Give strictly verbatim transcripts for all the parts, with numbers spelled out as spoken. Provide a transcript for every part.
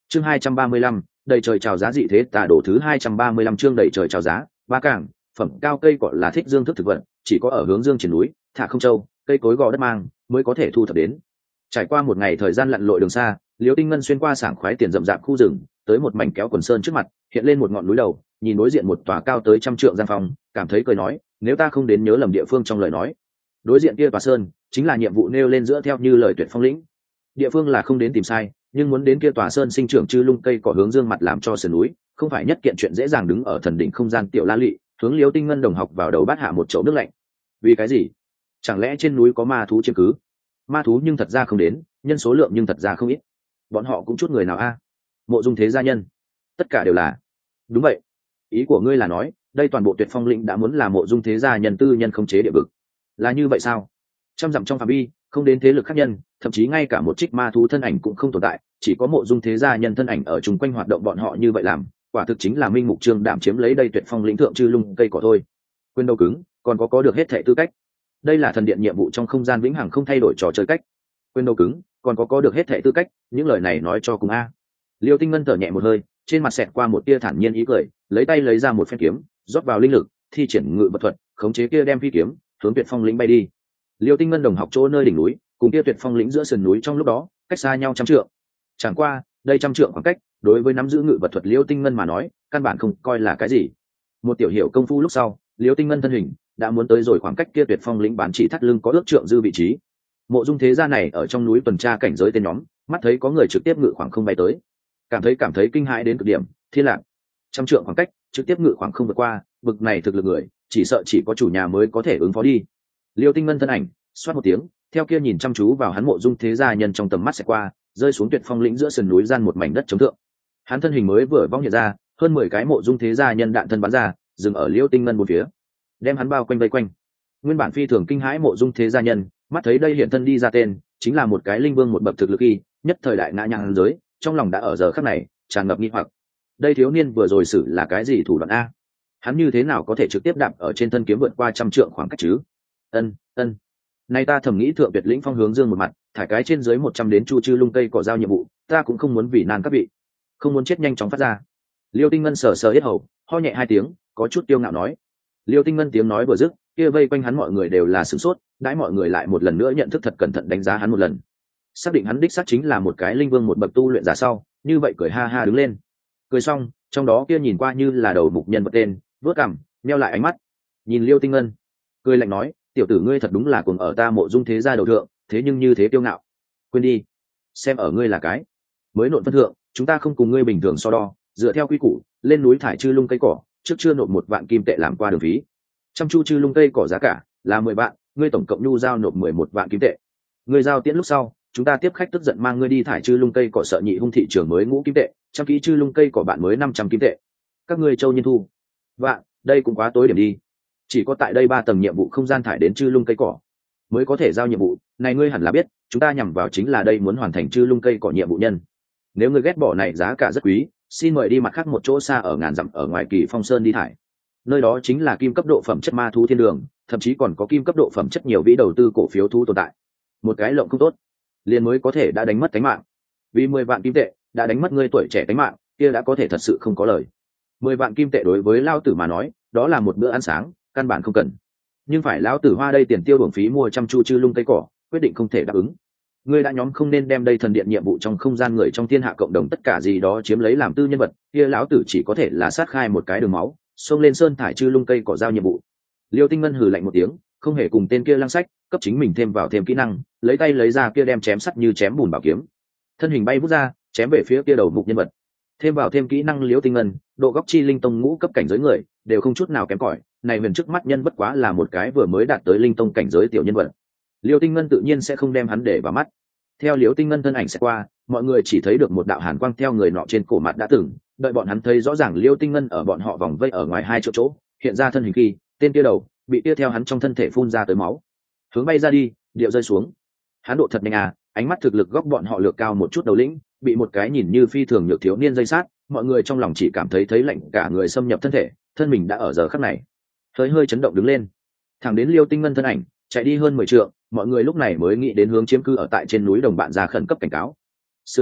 chương hai trăm ba mươi lăm, đầy trời chào giá dị thế tà đổ thứ hai trăm ba mươi lăm chương đầy trời chào giá. Ba cảng, phẩm cao cây gọi là thích dương thức thực vật, chỉ có ở hướng dương triển núi, thả không châu, cây cối gò đất mang mới có thể thu thập đến. Trải qua một ngày thời gian lặn lội đường xa, Liễu Tinh Ngân xuyên qua sảng khoái tiền rậm rạp khu rừng, tới một mảnh kéo quần sơn trước mặt, hiện lên một ngọn núi đầu, nhìn đối diện một tòa cao tới trăm trượng gian phòng, cảm thấy cười nói, nếu ta không đến nhớ lầm địa phương trong lời nói. Đối diện kia tòa sơn, chính là nhiệm vụ nêu lên giữa theo như lời Tuyệt Phong lĩnh. Địa phương là không đến tìm sai, nhưng muốn đến kia tòa sơn sinh trưởng chư lung cây cỏ hướng dương mặt làm cho sườn núi, không phải nhất kiện chuyện dễ dàng. Đứng ở thần đỉnh không gian tiểu la lị, hướng Liễu Tinh Ngân đồng học vào đầu bát hạ một chậu nước lạnh. Vì cái gì? Chẳng lẽ trên núi có ma thú chiếm cứ? Ma thú nhưng thật ra không đến, nhân số lượng nhưng thật ra không ít. Bọn họ cũng chút người nào a? Mộ Dung thế gia nhân, tất cả đều là. Đúng vậy. Ý của ngươi là nói, đây toàn bộ Tuyệt Phong lĩnh đã muốn là Mộ Dung thế gia nhân tư nhân khống chế địa vực. Là như vậy sao? Trăm dặm trong phạm vi, không đến thế lực khác nhân, thậm chí ngay cả một trích ma thú thân ảnh cũng không tồn tại, chỉ có Mộ Dung thế gia nhân thân ảnh ở chung quanh hoạt động. Bọn họ như vậy làm, quả thực chính là minh mục trương đảm chiếm lấy đây Tuyệt Phong lĩnh thượng chư lung cây cỏ thôi. Quên đầu cứng, còn có có được hết thảy tư cách. Đây là thần điện nhiệm vụ trong không gian vĩnh hằng không thay đổi trò chơi cách. Quên đầu cứng, còn có có được hết thảy tư cách, những lời này nói cho cùng a. Liêu Tinh Ngân thở nhẹ một hơi, trên mặt xẹt qua một tia thản nhiên ý cười, lấy tay lấy ra một phen kiếm, rót vào linh lực, thi triển ngự vật thuật, khống chế kia đem phi kiếm, hướng Tuyệt Phong lĩnh bay đi. Liêu Tinh Ngân đồng học chỗ nơi đỉnh núi, cùng kia Tuyệt Phong lĩnh giữa sườn núi trong lúc đó, cách xa nhau trăm trượng. Chẳng qua, đây trăm trượng khoảng cách, đối với nắm giữ ngự vật thuật Liêu Tinh Ngân mà nói, căn bản không coi là cái gì. Một tiểu hiểu công phu lúc sau, Liêu Tinh Ngân thân hình đã muốn tới rồi khoảng cách kia Tuyệt Phong lĩnh bán chỉ thắt lưng có ước trượng dư vị trí. Mộ Dung thế gia này ở trong núi tuần tra cảnh giới tên nhóm, mắt thấy có người trực tiếp ngự khoảng không bay tới, cảm thấy cảm thấy kinh hãi đến cực điểm. Thiên lạc, trăm trượng khoảng cách, trực tiếp ngự khoảng không vượt qua, bực này thực lực người, chỉ sợ chỉ có chủ nhà mới có thể ứng phó đi. Liêu Tinh Ngân thân ảnh xoát một tiếng, theo kia nhìn chăm chú vào hắn Mộ Dung thế gia nhân trong tầm mắt sẽ qua, rơi xuống Tuyệt Phong lĩnh giữa sườn núi gian một mảnh đất trống thượng. Hắn thân hình mới vừa vong hiện ra, hơn mười cái Mộ Dung thế gia nhân đạn thân bắn ra, dừng ở Liêu Tinh Ngân một phía, đem hắn bao quanh vây quanh. Nguyên bản phi thường kinh hãi Mộ Dung thế gia nhân, mắt thấy đây hiện thân đi ra tên, chính là một cái linh vương một bậc thực lực y, nhất thời đại ngã nhang giới, trong lòng đã ở giờ khắc này tràn ngập nghi hoặc. Đây thiếu niên vừa rồi xử là cái gì thủ đoạn a? Hắn như thế nào có thể trực tiếp đạp ở trên thân kiếm vượt qua trăm trượng khoảng cách chứ? Ân, ân. Nay ta thầm nghĩ thượng Tuyệt lĩnh phong hướng dương một mặt, thải cái trên dưới một trăm đến chu chư lung cây cỏ giao nhiệm vụ, ta cũng không muốn vì nan các vị, không muốn chết nhanh chóng phát ra. Liêu Tinh Ngân sờ sờ hết hầu, ho nhẹ hai tiếng, có chút tiêu ngạo nói. Liêu Tinh Ngân tiếng nói vừa dứt, kia vây quanh hắn mọi người đều là sửng sốt, đãi mọi người lại một lần nữa nhận thức thật cẩn thận đánh giá hắn một lần, xác định hắn đích xác chính là một cái linh vương một bậc tu luyện giả sau, như vậy cười ha ha đứng lên. Cười xong, trong đó kia nhìn qua như là đầu mục nhân vật tên, vớt cằm, neo lại ánh mắt, nhìn Liêu Tinh Ngân, cười lạnh nói, tiểu tử ngươi thật đúng là cùng ở ta Mộ Dung thế gia đầu thượng, thế nhưng như thế kiêu ngạo. Quên đi, xem ở ngươi là cái mới nộn phân thượng, chúng ta không cùng ngươi bình thường so đo, dựa theo quy củ, lên núi thải chư lung cây cỏ, trước chưa nộp một vạn kim tệ làm qua đường phí. Trăm chu chư lung cây cỏ giá cả là mười vạn, ngươi tổng cộng nhu giao nộp mười một vạn kim tệ. Ngươi giao tiễn lúc sau, chúng ta tiếp khách tức giận mang ngươi đi thải chư lung cây cỏ sợ nhị hung thị trường mới ngũ kim tệ, trăm kỹ chư lung cây cỏ bạn mới năm trăm kim tệ. Các ngươi châu nhân thu vạn, đây cũng quá tối điểm đi. Chỉ có tại đây ba tầng nhiệm vụ không gian thải đến chư lung cây cỏ mới có thể giao nhiệm vụ này, ngươi hẳn là biết, chúng ta nhằm vào chính là đây muốn hoàn thành chư lung cây cỏ nhiệm vụ nhân. Nếu ngươi ghét bỏ này giá cả rất quý, xin mời đi mặt khác một chỗ xa ở ngàn dặm ở ngoài Kỳ Phong Sơn đi thải. Nơi đó chính là kim cấp độ phẩm chất ma thú thiên đường, thậm chí còn có kim cấp độ phẩm chất nhiều vĩ đầu tư cổ phiếu thú tồn tại. Một cái lộng không tốt, liền mới có thể đã đánh mất tính mạng. Vì mười vạn kim tệ đã đánh mất ngươi tuổi trẻ tính mạng, kia đã có thể thật sự không có lời. Mười vạn kim tệ đối với lao tử mà nói, đó là một bữa ăn sáng, căn bản không cần. Nhưng phải lão tử hoa đây tiền tiêu bổng phí mua trăm chu chư lung cây cỏ, quyết định không thể đáp ứng. Ngươi đã nhóm không nên đem đây thần điện nhiệm vụ trong không gian người trong thiên hạ cộng đồng tất cả gì đó chiếm lấy làm tư nhân vật, kia lão tử chỉ có thể là sát khai một cái đường máu, xông lên sơn thải chư lung cây cỏ giao nhiệm vụ. Liêu Tinh Ngân hừ lạnh một tiếng, không hề cùng tên kia lăng sách, cấp chính mình thêm vào thêm kỹ năng, lấy tay lấy ra kia đem chém sắt như chém bùn bảo kiếm, thân hình bay vút ra, chém về phía kia đầu mục nhân vật. Thêm vào thêm kỹ năng Liêu Tinh Ngân, độ góc chi linh tông ngũ cấp cảnh giới người, đều không chút nào kém cỏi, này huyền trước mắt nhân bất quá là một cái vừa mới đạt tới linh tông cảnh giới tiểu nhân vật. Liêu Tinh Ngân tự nhiên sẽ không đem hắn để vào mắt. Theo Liêu Tinh Ngân thân ảnh sẽ qua, mọi người chỉ thấy được một đạo hàn quang theo người nọ trên cổ mặt đã từng, đợi bọn hắn thấy rõ ràng Liêu Tinh Ngân ở bọn họ vòng vây ở ngoài hai chỗ chỗ, hiện ra thân hình khi, tên kia đầu bị kia theo hắn trong thân thể phun ra tới máu, hướng bay ra đi, điệu rơi xuống. Hắn độ thật nhanh à, ánh mắt thực lực góc bọn họ lược cao một chút đầu lĩnh, bị một cái nhìn như phi thường nhược thiếu niên dây sát, mọi người trong lòng chỉ cảm thấy thấy lạnh cả người xâm nhập thân thể, thân mình đã ở giờ khắc này hơi hơi chấn động đứng lên. Thẳng đến Liêu Tinh Ngân thân ảnh chạy đi hơn mười trượng, mọi người lúc này mới nghĩ đến hướng chiếm cư ở tại trên núi đồng bạn ra khẩn cấp cảnh cáo. Sườn núi,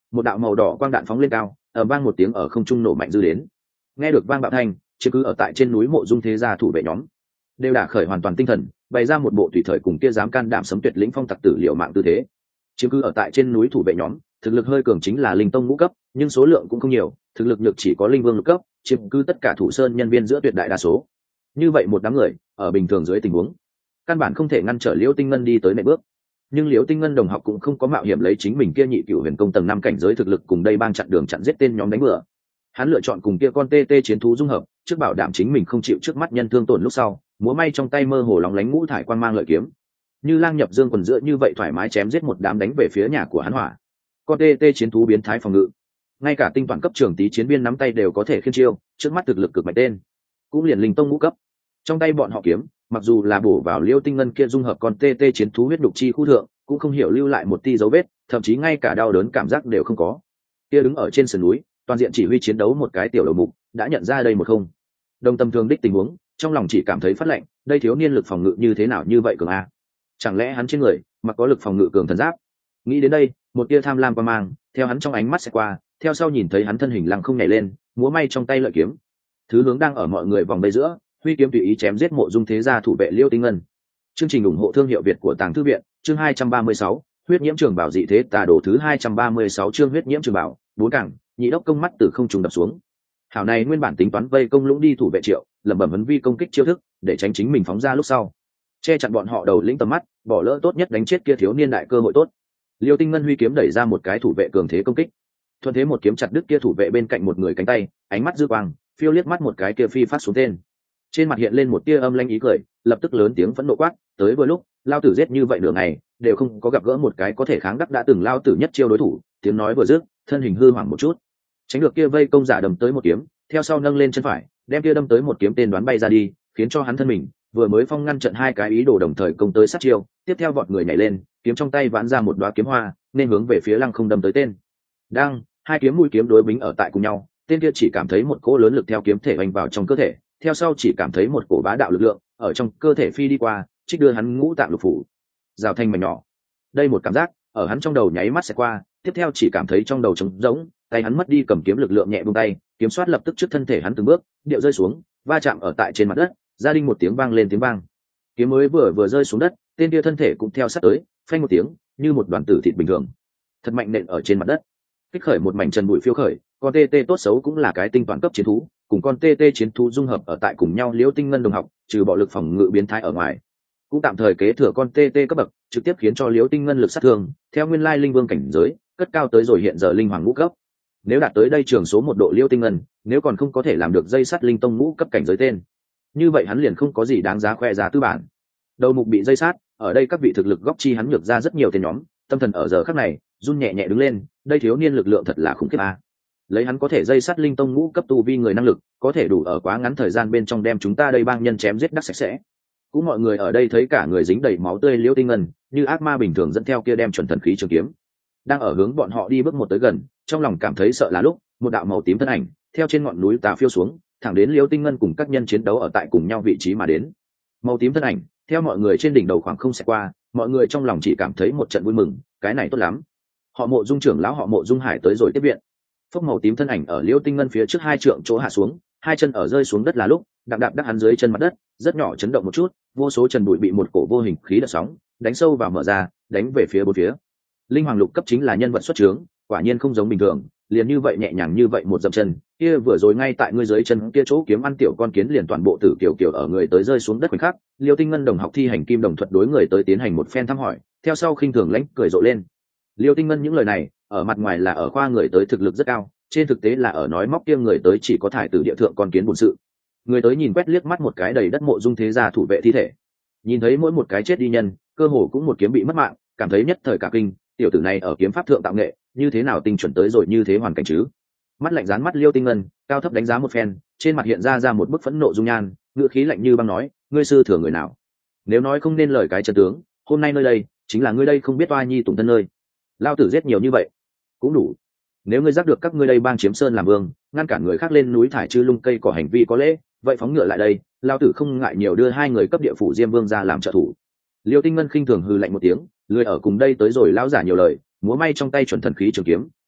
một đạo màu đỏ quang đạn phóng lên cao, ở vang một tiếng ở không trung nổ mạnh dư đến. Nghe được vang bạo thanh, chứ cứ ở tại trên núi Mộ Dung thế gia thủ vệ nhóm đều đã khởi hoàn toàn tinh thần, bày ra một bộ tùy thời cùng kia dám can đảm sấm tuyệt lĩnh phong tặc tử liều mạng tư thế. Chứ cứ ở tại trên núi thủ vệ nhóm, thực lực hơi cường chính là linh tông ngũ cấp, nhưng số lượng cũng không nhiều, thực lực nhược chỉ có linh vương lục cấp, chiếm cứ tất cả thủ sơn nhân viên giữa tuyệt đại đa số. Như vậy một đám người, ở bình thường dưới tình huống, căn bản không thể ngăn trở Liễu Tinh Ngân đi tới nệm bước. Nhưng Liễu Tinh Ngân đồng học cũng không có mạo hiểm lấy chính mình kia nhị cửu huyền công tầng năm cảnh giới thực lực cùng đây bang chặn đường chặn giết tên nhóm đánh bừa. Hắn lựa chọn cùng kia con tê tê chiến thú dung hợp, trước bảo đảm chính mình không chịu trước mắt nhân thương tổn lúc sau, múa may trong tay mơ hồ lóng lánh ngũ thải quang mang lợi kiếm, như lang nhập dương quần giữa như vậy thoải mái chém giết một đám đánh về phía nhà của hắn hỏa. Con tê tê chiến thú biến thái phòng ngự, ngay cả tinh toàn cấp trường tí chiến biên nắm tay đều có thể khiên chiêu, trước mắt thực lực cực mạnh tên, cũng liền linh tông ngũ cấp. Trong tay bọn họ kiếm, mặc dù là bổ vào Liễu Tinh Ngân kia dung hợp con tê tê chiến thú huyết đục chi khu thượng, cũng không hiểu lưu lại một tia dấu vết, thậm chí ngay cả đau đớn cảm giác đều không có. Kia đứng ở trên sườn núi, toàn diện chỉ huy chiến đấu một cái tiểu đầu mục, đã nhận ra đây một không đồng tầm thường đích tình huống, trong lòng chỉ cảm thấy phát lạnh, đây thiếu niên lực phòng ngự như thế nào như vậy cường a? Chẳng lẽ hắn trên người mặc có lực phòng ngự cường thần giáp? Nghĩ đến đây, một tia tham lam qua mang theo hắn trong ánh mắt sẽ qua, theo sau nhìn thấy hắn thân hình lăng không nhảy lên, múa may trong tay lợi kiếm, thứ hướng đang ở mọi người vòng đây giữa, huy kiếm tùy ý chém giết Mộ Dung thế gia thủ vệ Liễu Tinh Ngân. Chương trình ủng hộ thương hiệu Việt của Tàng Thư viện, chương hai trăm ba mươi sáu, huyết nhiễm trường bảo dị thế tà đồ thứ hai trăm ba mươi sáu chương huyết nhiễm trường bảo, bốn cảng, nhị đốc công mắt từ không trùng đập xuống. Hảo này nguyên bản tính toán vây công lũng đi thủ vệ Triệu, lẩm bẩm vấn vi công kích chiêu thức, để tránh chính mình phóng ra lúc sau, che chặn bọn họ đầu lĩnh tầm mắt, bỏ lỡ tốt nhất đánh chết kia thiếu niên đại cơ hội tốt. Liêu Tinh Ngân huy kiếm đẩy ra một cái thủ vệ cường thế công kích, thuận thế một kiếm chặt đứt kia thủ vệ bên cạnh một người cánh tay, ánh mắt dư quang, phiêu liếc mắt một cái kia phi phát xuống tên. Trên mặt hiện lên một tia âm lanh ý cười, lập tức lớn tiếng phẫn nộ quát, tới vừa lúc, lao tử giết như vậy nửa ngày, đều không có gặp gỡ một cái có thể kháng đắc đã từng lao tử nhất chiêu đối thủ. Tiếng nói vừa dứt, thân hình hư hoảng một chút, tránh được kia vây công giả đâm tới một kiếm, theo sau nâng lên chân phải, đem kia đâm tới một kiếm tên đoán bay ra đi, khiến cho hắn thân mình vừa mới phong ngăn trận hai cái ý đồ đồng thời công tới sát chiêu, tiếp theo vọt người nhảy lên, kiếm trong tay vãn ra một đóa kiếm hoa, nên hướng về phía lăng không đâm tới tên. Đang, hai kiếm mũi kiếm đối bính ở tại cùng nhau, tên kia chỉ cảm thấy một cỗ lớn lực theo kiếm thể vành vào trong cơ thể, theo sau chỉ cảm thấy một cổ bá đạo lực lượng ở trong cơ thể phi đi qua, trích đưa hắn ngũ tạng lục phủ rào thành mảnh nhỏ. Đây một cảm giác ở hắn trong đầu nháy mắt sẽ qua, tiếp theo chỉ cảm thấy trong đầu trống rỗng, tay hắn mất đi cầm kiếm lực lượng nhẹ buông tay, kiếm xoát lập tức trước thân thể hắn từng bước điệu rơi xuống, va chạm ở tại trên mặt đất, gia đình một tiếng vang lên tiếng vang. Kiếm mới vừa vừa rơi xuống đất, tên kia thân thể cũng theo sát tới, phanh một tiếng, như một đoàn tử thịt bình thường, thật mạnh nện ở trên mặt đất, kích khởi một mảnh trần bụi phiêu khởi. Con tê tê tốt xấu cũng là cái tinh toàn cấp chiến thú, cùng con tê tê chiến thú dung hợp ở tại cùng nhau. Liễu Tinh Ngân đồng học, trừ bạo lực phòng ngự biến thái ở ngoài, cũng tạm thời kế thừa con tê tê cấp bậc, trực tiếp khiến cho Liễu Tinh Ngân lực sát thương theo nguyên lai linh vương cảnh giới cất cao tới rồi hiện giờ linh hoàng ngũ cấp. Nếu đạt tới đây trường số một độ Liễu Tinh Ngân, nếu còn không có thể làm được dây sắt linh tông ngũ cấp cảnh giới tên, như vậy hắn liền không có gì đáng giá khoe ra tư bản. Đầu mục bị dây sát, ở đây các vị thực lực góc chi hắn nhược ra rất nhiều tên nhóm, tâm thần ở giờ khắc này run nhẹ nhẹ đứng lên, đây thiếu niên lực lượng thật là khủng khiếp a. Lấy hắn có thể dây sát linh tông ngũ cấp tu vi người năng lực, có thể đủ ở quá ngắn thời gian bên trong đem chúng ta đây bang nhân chém giết đắc sạch sẽ. Cũng mọi người ở đây thấy cả người dính đầy máu tươi Liễu Tinh Ngân, như ác ma bình thường dẫn theo kia đem chuẩn thần khí trường kiếm, đang ở hướng bọn họ đi bước một tới gần, trong lòng cảm thấy sợ là lúc, một đạo màu tím thân ảnh theo trên ngọn núi tà phiêu xuống, thẳng đến Liễu Tinh Ngân cùng các nhân chiến đấu ở tại cùng nhau vị trí mà đến. Màu tím thân ảnh theo mọi người trên đỉnh đầu khoảng không sẽ qua, mọi người trong lòng chỉ cảm thấy một trận vui mừng, cái này tốt lắm. Họ Mộ Dung trưởng lão họ Mộ Dung Hải tới rồi tiếp viện. Phốc màu tím thân ảnh ở Liễu Tinh Ngân phía trước hai trượng chỗ hạ xuống, hai chân ở rơi xuống đất là lúc, đạp đạp đắc hắn dưới chân mặt đất, rất nhỏ chấn động một chút, vô số trần bụi bị một cổ vô hình khí đợt sóng đánh sâu vào mở ra, đánh về phía bốn phía. Linh hoàng lục cấp chính là nhân vật xuất trướng, quả nhiên không giống bình thường, liền như vậy nhẹ nhàng như vậy một dậm chân, kia vừa rồi ngay tại ngươi dưới chân kia chỗ kiếm ăn tiểu con kiến liền toàn bộ tử kiểu kiểu ở người tới rơi xuống đất khoảnh khắc, Liễu Tinh Ngân đồng học thi hành kim đồng thuật đối người tới tiến hành một phen thăm hỏi, theo sau khinh thường lãnh cười rộ lên. Liễu Tinh Ngân những lời này, ở mặt ngoài là ở khoa người tới thực lực rất cao, trên thực tế là ở nói móc kia người tới chỉ có thải từ địa thượng con kiến buồn sự. Người tới nhìn quét liếc mắt một cái đầy đất Mộ Dung thế gia thủ vệ thi thể, nhìn thấy mỗi một cái chết đi nhân, cơ hồ cũng một kiếm bị mất mạng, cảm thấy nhất thời cả kinh, tiểu tử này ở kiếm pháp thượng tạo nghệ, như thế nào tinh chuẩn tới rồi như thế hoàn cảnh chứ? Mắt lạnh dán mắt Liễu Tinh Ngân, cao thấp đánh giá một phen, trên mặt hiện ra ra một bức phẫn nộ dung nhan, ngữ khí lạnh như băng nói, ngươi sư thừa người nào? Nếu nói không nên lời cái chân tướng, hôm nay nơi đây chính là ngươi đây không biết oai nhi tùng thân nơi. Lao tử giết nhiều như vậy, cũng đủ. Nếu ngươi giác được các ngươi đây bang chiếm sơn làm vương, ngăn cản người khác lên núi thải chư lung cây cỏ hành vi có lễ, vậy phóng ngựa lại đây, lao tử không ngại nhiều đưa hai người cấp địa phủ diêm vương ra làm trợ thủ. Liêu Tinh Ngân khinh thường hừ lạnh một tiếng, lười ở cùng đây tới rồi lão giả nhiều lời, múa may trong tay chuẩn thần khí trường kiếm,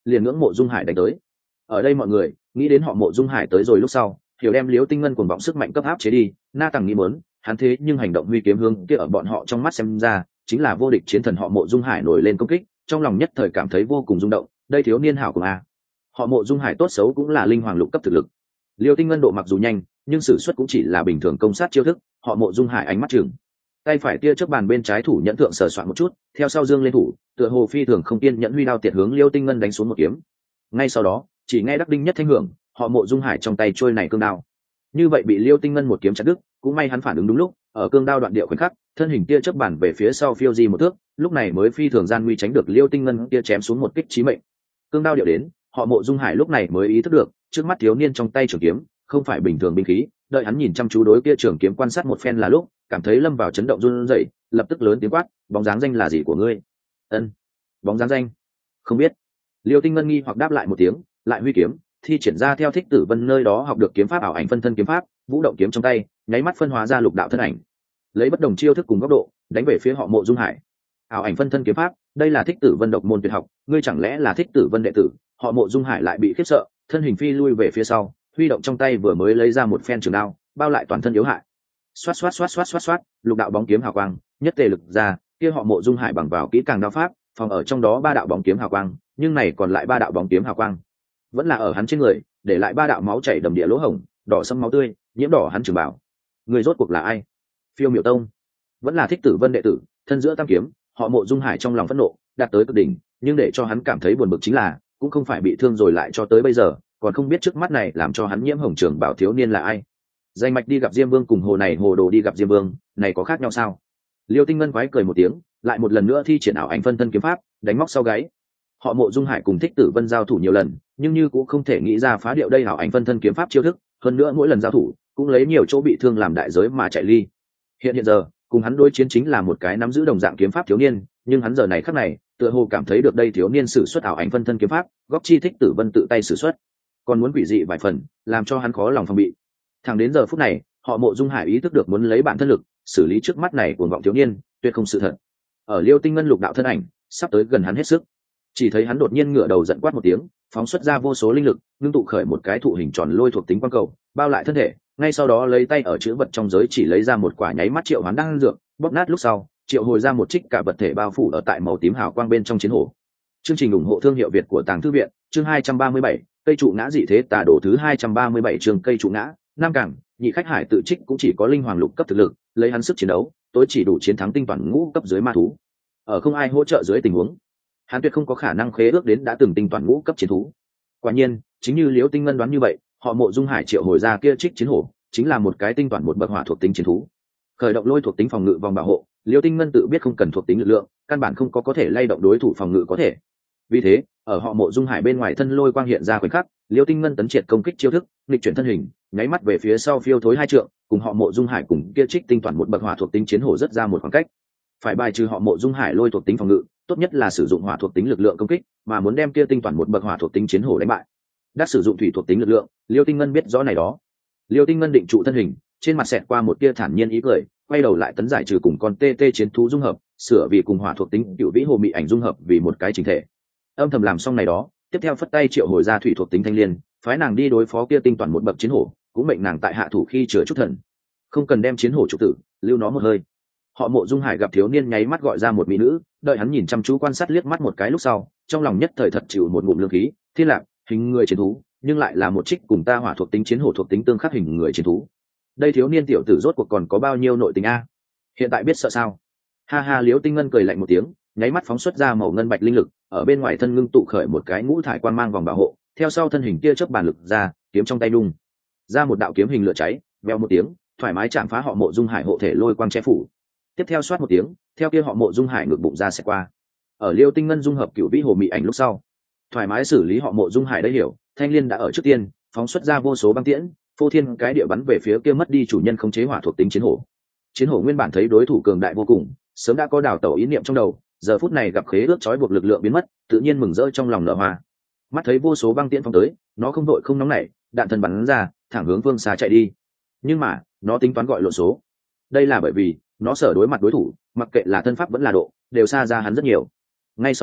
liền ngưỡng mộ Dung Hải đánh tới. Ở đây mọi người nghĩ đến họ Mộ Dung Hải tới rồi lúc sau, hiểu đem Liễu Tinh Ngân cuồng vọng sức mạnh cấp áp chế đi. Na Tằng nghĩ muốn hắn thế nhưng hành động huy kiếm hương kia ở bọn họ trong mắt xem ra chính là vô địch chiến thần. Họ Mộ Dung Hải nổi lên công kích, trong lòng nhất thời cảm thấy vô cùng rung động. Đây thiếu niên hảo cùng a. Họ Mộ Dung Hải tốt xấu cũng là linh hoàng lục cấp thực lực. Liêu Tinh Ngân độ mặc dù nhanh, nhưng sử xuất cũng chỉ là bình thường công sát chiêu thức. Họ Mộ Dung Hải ánh mắt chừng, tay phải tia trước bàn bên trái thủ nhẫn thượng sờ soạn một chút, theo sau dương lên thủ, tựa hồ phi thường không kiên nhẫn huy đao tiệt hướng Liêu Tinh Ngân đánh xuống một kiếm. Ngay sau đó, chỉ nghe đắc đinh nhất thanh hưởng, họ Mộ Dung Hải trong tay trôi này cương đao, như vậy bị Liêu Tinh Ngân một kiếm chặt đứt. Cũng may hắn phản ứng đúng lúc, ở cương đao đoạn điệu khoảnh khắc, thân hình tia trước bàn về phía sau phiêu di một thước, lúc này mới phi thường gian nguy tránh được Liêu Tinh Ngân kia chém xuống một kích chí mệnh. Cương đao điệu đến, họ Mộ Dung Hải lúc này mới ý thức được, trước mắt thiếu niên trong tay trường kiếm không phải bình thường binh khí. Đợi hắn nhìn chăm chú đối kia trường kiếm quan sát một phen là lúc, cảm thấy lâm vào chấn động run rẩy, lập tức lớn tiếng quát: bóng dáng danh là gì của ngươi? Ân, bóng dáng danh không biết. Liêu Tinh Ngân nghi hoặc đáp lại một tiếng, lại huy kiếm thi triển ra theo Thích Tử Vân nơi đó học được kiếm pháp ảo ảnh phân thân kiếm pháp, vũ động kiếm trong tay nháy mắt phân hóa ra lục đạo thân ảnh, lấy bất đồng chiêu thức cùng góc độ đánh về phía họ Mộ Dung Hải. Ảo ảnh phân thân kiếm pháp, đây là Thích Tử Vân độc môn tuyệt học, ngươi chẳng lẽ là Thích Tử Vân đệ tử? Họ Mộ Dung Hải lại bị khiếp sợ, thân hình phi lui về phía sau, huy động trong tay vừa mới lấy ra một phen trường đao, bao lại toàn thân yếu hại. Xoát xoát xoát xoát xoát xoát, lục đạo bóng kiếm hào quang nhất tề lực ra, kia họ Mộ Dung Hải bằng vào kỹ càng đao pháp, phòng ở trong đó ba đạo bóng kiếm hào quang, nhưng này còn lại ba đạo bóng kiếm hào quang vẫn là ở hắn trên người, để lại ba đạo máu chảy đầm địa lỗ hổng, đỏ sẫm máu tươi nhiễm đỏ hắn trường bảo. Người rốt cuộc là ai? Phiêu Miểu Tông vẫn là Thích Tử Vân đệ tử? Thân giữa tam kiếm, họ Mộ Dung Hải trong lòng phẫn nộ đạt tới cực đỉnh, nhưng để cho hắn cảm thấy buồn bực chính là, cũng không phải bị thương rồi lại cho tới bây giờ còn không biết trước mắt này làm cho hắn nhiễm hồng trường bảo thiếu niên là ai. Danh mạch đi gặp Diêm Vương cùng hồ này hồ đồ đi gặp Diêm Vương, này có khác nhau sao? Liêu Tinh Ngân quái cười một tiếng, lại một lần nữa thi triển ảo ảnh phân thân kiếm pháp, đánh móc sau gáy. Họ Mộ Dung Hải cùng Thích Tử Vân giao thủ nhiều lần, nhưng như cũng không thể nghĩ ra phá điệu đây ảo ảnh phân thân kiếm pháp chiêu thức, hơn nữa mỗi lần giao thủ cũng lấy nhiều chỗ bị thương làm đại giới mà chạy ly. Hiện hiện giờ, cùng hắn đối chiến chính là một cái nắm giữ đồng dạng kiếm pháp thiếu niên, nhưng hắn giờ này khắc này, tựa hồ cảm thấy được đây thiếu niên sử xuất ảo ảnh phân thân kiếm pháp, góc chi Thích Tử Vân tự tay sử xuất, còn muốn quỷ dị vài phần, làm cho hắn khó lòng phòng bị. Thẳng đến giờ phút này, họ Mộ Dung Hải ý thức được muốn lấy bản thân lực xử lý trước mắt này cuồng vọng thiếu niên, tuyệt không sự thật. Ở Liêu Tinh Ngân lục đạo thân ảnh sắp tới gần hắn hết sức, chỉ thấy hắn đột nhiên ngửa đầu giận quát một tiếng, phóng xuất ra vô số linh lực, ngưng tụ khởi một cái thụ hình tròn lôi thuộc tính quang cầu, bao lại thân thể. Ngay sau đó lấy tay ở chữ vật trong giới chỉ lấy ra một quả nháy mắt triệu hoán đan dược, bóp nát lúc sau, triệu hồi ra một trích cả vật thể bao phủ ở tại màu tím hào quang bên trong chiến hổ. Chương trình ủng hộ thương hiệu Việt của Tàng Thư viện, chương hai trăm ba mươi bảy, cây trụ ngã dị thế tà đổ thứ hai trăm ba mươi bảy chương cây trụ ngã. Nam Cảng, nhị khách Hải tự trích cũng chỉ có linh hoàng lục cấp thực lực, lấy hắn sức chiến đấu, tối chỉ đủ chiến thắng tinh toàn ngũ cấp dưới ma thú. Ở không ai hỗ trợ dưới tình huống, hắn tuyệt không có khả năng khế ước đến đã từng tinh toàn ngũ cấp chiến thú. Quả nhiên, chính như Liễu Tinh Ngân đoán như vậy, họ Mộ Dung Hải triệu hồi ra kia trích chiến hổ, chính là một cái tinh toàn một bậc hỏa thuộc tính chiến thú. Khởi động lôi thuộc tính phòng ngự vòng bảo hộ, Liễu Tinh Ngân tự biết không cần thuộc tính lực lượng, căn bản không có có thể lay động đối thủ phòng ngự có thể. Vì thế, ở họ Mộ Dung Hải bên ngoài thân lôi quang hiện ra khoảnh khắc, Liễu Tinh Ngân tấn triệt công kích chiêu thức, nghịch chuyển thân hình, nháy mắt về phía sau phiêu thối hai trượng, cùng họ Mộ Dung Hải cùng kia trích tinh toàn một bậc hỏa thuộc tính chiến hổ rất ra một khoảng cách. Phải bài trừ họ Mộ Dung Hải lôi thuộc tính phòng ngự, tốt nhất là sử dụng hỏa thuộc tính lực lượng công kích, mà muốn đem kia tinh toàn một bậc hỏa thuộc tính chiến hổ đánh bại, đã sử dụng thủy thuộc tính lực lượng. Liêu Tinh Ngân biết rõ này đó. Liêu Tinh Ngân định trụ thân hình, trên mặt xẹt qua một tia thản nhiên ý cười, quay đầu lại tấn giải trừ cùng con tê tê chiến thú dung hợp, sửa vì cùng hỏa thuộc tính cựu vĩ hồ mị ảnh dung hợp vì một cái chỉnh thể. Âm thầm làm xong này đó, tiếp theo phất tay triệu hồi ra thủy thuộc tính thanh liên, phái nàng đi đối phó kia tinh toàn một bậc chiến hổ, cũng mệnh nàng tại hạ thủ khi chữa chút thần, không cần đem chiến hổ trục tử, lưu nó một hơi. Họ Mộ Dung Hải gặp thiếu niên nháy mắt gọi ra một mỹ nữ, đợi hắn nhìn chăm chú quan sát liếc mắt một cái lúc sau, trong lòng nhất thời thật chịu một ngụm lương khí. Thiên Lạc, hình người chiến thú, nhưng lại là một trích cùng ta hỏa thuộc tính chiến hổ thuộc tính tương khắc hình người chiến thú. Đây thiếu niên tiểu tử rốt cuộc còn có bao nhiêu nội tình a? Hiện tại biết sợ sao? Ha ha, Liễu Tinh Ngân cười lạnh một tiếng, nháy mắt phóng xuất ra màu ngân bạch linh lực, ở bên ngoài thân ngưng tụ khởi một cái ngũ thải quang mang vòng bảo hộ, theo sau thân hình kia chớp bản lực ra, kiếm trong tay đung ra một đạo kiếm hình lửa cháy, vèo một tiếng, thoải mái chạm phá họ Mộ Dung Hải hộ thể lôi quang che phủ. Tiếp theo xoát một tiếng, theo kia họ Mộ Dung Hải ngược bụng ra sẽ qua. Ở Liêu Tinh Ngân dung hợp cửu vĩ hồ mị ảnh lúc sau, thoải mái xử lý họ Mộ Dung Hải đã hiểu, thanh liên đã ở trước tiên phóng xuất ra vô số băng tiễn, phô thiên cái địa bắn về phía kia mất đi chủ nhân khống chế hỏa thuộc tính chiến hổ. Chiến hổ nguyên bản thấy đối thủ cường đại vô cùng, sớm đã có đào tẩu ý niệm trong đầu, giờ phút này gặp khế ước trói buộc lực lượng biến mất, tự nhiên mừng rỡ trong lòng nở hoa. Mắt thấy vô số băng tiễn phóng tới, nó không đội không nóng nảy, đạn thân bắn ra, thẳng hướng phương xa chạy đi. Nhưng mà, nó tính toán gọi lộn số. Đây là bởi vì nó sở đối mặt đối thủ, mặc kệ là thân pháp vẫn là độ, đều xa ra hắn rất nhiều. Ngay sau đó,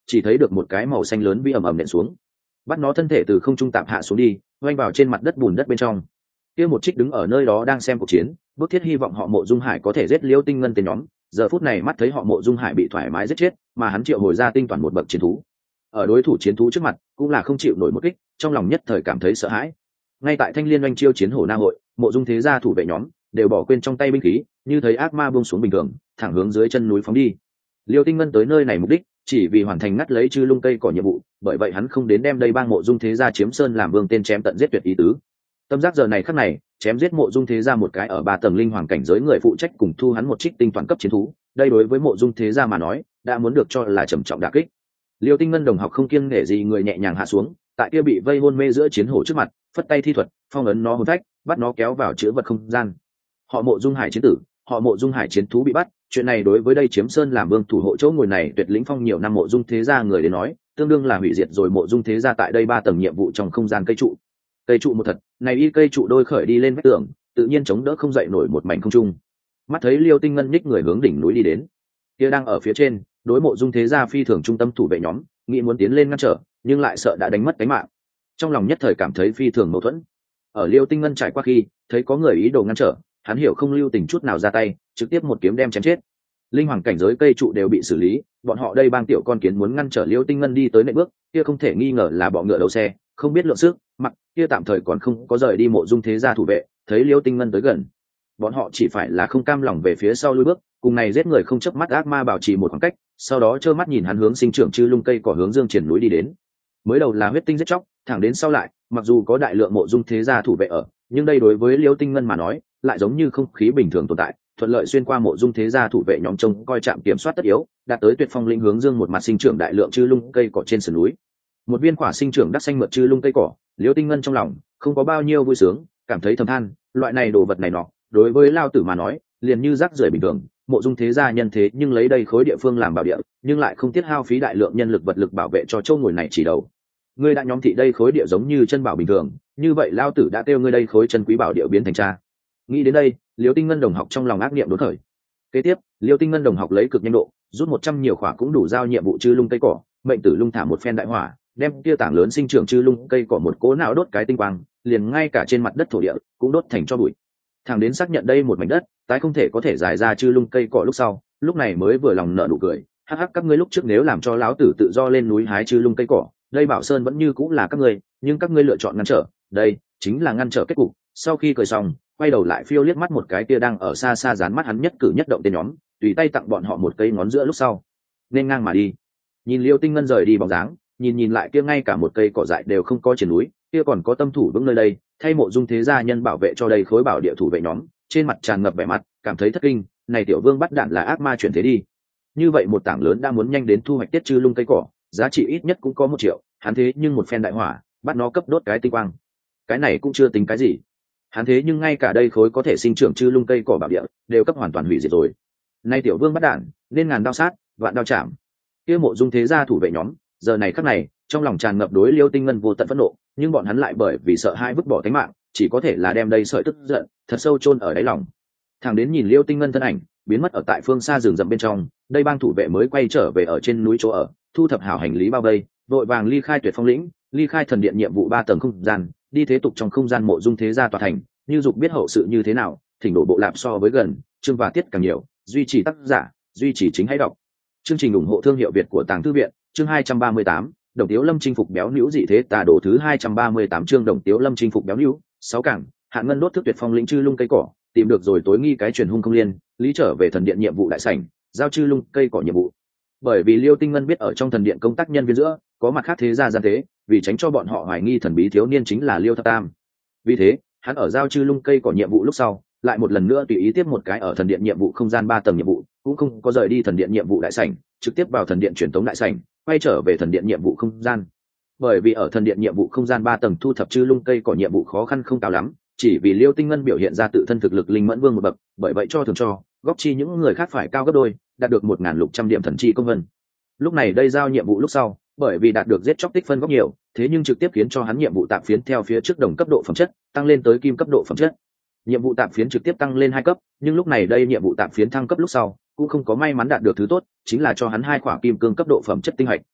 chỉ thấy được một cái màu xanh lớn bị ầm ầm nện xuống, bắt nó thân thể từ không trung tạm hạ xuống đi, oanh vào trên mặt đất bùn đất bên trong. Kia một trích đứng ở nơi đó đang xem cuộc chiến, bức thiết hy vọng họ Mộ Dung Hải có thể giết Liêu Tinh Ngân tên nhóm, giờ phút này mắt thấy họ Mộ Dung Hải bị thoải mái giết chết, mà hắn triệu hồi ra tinh toàn một bậc chiến thú, ở đối thủ chiến thú trước mặt cũng là không chịu nổi một kích, trong lòng nhất thời cảm thấy sợ hãi. Ngay tại Thanh Liên oanh chiêu chiến hổ na hội, Mộ Dung thế gia thủ vệ nhóm đều bỏ quên trong tay binh khí, như thấy ác ma buông xuống bình thường, thẳng hướng dưới chân núi phóng đi. Liêu Tinh Ngân tới nơi này mục đích chỉ vì hoàn thành ngắt lấy chư lung cây cỏ nhiệm vụ, bởi vậy hắn không đến đem đây bang Mộ Dung thế gia chiếm sơn làm vương tên chém tận giết tuyệt ý tứ. Tâm giác giờ này khắc này, chém giết Mộ Dung thế gia một cái ở ba tầng linh hoàng cảnh giới người phụ trách cùng thu hắn một trích tinh toàn cấp chiến thú, đây đối với Mộ Dung thế gia mà nói đã muốn được cho là trầm trọng đả kích. Liêu Tinh Ngân đồng học không kiêng nể gì người nhẹ nhàng hạ xuống, tại kia bị vây hôn mê giữa chiến hổ trước mặt, phất tay thi thuật, phong ấn nó hồn phách, bắt nó kéo vào chứa vật không gian. Họ Mộ Dung Hải chiến tử, họ Mộ Dung Hải chiến thú bị bắt, chuyện này đối với đây chiếm sơn làm vương thủ hộ chỗ ngồi này tuyệt lĩnh phong nhiều năm Mộ Dung thế gia người đến nói, tương đương là hủy diệt rồi Mộ Dung thế gia tại đây ba tầng nhiệm vụ trong không gian cây trụ. Cây trụ một thật, này y cây trụ đôi khởi đi lên vách tường, tự nhiên chống đỡ không dậy nổi một mảnh không trung. Mắt thấy Liêu Tinh Ngân nhích người hướng đỉnh núi đi đến, kia đang ở phía trên, đối Mộ Dung thế gia phi thường trung tâm thủ vệ nhóm, nghĩ muốn tiến lên ngăn trở, nhưng lại sợ đã đánh mất cái mạng, trong lòng nhất thời cảm thấy phi thường mâu thuẫn. Ở Liêu Tinh Ngân trải qua khi thấy có người ý đồ ngăn trở, hắn hiểu không lưu tình chút nào ra tay, trực tiếp một kiếm đem chém chết. Linh hoàng cảnh giới cây trụ đều bị xử lý, bọn họ đây bang tiểu con kiến muốn ngăn trở Liêu Tinh Ngân đi tới nệm bước, kia không thể nghi ngờ là bọ ngựa đầu xe, không biết lượng sức, mặc kia tạm thời còn không có rời đi Mộ Dung thế gia thủ vệ, thấy Liêu Tinh Ngân tới gần, bọn họ chỉ phải là không cam lòng về phía sau lui bước, cùng này giết người không chớp mắt ác ma bảo trì một khoảng cách, sau đó trơ mắt nhìn hắn hướng sinh trưởng chư lung cây cỏ hướng dương triển núi đi đến. Mới đầu là huyết tinh giết chóc, thẳng đến sau lại, mặc dù có đại lượng Mộ Dung thế gia thủ vệ ở, nhưng đây đối với Liêu Tinh Ngân mà nói, lại giống như không khí bình thường tồn tại, thuận lợi xuyên qua Mộ Dung thế gia thủ vệ nhóm trông coi trạm kiểm soát tất yếu, đạt tới tuyệt phong linh hướng dương một mặt sinh trưởng đại lượng chư lung cây cỏ trên sườn núi. Một viên quả sinh trưởng đắc xanh mượt chư lung cây cỏ, Liêu Tinh Ngân trong lòng không có bao nhiêu vui sướng, cảm thấy thầm than, loại này đồ vật này nọ, đối với lao tử mà nói, liền như rác rưởi bình thường. Mộ Dung thế gia nhân thế nhưng lấy đây khối địa phương làm bảo địa, nhưng lại không tiết hao phí đại lượng nhân lực vật lực bảo vệ cho châu ngồi này chỉ đầu. Ngươi đã nhóm thị đây khối địa giống như chân bảo bình thường, như vậy lao tử đã tiêu ngươi đây khối chân quý bảo địa biến thành cha. Nghĩ đến đây, Liêu Tinh Ngân đồng học trong lòng ác niệm đốn khởi. Kế tiếp, Liêu Tinh Ngân đồng học lấy cực nhanh độ, rút một trăm nhiều khỏa cũng đủ giao nhiệm vụ chư lung cây cỏ, mệnh tử lung thả một phen đại hỏa, đem kia tảng lớn sinh trưởng chư lung cây cỏ một cố nào đốt cái tinh quang, liền ngay cả trên mặt đất thổ địa cũng đốt thành cho bụi. Thằng đến xác nhận đây một mảnh đất tái không thể có thể giải ra chư lung cây cỏ lúc sau, lúc này mới vừa lòng nở nụ cười, hắc hắc các ngươi lúc trước nếu làm cho lão tử tự do lên núi hái chư lung cây cỏ, đây Bảo Sơn vẫn như cũng là các ngươi, nhưng các ngươi lựa chọn ngăn trở, đây chính là ngăn trở kết cục. Sau khi cười xong, quay đầu lại phiêu liếc mắt một cái kia đang ở xa xa dán mắt hắn nhất cử nhất động tên nhóm, tùy tay tặng bọn họ một cây ngón giữa lúc sau, nên ngang mà đi. Nhìn Liêu Tinh Ngân rời đi bóng dáng, nhìn nhìn lại kia ngay cả một cây cỏ dại đều không có trên núi, kia còn có tâm thủ vững nơi đây, thay Mộ Dung thế gia nhân bảo vệ cho đây khối bảo địa thủ vệ nhóm, trên mặt tràn ngập vẻ mặt cảm thấy thất kinh, này tiểu vương bắt đạn là ác ma chuyển thế đi. Như vậy một tảng lớn đã muốn nhanh đến thu hoạch tiết chư lung cây cỏ, giá trị ít nhất cũng có một triệu, hắn thế nhưng một phen đại hỏa, bắt nó cấp đốt cái tinh quang. Cái này cũng chưa tính cái gì. Hắn thế nhưng ngay cả đây khối có thể sinh trưởng chư lung cây cỏ bảo địa đều cấp hoàn toàn hủy diệt rồi. Nay tiểu vương bắt đạn, nên ngàn đao sát, vạn đao chạm. Kia Mộ Dung thế gia thủ vệ nhóm, giờ này khắc này, trong lòng tràn ngập đối Liêu Tinh Ngân vô tận phẫn nộ, nhưng bọn hắn lại bởi vì sợ hai vứt bỏ tính mạng, chỉ có thể là đem đây sợi tức giận thật sâu chôn ở đáy lòng. Thằng đến nhìn Liêu Tinh Ngân thân ảnh biến mất ở tại phương xa rừng rậm bên trong, đây bang thủ vệ mới quay trở về ở trên núi chỗ ở, thu thập hảo hành lý bao vây, vội vàng ly khai Tuyệt Phong lĩnh, ly khai thần điện nhiệm vụ ba tầng không gian, đi thế tục trong không gian Mộ Dung thế gia tòa thành, như dục biết hậu sự như thế nào, thỉnh đổ bộ lạp so với gần, chương và tiết càng nhiều, duy trì tác giả, duy trì chính hãy đọc. Chương trình ủng hộ thương hiệu Việt của Tàng Thư viện, chương hai trăm ba mươi tám, Đồng Tiếu Lâm chinh phục béo nữu dị thế tà đồ thứ hai trăm ba mươi tám chương Đồng Tiếu Lâm chinh phục béo nữu, sáu cảng, Hạn Ngân đốt thức Tuyệt Phong lĩnh chư lung cây cỏ, tìm được rồi tối nghi cái truyền hung không liên, lý trở về thần điện nhiệm vụ đại sảnh, giao chư lung cây cỏ nhiệm vụ. Bởi vì Liêu Tinh Ngân biết ở trong thần điện công tác nhân viên giữa có mặt khác thế gia gian tế, vì tránh cho bọn họ hoài nghi thần bí thiếu niên chính là Liêu Thập Tam. Vì thế, hắn ở giao chư lung cây cỏ nhiệm vụ lúc sau, lại một lần nữa tùy ý tiếp một cái ở thần điện nhiệm vụ không gian ba tầng nhiệm vụ, cũng không có rời đi thần điện nhiệm vụ đại sảnh, trực tiếp vào thần điện truyền tống đại sảnh, quay trở về thần điện nhiệm vụ không gian. Bởi vì ở thần điện nhiệm vụ không gian ba tầng thu thập chư lung cây cỏ nhiệm vụ khó khăn không cao lắm, chỉ vì Liêu Tinh Ngân biểu hiện ra tự thân thực lực linh mẫn vương một bậc, bởi vậy cho thường cho góp chi những người khác phải cao gấp đôi, đạt được một nghìn lục trăm điểm thần chi công vân. Lúc này đây giao nhiệm vụ lúc sau, bởi vì đạt được giết chóc tích phân góc nhiều, thế nhưng trực tiếp khiến cho hắn nhiệm vụ tạm phiến theo phía trước đồng cấp độ phẩm chất tăng lên tới kim cấp độ phẩm chất. Nhiệm vụ tạm phiến trực tiếp tăng lên hai cấp, nhưng lúc này đây nhiệm vụ tạm phiến thăng cấp lúc sau cũng không có may mắn đạt được thứ tốt, chính là cho hắn hai khỏa kim cương cấp độ phẩm chất tinh hạch.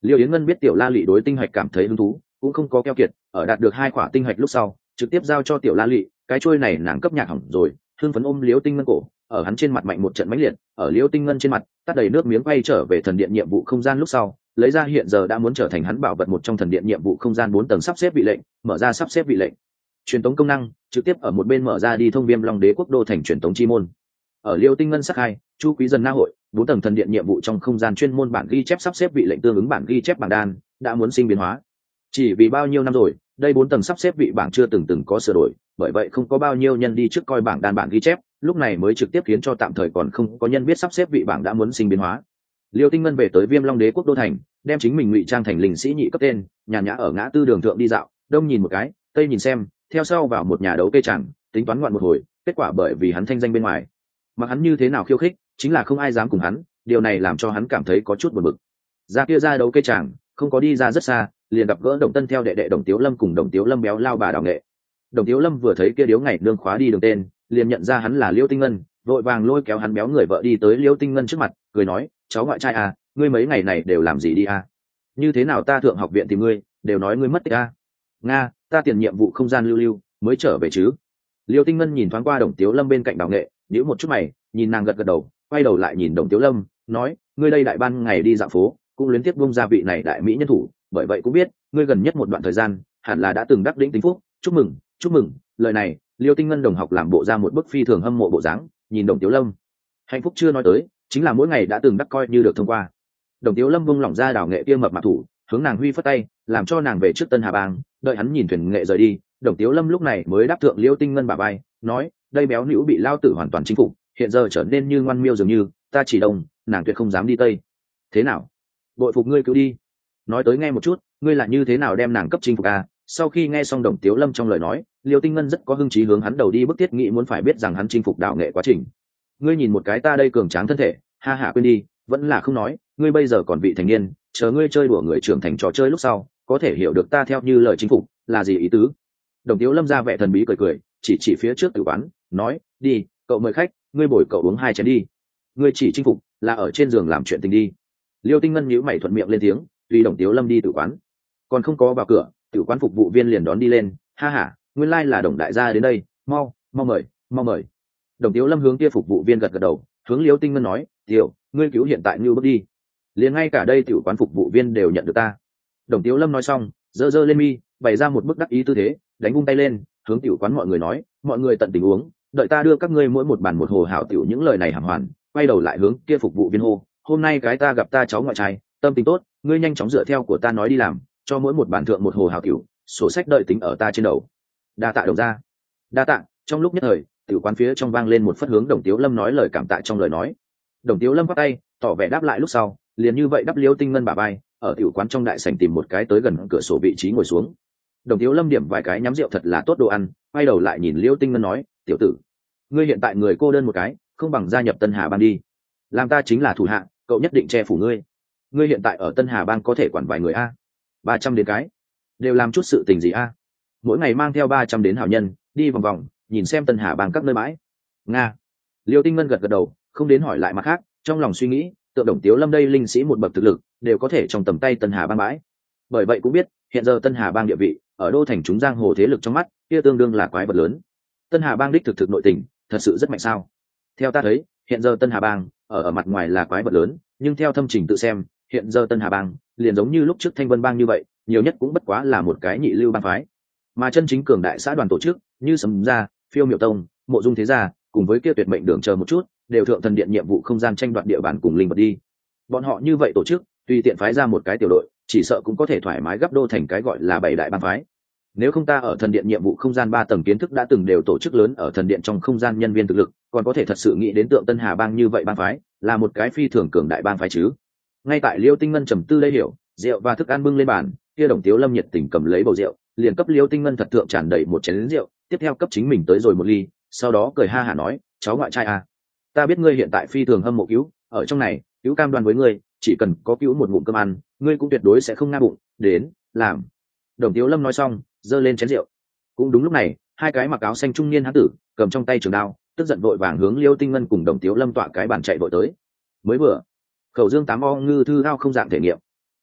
Liêu Yến Ngân biết tiểu la lị đối tinh hạch cảm thấy hứng thú, cũng không có keo kiệt, ở đạt được hai quả tinh hạch lúc sau trực tiếp giao cho tiểu la lị. Cái chuôi này nàng cấp nhạc hỏng rồi, hưng phấn ôm Liêu Tinh Ngân cổ, ở hắn trên mặt mạnh một trận mãnh liệt, ở Liêu Tinh Ngân trên mặt tắt đầy nước miếng. Quay trở về thần điện nhiệm vụ không gian lúc sau, lấy ra hiện giờ đã muốn trở thành hắn bảo vật một trong thần điện nhiệm vụ không gian bốn tầng sắp xếp vị lệnh, mở ra sắp xếp vị lệnh truyền tống công năng, trực tiếp ở một bên mở ra đi thông Viêm Long Đế quốc đô thành truyền tống chi môn. Ở Liêu Tinh Ngân sắc hai Chu Quý Dần Na hội bốn tầng thần điện nhiệm vụ trong không gian chuyên môn bản ghi chép sắp xếp vị lệnh tương ứng bản ghi chép bảng đan đã muốn sinh biến hóa. Chỉ vì bao nhiêu năm rồi, đây bốn tầng sắp xếp vị bảng chưa từng từng có sửa đổi, bởi vậy không có bao nhiêu nhân đi trước coi bảng đan bản ghi chép, lúc này mới trực tiếp khiến cho tạm thời còn không có nhân biết sắp xếp vị bảng đã muốn sinh biến hóa. Liêu Tinh Ngân về tới Viêm Long Đế quốc đô thành, đem chính mình ngụy trang thành linh sĩ nhị cấp tên, nhàn nhã ở ngã tư đường thượng đi dạo, đông nhìn một cái, tây nhìn xem, theo sau vào một nhà đấu cây chẳng, tính toán ngoạn một hồi, kết quả bởi vì hắn thanh danh bên ngoài, mà hắn như thế nào khiêu khích, chính là không ai dám cùng hắn, điều này làm cho hắn cảm thấy có chút buồn bực. Ra kia ra đấu cây chẳng, không có đi ra rất xa, liền gặp gỡ Đồng Tân theo đệ đệ Đồng Tiếu Lâm cùng Đồng Tiếu Lâm béo lao bà đào nghệ. Đồng Tiếu Lâm vừa thấy kia điếu ngày nương khóa đi đường tên, liền nhận ra hắn là Liêu Tinh Ngân, vội vàng lôi kéo hắn béo người vợ đi tới Liêu Tinh Ngân trước mặt, cười nói, cháu ngoại trai à, ngươi mấy ngày này đều làm gì đi à? Như thế nào ta thượng học viện tìm ngươi, đều nói ngươi mất tích à? Nga, ta tiền nhiệm vụ không gian lưu lưu, mới trở về chứ? Liêu Tinh Ngân nhìn thoáng qua Đồng Tiếu Lâm bên cạnh đào nghệ, nhíu một chút mày, nhìn nàng gật gật đầu, quay đầu lại nhìn Đồng Tiếu Lâm, nói, ngươi đây đại ban ngày đi dạo phố, cũng liên tiếp bung ra vị này đại mỹ nhân thủ, bởi vậy cũng biết, ngươi gần nhất một đoạn thời gian, hẳn là đã từng đắc đỉnh tính phúc, chúc mừng, chúc mừng. Lời này, Liêu Tinh Ngân đồng học làm bộ ra một bức phi thường hâm mộ bộ dáng, nhìn Đồng Tiếu Lâm. Hạnh phúc chưa nói tới, chính là mỗi ngày đã từng đắc coi như được thông qua. Đồng Tiếu Lâm vung lỏng ra đảo nghệ kia mập mạp thủ, hướng nàng huy phất tay, làm cho nàng về trước Tân Hà Bang, đợi hắn nhìn thuyền nghệ rời đi, Đồng Tiếu Lâm lúc này mới đáp thượng Liêu Tinh Ngân bả vai, nói, đây béo nữu bị lao tử hoàn toàn chinh phục, hiện giờ trở nên như ngoan miêu dường như, ta chỉ đông, nàng tuyệt không dám đi tây. Thế nào? Bội phục ngươi cứ đi. Nói tới nghe một chút, ngươi là như thế nào đem nàng cấp chinh phục à? Sau khi nghe xong Đồng Tiếu Lâm trong lời nói, Liêu Tinh Ngân rất có hứng chí hướng hắn đầu đi bức thiết nghĩ muốn phải biết rằng hắn chinh phục đạo nghệ quá trình. Ngươi nhìn một cái ta đây cường tráng thân thể, ha ha quên đi, vẫn là không nói, ngươi bây giờ còn vị thành niên, chờ ngươi chơi đùa người trưởng thành trò chơi lúc sau, có thể hiểu được ta theo như lời chinh phục là gì ý tứ. Đồng Tiếu Lâm ra vẻ thần bí cười cười, chỉ chỉ phía trước tử quán, nói, đi, cậu mời khách, ngươi bồi cậu uống hai chén đi. Ngươi chỉ chinh phục là ở trên giường làm chuyện tình đi. Liêu Tinh Ngân nhíu mày thuận miệng lên tiếng, tùy Đồng Tiếu Lâm đi tử quán. Còn không có vào cửa, tử quán phục vụ viên liền đón đi lên, ha ha, nguyên lai là Đồng đại gia đến đây, mau, mau mời, mau mời. Đồng Tiếu Lâm hướng kia phục vụ viên gật gật đầu, hướng Liêu Tinh Ngân nói, tiểu, ngươi cứu hiện tại như bước đi. Liền ngay cả đây tử quán phục vụ viên đều nhận được ta. Đồng Tiếu Lâm nói xong, giơ giơ lên mi, bày ra một bức đắc ý tư thế, đánh vung tay lên, hướng tiểu quán mọi người nói, mọi người tận tình uống, đợi ta đưa các ngươi mỗi một bàn một hồ hảo tiểu. Những lời này hàng hoàn, quay đầu lại hướng kia phục vụ viên hô, hôm nay cái ta gặp ta cháu ngoại trai, tâm tình tốt, ngươi nhanh chóng dựa theo của ta nói đi làm, cho mỗi một bản thượng một hồ hảo tiểu, sổ sách đợi tính ở ta trên đầu. Đa tạ Đồng gia. Đa tạ. Trong lúc nhất thời, tiểu quán phía trong vang lên một phất hướng Đồng Tiếu Lâm nói lời cảm tạ trong lời nói. Đồng Tiếu Lâm bắt tay, tỏ vẻ đáp lại lúc sau, liền như vậy đắp Liêu Tinh Ngân bả vai, ở tiểu quán trong đại sảnh tìm một cái tới gần cửa sổ vị trí ngồi xuống. Đồng Tiếu Lâm điểm vài cái nhắm rượu thật là tốt đồ ăn, quay đầu lại nhìn Liêu Tinh Ngân nói, tiểu tử, ngươi hiện tại người cô đơn một cái, không bằng gia nhập Tân Hà Bang đi, làm ta chính là thủ hạ, cậu nhất định che phủ ngươi. Ngươi hiện tại ở Tân Hà Bang có thể quản vài người a? Ba trăm đến cái, đều làm chút sự tình gì a? Mỗi ngày mang theo ba trăm đến hảo nhân, đi vòng vòng, nhìn xem Tân Hà Bang các nơi bãi. Nga. Liêu Tinh Ngân gật gật đầu, không đến hỏi lại mặt khác, trong lòng suy nghĩ, tượng Đồng Tiếu Lâm đây linh sĩ một bậc thực lực, đều có thể trong tầm tay Tân Hà Bang bãi. Bởi vậy cũng biết, hiện giờ Tân Hà Bang địa vị, ở đô thành chúng giang hồ thế lực trong mắt, kia tương đương là quái vật lớn. Tân Hà Bang đích thực thực nội tình, thật sự rất mạnh sao? Theo ta thấy, hiện giờ Tân Hà Bang ở ở mặt ngoài là quái vật lớn, nhưng theo thâm trình tự xem, hiện giờ Tân Hà Bang liền giống như lúc trước Thanh Vân Bang như vậy, nhiều nhất cũng bất quá là một cái nhị lưu bang phái. Mà chân chính cường đại xã đoàn tổ chức, như Sấm gia, Phiêu Miểu Tông, Mộ Dung Thế gia, cùng với kia Tuyệt Mệnh Đường chờ một chút, đều thượng thần điện nhiệm vụ không gian tranh đoạt địa bàn cùng linh vật đi. Bọn họ như vậy tổ chức, tùy tiện phái ra một cái tiểu đội, chỉ sợ cũng có thể thoải mái gấp đô thành cái gọi là bảy đại bang phái. Nếu không ta ở thần điện nhiệm vụ không gian ba tầng kiến thức đã từng đều tổ chức lớn ở thần điện trong không gian nhân viên thực lực, còn có thể thật sự nghĩ đến tượng Tân Hà Bang như vậy bang phái, là một cái phi thường cường đại bang phái chứ. Ngay tại Liêu Tinh Ngân trầm tư đây hiểu, rượu và thức ăn bưng lên bàn, kia Đồng Tiếu Lâm nhiệt tình cầm lấy bầu rượu, liền cấp Liêu Tinh Ngân thật thượng tràn đầy một chén rượu, tiếp theo cấp chính mình tới rồi một ly, sau đó cười ha hả nói, cháu ngoại trai à, ta biết ngươi hiện tại phi thường hâm mộ cứu, ở trong này, cứu cam đoan với ngươi, chỉ cần có cứu một ngụm cơm ăn, ngươi cũng tuyệt đối sẽ không nga bụng, đến, làm. Đồng Tiếu Lâm nói xong, giơ lên chén rượu. Cũng đúng lúc này, hai cái mặc áo xanh trung niên hán tử, cầm trong tay trường đao, tức giận vội vàng hướng Liêu Tinh Ngân cùng Đồng Tiếu Lâm tọa cái bàn chạy vội tới. Mới vừa, khẩu dương tám o ngư thư ao không dạng thể nghiệm.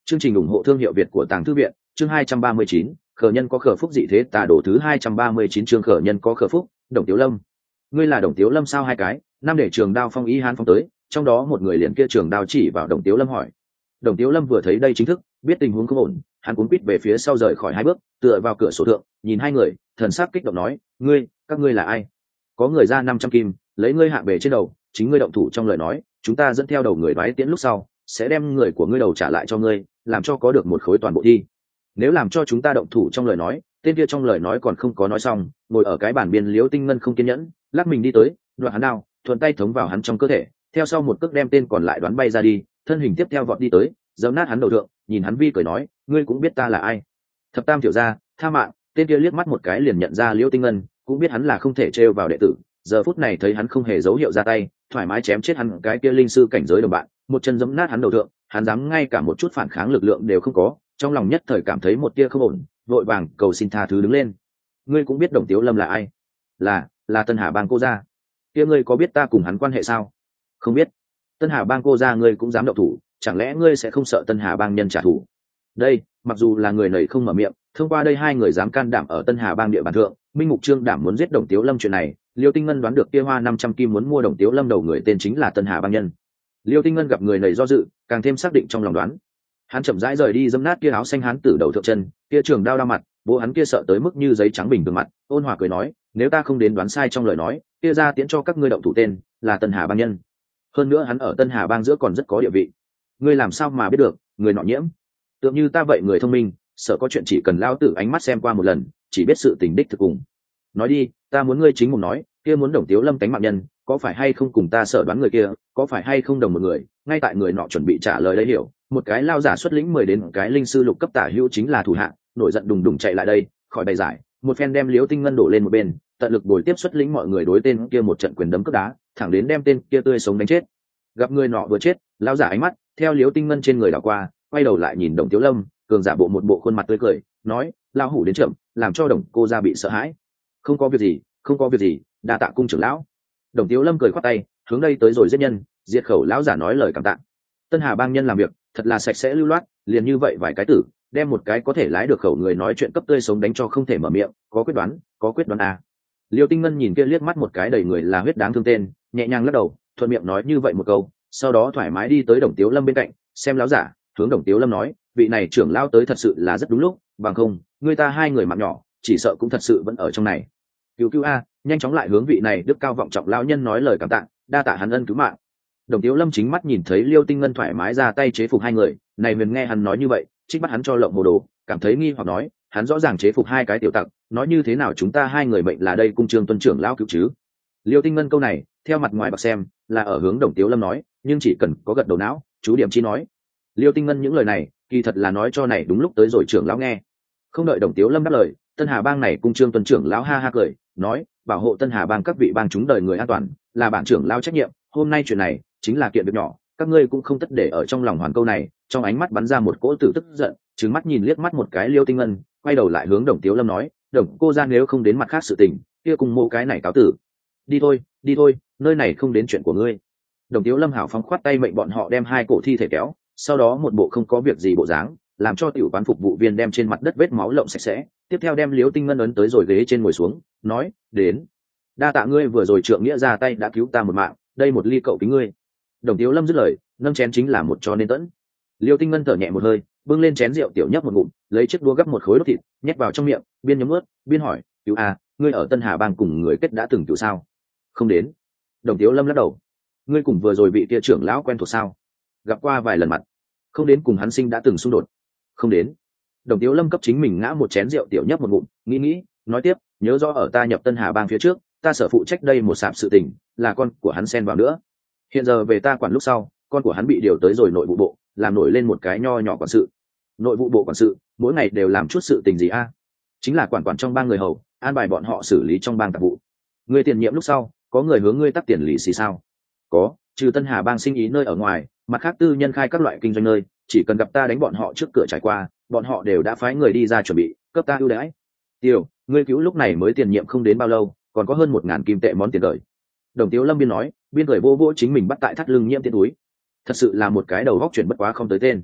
Chương trình ủng hộ thương hiệu Việt của Tàng Thư viện, chương hai trăm ba mươi chín, khờ nhân có khờ phúc dị thế tà đồ thứ hai trăm ba mươi chín chương khờ nhân có khờ phúc, Đồng Tiếu Lâm. Ngươi là Đồng Tiếu Lâm sao? Hai cái, năm để trường đao phong y hán phong tới, trong đó một người liền kia trường đao chỉ vào Đồng Tiếu Lâm hỏi. Đồng Tiếu Lâm vừa thấy đây chính thức, biết tình huống không ổn, hắn cuống quýt về phía sau rời khỏi hai bước, tựa vào cửa sổ thượng, nhìn hai người, thần sắc kích động nói, ngươi, các ngươi là ai? Có người ra năm trăm kim, lấy ngươi hạ bề trên đầu, chính ngươi động thủ trong lời nói, chúng ta dẫn theo đầu người đoái tiễn lúc sau, sẽ đem người của ngươi đầu trả lại cho ngươi, làm cho có được một khối toàn bộ thi. Nếu làm cho chúng ta động thủ trong lời nói, tên kia trong lời nói còn không có nói xong, ngồi ở cái bàn biên Liễu Tinh Ngân không kiên nhẫn, lắc mình đi tới, đoạt hắn đao, thuận tay thống vào hắn trong cơ thể, theo sau một cước đem tên còn lại đoán bay ra đi, thân hình tiếp theo vọt đi tới, giẫm nát hắn đầu thượng, nhìn hắn vi cười nói, ngươi cũng biết ta là ai? Thập Tam tiểu gia, tha mạng. Tên kia liếc mắt một cái liền nhận ra Liễu Tinh Ngân, cũng biết hắn là không thể trêu vào đệ tử, giờ phút này thấy hắn không hề dấu hiệu ra tay, thoải mái chém chết hắn cái kia linh sư cảnh giới đồng bạn, một chân giẫm nát hắn đầu thượng, hắn dám ngay cả một chút phản kháng lực lượng đều không có, trong lòng nhất thời cảm thấy một tia không ổn, vội vàng cầu xin tha thứ đứng lên. Ngươi cũng biết Đồng Tiếu Lâm là ai? Là, là Tân Hà Bang cô gia. Kia ngươi có biết ta cùng hắn quan hệ sao? Không biết. Tân Hà Bang cô gia ngươi cũng dám động thủ, chẳng lẽ ngươi sẽ không sợ Tân Hà Bang nhân trả thù? Đây, mặc dù là người nầy không mở miệng, thông qua đây hai người dám can đảm ở Tân Hà Bang địa bàn thượng, Minh Mục Trương đảm muốn giết Đồng Tiếu Lâm chuyện này, Liêu Tinh Ngân đoán được kia hoa năm trăm kim muốn mua Đồng Tiếu Lâm đầu người tên chính là Tân Hà Bang nhân. Liêu Tinh Ngân gặp người nầy do dự, càng thêm xác định trong lòng đoán. Hắn chậm rãi rời đi dẫm nát kia áo xanh hán tử đầu thượng chân, kia trường đao đao mặt, bố hắn kia sợ tới mức như giấy trắng bình thường mặt, ôn hòa cười nói, nếu ta không đến đoán sai trong lời nói, kia ra tiễn cho các ngươi động thủ tên là Tân Hà Bang nhân. Hơn nữa hắn ở Tân Hà Bang giữa còn rất có địa vị. Ngươi làm sao mà biết được? Người nọ nhiễm. Tượng như ta vậy người thông minh, sợ có chuyện chỉ cần lao tử ánh mắt xem qua một lần, chỉ biết sự tình đích thực cùng. Nói đi, ta muốn ngươi chính mồm nói, kia muốn Đồng Tiếu Lâm cánh mạng nhân, có phải hay không cùng ta sợ đoán người kia, có phải hay không đồng một người? Ngay tại người nọ chuẩn bị trả lời đấy hiểu, một cái lao giả xuất lĩnh mười đến cái linh sư lục cấp tả hữu chính là thủ hạ, nổi giận đùng đùng chạy lại đây, khỏi bày giải, một phen đem Liễu Tinh Ngân đổ lên một bên, tận lực bồi tiếp xuất lĩnh mọi người đối tên kia một trận quyền đấm cước đá, thẳng đến đem tên kia tươi sống đánh chết. Gặp người nọ vừa chết, lao giả ánh mắt theo Liễu Tinh Ngân trên người đảo qua, quay đầu lại nhìn Đồng Tiếu Lâm, cường giả bộ một bộ khuôn mặt tươi cười, nói, lao hủ đến chậm, làm cho Đồng cô gia bị sợ hãi. Không có việc gì, không có việc gì, đa tạ cung trưởng lão. Đồng Tiếu Lâm cười khoát tay, hướng đây tới rồi giết nhân, diệt khẩu lão giả nói lời cảm tạ. Tân Hà Bang nhân làm việc thật là sạch sẽ lưu loát, liền như vậy vài cái tử, đem một cái có thể lái được khẩu người nói chuyện cấp tươi sống đánh cho không thể mở miệng, có quyết đoán, có quyết đoán à. Liêu Tinh Ngân nhìn kia liếc mắt một cái đầy người là huyết đáng thương tên, nhẹ nhàng lắc đầu, thuận miệng nói như vậy một câu, sau đó thoải mái đi tới Đồng Tiếu Lâm bên cạnh, xem lão giả, hướng Đồng Tiếu Lâm nói, vị này trưởng lão tới thật sự là rất đúng lúc, bằng không, người ta hai người mạng nhỏ, chỉ sợ cũng thật sự vẫn ở trong này. Cứu cứu a, nhanh chóng lại hướng vị này đức cao vọng trọng lão nhân nói lời cảm tạ, đa tạ hắn ân cứu mạng. Đồng Tiếu Lâm chính mắt nhìn thấy Liêu Tinh Ngân thoải mái ra tay chế phục hai người, này huyền nghe hắn nói như vậy, trích bắt hắn cho lộng hồ đồ, cảm thấy nghi hoặc nói, hắn rõ ràng chế phục hai cái tiểu tặc, nói như thế nào chúng ta hai người mệnh là đây cung trương tuân trưởng lão cứu chứ? Liêu Tinh Ngân câu này, theo mặt ngoài bạc xem, là ở hướng Đồng Tiếu Lâm nói, nhưng chỉ cần có gật đầu não, chú điểm chi nói. Liêu Tinh Ngân những lời này, kỳ thật là nói cho này đúng lúc tới rồi trưởng lão nghe. Không đợi Đồng Tiếu Lâm đáp lời, Tân Hà Bang này cung trương tuân trưởng lão ha ha cười, nói, bảo hộ Tân Hà Bang các vị bang chúng đời người an toàn, là bản trưởng lão trách nhiệm, hôm nay chuyện này chính là kiện việc nhỏ, các ngươi cũng không tất để ở trong lòng hoàn câu này. Trong ánh mắt bắn ra một cỗ tử tức giận, trừng mắt nhìn liếc mắt một cái Liêu Tinh Ngân, quay đầu lại hướng Đồng Tiếu Lâm nói, Đồng cô ra nếu không đến mặt khác sự tình, kia cùng mô cái này cáo tử. Đi thôi, đi thôi, nơi này không đến chuyện của ngươi. Đồng Tiếu Lâm hảo phóng khoát tay mệnh bọn họ đem hai cổ thi thể kéo, sau đó một bộ không có việc gì bộ dáng, làm cho tiểu quán phục vụ viên đem trên mặt đất vết máu lộng sạch sẽ, tiếp theo đem Liêu Tinh Ngân ấn tới rồi ghế trên ngồi xuống, nói, đến, đa tạ ngươi vừa rồi trượng nghĩa ra tay đã cứu ta một mạng, đây một ly cậu kính ngươi. Đồng Tiếu Lâm dứt lời, nâng chén chính là một cho nên tẫn. Liêu Tinh Ngân thở nhẹ một hơi, bưng lên chén rượu tiểu nhấp một ngụm, lấy chiếc đũa gắp một khối đốt thịt, nhét vào trong miệng, biên nhấm ướt, biên hỏi, cứu à, ngươi ở Tân Hà Bang cùng người kết đã từng cứu sao? Không đến. Đồng Tiếu Lâm lắc đầu. Ngươi cùng vừa rồi vị kia trưởng lão quen thuộc sao? Gặp qua vài lần mặt. Không đến cùng hắn sinh đã từng xung đột. Không đến. Đồng Tiếu Lâm cấp chính mình ngã một chén rượu tiểu nhấp một ngụm, nghĩ nghĩ, nói tiếp, nhớ rõ ở ta nhập Tân Hà Bang phía trước, ta sở phụ trách đây một sạp sự tình, là con của hắn xen vào nữa. Hiện giờ về ta quản lúc sau, con của hắn bị điều tới rồi nội vụ bộ, làm nổi lên một cái nho nhỏ quản sự. Nội vụ bộ quản sự, mỗi ngày đều làm chút sự tình gì a? À? Chính là quản quản trong bang người hầu, an bài bọn họ xử lý trong bang tạp vụ. Ngươi tiền nhiệm lúc sau, có người hướng ngươi tắc tiền lì xì sao? Có, trừ Tân Hà Bang sinh ý nơi ở ngoài, mặt khác tư nhân khai các loại kinh doanh nơi, chỉ cần gặp ta đánh bọn họ trước cửa trải qua, bọn họ đều đã phái người đi ra chuẩn bị, cấp ta ưu đãi. Tiêu, ngươi cứu lúc này mới tiền nhiệm không đến bao lâu, còn có hơn một ngàn kim tệ món tiền đời. Đồng Tiếu Lâm biên nói, biên cười vô vô chính mình bắt tại thắt lưng nhiễm tiền túi. Thật sự là một cái đầu góc chuyển bất quá không tới tên.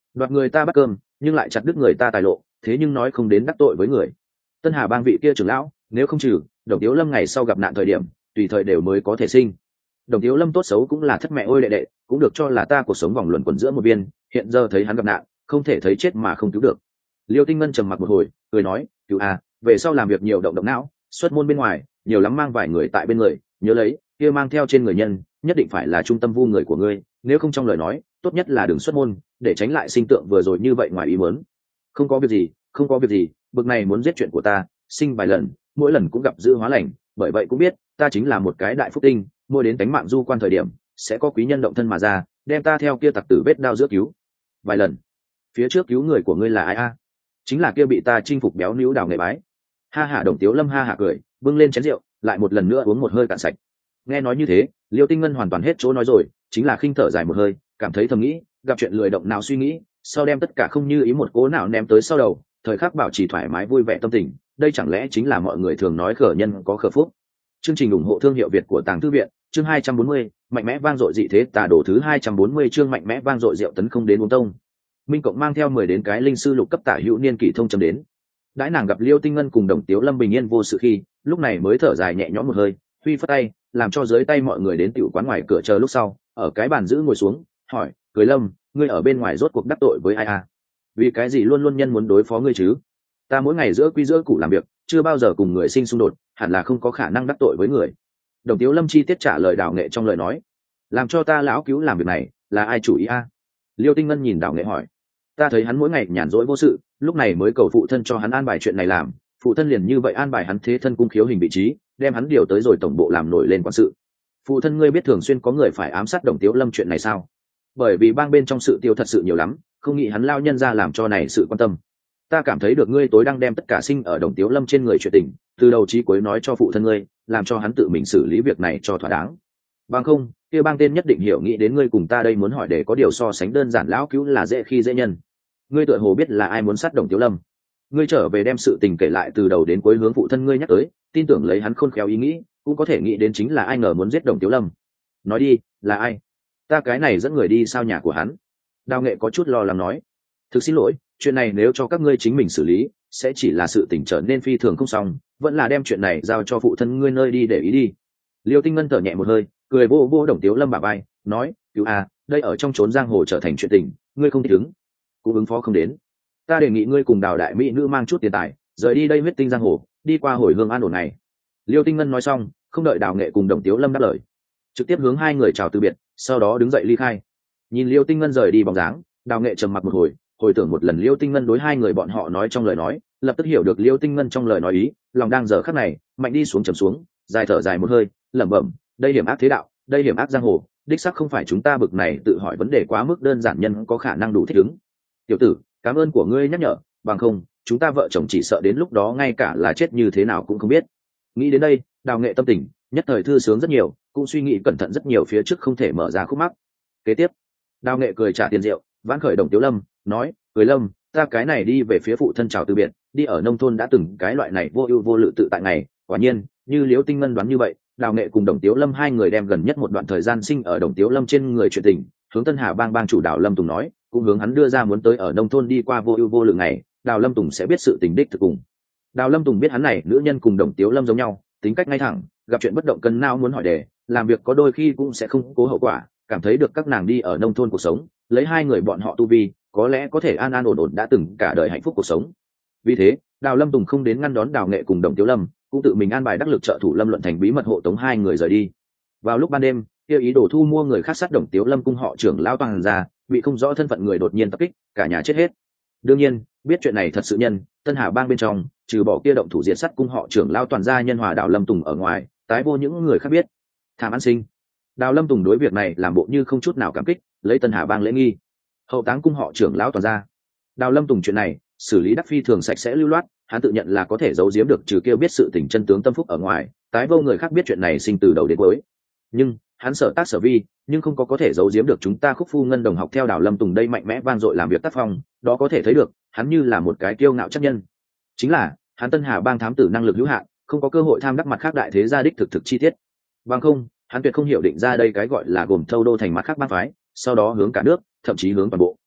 đoạt người ta bắt cơm nhưng lại chặt đứt người ta tài lộ, thế nhưng nói không đến đắc tội với người. Tân Hà bang vị kia trưởng lão nếu không trừ Đồng Tiếu Lâm ngày sau gặp nạn thời điểm tùy thời đều mới có thể sinh. Đồng Tiếu Lâm tốt xấu cũng là thất mẹ ôi đệ đệ, cũng được cho là ta cuộc sống vòng luẩn quẩn giữa một viên, hiện giờ thấy hắn gặp nạn không thể thấy chết mà không cứu được. Liêu Tinh Ngân trầm mặc một hồi cười nói, cứu à, về sau làm việc nhiều động động não, xuất môn bên ngoài nhiều lắm mang vài người tại bên người, nhớ lấy kia mang theo trên người nhân nhất định phải là trung tâm vu người của ngươi, nếu không trong lời nói tốt nhất là đừng xuất môn, để tránh lại sinh tượng vừa rồi như vậy ngoài ý muốn. Không có việc gì, không có việc gì, bực này muốn giết chuyện của ta sinh vài lần, mỗi lần cũng gặp dữ hóa lành, bởi vậy cũng biết ta chính là một cái đại phúc tinh, mỗi đến cánh mạng du quan thời điểm sẽ có quý nhân động thân mà ra, đem ta theo kia tặc tử vết đao giữa cứu. Vài lần? Phía trước cứu người của ngươi là ai a? Chính là kia bị ta chinh phục béo níu Đào Nghệ bái. Ha ha. Đồng Tiếu Lâm ha ha cười, bưng lên chén rượu lại một lần nữa uống một hơi cạn sạch. Nghe nói như thế, Liêu Tinh Ngân hoàn toàn hết chỗ nói rồi, chính là khinh thở dài một hơi, cảm thấy thầm nghĩ, gặp chuyện lười động nào suy nghĩ, sau đem tất cả không như ý một cố nào ném tới sau đầu, thời khắc bảo trì thoải mái vui vẻ tâm tình, đây chẳng lẽ chính là mọi người thường nói khở nhân có khở phúc. Chương trình ủng hộ thương hiệu Việt của Tàng Thư viện, chương hai trăm bốn mươi, mạnh mẽ vang dội dị thế tà đồ thứ hai trăm bốn mươi chương mạnh mẽ vang dội rượu tấn không đến uống tông. Minh Cộng mang theo mười đến cái linh sư lục cấp tả hữu niên kỷ thông chấm đến. Đãi nàng gặp Liêu Tinh Ngân cùng Đồng Tiếu Lâm bình yên vô sự khi, lúc này mới thở dài nhẹ nhõm một hơi, huy phất tay, làm cho dưới tay mọi người đến tiểu quán ngoài cửa chờ lúc sau, ở cái bàn giữ ngồi xuống, hỏi, Cười Lâm, ngươi ở bên ngoài rốt cuộc đắc tội với ai à? Vì cái gì luôn luôn nhân muốn đối phó ngươi chứ? Ta mỗi ngày giữa quy giữa củ làm việc, chưa bao giờ cùng người sinh xung đột, hẳn là không có khả năng đắc tội với người. Đồng Tiếu Lâm chi tiết trả lời Đào Nghệ trong lời nói, làm cho ta lão cứu làm việc này là ai chủ ý a? Liêu Tinh Ngân nhìn Đào Nghệ hỏi, ta thấy hắn mỗi ngày nhàn rỗi vô sự, lúc này mới cầu phụ thân cho hắn an bài chuyện này làm, phụ thân liền như vậy an bài hắn thế thân cung khiếu hình vị trí, đem hắn điều tới rồi tổng bộ làm nổi lên quản sự. Phụ thân ngươi biết thường xuyên có người phải ám sát Đồng Tiếu Lâm chuyện này sao? Bởi vì bang bên trong sự tiêu thật sự nhiều lắm, không nghĩ hắn lao nhân ra làm cho này sự quan tâm. Ta cảm thấy được ngươi tối đang đem tất cả sinh ở Đồng Tiếu Lâm trên người chuyện tình, từ đầu chí cuối nói cho phụ thân ngươi, làm cho hắn tự mình xử lý việc này cho thỏa đáng. Bằng không, kia bang tên nhất định hiểu nghĩ đến ngươi cùng ta đây muốn hỏi để có điều so sánh đơn giản lão cứu là dễ khi dễ nhân. Ngươi tựa hồ biết là ai muốn sát Đồng Tiếu Lâm. Ngươi trở về đem sự tình kể lại từ đầu đến cuối hướng phụ thân ngươi nhắc tới, tin tưởng lấy hắn khôn khéo ý nghĩ, cũng có thể nghĩ đến chính là ai ngờ muốn giết Đồng Tiếu Lâm. Nói đi, là ai? Ta cái này dẫn người đi sao nhà của hắn? Đào Nghệ có chút lo lắng nói, thực xin lỗi, chuyện này nếu cho các ngươi chính mình xử lý sẽ chỉ là sự tình trở nên phi thường không xong, vẫn là đem chuyện này giao cho phụ thân ngươi nơi đi để ý đi. Liêu Tinh Ngân thở nhẹ một hơi, cười vô vô Đồng Tiếu Lâm bả vai, nói, cứu à, đây ở trong chốn giang hồ trở thành chuyện tình, ngươi không thích ứng cũng ứng phó không đến. Ta đề nghị ngươi cùng Đào đại mỹ nữ mang chút tiền tài rời đi đây huyết tinh giang hồ, đi qua hồi hương an ổn này. Liêu Tinh Ngân nói xong, không đợi Đào Nghệ cùng Đồng Tiếu Lâm đáp lời, trực tiếp hướng hai người chào từ biệt, sau đó đứng dậy ly khai. Nhìn Liêu Tinh Ngân rời đi bóng dáng, Đào Nghệ trầm mặc một hồi, hồi tưởng một lần Liêu Tinh Ngân đối hai người bọn họ nói trong lời nói, lập tức hiểu được Liêu Tinh Ngân trong lời nói ý, lòng đang dở khắc này mạnh đi xuống trầm xuống, dài thở dài một hơi, lẩm bẩm, đây hiểm ác thế đạo, đây hiểm ác giang hồ, đích xác không phải chúng ta bực này tự hỏi vấn đề quá mức đơn giản nhân có khả năng đủ thích ứng. Tiểu tử, cảm ơn của ngươi nhắc nhở, bằng không chúng ta vợ chồng chỉ sợ đến lúc đó ngay cả là chết như thế nào cũng không biết. Nghĩ đến đây, Đào Nghệ tâm tình nhất thời thư sướng rất nhiều, cũng suy nghĩ cẩn thận rất nhiều phía trước không thể mở ra khúc mắc. Kế tiếp, Đào Nghệ cười trả tiền rượu, vãn khởi Đồng Tiếu Lâm, nói, Cười Lâm, ta cái này đi về phía phụ thân chào từ biệt, đi ở nông thôn đã từng cái loại này vô ưu vô lự tự tại ngày, quả nhiên như Liễu Tinh Ngân đoán như vậy, Đào Nghệ cùng Đồng Tiếu Lâm hai người đem gần nhất một đoạn thời gian sinh ở Đồng Tiếu Lâm trên người chuyện tình hướng Tân Hà bang bang chủ Đào Lâm Tùng nói, cũng hướng hắn đưa ra muốn tới ở nông thôn đi qua vô ưu vô lự ngày, Đào Lâm Tùng sẽ biết sự tình đích thực cùng. Đào Lâm Tùng biết hắn này nữ nhân cùng Đồng Tiếu Lâm giống nhau, tính cách ngay thẳng, gặp chuyện bất động cân não muốn hỏi đề, làm việc có đôi khi cũng sẽ không cố hậu quả, cảm thấy được các nàng đi ở nông thôn cuộc sống, lấy hai người bọn họ tu vi, có lẽ có thể an an ổn ổn đã từng cả đời hạnh phúc cuộc sống. Vì thế, Đào Lâm Tùng không đến ngăn đón Đào Nghệ cùng Đồng Tiếu Lâm, cũng tự mình an bài đắc lực trợ thủ Lâm Luận Thành bí mật hộ tống hai người rời đi. Vào lúc ban đêm, kia ý đồ thu mua người khác sát Đồng Tiếu Lâm cung họ trưởng lão toàn ra, bị không rõ thân phận người đột nhiên tập kích, cả nhà chết hết. Đương nhiên, biết chuyện này thật sự nhân, Tân Hà bang bên trong, trừ bỏ kia động thủ diệt sát cung họ trưởng lão toàn gia nhân hòa Đào Lâm Tùng ở ngoài, tái vô những người khác biết. Thảm an sinh. Đào Lâm Tùng đối việc này làm bộ như không chút nào cảm kích, lấy Tân Hà bang lễ nghi, hậu táng cung họ trưởng lão toàn gia. Đào Lâm Tùng chuyện này xử lý đắc phi thường sạch sẽ lưu loát, hắn tự nhận là có thể giấu giếm được trừ kêu biết sự tình chân tướng tâm phúc ở ngoài, tái vô người khác biết chuyện này sinh từ đầu đến cuối. Nhưng hắn sở tác sở vi, nhưng không có có thể giấu giếm được chúng ta Khúc Phu Ngân đồng học theo Đào Lâm Tùng đây mạnh mẽ vang dội làm việc tác phong, đó có thể thấy được, hắn như là một cái kiêu ngạo chấp nhân. Chính là, hắn Tân Hà bang thám tử năng lực hữu hạn, không có cơ hội tham đắc mặt khác đại thế gia đích thực thực chi tiết. Bằng không, hắn tuyệt không hiểu định ra đây cái gọi là gồm thâu đô thành mặt khác bang phái, sau đó hướng cả nước, thậm chí hướng toàn bộ.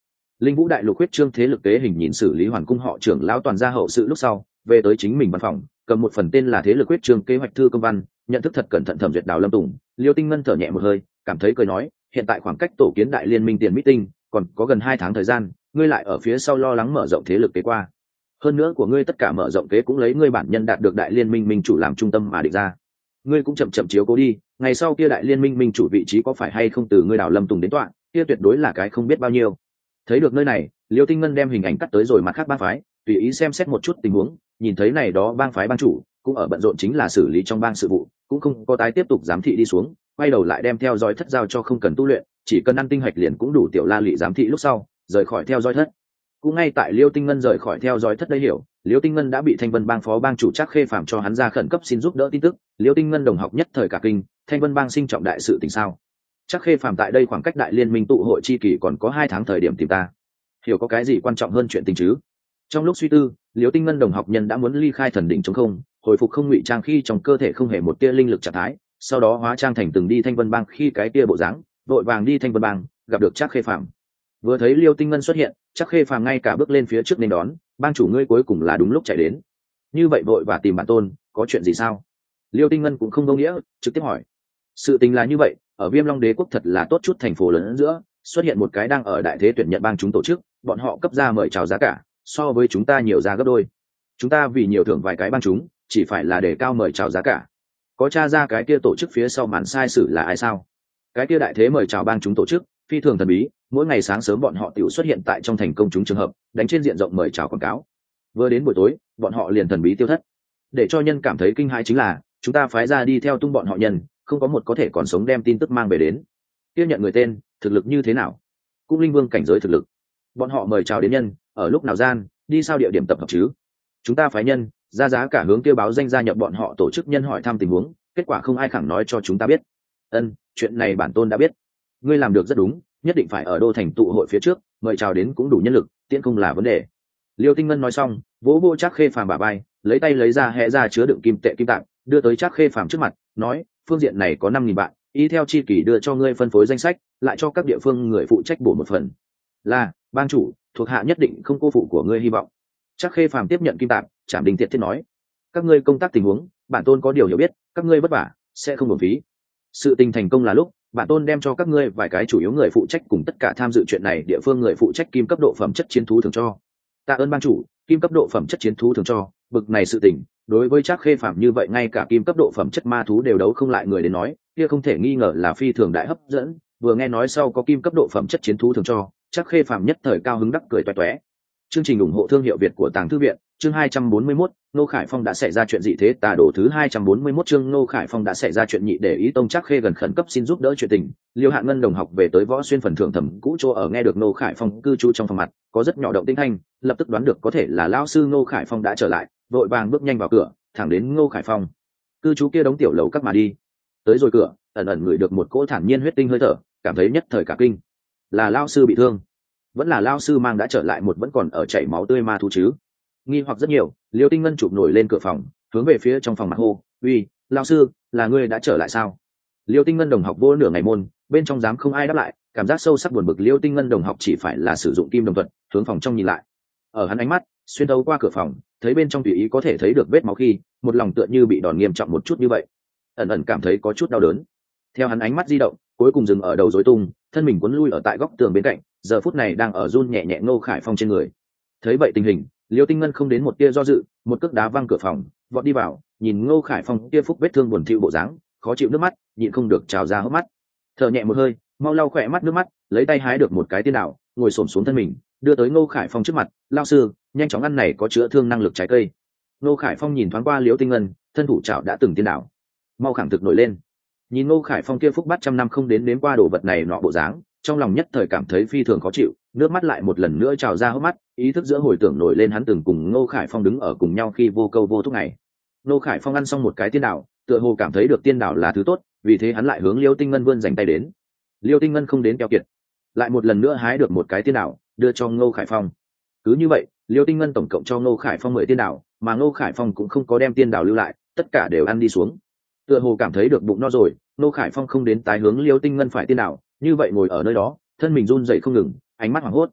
Linh Vũ đại lục huyết trương thế lực kế hình nhìn xử lý hoàn cung họ trưởng lão toàn gia hậu sự lúc sau, về tới chính mình văn phòng, cầm một phần tên là thế lực huyết trương kế hoạch thư công văn, nhận thức thật cẩn thận thẩm duyệt Đào Lâm Tùng. Liêu Tinh Ngân thở nhẹ một hơi, cảm thấy cười nói, hiện tại khoảng cách tổ kiến đại liên minh tiền meeting còn có gần hai tháng thời gian, ngươi lại ở phía sau lo lắng mở rộng thế lực kế qua. Hơn nữa của ngươi tất cả mở rộng kế cũng lấy ngươi bản nhân đạt được đại liên minh minh chủ làm trung tâm mà định ra. Ngươi cũng chậm chậm chiếu cố đi, ngày sau kia đại liên minh minh chủ vị trí có phải hay không từ ngươi Đào Lâm Tùng đến tọa, kia tuyệt đối là cái không biết bao nhiêu. Thấy được nơi này, Liêu Tinh Ngân đem hình ảnh cắt tới rồi mặt khác bang phái, tùy ý xem xét một chút tình huống, nhìn thấy này đó bang phái bang chủ cũng ở bận rộn chính là xử lý trong bang sự vụ, cũng không có tái tiếp tục giám thị đi xuống, quay đầu lại đem theo dõi thất giao cho không cần tu luyện, chỉ cần ăn tinh hạch liền cũng đủ tiểu la lị giám thị lúc sau rời khỏi theo dõi thất. Cũng ngay tại Liêu Tinh Ngân rời khỏi theo dõi thất đây hiểu, Liêu Tinh Ngân đã bị Thanh Vân bang phó bang chủ Trác Khê Phạm cho hắn ra khẩn cấp xin giúp đỡ tin tức. Liêu Tinh Ngân đồng học nhất thời cả kinh, Thanh Vân bang sinh trọng đại sự tình sao? Trác Khê Phạm tại đây khoảng cách đại liên minh tụ hội chi kỳ còn có hai tháng thời điểm tìm ta, hiểu có cái gì quan trọng hơn chuyện tình chứ? Trong lúc suy tư, Liêu Tinh Ngân đồng học nhân đã muốn ly khai thần đỉnh chống không, hồi phục không ngụy trang khi trong cơ thể không hề một tia linh lực trạng thái, sau đó hóa trang thành từng đi Thanh Vân bang khi cái tia bộ dáng, vội vàng đi Thanh Vân bang, gặp được Trác Khê Phạm. Vừa thấy Liêu Tinh Ngân xuất hiện, Trác Khê Phạm ngay cả bước lên phía trước nên đón, bang chủ ngươi cuối cùng là đúng lúc chạy đến. Như vậy vội và tìm bản tôn, có chuyện gì sao? Liêu Tinh Ngân cũng không vô nghĩa, trực tiếp hỏi. Sự tình là như vậy, ở Viêm Long Đế quốc thật là tốt chút thành phố lớn giữa, xuất hiện một cái đang ở đại thế tuyển nhận bang chúng tổ chức, bọn họ cấp ra mời chào giá cả, so với chúng ta nhiều ra gấp đôi. Chúng ta vì nhiều thưởng vài cái bang chúng, chỉ phải là để cao mời chào giá cả. Có tra ra cái kia tổ chức phía sau màn sai sử là ai sao? Cái kia đại thế mời chào bang chúng tổ chức, phi thường thần bí, mỗi ngày sáng sớm bọn họ tiểu xuất hiện tại trong thành công chúng trường hợp, đánh trên diện rộng mời chào quảng cáo. Vừa đến buổi tối, bọn họ liền thần bí tiêu thất. Để cho nhân cảm thấy kinh hãi chính là, chúng ta phái ra đi theo tung bọn họ nhân, không có một có thể còn sống đem tin tức mang về đến. Tiếp nhận người tên, thực lực như thế nào? Cũng linh vương cảnh giới thực lực. Bọn họ mời chào đến nhân, ở lúc nào gian, đi sao địa điểm tập hợp chứ? Chúng ta phái nhân, ra giá cả hướng kêu báo danh gia nhập bọn họ tổ chức nhân hỏi thăm tình huống, kết quả không ai khẳng nói cho chúng ta biết. Ân, chuyện này bản tôn đã biết. Ngươi làm được rất đúng, nhất định phải ở đô thành tụ hội phía trước, mời chào đến cũng đủ nhân lực, tiễn không là vấn đề. Liêu Tinh Ngân nói xong, vỗ vỗ Trác Khê Phàm bả vai, lấy tay lấy ra hẹ ra chứa đựng kim tệ kim tạng, đưa tới Trác Khê Phàm trước mặt, nói, phương diện này có năm nghìn bạn, y theo chi kỷ đưa cho ngươi phân phối danh sách, lại cho các địa phương người phụ trách bổ một phần. Là, bang chủ, thuộc hạ nhất định không cô phụ của ngươi hy vọng. Trác Khê Phàm tiếp nhận kim tạng, Trảm Đình Thiệt Thiết nói, các ngươi công tác tình huống, bản tôn có điều hiểu biết, các ngươi vất vả, sẽ không uổng phí. Sự tình thành công là lúc, bản tôn đem cho các ngươi vài cái chủ yếu người phụ trách cùng tất cả tham dự chuyện này địa phương người phụ trách kim cấp độ phẩm chất chiến thú thường cho. Tạ ơn ban chủ, kim cấp độ phẩm chất chiến thú thường cho, bực này sự tình, đối với Trác Khê Phàm như vậy ngay cả kim cấp độ phẩm chất ma thú đều đấu không lại người đến nói, kia không thể nghi ngờ là phi thường đại hấp dẫn, vừa nghe nói sau có kim cấp độ phẩm chất chiến thú thường cho, Trác Khê Phàm nhất thời cao hứng đắc cười toé toé. Chương trình ủng hộ thương hiệu Việt của Tàng Thư viện, chương hai trăm bốn mươi mốt, Ngô Khải Phong đã xảy ra chuyện gì thế? Tà đồ thứ hai trăm bốn mươi mốt chương Ngô Khải Phong đã xảy ra chuyện nhị để ý tông Trác Khê gần khẩn cấp xin giúp đỡ chuyện tình. Liêu Hạ Ngân đồng học về tới Võ Xuyên phần thưởng thẩm cũ chỗ ở nghe được Ngô Khải Phong cư trú trong phòng mặt, có rất nhỏ động tĩnh thanh, lập tức đoán được có thể là lão sư Ngô Khải Phong đã trở lại, vội vàng bước nhanh vào cửa, thẳng đến Ngô Khải Phong cư trú kia đống tiểu lầu các mà đi. Tới rồi cửa, ẩn ẩn ngửi được một cỗ thản nhiên huyết tinh hơi thở, cảm thấy nhất thời cả kinh. Là lão sư bị thương, vẫn là lão sư mang đã trở lại một vẫn còn ở chảy máu tươi ma thú chứ? Nghi hoặc rất nhiều, Liêu Tinh Ngân chụp nổi lên cửa phòng, hướng về phía trong phòng mặt hô, uy, lão sư, là ngươi đã trở lại sao? Liêu Tinh Ngân đồng học vô nửa ngày môn, bên trong dám không ai đáp lại, cảm giác sâu sắc buồn bực. Liêu Tinh Ngân đồng học chỉ phải là sử dụng kim đồng thuật, hướng phòng trong nhìn lại. Ở hắn ánh mắt xuyên thấu qua cửa phòng, thấy bên trong tùy ý có thể thấy được vết máu khi, một lòng tựa như bị đòn nghiêm trọng một chút như vậy, ẩn ẩn cảm thấy có chút đau đớn. Theo hắn ánh mắt di động, cuối cùng dừng ở đầu rối tung, thân mình cuốn lui ở tại góc tường bên cạnh, giờ phút này đang ở run nhẹ nhẹ Ngô Khải Phong trên người. Thấy vậy tình hình, Liêu Tinh Ngân không đến một tia do dự, một cước đá văng cửa phòng, vọt đi vào, nhìn Ngô Khải Phong kia phúc vết thương buồn thiu bộ dáng, khó chịu nước mắt, nhịn không được trào ra hốc mắt. Thở nhẹ một hơi, mau lau khỏe mắt nước mắt, lấy tay hái được một cái tiên đảo, ngồi xổm xuống thân mình, đưa tới Ngô Khải Phong trước mặt, "Lão sư, nhanh chóng ăn này có chữa thương năng lực trái cây." Ngô Khải Phong nhìn thoáng qua Liêu Tinh Ngân, thân thủ chảo đã từng tiên đảo, mau khẳng thực nổi lên. Nhìn Ngô Khải Phong kia phúc bắt trăm năm không đến đến qua đồ vật này nọ bộ dáng, trong lòng nhất thời cảm thấy phi thường khó chịu, nước mắt lại một lần nữa trào ra hốc mắt, ý thức giữa hồi tưởng nổi lên hắn từng cùng Ngô Khải Phong đứng ở cùng nhau khi vô câu vô thúc này. Ngô Khải Phong ăn xong một cái tiên đảo, tựa hồ cảm thấy được tiên đảo là thứ tốt, vì thế hắn lại hướng Liêu Tinh Ngân vươn dành tay đến. Liêu Tinh Ngân không đến keo kiệt, lại một lần nữa hái được một cái tiên đảo, đưa cho Ngô Khải Phong. Cứ như vậy, Liêu Tinh Ngân tổng cộng cho Ngô Khải Phong mười tiên đảo, mà Ngô Khải Phong cũng không có đem tiên đảo lưu lại, tất cả đều ăn đi xuống. Tựa hồ cảm thấy được bụng no rồi, Ngô Khải Phong không đến tái hướng Liêu Tinh Ngân phải tiên đảo, như vậy ngồi ở nơi đó, thân mình run rẩy không ngừng, ánh mắt hoảng hốt.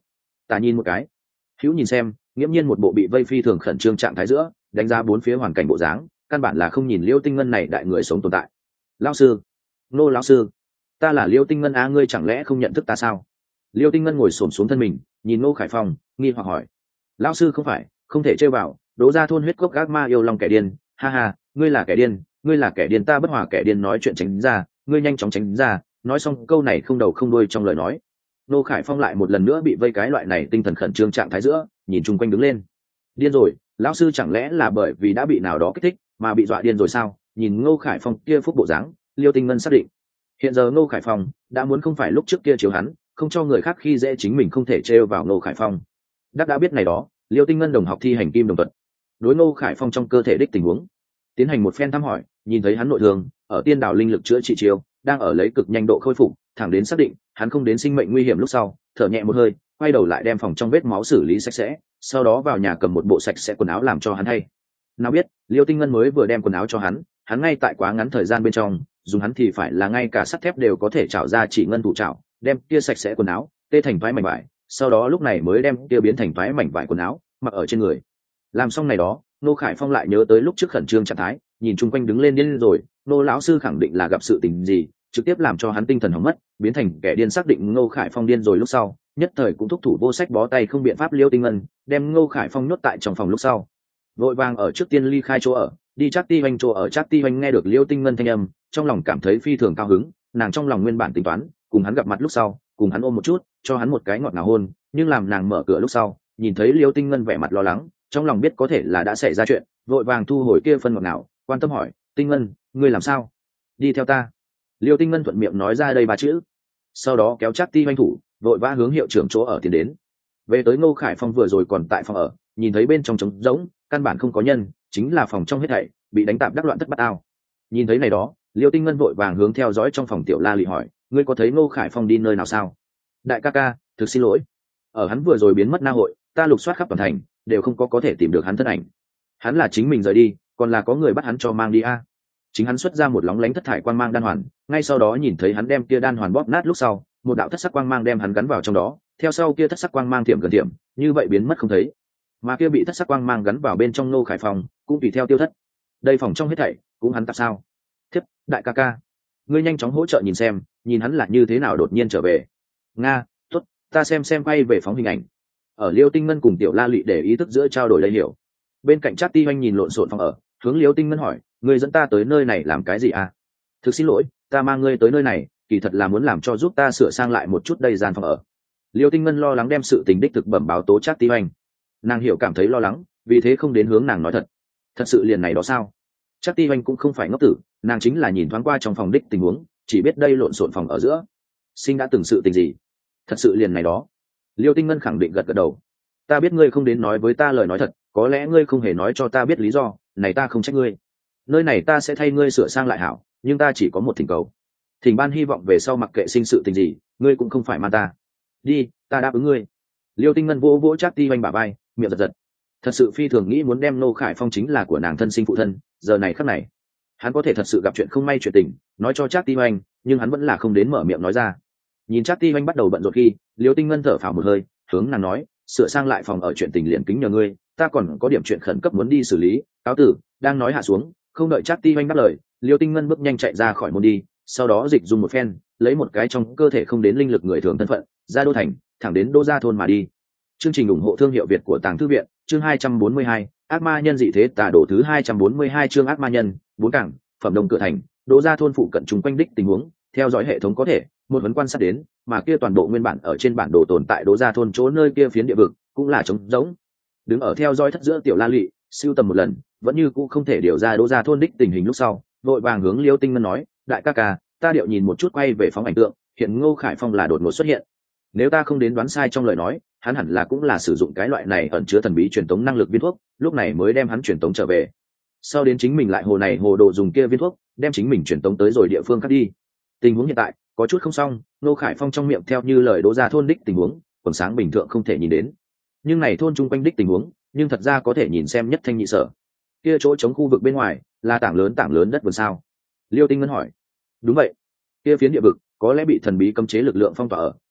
ta nhìn một cái. Hữu nhìn xem, nghiễm nhiên một bộ bị vây phi thường khẩn trương trạng thái giữa, đánh giá bốn phía hoàn cảnh bộ dáng, căn bản là không nhìn Liêu Tinh Ngân này đại người sống tồn tại. Lão sư, nô lão sư, ta là Liêu Tinh Ngân á, ngươi chẳng lẽ không nhận thức ta sao? Liêu Tinh Ngân ngồi xổm xuống thân mình, nhìn Ngô Khải Phong, nghi hoặc hỏi. Lão sư không phải, không thể chơi vào, Đỗ Gia thôn huyết cốc gác ma yêu lòng kẻ điên, ha ha, ngươi là kẻ điên, ngươi là kẻ điên, ta bất hòa kẻ điên nói chuyện tránh ra, ngươi nhanh chóng tránh ra. Nói xong câu này không đầu không đuôi trong lời nói. Ngô Khải Phong lại một lần nữa bị vây cái loại này tinh thần khẩn trương trạng thái giữa, nhìn chung quanh đứng lên. Điên rồi, lão sư chẳng lẽ là bởi vì đã bị nào đó kích thích mà bị dọa điên rồi sao? Nhìn Ngô Khải Phong kia phúc bộ dáng, Liêu Tinh Ngân xác định hiện giờ Ngô Khải Phong đã muốn không phải lúc trước kia chiếu hắn, không cho người khác khi dễ chính mình không thể trêu vào Ngô Khải Phong. Đắc đã biết này đó, Liêu Tinh Ngân đồng học thi hành kim đồng thuật, đối Ngô Khải Phong trong cơ thể đích tình huống tiến hành một phen thăm hỏi, nhìn thấy hắn nội thương ở tiên đảo linh lực chữa trị chiêu đang ở lấy cực nhanh độ khôi phục, thẳng đến xác định hắn không đến sinh mệnh nguy hiểm lúc sau, thở nhẹ một hơi, quay đầu lại đem phòng trong vết máu xử lý sạch sẽ, sau đó vào nhà cầm một bộ sạch sẽ quần áo làm cho hắn thay. Nào biết Liêu Tinh Ngân mới vừa đem quần áo cho hắn, hắn ngay tại quá ngắn thời gian bên trong dùng hắn thì phải là ngay cả sắt thép đều có thể chảo ra chỉ ngân thủ chảo, đem kia sạch sẽ quần áo tê thành vải mảnh vải, sau đó lúc này mới đem kia biến thành vải mảnh vải quần áo mặc ở trên người. Làm xong này đó, Nô Khải Phong lại nhớ tới lúc trước khẩn trương trạng thái, nhìn chung quanh đứng lên điên rồi, Nô lão sư khẳng định là gặp sự tình gì, trực tiếp làm cho hắn tinh thần hỏng mất, biến thành kẻ điên. Xác định Ngô Khải Phong điên rồi lúc sau, nhất thời cũng thúc thủ vô sách bó tay không biện pháp. Liêu Tinh Ngân đem Ngô Khải Phong nhốt tại trong phòng lúc sau, vội vàng ở trước tiên ly khai chỗ ở, đi Trác Ti Hoành chỗ ở. Trác Ti Hoành nghe được Liêu Tinh Ngân thanh âm, trong lòng cảm thấy phi thường cao hứng, nàng trong lòng nguyên bản tính toán cùng hắn gặp mặt lúc sau, cùng hắn ôm một chút, cho hắn một cái ngọt ngào hôn, nhưng làm nàng mở cửa lúc sau, nhìn thấy Liêu Tinh Ngân vẻ mặt lo lắng, trong lòng biết có thể là đã xảy ra chuyện, vội vàng thu hồi kia phân ngọt ngào, quan tâm hỏi, Tinh Ngân, ngươi làm sao? Đi theo ta. Liêu Tinh Ngân thuận miệng nói ra đây ba chữ, sau đó kéo Trác Ti Hoành thủ, vội vã hướng hiệu trưởng chỗ ở tiến đến. Về tới Ngô Khải Phong vừa rồi còn tại phòng ở, nhìn thấy bên trong trống rỗng, căn bản không có nhân, chính là phòng trong hết thảy bị đánh tạp đắc loạn thất bát ao. Nhìn thấy này đó, Liêu Tinh Ngân vội vàng hướng theo dõi trong phòng Tiểu La Lị hỏi, ngươi có thấy Ngô Khải Phong đi nơi nào sao? Đại ca ca, thực xin lỗi, ở hắn vừa rồi biến mất na hội, ta lục soát khắp toàn thành đều không có có thể tìm được hắn thân ảnh. Hắn là chính mình rời đi, còn là có người bắt hắn cho mang đi a? Chính hắn xuất ra một lóng lánh thất thải quang mang đan hoàn, ngay sau đó nhìn thấy hắn đem kia đan hoàn bóp nát lúc sau, một đạo thất sắc quang mang đem hắn gắn vào trong đó, theo sau kia thất sắc quang mang tiệm gần tiệm, như vậy biến mất không thấy. Mà kia bị thất sắc quang mang gắn vào bên trong Ngô Khải Phong cũng tùy theo tiêu thất. Đây phòng trong hết thảy cũng hắn tạp sao? Thiếp, đại ca ca, ngươi nhanh chóng hỗ trợ nhìn xem, nhìn hắn là như thế nào đột nhiên trở về. Nga, tốt, ta xem xem quay về phóng hình ảnh. Ở Liêu Tinh Ngân cùng Tiểu La Lị để ý thức giữa trao đổi lấy hiểu. Bên cạnh Trác Ti Hoành nhìn lộn xộn phòng ở, hướng Liêu Tinh Ngân hỏi, ngươi dẫn ta tới nơi này làm cái gì à? Thực xin lỗi, ta mang ngươi tới nơi này, kỳ thật là muốn làm cho giúp ta sửa sang lại một chút đây gian phòng ở. Liêu Tinh Ngân lo lắng đem sự tình đích thực bẩm báo tố Trác Ti Hoành. Nàng hiểu cảm thấy lo lắng, vì thế không đến hướng nàng nói thật. Thật sự liền này đó sao? Trác Ti Hoành cũng không phải ngốc tử, nàng chính là nhìn thoáng qua trong phòng đích tình huống, chỉ biết đây lộn xộn phòng ở giữa sinh đã từng sự tình gì. Thật sự liền này đó. Liêu Tinh Ngân khẳng định gật gật đầu. Ta biết ngươi không đến nói với ta lời nói thật, có lẽ ngươi không hề nói cho ta biết lý do, này ta không trách ngươi. Nơi này ta sẽ thay ngươi sửa sang lại hảo, nhưng ta chỉ có một thỉnh cầu. Thỉnh ban hy vọng về sau mặc kệ sinh sự tình gì, ngươi cũng không phải mang ta. Đi, ta đáp ứng ngươi. Liêu Tinh Ngân vỗ vỗ Trác Ti Hoành bả vai, miệng giật giật. Thật sự phi thường nghĩ muốn đem Ngô Khải Phong chính là của nàng thân sinh phụ thân, giờ này khắc này, hắn có thể thật sự gặp chuyện không may chuyện tình, nói cho Trác Ti Hoành, nhưng hắn vẫn là không đến mở miệng nói ra. Nhìn Trác Ti Hoành bắt đầu bận rộn khi, Liêu Tinh Ngân thở phào một hơi, hướng nàng nói, sửa sang lại phòng ở chuyện tình liền kính nhờ ngươi, ta còn có điểm chuyện khẩn cấp muốn đi xử lý, cáo tử. Đang nói hạ xuống, không đợi Trác Ti Hoành đáp lời, Liêu Tinh Ngân bước nhanh chạy ra khỏi môn đi, sau đó dịch dùng một phen, lấy một cái trong cơ thể không đến linh lực người thường thân phận, ra đô thành, thẳng đến Đô Gia thôn mà đi. Chương trình ủng hộ thương hiệu Việt của Tàng Thư viện, chương hai trăm bốn mươi hai, ác ma nhân dị thế tà đổ thứ hai trăm bốn mươi hai chương ác ma nhân, bốn cảng, phẩm đồng cửa thành, Đỗ Gia thôn phụ cận chung quanh đích tình huống, theo dõi hệ thống có thể, một vấn quan sát đến, mà kia toàn bộ nguyên bản ở trên bản đồ tồn tại Đỗ Gia thôn chỗ nơi kia phiến địa vực, cũng là trống rỗng. Đứng ở theo dõi thất giữa Tiểu La Lị, siêu tầm một lần, vẫn như cũ không thể điều ra Đỗ Gia thôn đích tình hình lúc sau, vội vàng hướng Liêu Tinh Ngân nói, đại ca ca, ta điệu nhìn một chút quay về phóng ảnh tượng, hiện Ngô Khải Phong là đột ngột xuất hiện. Nếu ta không đến đoán sai trong lời nói, hắn hẳn là cũng là sử dụng cái loại này ẩn chứa thần bí truyền tống năng lực viên thuốc, lúc này mới đem hắn truyền tống trở về. Sau đến chính mình lại hồ này hồ đồ dùng kia viên thuốc, đem chính mình truyền tống tới rồi địa phương khác đi. Tình huống hiện tại có chút không xong, Ngô Khải Phong trong miệng theo như lời Đỗ Gia thôn đích tình huống, quần sáng bình thường không thể nhìn đến. Nhưng này thôn chung quanh đích tình huống, nhưng thật ra có thể nhìn xem nhất thanh nhị sở. Kia chỗ chống khu vực bên ngoài, là tảng lớn tảng lớn đất vườn sao? Liêu Tinh Ngân hỏi. Đúng vậy. Kia phiến địa vực có lẽ bị thần bí cấm chế lực lượng phong tỏa ở,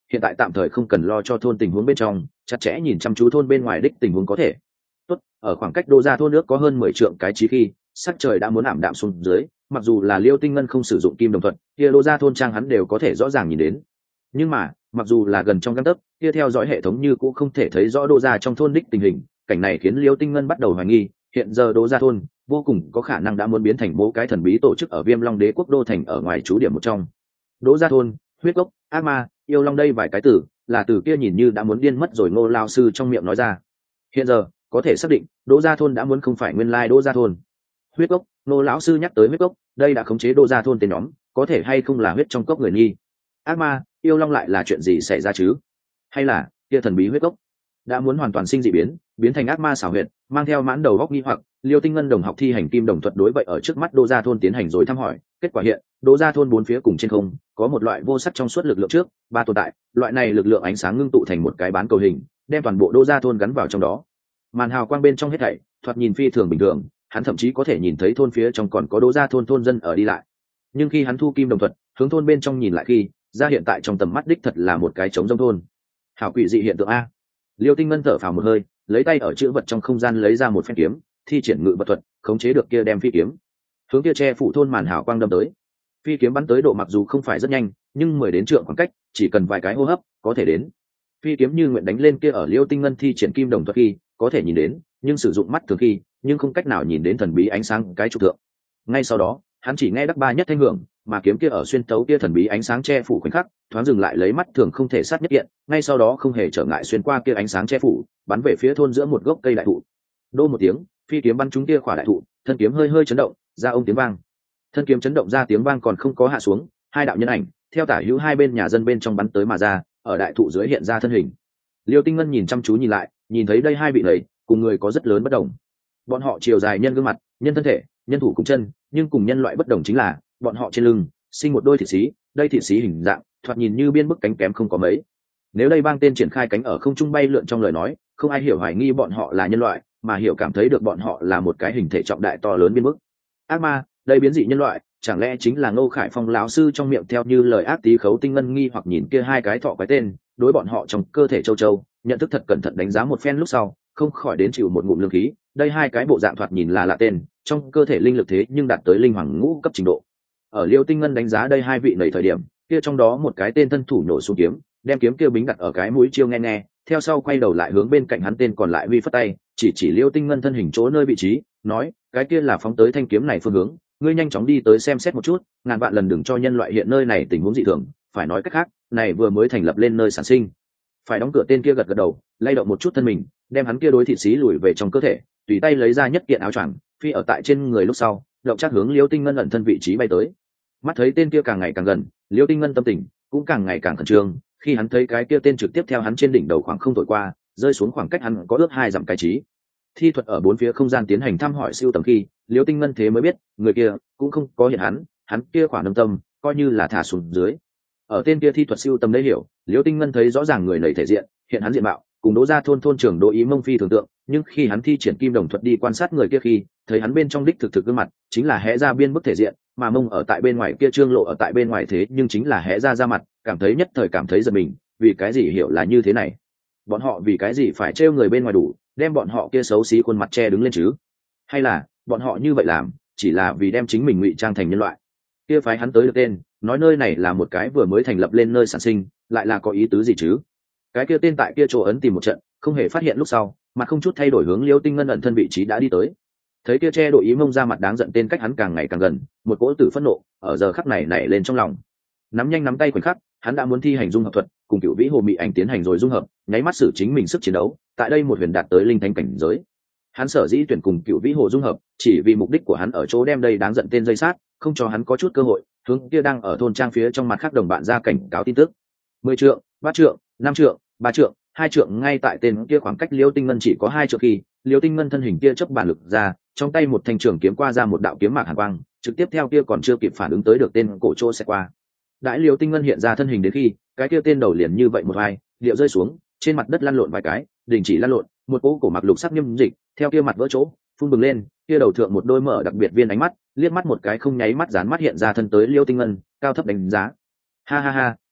hiện tại tạm thời không cần lo cho thôn tình huống bên trong, chặt chẽ nhìn chăm chú thôn bên ngoài đích tình huống có thể. Tốt, ở khoảng cách Đô Gia thôn nước có hơn mười trượng cái chí khi sắc trời đã muốn ảm đạm xuống dưới, mặc dù là Liêu Tinh Ngân không sử dụng kim đồng thuận, kia Đô Gia thôn trang hắn đều có thể rõ ràng nhìn đến. Nhưng mà, mặc dù là gần trong gang tấc, kia theo dõi hệ thống như cũng không thể thấy rõ Đô Gia trong thôn đích tình hình, cảnh này khiến Liêu Tinh Ngân bắt đầu hoài nghi, hiện giờ Đô Gia thôn vô cùng có khả năng đã muốn biến thành một cái thần bí tổ chức ở Viêm Long Đế quốc đô thành ở ngoài trú điểm một trong. Đỗ Gia thôn, huyết gốc, ác ma, yêu long đây vài cái từ, là từ kia nhìn như đã muốn điên mất rồi Ngô lão sư trong miệng nói ra. Hiện giờ, có thể xác định, Đỗ Gia thôn đã muốn không phải nguyên lai Đỗ Gia thôn. Huyết gốc, Ngô lão sư nhắc tới huyết gốc, đây đã khống chế Đỗ Gia thôn tên nhóm, có thể hay không là huyết trong cốc người nghi. Ác ma, yêu long lại là chuyện gì xảy ra chứ? Hay là kia thần bí huyết gốc đã muốn hoàn toàn sinh dị biến, biến thành ác ma xảo huyệt, mang theo mãn đầu góc nghi hoặc. Liêu Tinh Ngân đồng học thi hành kim đồng thuật đối vậy ở trước mắt Đỗ Gia thôn tiến hành rồi thăm hỏi, kết quả hiện Đỗ Gia thôn bốn phía cùng trên không có một loại vô sắc trong suốt lực lượng trước ba tồn tại, loại này lực lượng ánh sáng ngưng tụ thành một cái bán cầu hình, đem toàn bộ Đỗ Gia thôn gắn vào trong đó. Màn hào quang bên trong hết thảy thoạt nhìn phi thường bình thường, hắn thậm chí có thể nhìn thấy thôn phía trong còn có Đỗ Gia thôn thôn dân ở đi lại. Nhưng khi hắn thu kim đồng thuật hướng thôn bên trong nhìn lại khi ra hiện tại trong tầm mắt đích thật là một cái trống rỗng thôn. Hảo quỷ dị hiện tượng a. Liêu Tinh Ngân thở phào một hơi, lấy tay ở chữ vật trong không gian lấy ra một phen kiếm, thi triển ngự vật thuật khống chế được kia đem phi kiếm hướng kia che phủ thôn màn hào quang đâm tới. Phi kiếm bắn tới độ mặc dù không phải rất nhanh, nhưng mười đến trượng khoảng cách chỉ cần vài cái hô hấp có thể đến. Phi kiếm như nguyện đánh lên kia ở Liêu Tinh Ngân thi triển kim đồng thuật khi có thể nhìn đến, nhưng sử dụng mắt thường khi nhưng không cách nào nhìn đến thần bí ánh sáng cái trục thượng. Ngay sau đó hắn chỉ nghe đắc ba nhất thanh hưởng, mà kiếm kia ở xuyên tấu kia thần bí ánh sáng che phủ khoảnh khắc thoáng dừng lại, lấy mắt thường không thể sát nhất kiện, ngay sau đó không hề trở ngại xuyên qua kia ánh sáng che phủ, bắn về phía thôn giữa một gốc cây đại thụ. Đô một tiếng, phi kiếm bắn trúng kia khỏa đại thụ, thân kiếm hơi hơi chấn động ra ông tiếng vang. Thân kiếm chấn động ra tiếng vang còn không có hạ xuống, hai đạo nhân ảnh theo tả hữu hai bên nhà dân bên trong bắn tới mà ra, ở đại thụ dưới hiện ra thân hình. Liêu Tinh Ngân nhìn chăm chú nhìn lại, nhìn thấy đây hai vị này cùng người có rất lớn bất đồng. Bọn họ chiều dài nhân gương mặt, nhân thân thể, nhân thủ cùng chân, nhưng cùng nhân loại bất đồng chính là bọn họ trên lưng sinh một đôi thịt xí, đây thịt xí hình dạng thoạt nhìn như biên bức cánh kém không có mấy. Nếu đây bang tên triển khai cánh ở không trung bay lượn trong lời nói, không ai hiểu hoài nghi bọn họ là nhân loại, mà hiểu cảm thấy được bọn họ là một cái hình thể trọng đại to lớn biên bức. Ác ma, đây biến dị nhân loại, chẳng lẽ chính là Ngô Khải Phong lão sư trong miệng theo như lời ác tí khấu tinh ngân nghi hoặc nhìn kia hai cái thọ quái tên, đối bọn họ trong cơ thể châu châu, nhận thức thật cẩn thận đánh giá một phen lúc sau, không khỏi đến chịu một ngụm lương khí. Đây hai cái bộ dạng thoạt nhìn là lạ tên, trong cơ thể linh lực thế nhưng đạt tới linh hoàng ngũ cấp trình độ. Ở Liêu Tinh Ngân đánh giá đây hai vị này thời điểm, kia trong đó một cái tên thân thủ nổ xuống kiếm, đem kiếm kia bính đặt ở cái mũi chiêu nghe nghe, theo sau quay đầu lại hướng bên cạnh hắn tên còn lại huy phất tay, chỉ chỉ Liêu Tinh Ngân thân hình chỗ nơi vị trí, nói, cái kia là phóng tới thanh kiếm này phương hướng, ngươi nhanh chóng đi tới xem xét một chút, ngàn vạn lần đừng cho nhân loại hiện nơi này tình huống dị thường, phải nói cách khác, này vừa mới thành lập lên nơi sản sinh. Phải đóng cửa. Tên kia gật gật đầu, lay động một chút thân mình, đem hắn kia đối thịt xí lùi về trong cơ thể, tùy tay lấy ra nhất kiện áo choàng, phi ở tại trên người lúc sau, động chắc hướng Liêu Tinh Ngân ẩn thân vị trí bay tới. Mắt thấy tên kia càng ngày càng gần, Liêu Tinh Ngân tâm tình cũng càng ngày càng khẩn trương, khi hắn thấy cái kia tên trực tiếp theo hắn trên đỉnh đầu khoảng không thổi qua, rơi xuống khoảng cách hắn có ước hai dặm cái trí. Thi thuật ở bốn phía không gian tiến hành thăm hỏi siêu tầm khi, Liêu Tinh Ngân thế mới biết, người kia cũng không có hiện hắn, hắn kia khoảng nâng tâm, coi như là thả xuống dưới. Ở tên kia thi thuật siêu tầm đấy hiểu, Liêu Tinh Ngân thấy rõ ràng người nảy thể diện, hiện hắn diện mạo, cùng Đỗ Gia thôn thôn trưởng Đỗ Ý Mông phi tưởng tượng, nhưng khi hắn thi triển kim đồng thuật đi quan sát người kia khi, thấy hắn bên trong đích thực thực gương mặt, chính là hé ra biên bức thể diện, mà Mông ở tại bên ngoài kia trương lộ ở tại bên ngoài thế nhưng chính là hé ra ra mặt, cảm thấy nhất thời cảm thấy giật mình, vì cái gì hiểu là như thế này? Bọn họ vì cái gì phải trêu người bên ngoài đủ, đem bọn họ kia xấu xí khuôn mặt che đứng lên chứ? Hay là bọn họ như vậy làm chỉ là vì đem chính mình ngụy trang thành nhân loại? Kia phái hắn tới được tên, nói nơi này là một cái vừa mới thành lập lên nơi sản sinh, lại là có ý tứ gì chứ? Cái kia tên tại kia chỗ ấn tìm một trận, không hề phát hiện lúc sau, mặt không chút thay đổi hướng Liêu Tinh Ngân ẩn thân vị trí đã đi tới. Thấy kia che Đỗ Ý Mông ra mặt đáng giận tên cách hắn càng ngày càng gần, một cỗ tử phẫn nộ ở giờ khắc này nảy lên trong lòng. Nắm nhanh nắm tay khoảnh khắc, hắn đã muốn thi hành dung hợp thuật, cùng Cửu Vĩ Hồ Mị Ảnh tiến hành rồi dung hợp, nháy mắt sử chính mình sức chiến đấu, tại đây một huyền đạt tới linh thánh cảnh giới. Hắn sở dĩ tuyển cùng Cửu Vĩ Hồ dung hợp, chỉ vì mục đích của hắn ở chỗ đem đây đáng giận tên dây sát, không cho hắn có chút cơ hội, hướng kia đang ở thôn trang phía trong mặt khác đồng bạn ra cảnh cáo tin tức. Mười trượng, ba trượng, năm trượng, ba trượng, hai trượng, ngay tại tên kia khoảng cách Liêu Tinh Ngân chỉ có hai trượng khi, Liêu Tinh Ngân thân hình kia chớp bản lực ra, trong tay một thanh trường kiếm qua ra một đạo kiếm mạc hàn quang, trực tiếp theo kia còn chưa kịp phản ứng tới được tên cổ chỗ sẽ qua. Đại Liêu Tinh Ngân hiện ra thân hình đến khi, cái kia tên đầu liền như vậy một vai, điệu rơi xuống, trên mặt đất lăn lộn vài cái, đình chỉ lăn lộn, một cỗ cổ mặc lục sắc nhâm dịch, theo kia mặt vỡ chỗ, phun bừng lên, kia đầu thượng một đôi mở đặc biệt viên ánh mắt, liếc mắt một cái không nháy mắt dán mắt hiện ra thân tới Liêu Tinh Ngân, cao thấp đánh giá. Ha ha ha,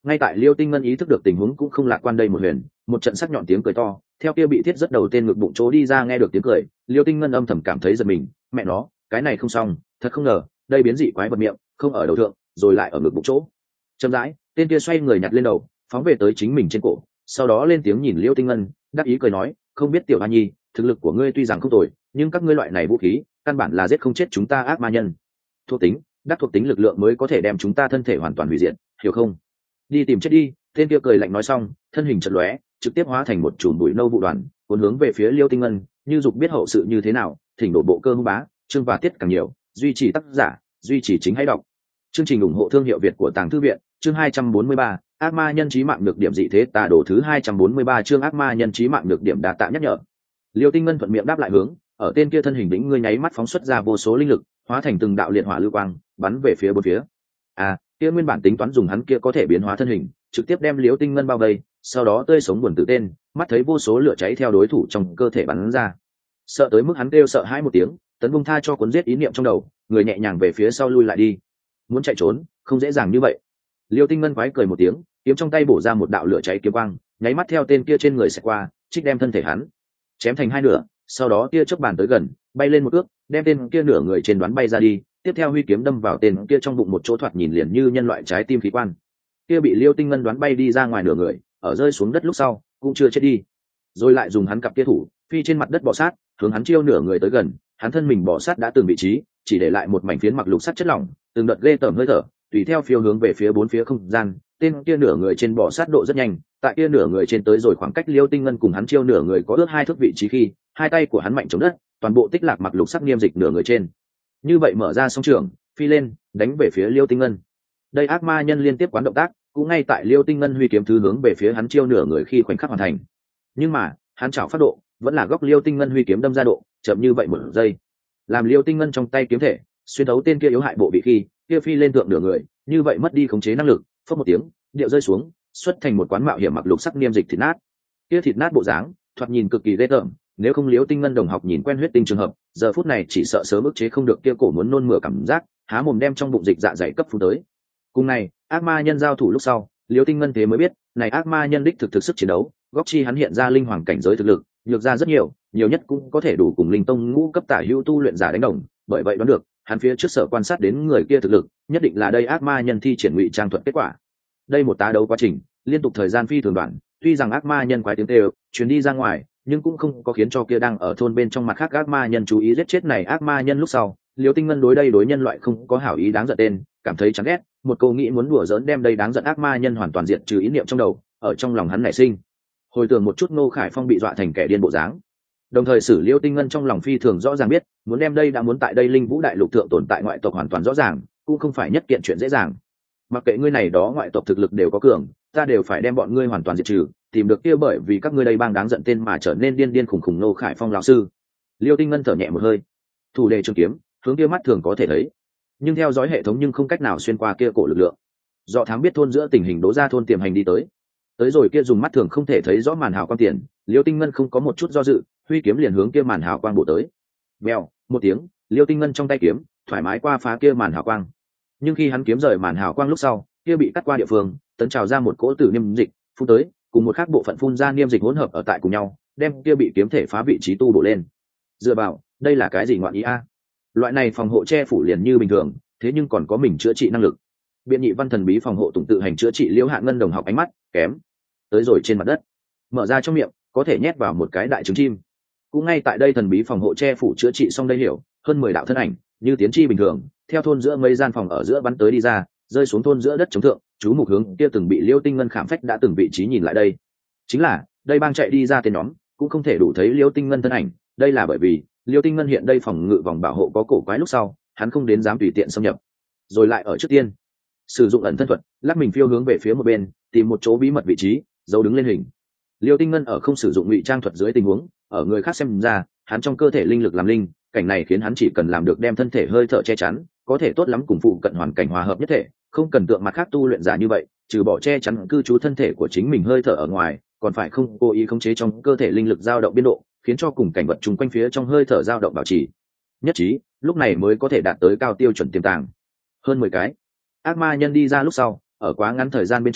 Ngay tại Liêu Tinh Ngân ý thức được tình huống cũng không lạc quan đây một huyền, một trận sắc nhọn tiếng cười to theo kia bị thiết rất đầu tên ngực bụng chỗ đi ra. Nghe được tiếng cười, Liêu Tinh Ngân âm thầm cảm thấy giật mình, mẹ nó, cái này không xong, thật không ngờ đây biến dị quái vật miệng không ở đầu thượng rồi lại ở ngực bụng chỗ. Chậm rãi, tên kia xoay người nhặt lên đầu, phóng về tới chính mình trên cổ, sau đó lên tiếng nhìn Liêu Tinh Ngân, đắc ý cười nói, không biết tiểu hoa nhi, thực lực của ngươi tuy rằng không tồi, nhưng các ngươi loại này vũ khí căn bản là giết không chết chúng ta ác ma nhân. Thuộc tính, đắc thuộc tính lực lượng mới có thể đem chúng ta thân thể hoàn toàn hủy diệt, hiểu không? Đi tìm chết đi. Tên kia cười lạnh nói xong, thân hình chợt lóe, trực tiếp hóa thành một chùm bụi nâu vụ đoàn, cuốn hướng về phía Liêu Tinh Ngân. Như dục biết hậu sự như thế nào, thỉnh đổ bộ cơ hung bá, chương và tiết càng nhiều, duy trì tác giả, duy trì chính hãy đọc. Chương trình ủng hộ thương hiệu Việt của Tàng Thư viện, chương hai trăm bốn mươi ba, ác ma nhân chí mạng được điểm dị thế tà đồ thứ hai trăm bốn mươi ba chương ác ma nhân chí mạng được điểm đa tạ nhắc nhở. Liêu Tinh Ngân thuận miệng đáp lại hướng, ở tên kia thân hình đỉnh ngươi nháy mắt phóng xuất ra vô số linh lực, hóa thành từng đạo liệt hỏa lưu quang, bắn về phía bốn phía. À, kia nguyên bản tính toán dùng hắn kia có thể biến hóa thân hình, trực tiếp đem Liêu Tinh Ngân bao vây, sau đó tươi sống buồn tử tên, mắt thấy vô số lửa cháy theo đối thủ trong cơ thể bắn ra. Sợ tới mức hắn kêu sợ hãi một tiếng, tấn bung tha cho cuốn giết ý niệm trong đầu, người nhẹ nhàng về phía sau lui lại đi. Muốn chạy trốn, không dễ dàng như vậy. Liêu Tinh Ngân quái cười một tiếng, kiếm trong tay bổ ra một đạo lửa cháy kiếm quang, nháy mắt theo tên kia trên người xẹt qua, trích đem thân thể hắn chém thành hai nửa, sau đó tia chớp bàn tới gần, bay lên một ước, đem tên kia nửa người trên đoán bay ra đi, tiếp theo huy kiếm đâm vào tên kia trong bụng một chỗ thoạt nhìn liền như nhân loại trái tim khí quan. Kia bị Liêu Tinh Ngân đoán bay đi ra ngoài nửa người, ở rơi xuống đất lúc sau, cũng chưa chết đi. Rồi lại dùng hắn cặp kia thủ, phi trên mặt đất bò sát, hướng hắn chiêu nửa người tới gần, hắn thân mình bò sát đã từng vị trí, chỉ để lại một mảnh phiến mặc lục sắt chất lỏng, từng đợt ghê tởm hơi thở, tùy theo phiêu hướng về phía bốn phía không gian. Tên kia nửa người trên bò sát độ rất nhanh, tại kia nửa người trên tới rồi khoảng cách Liêu Tinh Ngân cùng hắn chiêu nửa người có ước hai thước vị trí khi, hai tay của hắn mạnh chống đất, toàn bộ tích lạc mặc lục sắc niêm dịch nửa người trên. Như vậy mở ra song trường, phi lên, đánh về phía Liêu Tinh Ngân. Đây ác ma nhân liên tiếp quán động tác, cũng ngay tại Liêu Tinh Ngân huy kiếm thứ hướng về phía hắn chiêu nửa người khi khoảnh khắc hoàn thành. Nhưng mà, hắn chảo phát độ, vẫn là góc Liêu Tinh Ngân huy kiếm đâm ra độ, chậm như vậy một giây. Làm Liêu Tinh Ngân trong tay kiếm thể, xuyên thấu tên kia yếu hại bộ bị khi, kia phi lên thượng nửa người, như vậy mất đi khống chế năng lực, phất một tiếng, điệu rơi xuống, xuất thành một quán mạo hiểm mặc lục sắc niêm dịch thịt nát. Kia thịt nát bộ dáng, thoạt nhìn cực kỳ ghê tởm, nếu không Liêu Tinh Ngân đồng học nhìn quen huyết tinh trường hợp, giờ phút này chỉ sợ sớm ức chế không được kia cổ muốn nôn mửa cảm giác, há mồm đem trong bụng dịch dạ dày cấp phun tới. Cùng này, ác ma nhân giao thủ lúc sau, Liêu Tinh Ngân thế mới biết, này ác ma nhân đích thực thực sức chiến đấu, góc chi hắn hiện ra linh hoàng cảnh giới thực lực, nhược ra rất nhiều, nhiều nhất cũng có thể đủ cùng linh tông ngũ cấp tả hữu tu luyện giả đánh đồng, bởi vậy đoán được, hắn phía trước sở quan sát đến người kia thực lực, nhất định là đây ác ma nhân thi triển ngụy trang thuật kết quả. Đây một tá đấu quá trình, liên tục thời gian phi thường đoạn, tuy rằng ác ma nhân quái tiếng kêu truyền đi ra ngoài, nhưng cũng không có khiến cho kia đang ở thôn bên trong mặt khác ác ma nhân chú ý giết chết này ác ma nhân lúc sau, Liêu Tinh Ngân đối đây đối nhân loại không có hảo ý đáng giận tên, cảm thấy chán ghét, một câu nghĩ muốn đùa giỡn đem đây đáng giận ác ma nhân hoàn toàn diệt trừ ý niệm trong đầu, ở trong lòng hắn nảy sinh. Hồi tưởng một chút Ngô Khải Phong bị dọa thành kẻ điên bộ dáng. Đồng thời Sử Liêu Tinh Ngân trong lòng phi thường rõ ràng biết, muốn đem đây đã muốn tại đây Linh Vũ đại lục thượng tồn tại ngoại tộc hoàn toàn rõ ràng, cũng không phải nhất kiện chuyện dễ dàng. Mặc kệ ngươi này đó ngoại tộc thực lực đều có cường, ta đều phải đem bọn ngươi hoàn toàn diệt trừ, tìm được kia bởi vì các ngươi đây bang đáng giận tên mà trở nên điên điên khủng khủng Ngô Khải Phong lão sư. Liêu Tinh Ngân thở nhẹ một hơi, thủ đề trường kiếm, hướng kia mắt thường có thể thấy, nhưng theo dõi hệ thống nhưng không cách nào xuyên qua kia cổ lực lượng. Do thám biết thôn giữa tình hình đố ra thôn tiềm hành đi tới, tới rồi kia dùng mắt thường không thể thấy rõ màn hào quang tiền, Liêu Tinh Ngân không có một chút do dự, huy kiếm liền hướng kia màn hào quang bổ tới. Vèo, một tiếng, Liêu Tinh Ngân trong tay kiếm thoải mái qua phá kia màn hào quang. Nhưng khi hắn kiếm rời màn hào quang lúc sau, kia bị cắt qua địa phương, tấn trào ra một cỗ tử niêm dịch, phun tới, cùng một khác bộ phận phun ra niêm dịch hỗn hợp ở tại cùng nhau, đem kia bị kiếm thể phá vị trí tu bổ lên. Dựa vào, đây là cái gì ngoạn ý a? Loại này phòng hộ che phủ liền như bình thường, thế nhưng còn có mình chữa trị năng lực. Biện nhị văn thần bí phòng hộ tùng tự hành chữa trị Liễu Hạ Ngân đồng học ánh mắt kém, tới rồi trên mặt đất, mở ra trong miệng, có thể nhét vào một cái đại trứng chim. Cũng ngay tại đây thần bí phòng hộ che phủ chữa trị xong đây hiểu, hơn mười đạo thân ảnh, như tiến chi bình thường, theo thôn giữa mấy gian phòng ở giữa bắn tới đi ra, rơi xuống thôn giữa đất chống thượng, chú mục hướng kia từng bị Liêu Tinh Ngân khảm phách đã từng vị trí nhìn lại đây. Chính là, đây bang chạy đi ra tên nhóm, cũng không thể đủ thấy Liêu Tinh Ngân thân ảnh, đây là bởi vì Liêu Tinh Ngân hiện đây phòng ngự vòng bảo hộ có cổ quái lúc sau, hắn không đến dám tùy tiện xâm nhập. Rồi lại ở trước tiên, sử dụng ẩn thân thuật, lắc mình phiêu hướng về phía một bên, tìm một chỗ bí mật vị trí, giấu đứng lên hình. Liêu Tinh Ngân ở không sử dụng ngụy trang thuật dưới tình huống, ở người khác xem ra, hắn trong cơ thể linh lực làm linh, cảnh này khiến hắn chỉ cần làm được đem thân thể hơi thở che chắn, có thể tốt lắm cùng phụ cận hoàn cảnh hòa hợp nhất thể, không cần tượng mặt khác tu luyện giả như vậy, trừ bỏ che chắn cư trú thân thể của chính mình hơi thở ở ngoài, còn phải không cố ý khống chế trong cơ thể linh lực dao động biên độ, khiến cho cùng cảnh vật chung quanh phía trong hơi thở dao động bảo trì nhất trí, lúc này mới có thể đạt tới cao tiêu chuẩn tiềm tàng. Hơn mười cái ác ma nhân đi ra lúc sau, ở quá ngắn thời gian bên trong,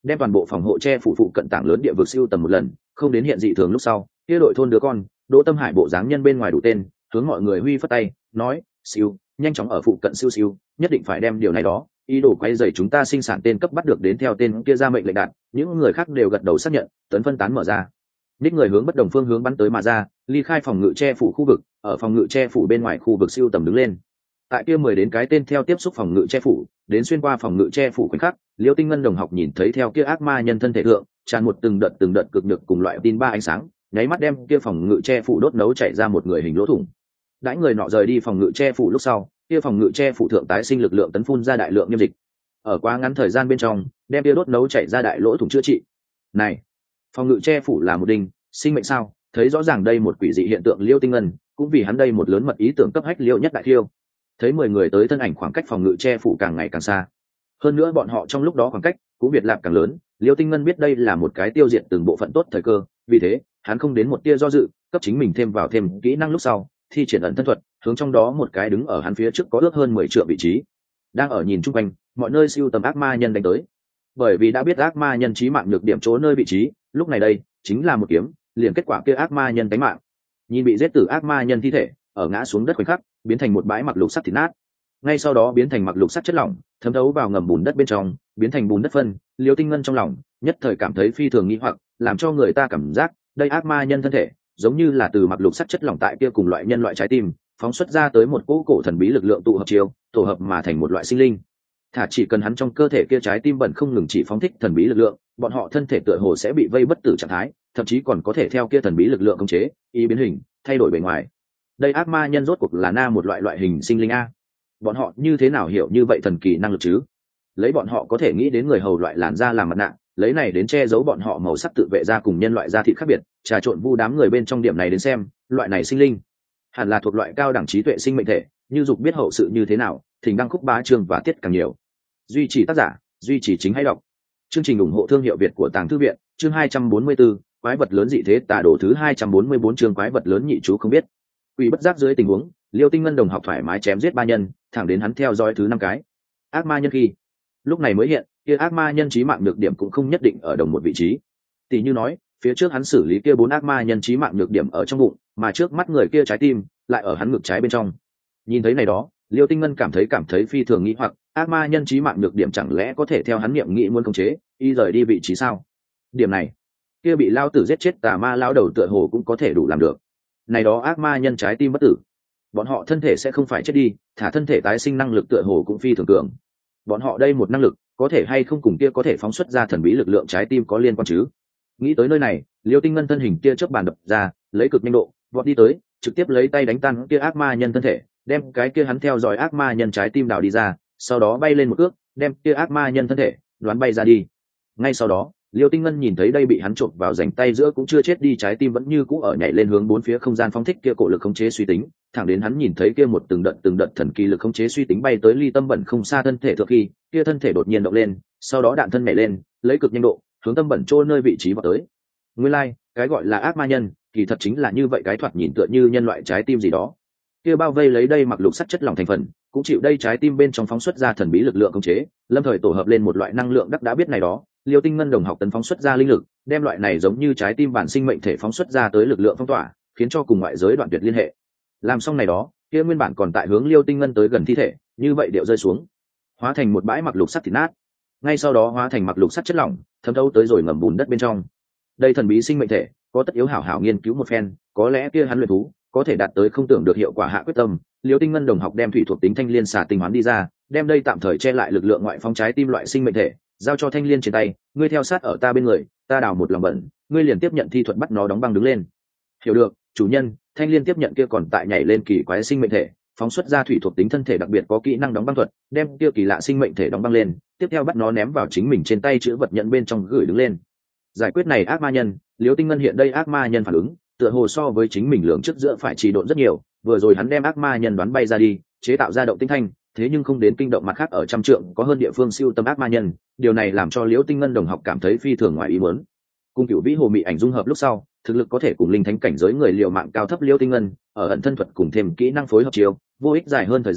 đem toàn bộ phòng hộ che phủ phụ cận tảng lớn địa vực siêu tầm một lần, không đến hiện dị thường lúc sau, kia đội thôn đứa con Đỗ Tâm Hải bộ dáng nhân bên ngoài đủ tên, hướng mọi người huy phất tay nói, siêu nhanh chóng ở phụ cận siêu siêu, nhất định phải đem điều này đó ý đồ quay dày chúng ta sinh sản tên cấp bắt được đến theo tên kia ra mệnh lệnh đạt. Những người khác đều gật đầu xác nhận, tấn phân tán mở ra, ních người hướng bất đồng phương hướng bắn tới mà ra, ly khai phòng ngự che phủ khu vực, ở phòng ngự che phủ bên ngoài khu vực siêu tầm đứng lên. Tại kia mười đến cái tên theo tiếp xúc phòng ngự che phủ, đến xuyên qua phòng ngự che phủ khoảnh khắc, Liêu Tinh Ngân đồng học nhìn thấy theo kia ác ma nhân thân thể thượng tràn một từng đợt từng đợt cực nhược cùng loại tin ba ánh sáng, nháy mắt đem kia phòng ngự che phủ đốt nấu chảy ra một người hình lỗ thủng. Đãi người nọ rời đi phòng ngự che phủ lúc sau, kia phòng ngự che phủ thượng tái sinh lực lượng tấn phun ra đại lượng nghiêm dịch, ở quá ngắn thời gian bên trong đem kia đốt nấu chảy ra đại lỗ thủng chữa trị. Này, phòng ngự che phủ là một đinh sinh mệnh sao? Thấy rõ ràng đây một quỷ dị hiện tượng, Liêu Tinh Ngân cũng vì hắn đây một lớn mật ý tưởng cấp hách Liêu nhất đại thiêu. Thấy mười người tới thân ảnh khoảng cách phòng ngự che phủ càng ngày càng xa, hơn nữa bọn họ trong lúc đó khoảng cách cũng biệt lạc càng lớn, Liêu Tinh Ngân biết đây là một cái tiêu diệt từng bộ phận tốt thời cơ, vì thế hắn không đến một tia do dự, cấp chính mình thêm vào thêm kỹ năng lúc sau, thi triển ẩn thân thuật, hướng trong đó một cái đứng ở hắn phía trước có ước hơn mười triệu vị trí, đang ở nhìn chung quanh mọi nơi siêu tầm ác ma nhân đánh tới. Bởi vì đã biết ác ma nhân chí mạng nhược điểm chỗ nơi vị trí, lúc này đây chính là một kiếm liền kết quả kia ác ma nhân đánh mạng. Nhìn bị giết tử ác ma nhân thi thể ở ngã xuống đất khoảnh khắc biến thành một bãi mặc lục sắt thịt nát, ngay sau đó biến thành mặc lục sắt chất lỏng thấm thấu vào ngầm bùn đất bên trong, biến thành bùn đất phân. Liêu Tinh Ngân trong lòng nhất thời cảm thấy phi thường nghi hoặc, làm cho người ta cảm giác đây ác ma nhân thân thể giống như là từ mặc lục sắt chất lỏng tại kia cùng loại nhân loại trái tim phóng xuất ra tới một cỗ cổ thần bí lực lượng tụ hợp chiều tổ hợp mà thành một loại sinh linh. Thả chỉ cần hắn trong cơ thể kia trái tim bẩn không ngừng chỉ phóng thích thần bí lực lượng, bọn họ thân thể tựa hồ sẽ bị vây bất tử trạng thái, thậm chí còn có thể theo kia thần bí lực lượng khống chế ý biến hình thay đổi bề ngoài. Đây ác ma nhân rốt cuộc là na một loại loại hình sinh linh a? Bọn họ như thế nào hiểu như vậy thần kỳ năng lực chứ? Lấy bọn họ có thể nghĩ đến người hầu loại làn da làm mặt nạ, lấy này đến che giấu bọn họ màu sắc tự vệ da cùng nhân loại da thịt khác biệt, trà trộn vu đám người bên trong điểm này đến xem, loại này sinh linh hẳn là thuộc loại cao đẳng trí tuệ sinh mệnh thể, như dục biết hậu sự như thế nào, thỉnh đăng khúc bá chương và tiết càng nhiều. Duy trì tác giả, duy trì chính hay đọc. Chương trình ủng hộ thương hiệu Việt của Tàng Thư viện, chương hai trăm bốn mươi tư, quái vật lớn dị thế tà đồ thứ hai trăm bốn mươi bốn chương quái vật lớn nhị chú không biết. Quỷ bất giác dưới tình huống, Liêu Tinh Ngân đồng học thoải mái chém giết ba nhân, thẳng đến hắn theo dõi thứ năm cái ác ma nhân khi lúc này mới hiện kia ác ma nhân chí mạng nhược điểm cũng không nhất định ở đồng một vị trí. Tỷ như nói, phía trước hắn xử lý kia bốn ác ma nhân chí mạng nhược điểm ở trong bụng, mà trước mắt người kia trái tim lại ở hắn ngực trái bên trong. Nhìn thấy này đó, Liêu Tinh Ngân cảm thấy cảm thấy phi thường nghĩ hoặc, ác ma nhân chí mạng nhược điểm chẳng lẽ có thể theo hắn niệm nghĩ muốn khống chế y rời đi vị trí sao? Điểm này kia bị lao tử giết chết tà ma lao đầu tựa hồ cũng có thể đủ làm được. Này đó ác ma nhân trái tim bất tử, bọn họ thân thể sẽ không phải chết đi, thả thân thể tái sinh năng lực tựa hồ cũng phi thường cường. Bọn họ đây một năng lực có thể hay không cùng kia có thể phóng xuất ra thần bí lực lượng trái tim có liên quan chứ? Nghĩ tới nơi này, Liêu Tinh Ngân thân hình kia chớp bàn đập ra, lấy cực nhanh độ vọt đi tới, trực tiếp lấy tay đánh tan kia ác ma nhân thân thể, đem cái kia hắn theo dõi ác ma nhân trái tim đào đi ra, sau đó bay lên một cước, đem kia ác ma nhân thân thể đoán bay ra đi. Ngay sau đó, Liêu Tinh Ngân nhìn thấy đây bị hắn chộp vào rảnh tay giữa cũng chưa chết đi trái tim vẫn như cũ ở nhảy lên hướng bốn phía không gian phóng thích kia cổ lực khống chế suy tính, thẳng đến hắn nhìn thấy kia một từng đợt từng đợt thần kỳ lực khống chế suy tính bay tới ly tâm bẩn không xa thân thể thượng khi, kia thân thể đột nhiên động lên, sau đó đạn thân nhảy lên, lấy cực nhanh độ hướng tâm bẩn trôi nơi vị trí vào tới. Nguyên lai, like, cái gọi là ác ma nhân, kỳ thật chính là như vậy cái thoạt nhìn tựa như nhân loại trái tim gì đó. Kia bao vây lấy đây mặc lục sắt chất lỏng thành phần, cũng chịu đây trái tim bên trong phóng xuất ra thần bí lực lượng khống chế, lâm thời tổ hợp lên một loại năng lượng đắc đã biết này đó. Liêu Tinh Ngân đồng học tấn phóng xuất ra linh lực, đem loại này giống như trái tim bản sinh mệnh thể phóng xuất ra tới lực lượng phong tỏa, khiến cho cùng ngoại giới đoạn tuyệt liên hệ. Làm xong này đó, kia nguyên bản còn tại hướng Liêu Tinh Ngân tới gần thi thể, như vậy điệu rơi xuống, hóa thành một bãi mặc lục sắt thịt nát. Ngay sau đó hóa thành mặc lục sắt chất lỏng, thấm thấu tới rồi ngầm bùn đất bên trong. Đây thần bí sinh mệnh thể, có tất yếu hảo hảo nghiên cứu một phen, có lẽ kia hắn luyện thú có thể đạt tới không tưởng được hiệu quả hạ quyết tâm. Liêu Tinh Ngân đồng học đem thủy thuộc tính thanh liên xà tinh hoán đi ra, đem đây tạm thời che lại lực lượng ngoại phong trái tim loại sinh mệnh thể giao cho thanh liên trên tay, ngươi theo sát ở ta bên người, ta đào một lòng bẩn, ngươi liền tiếp nhận thi thuật bắt nó đóng băng đứng lên. Hiểu được, chủ nhân. Thanh liên tiếp nhận kia còn tại nhảy lên kỳ quái sinh mệnh thể, phóng xuất ra thủy thuộc tính thân thể đặc biệt có kỹ năng đóng băng thuật, đem kia kỳ lạ sinh mệnh thể đóng băng lên, tiếp theo bắt nó ném vào chính mình trên tay chữ vật nhận bên trong gửi đứng lên. Giải quyết này ác ma nhân, Liêu Tinh Ngân hiện đây ác ma nhân phản ứng tựa hồ so với chính mình lượng trước giữa phải trì độn rất nhiều, vừa rồi hắn đem ác ma nhân đoán bay ra đi, chế tạo ra động tinh thanh, thế nhưng không đến kinh động mặt khác ở trăm trượng có hơn địa phương siêu tâm ác ma nhân, điều này làm cho Liễu Tinh Ngân đồng học cảm thấy phi thường ngoài ý muốn. Cùng Cửu Vĩ Hồ Mị ảnh dung hợp lúc sau, thực lực có thể cùng linh thánh cảnh giới người liều mạng cao thấp Liễu Tinh Ngân, ở ẩn thân thuật cùng thêm kỹ năng phối hợp chiêu, vô ích dài hơn thời gian,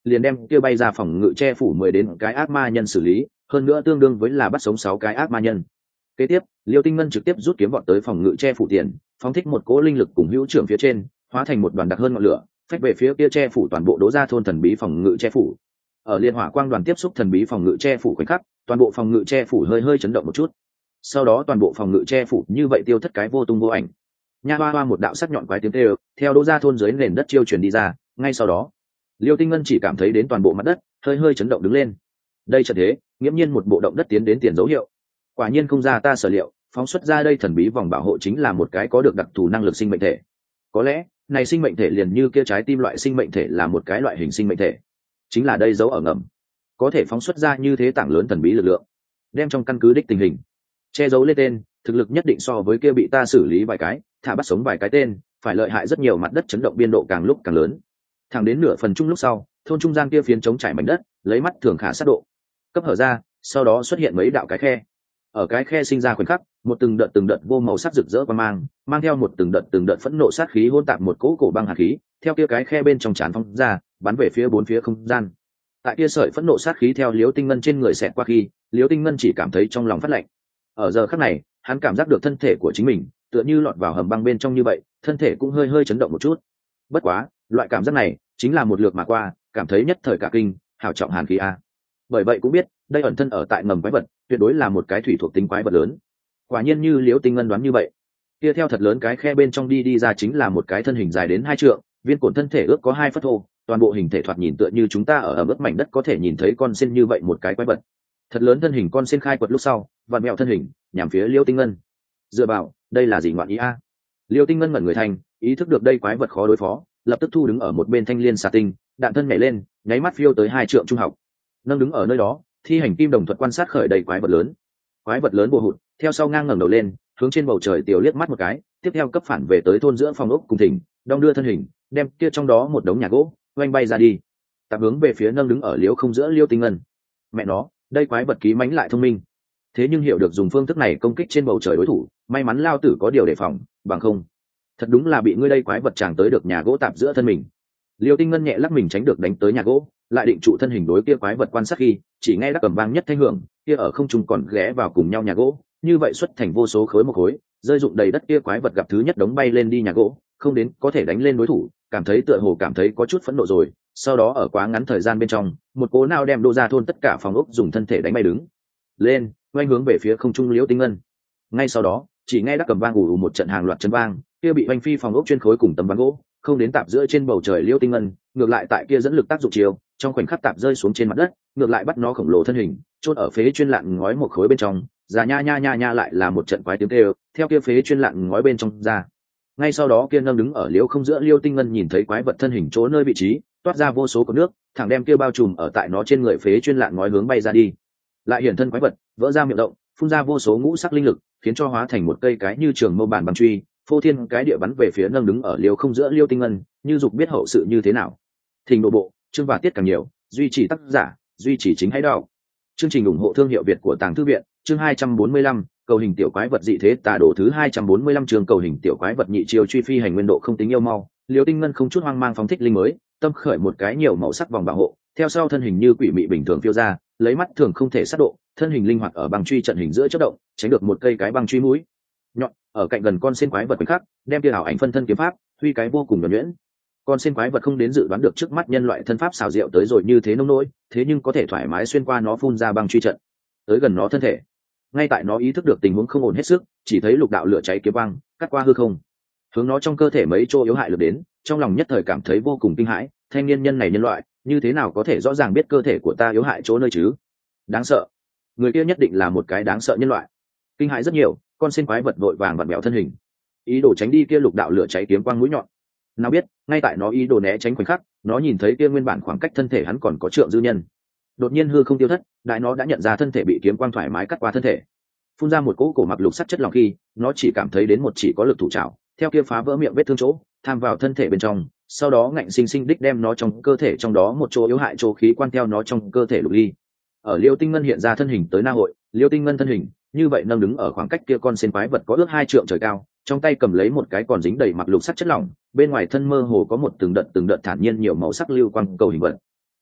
liền đem kia bay ra phòng ngự che phủ mười đến cái ác ma nhân xử lý, hơn nữa tương đương với là bắt sống sáu cái ác ma nhân. Kế tiếp, Liêu Tinh Ngân trực tiếp rút kiếm vọt tới phòng ngự che phủ tiền, phóng thích một cỗ linh lực cùng hữu trưởng phía trên, hóa thành một đoàn đặc hơn ngọn lửa, phách về phía kia che phủ toàn bộ Đỗ Gia thôn thần bí phòng ngự che phủ. Ở liên hỏa quang đoàn tiếp xúc thần bí phòng ngự che phủ khoảnh khắc, toàn bộ phòng ngự che phủ hơi hơi chấn động một chút. Sau đó toàn bộ phòng ngự che phủ như vậy tiêu thất cái vô tung vô ảnh. Nha hoa hoa một đạo sắc nhọn quái tiếng kêu, theo Đỗ Gia thôn dưới nền đất chiêu truyền đi ra, ngay sau đó, Liêu Tinh Ngân chỉ cảm thấy đến toàn bộ mặt đất hơi hơi chấn động đứng lên. Đây trận thế, nghiễm nhiên một bộ động đất tiến đến tiền dấu hiệu. Quả nhiên không ra ta sở liệu, phóng xuất ra đây thần bí vòng bảo hộ chính là một cái có được đặc thù năng lực sinh mệnh thể. Có lẽ, này sinh mệnh thể liền như kia trái tim loại sinh mệnh thể là một cái loại hình sinh mệnh thể. Chính là đây dấu ở ngầm, có thể phóng xuất ra như thế tảng lớn thần bí lực lượng, đem trong căn cứ đích tình hình che giấu lên tên, thực lực nhất định so với kia bị ta xử lý vài cái, thả bắt sống vài cái tên, phải lợi hại rất nhiều, mặt đất chấn động biên độ càng lúc càng lớn. Thẳng đến nửa phần chung lúc sau, thôn trung gian kia phiến chống trải mảnh đất, lấy mắt thường khả sát độ, cấp hở ra, sau đó xuất hiện mấy đạo cái khe. Ở cái khe sinh ra khoảnh khắc, một từng đợt từng đợt vô màu sắc rực rỡ và mang, mang theo một từng đợt từng đợt phẫn nộ sát khí hỗn tạp một cỗ cổ băng hàn khí, theo kia cái khe bên trong tràn phong ra, bắn về phía bốn phía không gian. Tại kia sợi phẫn nộ sát khí theo Liễu Tinh Ngân trên người xẹt qua khi, Liễu Tinh Ngân chỉ cảm thấy trong lòng phát lạnh. Ở giờ khắc này, hắn cảm giác được thân thể của chính mình tựa như lọt vào hầm băng bên trong như vậy, thân thể cũng hơi hơi chấn động một chút. Bất quá, loại cảm giác này chính là một lượt mà qua, cảm thấy nhất thời cả kinh, hào trọng hàn khí a. Bởi vậy cũng biết, đây ẩn thân ở tại ngầm quái vật, tuyệt đối là một cái thủy thuộc tính quái vật lớn. Quả nhiên như Liễu Tinh Ngân đoán như vậy, kia theo thật lớn cái khe bên trong đi đi ra chính là một cái thân hình dài đến hai trượng, viên cổn thân thể ước có hai phất thô, toàn bộ hình thể thoạt nhìn tựa như chúng ta ở ẩm ướt mảnh đất có thể nhìn thấy con sen như vậy một cái quái vật. Thật lớn thân hình con sen khai quật lúc sau, vặn mèo thân hình, nhằm phía Liễu Tinh Ngân. Dựa vào, đây là gì ngoạn ý a? Liễu Tinh Ngân ngẩn người thành, ý thức được đây quái vật khó đối phó, lập tức thu đứng ở một bên thanh liên xà tinh, đạn thân nhảy lên, nháy mắt phiêu tới hai trượng trung học. Nâng đứng ở nơi đó, thi hành kim đồng thuật quan sát khởi đầy quái vật lớn. Quái vật lớn bùa hụt, theo sau ngang ngẩng đầu lên, hướng trên bầu trời tiểu liếc mắt một cái, tiếp theo cấp phản về tới thôn giữa phòng ốc cùng thỉnh, đong đưa thân hình, đem kia trong đó một đống nhà gỗ oanh bay ra đi, tạp hướng về phía nâng đứng ở Liễu không giữa Liêu Tinh Ngân. Mẹ nó, đây quái vật ký mánh lại thông minh, thế nhưng hiểu được dùng phương thức này công kích trên bầu trời đối thủ, may mắn lao tử có điều đề phòng, bằng không thật đúng là bị ngươi đây quái vật chàng tới được nhà gỗ tạp giữa thân mình. Liêu Tinh Ngân nhẹ lắc mình tránh được đánh tới nhà gỗ, lại định trụ thân hình đối kia quái vật quan sát khi chỉ nghe đắc cầm vang nhất thanh hưởng, kia ở không trung còn ghé vào cùng nhau nhà gỗ, như vậy xuất thành vô số khối một khối, rơi rụng đầy đất. Kia quái vật gặp thứ nhất đống bay lên đi nhà gỗ, không đến có thể đánh lên đối thủ, cảm thấy tựa hồ cảm thấy có chút phẫn nộ rồi, sau đó ở quá ngắn thời gian bên trong, một cố nào đem Đỗ Gia thôn tất cả phòng ốc dùng thân thể đánh bay đứng lên, quay hướng về phía không trung Liễu Tinh Ngân. Ngay sau đó, chỉ nghe đắc cầm vang ù ù một trận hàng loạt chân vang, kia bị oanh phi phòng ốc chuyên khối cùng tấm ván gỗ, không đến tạp giữa trên bầu trời Liễu Tinh Ngân, ngược lại tại kia dẫn lực tác dụng chiều, trong khoảnh khắc tạp rơi xuống trên mặt đất, ngược lại bắt nó khổng lồ thân hình chôn ở phế chuyên lạn ngói một khối bên trong. Già nha nha nha nha lại là một trận quái tiếng kêu, theo kia phế chuyên lạn ngói bên trong ra. Ngay sau đó kia nâng đứng ở Liễu không giữa Liêu Tinh Ngân nhìn thấy quái vật thân hình chỗ nơi vị trí toát ra vô số cột nước, thẳng đem kia bao trùm ở tại nó trên người phế chuyên lạn ngói hướng bay ra đi. Lại hiển thân quái vật vỡ ra miệng động, phun ra vô số ngũ sắc linh lực, khiến cho hóa thành một cây cái như trường mâu bản bằng truy, phô thiên cái địa bắn về phía nâng đứng ở Liêu không giữa Liêu Tinh Ngân, như dục biết hậu sự như thế nào. Thỉnh độ bộ, chương và tiết càng nhiều, duy trì tác giả, duy trì chính hãy đọc. Chương trình ủng hộ thương hiệu Việt của Tàng Thư viện, chương hai trăm bốn mươi lăm, cầu hình tiểu quái vật dị thế tà đổ thứ hai trăm bốn mươi lăm chương cầu hình tiểu quái vật nhị chiêu truy phi hành nguyên độ không tính yêu mau. Liêu Tinh Ngân không chút hoang mang phóng thích linh mới, tâm khởi một cái nhiều màu sắc vòng bảo hộ, theo sau thân hình như quỷ mị bình thường phiêu ra, lấy mắt thường không thể sát độ, thân hình linh hoạt ở băng truy trận hình giữa chớp động, tránh được một cây cái băng truy mũi nhọn ở cạnh gần con sen quái vật khoảnh khắc, đem tia ảo ảnh phân thân kiếm pháp huy cái vô cùng nhuần nhuyễn. Con sen quái vật không đến dự đoán được trước mắt nhân loại thân pháp xào rượu tới rồi như thế nông nỗi, thế nhưng có thể thoải mái xuyên qua nó phun ra băng truy trận tới gần nó thân thể. Ngay tại nó ý thức được tình huống không ổn hết sức, chỉ thấy lục đạo lửa cháy kiếm băng cắt qua hư không, hướng nó trong cơ thể mấy chỗ yếu hại lực đến, trong lòng nhất thời cảm thấy vô cùng kinh hãi. Thanh niên nhân này nhân loại như thế nào có thể rõ ràng biết cơ thể của ta yếu hại chỗ nơi chứ? Đáng sợ, người kia nhất định là một cái đáng sợ nhân loại. Kinh hãi rất nhiều, con sen quái vật vội vàng vặn mèo thân hình, ý đồ tránh đi kia lục đạo lửa cháy kiếm quang mũi nhọn. Nào biết, ngay tại nó ý đồ né tránh khoảnh khắc, nó nhìn thấy kia nguyên bản khoảng cách thân thể hắn còn có trượng dư nhân. Đột nhiên hư không tiêu thất, đại nó đã nhận ra thân thể bị kiếm quang thoải mái cắt qua thân thể, phun ra một cỗ cổ mặc lục sắt chất lỏng khi, nó chỉ cảm thấy đến một chỉ có lực thủ trảo, theo kia phá vỡ miệng vết thương chỗ, tham vào thân thể bên trong, sau đó ngạnh sinh sinh đích đem nó trong cơ thể trong đó một chỗ yếu hại chỗ khí quan theo nó trong cơ thể lục ly. Ở Liêu Tinh Ngân hiện ra thân hình tới na hội, Liêu Tinh Ngân thân hình như vậy nâng đứng ở khoảng cách kia con sen quái vật có ước hai trượng trời cao, trong tay cầm lấy một cái còn dính đầy mặc lục sắt chất lỏng, bên ngoài thân mơ hồ có một từng đợt từng đợt thản nhiên nhiều màu sắc lưu quang cầu hình vật.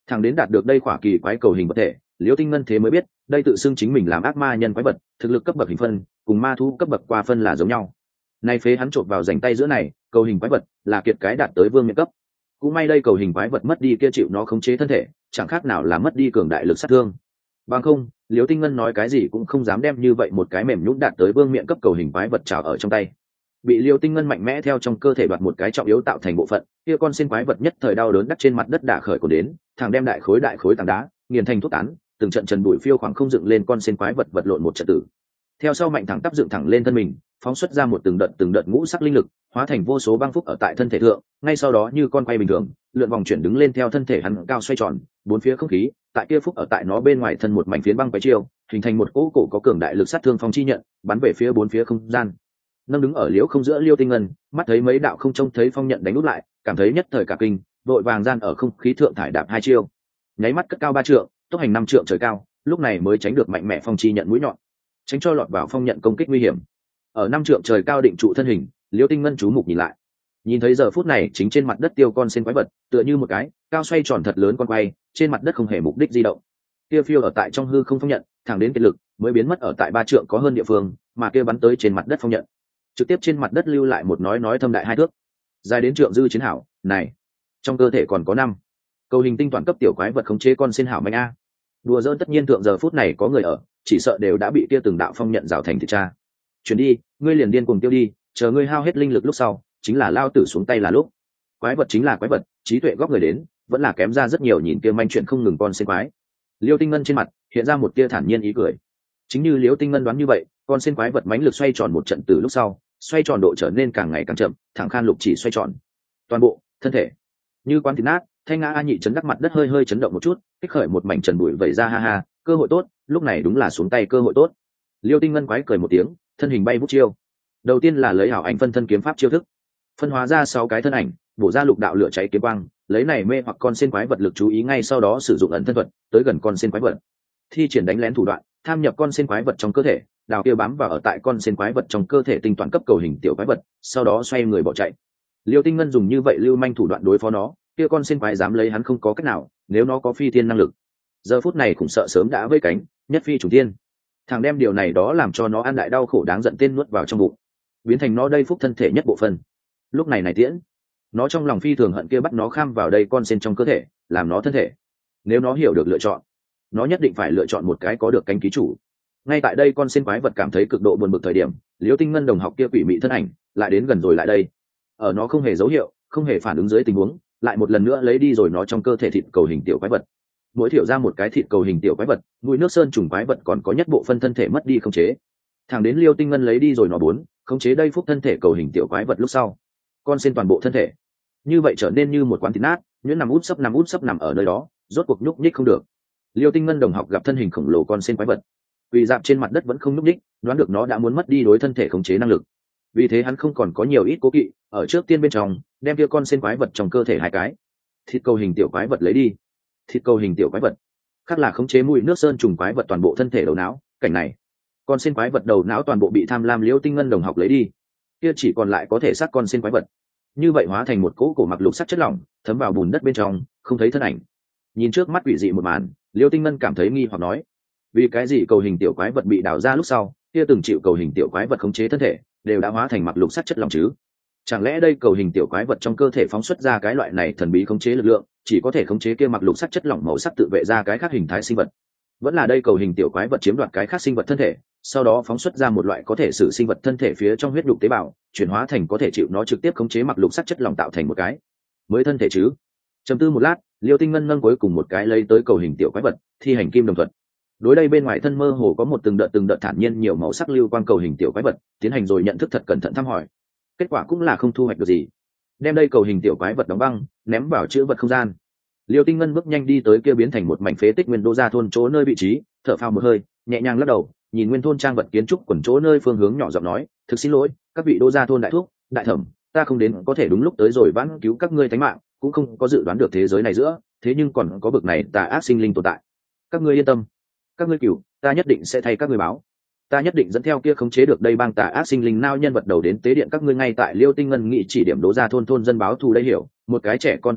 Thằng đến đạt được đây khỏa kỳ quái cầu hình vật thể, Liễu Tinh Ngân thế mới biết đây tự xưng chính mình làm ác ma nhân quái vật, thực lực cấp bậc hình phân cùng ma thú cấp bậc qua phân là giống nhau. Nay phế hắn trộn vào rảnh tay giữa này cầu hình quái vật là kiệt cái đạt tới vương miện cấp. Cũng may đây cầu hình quái vật mất đi kia chịu nó khống chế thân thể, chẳng khác nào là mất đi cường đại lực sát thương. Bằng không, Liễu Tinh Ngân nói cái gì cũng không dám đem như vậy một cái mềm nhũn đạt tới vương miện cấp cầu hình quái vật trào ở trong tay. Bị Liễu Tinh Ngân mạnh mẽ theo trong cơ thể đoạt một cái trọng yếu tạo thành bộ phận, kia con sen quái vật nhất thời đau đớn đắt trên mặt đất đả khởi cổ đến, thằng đem đại khối đại khối tảng đá nghiền thành thuốc tán, từng trận trần bụi phiêu khoảng không dựng lên con sen quái vật vật lộn một trận tử. Theo sau mạnh thẳng tắp dựng thẳng lên thân mình, phóng xuất ra một từng đợt từng đợt ngũ sắc linh lực, hóa thành vô số băng phúc ở tại thân thể thượng, ngay sau đó như con quay bình thường, lượn vòng chuyển đứng lên theo thân thể hắn cao xoay tròn, bốn phía không khí, tại kia phúc ở tại nó bên ngoài thân một mảnh phiến băng quái chiêu, hình thành một cỗ cổ có cường đại lực sát thương phong chi nhận, bắn về phía bốn phía không gian. Nâng đứng ở liễu không giữa Liêu Tinh Ngân, mắt thấy mấy đạo không trông thấy phong nhận đánh úp lại, cảm thấy nhất thời cả kinh, vội vàng gian ở không khí thượng thải đạp hai chiêu, nháy mắt cất cao ba trượng, tốc hành năm trượng trời cao, lúc này mới tránh được mạnh mẽ phong chi nhận mũi nhọn, tránh cho lọt vào phong nhận công kích nguy hiểm. Ở năm trượng trời cao định trụ thân hình, Liêu Tinh Ngân chú mục nhìn lại, nhìn thấy giờ phút này chính trên mặt đất tiêu con sen quái vật, tựa như một cái cao xoay tròn thật lớn con quay, trên mặt đất không hề mục đích di động. Kia phiêu ở tại trong hư không phong nhận, thẳng đến kiệt lực mới biến mất ở tại ba trượng có hơn địa phương, mà kia bắn tới trên mặt đất phong nhận, trực tiếp trên mặt đất lưu lại một nói nói thâm đại hai thước, dài đến trượng dư chiến hảo. Này, trong cơ thể còn có năm cầu hình tinh toàn cấp tiểu quái vật khống chế con sen hảo mạnh a. Đùa giỡn tất nhiên thượng giờ phút này có người ở, chỉ sợ đều đã bị kia từng đạo phong nhận rào thành thịt cha. Chuyển đi, ngươi liền điên cuồng tiêu đi, chờ ngươi hao hết linh lực lúc sau, chính là lao tử xuống tay là lúc. Quái vật chính là quái vật, trí tuệ góp người đến, vẫn là kém ra rất nhiều. Nhìn kia manh chuyện không ngừng con sen quái, Liêu Tinh Ngân trên mặt hiện ra một tia thản nhiên ý cười. Chính như Liêu Tinh Ngân đoán như vậy, con sen quái vật mãnh lực xoay tròn một trận từ lúc sau, xoay tròn độ trở nên càng ngày càng chậm, thẳng khan lục chỉ xoay tròn toàn bộ thân thể như quán thịt nát. Thanh ngã a nhị chấn đắc mặt đất hơi hơi chấn động một chút, kích khởi một mảnh trần bụi vẩy ra. Ha ha, cơ hội tốt, lúc này đúng là xuống tay cơ hội tốt. Liêu Tinh Ngân quái cười một tiếng, thân hình bay vút chiêu. Đầu tiên là lấy hảo ảnh phân thân kiếm pháp chiêu thức, phân hóa ra sáu cái thân ảnh, bổ ra lục đạo lửa cháy kiếm quang, lấy này mê hoặc con sen quái vật lực chú ý, ngay sau đó sử dụng ẩn thân thuật tới gần con sen quái vật, thi triển đánh lén thủ đoạn, tham nhập con sen quái vật trong cơ thể, đào kia bám vào ở tại con sen quái vật trong cơ thể tinh toàn cấp cầu hình tiểu quái vật, sau đó xoay người bỏ chạy. Liêu Tinh Ngân dùng như vậy lưu manh thủ đoạn đối phó nó, kia con sen quái dám lấy hắn không có cách nào, nếu nó có phi thiên năng lực, giờ phút này cũng sợ sớm đã vây cánh, nhất phi trùng thiên. Thằng đem điều này đó làm cho nó ăn đại đau khổ đáng giận tên nuốt vào trong bụng, biến thành nó đây phúc thân thể nhất bộ phận. Lúc này này tiễn, nó trong lòng phi thường hận kia bắt nó kham vào đây con sen trong cơ thể, làm nó thân thể. Nếu nó hiểu được lựa chọn, nó nhất định phải lựa chọn một cái có được cánh ký chủ. Ngay tại đây con sen quái vật cảm thấy cực độ buồn bực thời điểm, Liễu Tinh Ngân đồng học kia quỷ mị thân ảnh lại đến gần rồi lại đây. Ở nó không hề dấu hiệu, không hề phản ứng dưới tình huống, lại một lần nữa lấy đi rồi nó trong cơ thể thịt cầu hình tiểu quái vật. Mỗi thiểu ra một cái thịt cầu hình tiểu quái vật, mũi nước sơn trùng quái vật còn có nhất bộ phân thân thể mất đi không chế. Thẳng đến Liêu Tinh Ngân lấy đi rồi nó bốn, khống chế đây phúc thân thể cầu hình tiểu quái vật lúc sau, con sen toàn bộ thân thể như vậy trở nên như một quán thịt nát, nhuyễn nằm út sấp nằm út sấp nằm ở nơi đó, rốt cuộc nhúc nhích không được. Liêu Tinh Ngân đồng học gặp thân hình khổng lồ con sen quái vật quỳ dạp trên mặt đất vẫn không nhúc nhích, đoán được nó đã muốn mất đi đối thân thể khống chế năng lực. Vì thế hắn không còn có nhiều ít cố kỵ, ở trước tiên bên trong đem kia con sen quái vật trong cơ thể hai cái thịt cầu hình tiểu quái vật lấy đi. Thịt cầu hình tiểu quái vật khác là khống chế mũi nước sơn trùng quái vật toàn bộ thân thể đầu não, cảnh này con sen quái vật đầu não toàn bộ bị tham lam Liêu Tinh Ngân đồng học lấy đi, kia chỉ còn lại có thể xác con sen quái vật, như vậy hóa thành một cỗ cổ mặc lục sắc chất lỏng thấm vào bùn đất bên trong, không thấy thân ảnh. Nhìn trước mắt quỷ dị một màn, Liêu Tinh Ngân cảm thấy nghi hoặc nói, vì cái gì cầu hình tiểu quái vật bị đào ra lúc sau, kia từng chịu cầu hình tiểu quái vật khống chế thân thể đều đã hóa thành mặc lục sắc chất lỏng chứ? Chẳng lẽ đây cầu hình tiểu quái vật trong cơ thể phóng xuất ra cái loại này thần bí khống chế lực lượng, chỉ có thể khống chế kia mặc lục sắc chất lỏng màu sắc tự vệ ra cái khác hình thái sinh vật? Vẫn là đây cầu hình tiểu quái vật chiếm đoạt cái khác sinh vật thân thể, sau đó phóng xuất ra một loại có thể sử sinh vật thân thể phía trong huyết nhục tế bào, chuyển hóa thành có thể chịu nó trực tiếp khống chế mặc lục sắc chất lỏng tạo thành một cái mới thân thể chứ? Trầm tư một lát, Liêu Tinh Ngân nâng cuối cùng một cái lấy tới cầu hình tiểu quái vật, thi hành kim đồng thuật. Đối đây bên ngoài thân mơ hồ có một từng đợt từng đợt thản nhiên nhiều màu sắc lưu quang cầu hình tiểu quái vật, tiến hành rồi nhận thức thật cẩn thận thăm hỏi. Kết quả cũng là không thu hoạch được gì. Đem đây cầu hình tiểu quái vật đóng băng, ném vào chữ vật không gian. Liêu Tinh Ngân bước nhanh đi tới kia biến thành một mảnh phế tích nguyên đô gia thôn chỗ nơi vị trí, thở phào một hơi, nhẹ nhàng lắc đầu, nhìn nguyên thôn trang vật kiến trúc quần chỗ nơi phương hướng nhỏ giọng nói, thực xin lỗi, các vị đô gia thôn đại thúc, đại thẩm, ta không đến có thể đúng lúc tới rồi vãn cứu các ngươi thánh mạng, cũng không có dự đoán được thế giới này giữa, thế nhưng còn có bực này tà ác sinh linh tồn tại. Các ngươi yên tâm, các ngươi cửu, ta nhất định sẽ thay các ngươi báo. Ta nhất định dẫn theo kia khống chế được đây bang tà ác sinh linh nao nhân vật đầu đến tế điện các ngươi. Ngay tại Liêu Tinh Ngân nghị chỉ điểm đố ra thôn thôn dân báo thù đây hiểu, một cái trẻ con tiếng khóc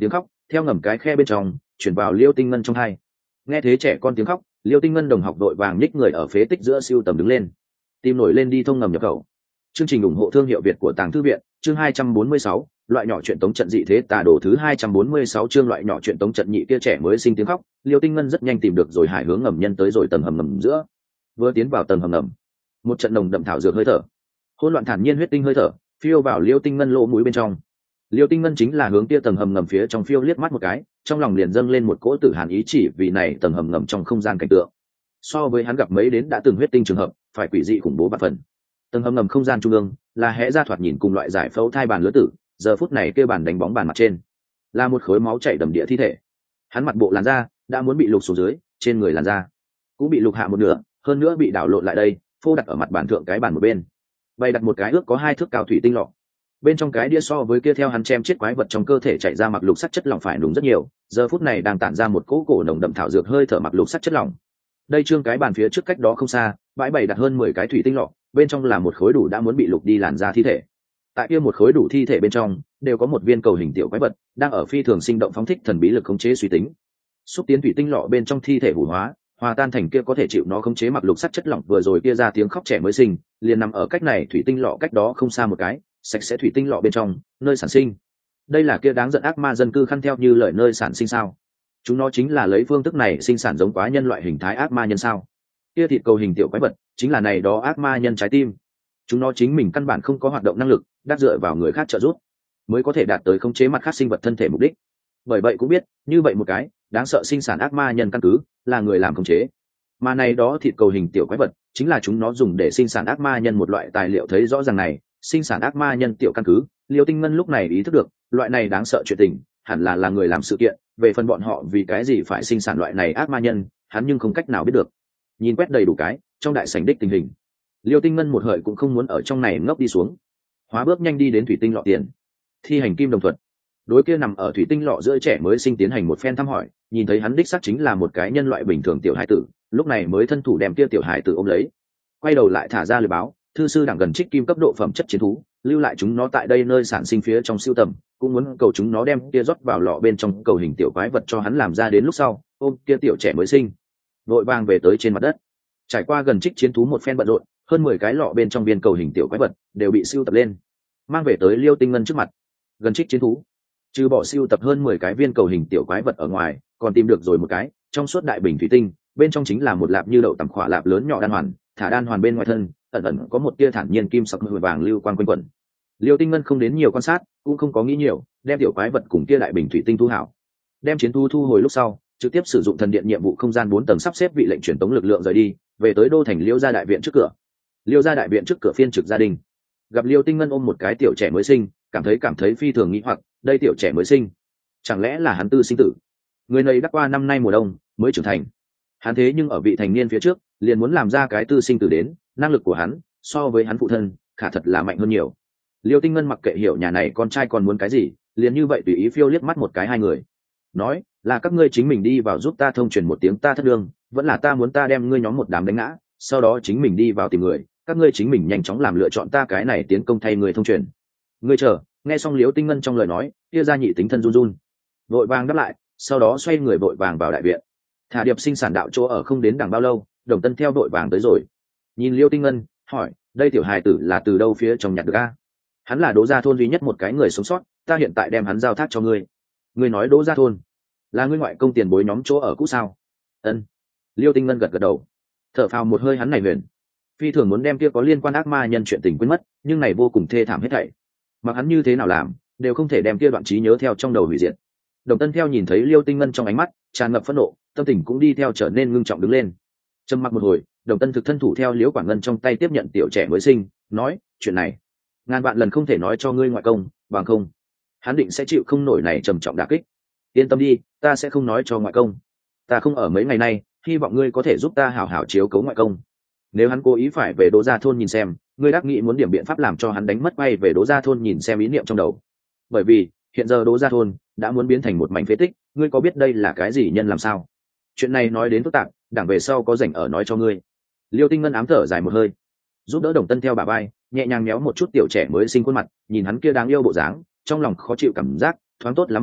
theo ngầm cái khe bên trong chuyển vào Liêu Tinh Ngân trong hai. Nghe thế trẻ con tiếng khóc, Liêu Tinh Ngân đồng học đội vàng nhích người ở phế tích giữa siêu tầm đứng lên, tìm nổi lên đi thông ngầm nhập khẩu. Chương trình ủng hộ thương hiệu Việt của Tàng Thư viện, chương hai trăm bốn mươi sáu, loại nhỏ chuyện tống trận dị thế tà đồ thứ hai trăm bốn mươi sáu chương loại nhỏ chuyện tống trận nhị kia trẻ mới sinh tiếng khóc, Liêu Tinh Ngân rất nhanh tìm được rồi hải hướng ngầm nhân tới rồi tầng hầm ngầm giữa. Vừa tiến vào tầng hầm ngầm, một trận nồng đậm thảo dược hơi thở, hỗn loạn thản nhiên huyết tinh hơi thở, phiêu vào Liêu Tinh Ngân lỗ mũi bên trong. Liêu Tinh Ngân chính là hướng kia tầng hầm ngầm phía trong phiêu liếc mắt một cái, trong lòng liền dâng lên một cỗ tử hàn ý chỉ vì này tầng hầm ngầm trong không gian cảnh tượng. So với hắn gặp mấy đến đã từng huyết tinh trường hợp, phải quỷ dị khủng bố bát phần. Tầng hầm ngầm không gian trung ương là hẽ ra thoạt nhìn cùng loại giải phẫu thai bàn lứa tử, giờ phút này kêu bàn đánh bóng bàn mặt trên là một khối máu chảy đầm địa thi thể. Hắn mặt bộ làn da đã muốn bị lục xuống dưới, trên người làn da cũng bị lục hạ một nửa, hơn nữa bị đảo lộn lại đây, phô đặt ở mặt bàn thượng cái bàn một bên. Bày đặt một cái ước có hai thước cao thủy tinh lọ, bên trong cái đĩa so với kia theo hắn chém chết quái vật trong cơ thể chạy ra mặc lục sắt chất lỏng phải đúng rất nhiều, giờ phút này đang tản ra một cỗ cổ nồng đậm thảo dược hơi thở mặc lục sắt chất lỏng. Đây trương cái bàn phía trước cách đó không xa, bãi bày đặt hơn mười cái thủy tinh lọ, bên trong là một khối đủ đã muốn bị lục đi làn da thi thể. Tại kia một khối đủ thi thể bên trong đều có một viên cầu hình tiểu quái vật đang ở phi thường sinh động phóng thích thần bí lực khống chế suy tính, xúc tiến thủy tinh lọ bên trong thi thể hủ hóa, hòa tan thành kia có thể chịu nó khống chế mặc lục sắt chất lỏng. Vừa rồi kia ra tiếng khóc trẻ mới sinh liền nằm ở cách này thủy tinh lọ cách đó không xa một cái sạch sẽ thủy tinh lọ bên trong nơi sản sinh. Đây là kia đáng giận ác ma dân cư khăn theo như lời nơi sản sinh sao? Chúng nó chính là lấy phương thức này sinh sản giống quá nhân loại hình thái ác ma nhân sao? Kia thịt cầu hình tiểu quái vật chính là này đó ác ma nhân trái tim. Chúng nó chính mình căn bản không có hoạt động năng lực, đắc dựa vào người khác trợ giúp mới có thể đạt tới khống chế mặt khác sinh vật thân thể mục đích. Bởi vậy cũng biết như vậy một cái đáng sợ sinh sản ác ma nhân căn cứ là người làm khống chế, mà này đó thịt cầu hình tiểu quái vật chính là chúng nó dùng để sinh sản ác ma nhân một loại tài liệu. Thấy rõ ràng này sinh sản ác ma nhân tiểu căn cứ, Liêu Tinh Ngân lúc này ý thức được loại này đáng sợ chuyện tình hẳn là là người làm sự kiện. Về phần bọn họ vì cái gì phải sinh sản loại này ác ma nhân, hắn nhưng không cách nào biết được. Nhìn quét đầy đủ cái trong đại sảnh đích tình hình, Liêu Tinh Ngân một hợi cũng không muốn ở trong này ngốc đi xuống, hóa bước nhanh đi đến thủy tinh lọ tiền, thi hành kim đồng thuật. Đối kia nằm ở thủy tinh lọ giữa trẻ mới sinh tiến hành một phen thăm hỏi, nhìn thấy hắn đích xác chính là một cái nhân loại bình thường tiểu hải tử, lúc này mới thân thủ đem kia tiểu hải tử ôm lấy, quay đầu lại thả ra lời báo thư sư đẳng gần trích kim cấp độ phẩm chất chiến thú, lưu lại chúng nó tại đây nơi sản sinh phía trong siêu tầm, cũng muốn cầu chúng nó đem kia rót vào lọ bên trong cầu hình tiểu quái vật cho hắn làm ra. Đến lúc sau ôm kia tiểu trẻ mới sinh vội vàng về tới trên mặt đất. Trải qua gần trích chiến thú một phen bận rộn, hơn mười cái lọ bên trong viên cầu hình tiểu quái vật đều bị siêu tập lên, mang về tới Liêu Tinh Ngân trước mặt. Gần trích chiến thú trừ bỏ siêu tập hơn mười cái viên cầu hình tiểu quái vật ở ngoài, còn tìm được rồi một cái trong suốt đại bình thủy tinh, bên trong chính là một lạp như đậu tầm khỏa lạp lớn nhỏ đan hoàn, thả đan hoàn bên ngoài thân ẩn ẩn có một tia thản nhiên kim sắc mười vàng lưu quang quanh quẩn. Liêu Tinh Ngân không đến nhiều quan sát, cũng không có nghĩ nhiều, đem tiểu quái vật cùng kia đại bình thủy tinh thu hảo, đem chiến thu thu hồi lúc sau, trực tiếp sử dụng thần điện nhiệm vụ không gian bốn tầng sắp xếp vị lệnh truyền tống lực lượng rời đi, về tới đô thành Liêu gia đại viện trước cửa. Liêu gia đại viện trước cửa phiên trực gia đình gặp Liêu Tinh Ngân ôm một cái tiểu trẻ mới sinh, cảm thấy cảm thấy phi thường nghĩ hoặc, đây tiểu trẻ mới sinh chẳng lẽ là hắn tư sinh tử? Người này đã qua năm nay mùa đông mới trưởng thành, hắn thế nhưng ở vị thành niên phía trước liền muốn làm ra cái tư sinh tử đến, năng lực của hắn so với hắn phụ thân khả thật là mạnh hơn nhiều. Liêu Tinh Ngân mặc kệ hiểu nhà này con trai còn muốn cái gì, liền như vậy tùy ý phiêu liếc mắt một cái hai người, nói là các ngươi chính mình đi vào giúp ta thông truyền một tiếng ta thất đương, vẫn là ta muốn ta đem ngươi nhóm một đám đánh ngã, sau đó chính mình đi vào tìm người, các ngươi chính mình nhanh chóng làm lựa chọn, ta cái này tiến công thay người thông truyền. Ngươi chờ. Nghe xong Liêu Tinh Ngân trong lời nói, kia ra nhị tính thân run run, vội vàng đáp lại, sau đó xoay người vội vàng vào đại viện. Thả điệp sinh sản đạo chỗ ở không đến đằng bao lâu, Đồng Tân theo vội vàng tới rồi, nhìn Liêu Tinh Ngân hỏi, đây tiểu hài tử là từ đâu phía trong nhặt được a? Hắn là Đỗ Gia thôn duy nhất một cái người sống sót, ta hiện tại đem hắn giao thác cho ngươi. Ngươi nói Đỗ Gia thôn là ngươi ngoại công tiền bối nhóm chỗ ở cũ sao? Ân. Liêu Tinh Ngân gật gật đầu, thở phào một hơi. Hắn này huyền phi thường muốn đem kia có liên quan ác ma nhân chuyện tình quên mất, nhưng này vô cùng thê thảm hết thảy, mặc hắn như thế nào làm đều không thể đem kia đoạn trí nhớ theo trong đầu hủy diệt. Đồng Tân theo nhìn thấy Liêu Tinh Ngân trong ánh mắt tràn ngập phẫn nộ, tâm tình cũng đi theo trở nên ngưng trọng đứng lên. Trầm mặc một hồi, Đồng Tân thực thân thủ theo Liễu Quảng Ngân trong tay tiếp nhận tiểu trẻ mới sinh, nói, chuyện này ngàn vạn lần không thể nói cho ngươi ngoại công, bằng không hắn định sẽ chịu không nổi này trầm trọng đả kích. Yên tâm đi, ta sẽ không nói cho ngoại công. Ta không ở mấy ngày nay, hy vọng ngươi có thể giúp ta hảo hảo chiếu cố ngoại công. Nếu hắn cố ý phải về Đỗ Gia thôn nhìn xem, ngươi đắc nghĩ muốn điểm biện pháp làm cho hắn đánh mất bay về Đỗ Gia thôn nhìn xem ý niệm trong đầu. Bởi vì hiện giờ Đỗ Gia thôn đã muốn biến thành một mảnh phế tích, ngươi có biết đây là cái gì nhân làm sao? Chuyện này nói đến phức tạp, đảng về sau có rảnh ở nói cho ngươi. Liêu Tinh Ngân ám thở dài một hơi, giúp đỡ Đồng Tân theo bà bay, nhẹ nhàng méo một chút tiểu trẻ mới sinh khuôn mặt, nhìn hắn kia đáng yêu bộ dáng, trong lòng khó chịu cảm giác thoáng tốt lắm một ít,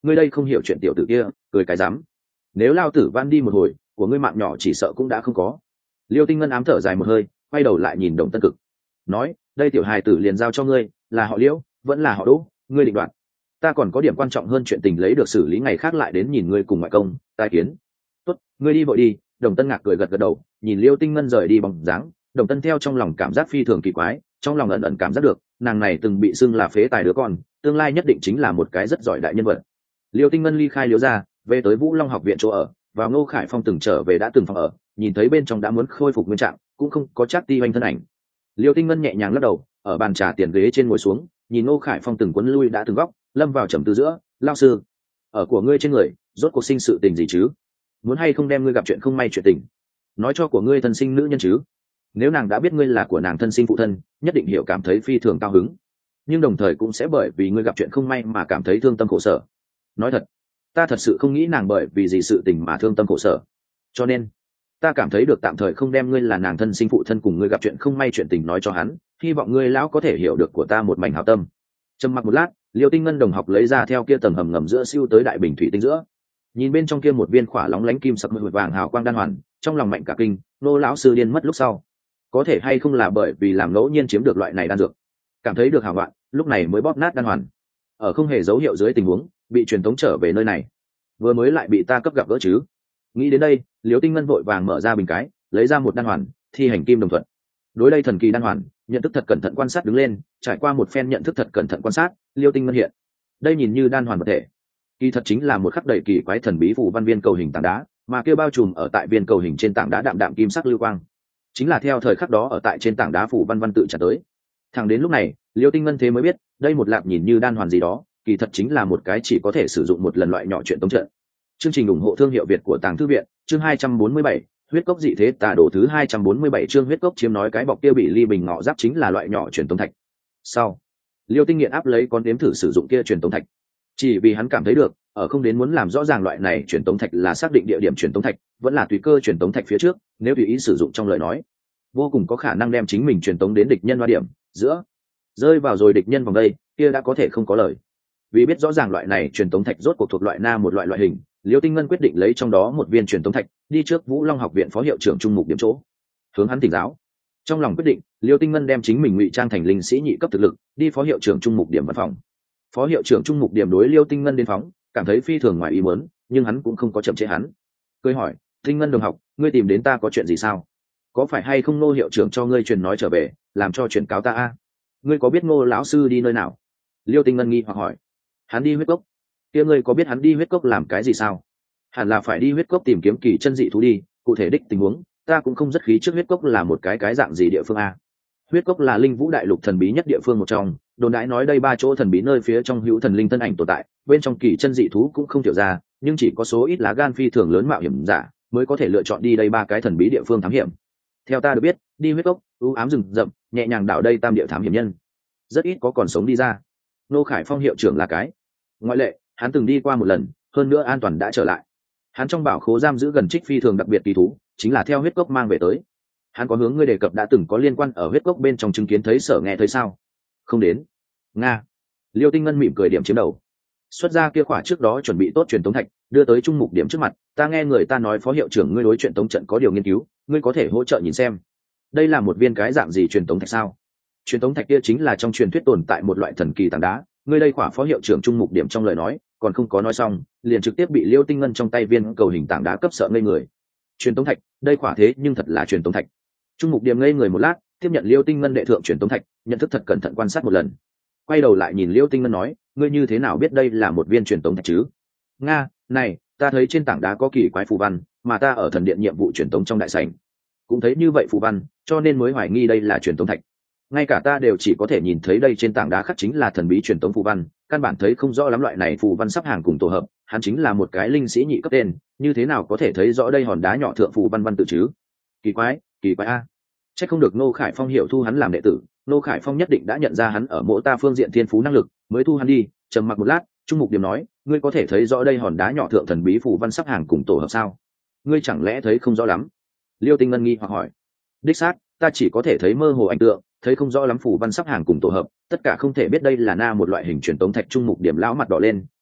ngươi đây không hiểu chuyện tiểu tử kia cười cái dám. Nếu lao tử van đi một hồi của ngươi mạng nhỏ chỉ sợ cũng đã không có. Liêu Tinh Ngân ám thở dài một hơi, quay đầu lại nhìn Đồng Tân Cực nói, đây tiểu hài tử liền giao cho ngươi, là họ Liễu vẫn là họ Đỗ, ngươi định đoạt. Ta còn có điểm quan trọng hơn chuyện tình lấy được xử lý, ngày khác lại đến nhìn ngươi cùng ngoại công tai kiến. Tốt, ngươi đi vội đi. Đồng Tân Ngạc cười gật gật đầu, nhìn Liêu Tinh Ngân rời đi bóng dáng. Đồng Tân theo trong lòng cảm giác phi thường kỳ quái, trong lòng ẩn ẩn cảm giác được nàng này từng bị xưng là phế tài đứa con, tương lai nhất định chính là một cái rất giỏi đại nhân vật. Liêu Tinh Ngân ly khai Liêu ra, về tới Vũ Long học viện chỗ ở, vào Ngô Khải Phong từng trở về đã từng phòng ở, nhìn thấy bên trong đã muốn khôi phục nguyên trạng, cũng không có Trác Ti Oanh thân ảnh. Liêu Tinh Ngân nhẹ nhàng lắc đầu, ở bàn trà tiền ghế trên ngồi xuống, nhìn Ngô Khải Phong từng quấn lui đã từng góc, lâm vào trầm tư giữa. Lao sư, ở của ngươi trên người rốt cuộc sinh sự tình gì chứ? Muốn hay không đem ngươi gặp chuyện không may chuyện tình nói cho của ngươi thân sinh nữ nhân chứ? Nếu nàng đã biết ngươi là của nàng thân sinh phụ thân, nhất định hiểu cảm thấy phi thường cao hứng, nhưng đồng thời cũng sẽ bởi vì ngươi gặp chuyện không may mà cảm thấy thương tâm khổ sở. Nói thật, ta thật sự không nghĩ nàng bởi vì gì sự tình mà thương tâm khổ sở, cho nên ta cảm thấy được tạm thời không đem ngươi là nàng thân sinh phụ thân cùng ngươi gặp chuyện không may chuyện tình nói cho hắn, hy vọng ngươi lão có thể hiểu được của ta một mảnh hảo tâm. Trầm mặc một lát, Liêu Tinh Ngân đồng học lấy ra theo kia tầng hầm ngầm giữa siêu tới đại bình thủy tinh giữa, nhìn bên trong kia một viên khỏa lóng lánh kim sặc mượt vàng hào quang đan hoàn, trong lòng mạnh cả kinh. Nô lão sư điên mất lúc sau, có thể hay không là bởi vì làm ngẫu nhiên chiếm được loại này đan dược, cảm thấy được hào loạn, lúc này mới bóp nát đan hoàn, ở không hề dấu hiệu dưới tình huống bị truyền tống trở về nơi này, vừa mới lại bị ta cấp gặp gỡ chứ. Nghĩ đến đây, Liêu Tinh Ngân vội vàng mở ra bình cái, lấy ra một đan hoàn, thi hành kim đồng thuận. Đối đây thần kỳ đan hoàn, nhận thức thật cẩn thận quan sát đứng lên, trải qua một phen nhận thức thật cẩn thận quan sát, Liêu Tinh Ngân hiện đây nhìn như đan hoàn vật thể, kỳ thật chính là một khắc đầy kỳ quái thần bí phù văn viên cầu hình tảng đá, mà kia bao trùm ở tại viên cầu hình trên tảng đá đạm đạm kim sắc lưu quang, chính là theo thời khắc đó ở tại trên tảng đá phù văn văn tự trả tới. Thẳng đến lúc này, Liêu Tinh Ngân thế mới biết, đây một lạp nhìn như đan hoàn gì đó, kỳ thật chính là một cái chỉ có thể sử dụng một lần loại nhỏ chuyện tống trận. Chương trình ủng hộ thương hiệu Việt của Tàng Thư viện, chương hai trăm bốn mươi bảy, huyết cốc dị thế tà đồ thứ hai trăm bốn mươi bảy chương huyết cốc chiếm nói cái bọc kia bị ly bình ngọ giáp chính là loại nhỏ truyền tống thạch. Sau, Liêu Tinh Nghiện áp lấy con đếm thử sử dụng kia truyền tống thạch, chỉ vì hắn cảm thấy được, ở không đến muốn làm rõ ràng loại này truyền tống thạch là xác định địa điểm truyền tống thạch, vẫn là tùy cơ truyền tống thạch phía trước, nếu tùy ý sử dụng trong lời nói, vô cùng có khả năng đem chính mình truyền tống đến địch nhân hoa điểm giữa, rơi vào rồi địch nhân vòng đây, kia đã có thể không có lời. Vì biết rõ ràng loại này truyền tống thạch rốt cuộc thuộc loại na một loại loại hình, Liêu Tinh Ngân quyết định lấy trong đó một viên truyền tống thạch, đi trước Vũ Long học viện phó hiệu trưởng Trung Mục Điểm chỗ, hướng hắn thỉnh giáo. Trong lòng quyết định, Liêu Tinh Ngân đem chính mình ngụy trang thành linh sĩ nhị cấp thực lực, đi phó hiệu trưởng Trung Mục Điểm văn phòng. Phó hiệu trưởng Trung Mục Điểm đối Liêu Tinh Ngân đến phóng, cảm thấy phi thường ngoài ý muốn, nhưng hắn cũng không có chậm trễ hắn. Cười hỏi, Tinh Ngân đồng học, ngươi tìm đến ta có chuyện gì sao? Có phải hay không Ngô hiệu trưởng cho ngươi truyền nói trở về, làm cho truyền cáo ta a? Ngươi có biết Ngô lão sư đi nơi nào? Liêu Tinh Ngân nghi hoặc hỏi. Hắn đi huyết cốc. Kia ngươi có biết hắn đi huyết cốc làm cái gì sao? Hẳn là phải đi huyết cốc tìm kiếm kỳ chân dị thú đi, cụ thể đích tình huống ta cũng không rất khí trước huyết cốc là một cái cái dạng gì địa phương a. Huyết cốc là linh vũ đại lục thần bí nhất địa phương một trong, đồn đãi nói đây ba chỗ thần bí nơi phía trong hữu thần linh thân ảnh tồn tại, bên trong kỳ chân dị thú cũng không hiểu ra, nhưng chỉ có số ít lá gan phi thường lớn mạo hiểm giả mới có thể lựa chọn đi đây ba cái thần bí địa phương thám hiểm. Theo ta được biết, đi huyết cốc, u ám rừng rậm, nhẹ nhàng đảo đây tam địa thám hiểm nhân, rất ít có còn sống đi ra. Nô Khải Phong hiệu trưởng là cái ngoại lệ, hắn từng đi qua một lần, hơn nữa an toàn đã trở lại. Hắn trong bảo khố giam giữ gần trích phi thường đặc biệt kỳ thú, chính là theo huyết cốc mang về tới. Hắn có hướng ngươi đề cập đã từng có liên quan ở huyết cốc bên trong chứng kiến thấy sở nghe thấy sao? Không đến. Nga. Liêu Tinh Ngân mỉm cười điểm chiếm đầu, xuất ra kia khỏa trước đó chuẩn bị tốt truyền tống thạch, đưa tới Trung Mục Điểm trước mặt. Ta nghe người ta nói phó hiệu trưởng ngươi đối truyền tống trận có điều nghiên cứu, ngươi có thể hỗ trợ nhìn xem. Đây là một viên cái dạng gì truyền tống thạch sao? Truyền tống thạch kia chính là trong truyền thuyết tồn tại một loại thần kỳ tảng đá, ngươi đây khỏa phó hiệu trưởng Trung Mục Điểm trong lời nói, còn không có nói xong, liền trực tiếp bị Liêu Tinh Ngân trong tay viên cầu hình tảng đá cấp sợ ngây người. Truyền tống thạch, đây khỏa thế nhưng thật là truyền tống thạch. Trung Mục Điểm ngây người một lát, tiếp nhận Liêu Tinh Ngân đệ thượng truyền tống thạch, nhận thức thật cẩn thận quan sát một lần, quay đầu lại nhìn Liêu Tinh Ngân nói, ngươi như thế nào biết đây là một viên truyền tống thạch chứ? Nga, này, ta thấy trên tảng đá có kỳ quái phù văn, mà ta ở thần điện nhiệm vụ truyền tống trong đại sảnh cũng thấy như vậy phù văn, cho nên mới hoài nghi đây là truyền tống thạch. Ngay cả ta đều chỉ có thể nhìn thấy đây trên tảng đá khắc chính là thần bí truyền tống phù văn, căn bản thấy không rõ lắm loại này phù văn sắp hàng cùng tổ hợp, hắn chính là một cái linh sĩ nhị cấp tên, như thế nào có thể thấy rõ đây hòn đá nhỏ thượng phù văn văn tự chứ? Kỳ quái, kỳ quái a. Chắc không được Nô Khải Phong hiểu thu hắn làm đệ tử, Nô Khải Phong nhất định đã nhận ra hắn ở mỗi ta phương diện thiên phú năng lực, mới thu hắn đi. Trầm mặc một lát, Trung Mục Điểm nói, ngươi có thể thấy rõ đây hòn đá nhỏ thượng thần bí phù văn sắp hàng cùng tổ hợp sao? Ngươi chẳng lẽ thấy không rõ lắm? Liêu Tinh Ngân nghi hoặc hỏi. Đích xác, ta chỉ có thể thấy mơ hồ ảnh tượng, thấy không rõ lắm phù văn sắp hàng cùng tổ hợp, tất cả không thể biết đây là na một loại hình truyền tống thạch. Trung Mục Điểm lão mặt đỏ lên,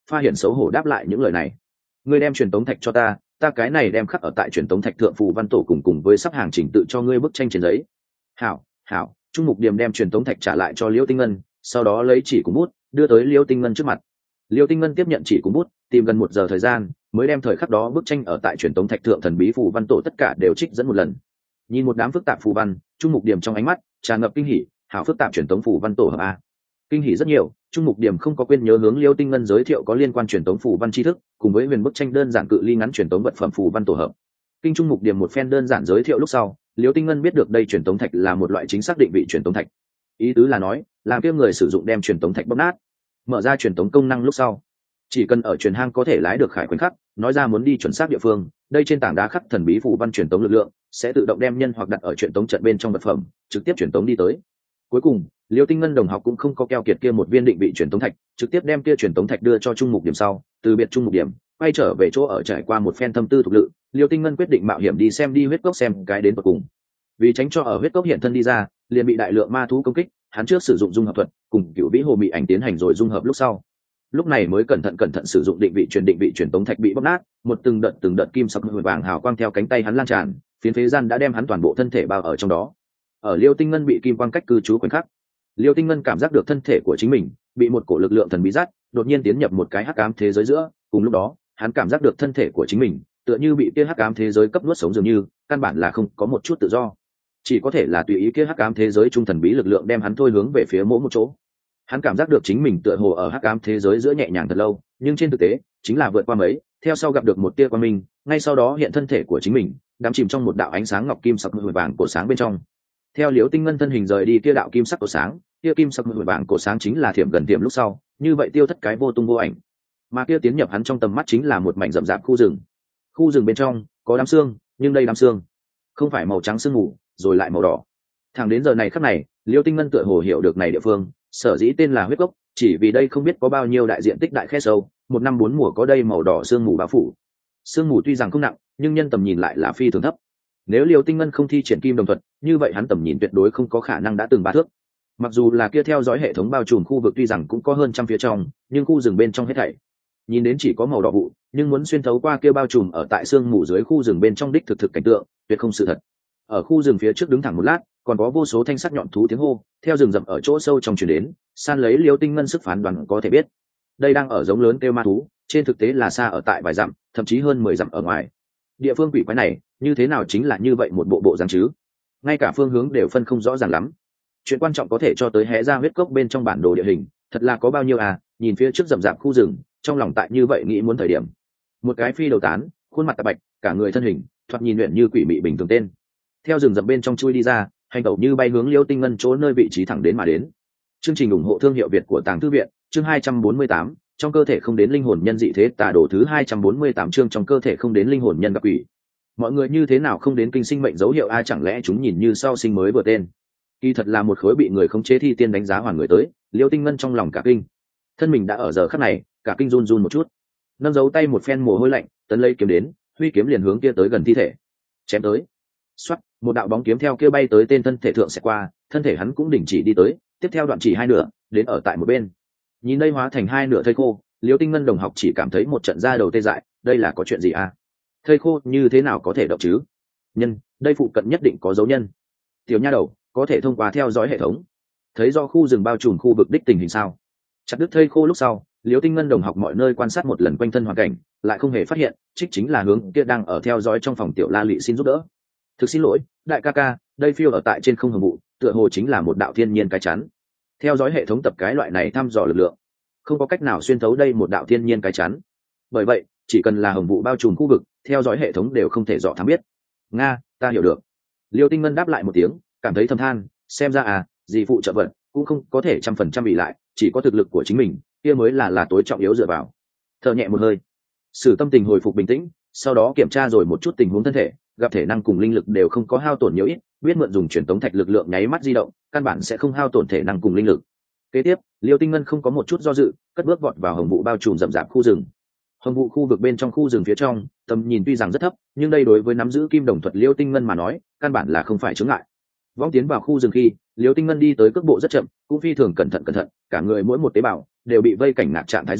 pha hiển xấu hổ đáp lại những lời này. Ngươi đem truyền tống thạch cho ta, ta cái này đem khắc ở tại truyền tống thạch thượng phù văn tổ cùng cùng với sắp hàng chỉnh tự cho ngươi bức tranh trên giấy. Hảo, hảo. Trung Mục Điểm đem truyền tống thạch trả lại cho Liêu Tinh Ngân, sau đó lấy chỉ cùng bút đưa tới Liêu Tinh Ngân trước mặt. Liêu Tinh Ngân tiếp nhận chỉ cùng bút, tìm gần một giờ thời gian mới đem thời khắc đó bức tranh ở tại truyền tống thạch thượng thần bí phù văn tổ tất cả đều trích dẫn một lần. Nhìn một đám phức tạp phù văn, Trung Mục Điểm trong ánh mắt tràn ngập kinh hỉ, hảo phức tạp truyền tống phù văn tổ hợp a. Kinh hỉ rất nhiều, Trung Mục Điểm không có quên nhớ hướng Liêu Tinh Ngân giới thiệu có liên quan truyền tống phù văn tri thức, cùng với huyền bức tranh đơn giản cự ly ngắn truyền tống vật phẩm phù văn tổ hợp. Kinh Trung Mục Điểm một phen đơn giản giới thiệu lúc sau, Liêu Tinh Ngân biết được đây truyền tống thạch là một loại chính xác định vị truyền tống thạch. Ý tứ là nói, làm kia người sử dụng đem truyền tống thạch bóp nát, mở ra truyền tống công năng lúc sau, chỉ cần ở truyền hang có thể lái được khải khoảnh khắc, nói ra muốn đi chuẩn xác địa phương, đây trên tảng đá khắc thần bí phù văn truyền tống lực lượng sẽ tự động đem nhân hoặc đặt ở truyền tống trận bên trong vật phẩm, trực tiếp truyền tống đi tới. Cuối cùng, Liêu Tinh Ngân đồng học cũng không có keo kiệt kia một viên định vị truyền tống thạch, trực tiếp đem kia truyền tống thạch đưa cho Trung Mục Điểm sau, từ biệt Trung Mục Điểm, quay trở về chỗ ở trải qua một phen thâm tư thuộc lự, Liêu Tinh Ngân quyết định mạo hiểm đi xem đi huyết cốc xem cái đến tận cùng. Vì tránh cho ở huyết cốc hiện thân đi ra, liền bị đại lượng ma thú công kích, hắn trước sử dụng dung hợp thuật, cùng Cửu Vĩ Hồ Mị Ảnh tiến hành rồi dung hợp lúc sau. Lúc này mới cẩn thận cẩn thận sử dụng định vị truyền định vị truyền tống thạch bị bóp nát, một từng đợt từng đợt kim sắc vàng hào quang theo cánh tay hắn lan tràn, phiến phế gian đã đem hắn toàn bộ thân thể bao ở trong đó. Ở Liêu Tinh Ngân bị kim quang cách cư trú khoảnh khắc, Liêu Tinh Ngân cảm giác được thân thể của chính mình bị một cổ lực lượng thần bí dắt, đột nhiên tiến nhập một cái hắc ám thế giới giữa, cùng lúc đó, hắn cảm giác được thân thể của chính mình tựa như bị kia hắc ám thế giới cấp nuốt sống dường như, căn bản là không có một chút tự do, chỉ có thể là tùy ý kia hắc ám thế giới trung thần bí lực lượng đem hắn thôi hướng về phía mỗi một chỗ. Hắn cảm giác được chính mình tựa hồ ở hắc ám thế giới giữa nhẹ nhàng thật lâu, nhưng trên thực tế chính là vượt qua mấy, theo sau gặp được một tia quang minh, ngay sau đó hiện thân thể của chính mình đắm chìm trong một đạo ánh sáng ngọc kim sắc mười vàng cổ sáng bên trong. Theo Liễu Tinh Ngân thân hình rời đi kia đạo kim sắc cổ sáng, kia kim sắc mười vàng cổ sáng chính là thiểm gần tiệm lúc sau, như vậy tiêu thất cái vô tung vô ảnh. Mà kia tiến nhập hắn trong tầm mắt chính là một mảnh rậm rạp khu rừng. Khu rừng bên trong có đám xương, nhưng đây đám xương không phải màu trắng sương mù, rồi lại màu đỏ. Thẳng đến giờ này khắc này, Liễu Tinh Ngân tựa hồ hiểu được này địa phương, sở dĩ tên là huyết cốc, chỉ vì đây không biết có bao nhiêu đại diện tích đại khe sâu, một năm bốn mùa có đây màu đỏ sương mù bao phủ. Sương mù tuy rằng không nặng, nhưng nhân tầm nhìn lại là phi thường thấp. Nếu Liễu Tinh Ngân không thi triển kim đồng thuật, như vậy hắn tầm nhìn tuyệt đối không có khả năng đã từng ba thước. Mặc dù là kia theo dõi hệ thống bao trùm khu vực tuy rằng cũng có hơn trăm phía trong, nhưng khu rừng bên trong hết thảy nhìn đến chỉ có màu đỏ vụ, nhưng muốn xuyên thấu qua kia bao trùm ở tại sương mù dưới khu rừng bên trong đích thực thực cảnh tượng, tuyệt không sự thật. Ở khu rừng phía trước đứng thẳng một lát, còn có vô số thanh sắc nhọn thú tiếng hô theo rừng rậm ở chỗ sâu trong truyền đến, san lấy Liễu Tinh Ngân sức phán đoán có thể biết, đây đang ở giống lớn kêu ma thú, trên thực tế là xa ở tại vài dặm, thậm chí hơn mười dặm ở ngoài. Địa phương quỷ quái này, như thế nào chính là như vậy một bộ bộ dáng chứ? Ngay cả phương hướng đều phân không rõ ràng lắm. Chuyện quan trọng có thể cho tới hé ra huyết cốc bên trong bản đồ địa hình, thật là có bao nhiêu à? Nhìn phía trước rậm rạp khu rừng, trong lòng tại như vậy nghĩ muốn thời điểm, một cái phi đầu tán, khuôn mặt tạp bạch, cả người thân hình thoạt nhìn luyện như quỷ mị bình thường tên, theo rừng rậm bên trong chui đi ra, hành tẩu như bay hướng Liễu Tinh Ngân chỗ nơi vị trí thẳng đến mà đến. Chương trình ủng hộ thương hiệu Việt của Tàng Thư viện, chương hai trăm bốn mươi tám, trong cơ thể không đến linh hồn nhân dị thế tà đồ thứ hai trăm bốn mươi tám chương trong cơ thể không đến linh hồn nhân gặp quỷ. Mọi người như thế nào không đến kinh sinh mệnh dấu hiệu a, chẳng lẽ chúng nhìn như sau sinh mới vừa tên? Kỳ thật là một khối bị người khống chế thi tiên đánh giá hoàn người tới, Liễu Tinh Ngân trong lòng cả kinh. Thân mình đã ở giờ khắc này, cả kinh run run một chút. Nâng dấu tay một phen mồ hôi lạnh, tấn lấy kiếm đến, huy kiếm liền hướng kia tới gần thi thể. Chém tới. Xoát, một đạo bóng kiếm theo kia bay tới tên thân thể thượng sẽ qua, thân thể hắn cũng đình chỉ đi tới, tiếp theo đoạn chỉ hai nửa, đến ở tại một bên. Nhìn đây hóa thành hai nửa thây khô, Liễu Tinh Ngân đồng học chỉ cảm thấy một trận da đầu tê dại, đây là có chuyện gì à? Thây khô như thế nào có thể động chứ? Nhân, đây phụ cận nhất định có dấu nhân. Tiểu nha đầu, có thể thông qua theo dõi hệ thống, thấy do khu rừng bao trùm khu vực đích tình hình sao? Chặt đứt thây khô lúc sau, Liễu Tinh Ngân đồng học mọi nơi quan sát một lần quanh thân hoàn cảnh, lại không hề phát hiện, trích chính là hướng kia đang ở theo dõi trong phòng tiểu La Lị xin giúp đỡ. Thực xin lỗi, đại ca ca, đây phiêu ở tại trên không hồng vụ, tựa hồ chính là một đạo thiên nhiên cái chắn. Theo dõi hệ thống tập cái loại này thăm dò lực lượng, không có cách nào xuyên thấu đây một đạo thiên nhiên cái chắn. Bởi vậy, chỉ cần là hồng vụ bao trùm khu vực, theo dõi hệ thống đều không thể dò thám biết. Nga, ta hiểu được. Liêu Tinh Ngân đáp lại một tiếng, cảm thấy thầm than, xem ra à, dì phụ trợ vận cũng không có thể trăm phần trăm bị lại, chỉ có thực lực của chính mình, kia mới là là tối trọng yếu dựa vào. Thở nhẹ một hơi, Sử tâm tình hồi phục bình tĩnh, sau đó kiểm tra rồi một chút tình huống thân thể, gặp thể năng cùng linh lực đều không có hao tổn nhiều ít, biết mượn dùng truyền tống thạch lực lượng nháy mắt di động, căn bản sẽ không hao tổn thể năng cùng linh lực. Kế tiếp, Liêu Tinh Ngân không có một chút do dự, cất bước vọt vào hồng vụ bao trùm rậm rạp khu rừng. Hồng vụ khu vực bên trong khu rừng phía trong, tầm nhìn tuy rằng rất thấp, nhưng đây đối với nắm giữ kim đồng thuật Liêu Tinh Ngân mà nói, căn bản là không phải chướng ngại. Vong tiến vào khu rừng khi, Liêu Tinh Ngân đi tới cước bộ rất chậm, cũng phi thường cẩn thận cẩn thận, cả người mỗi một tế bào đều bị vây cảnh ngạc trạng thái giữa,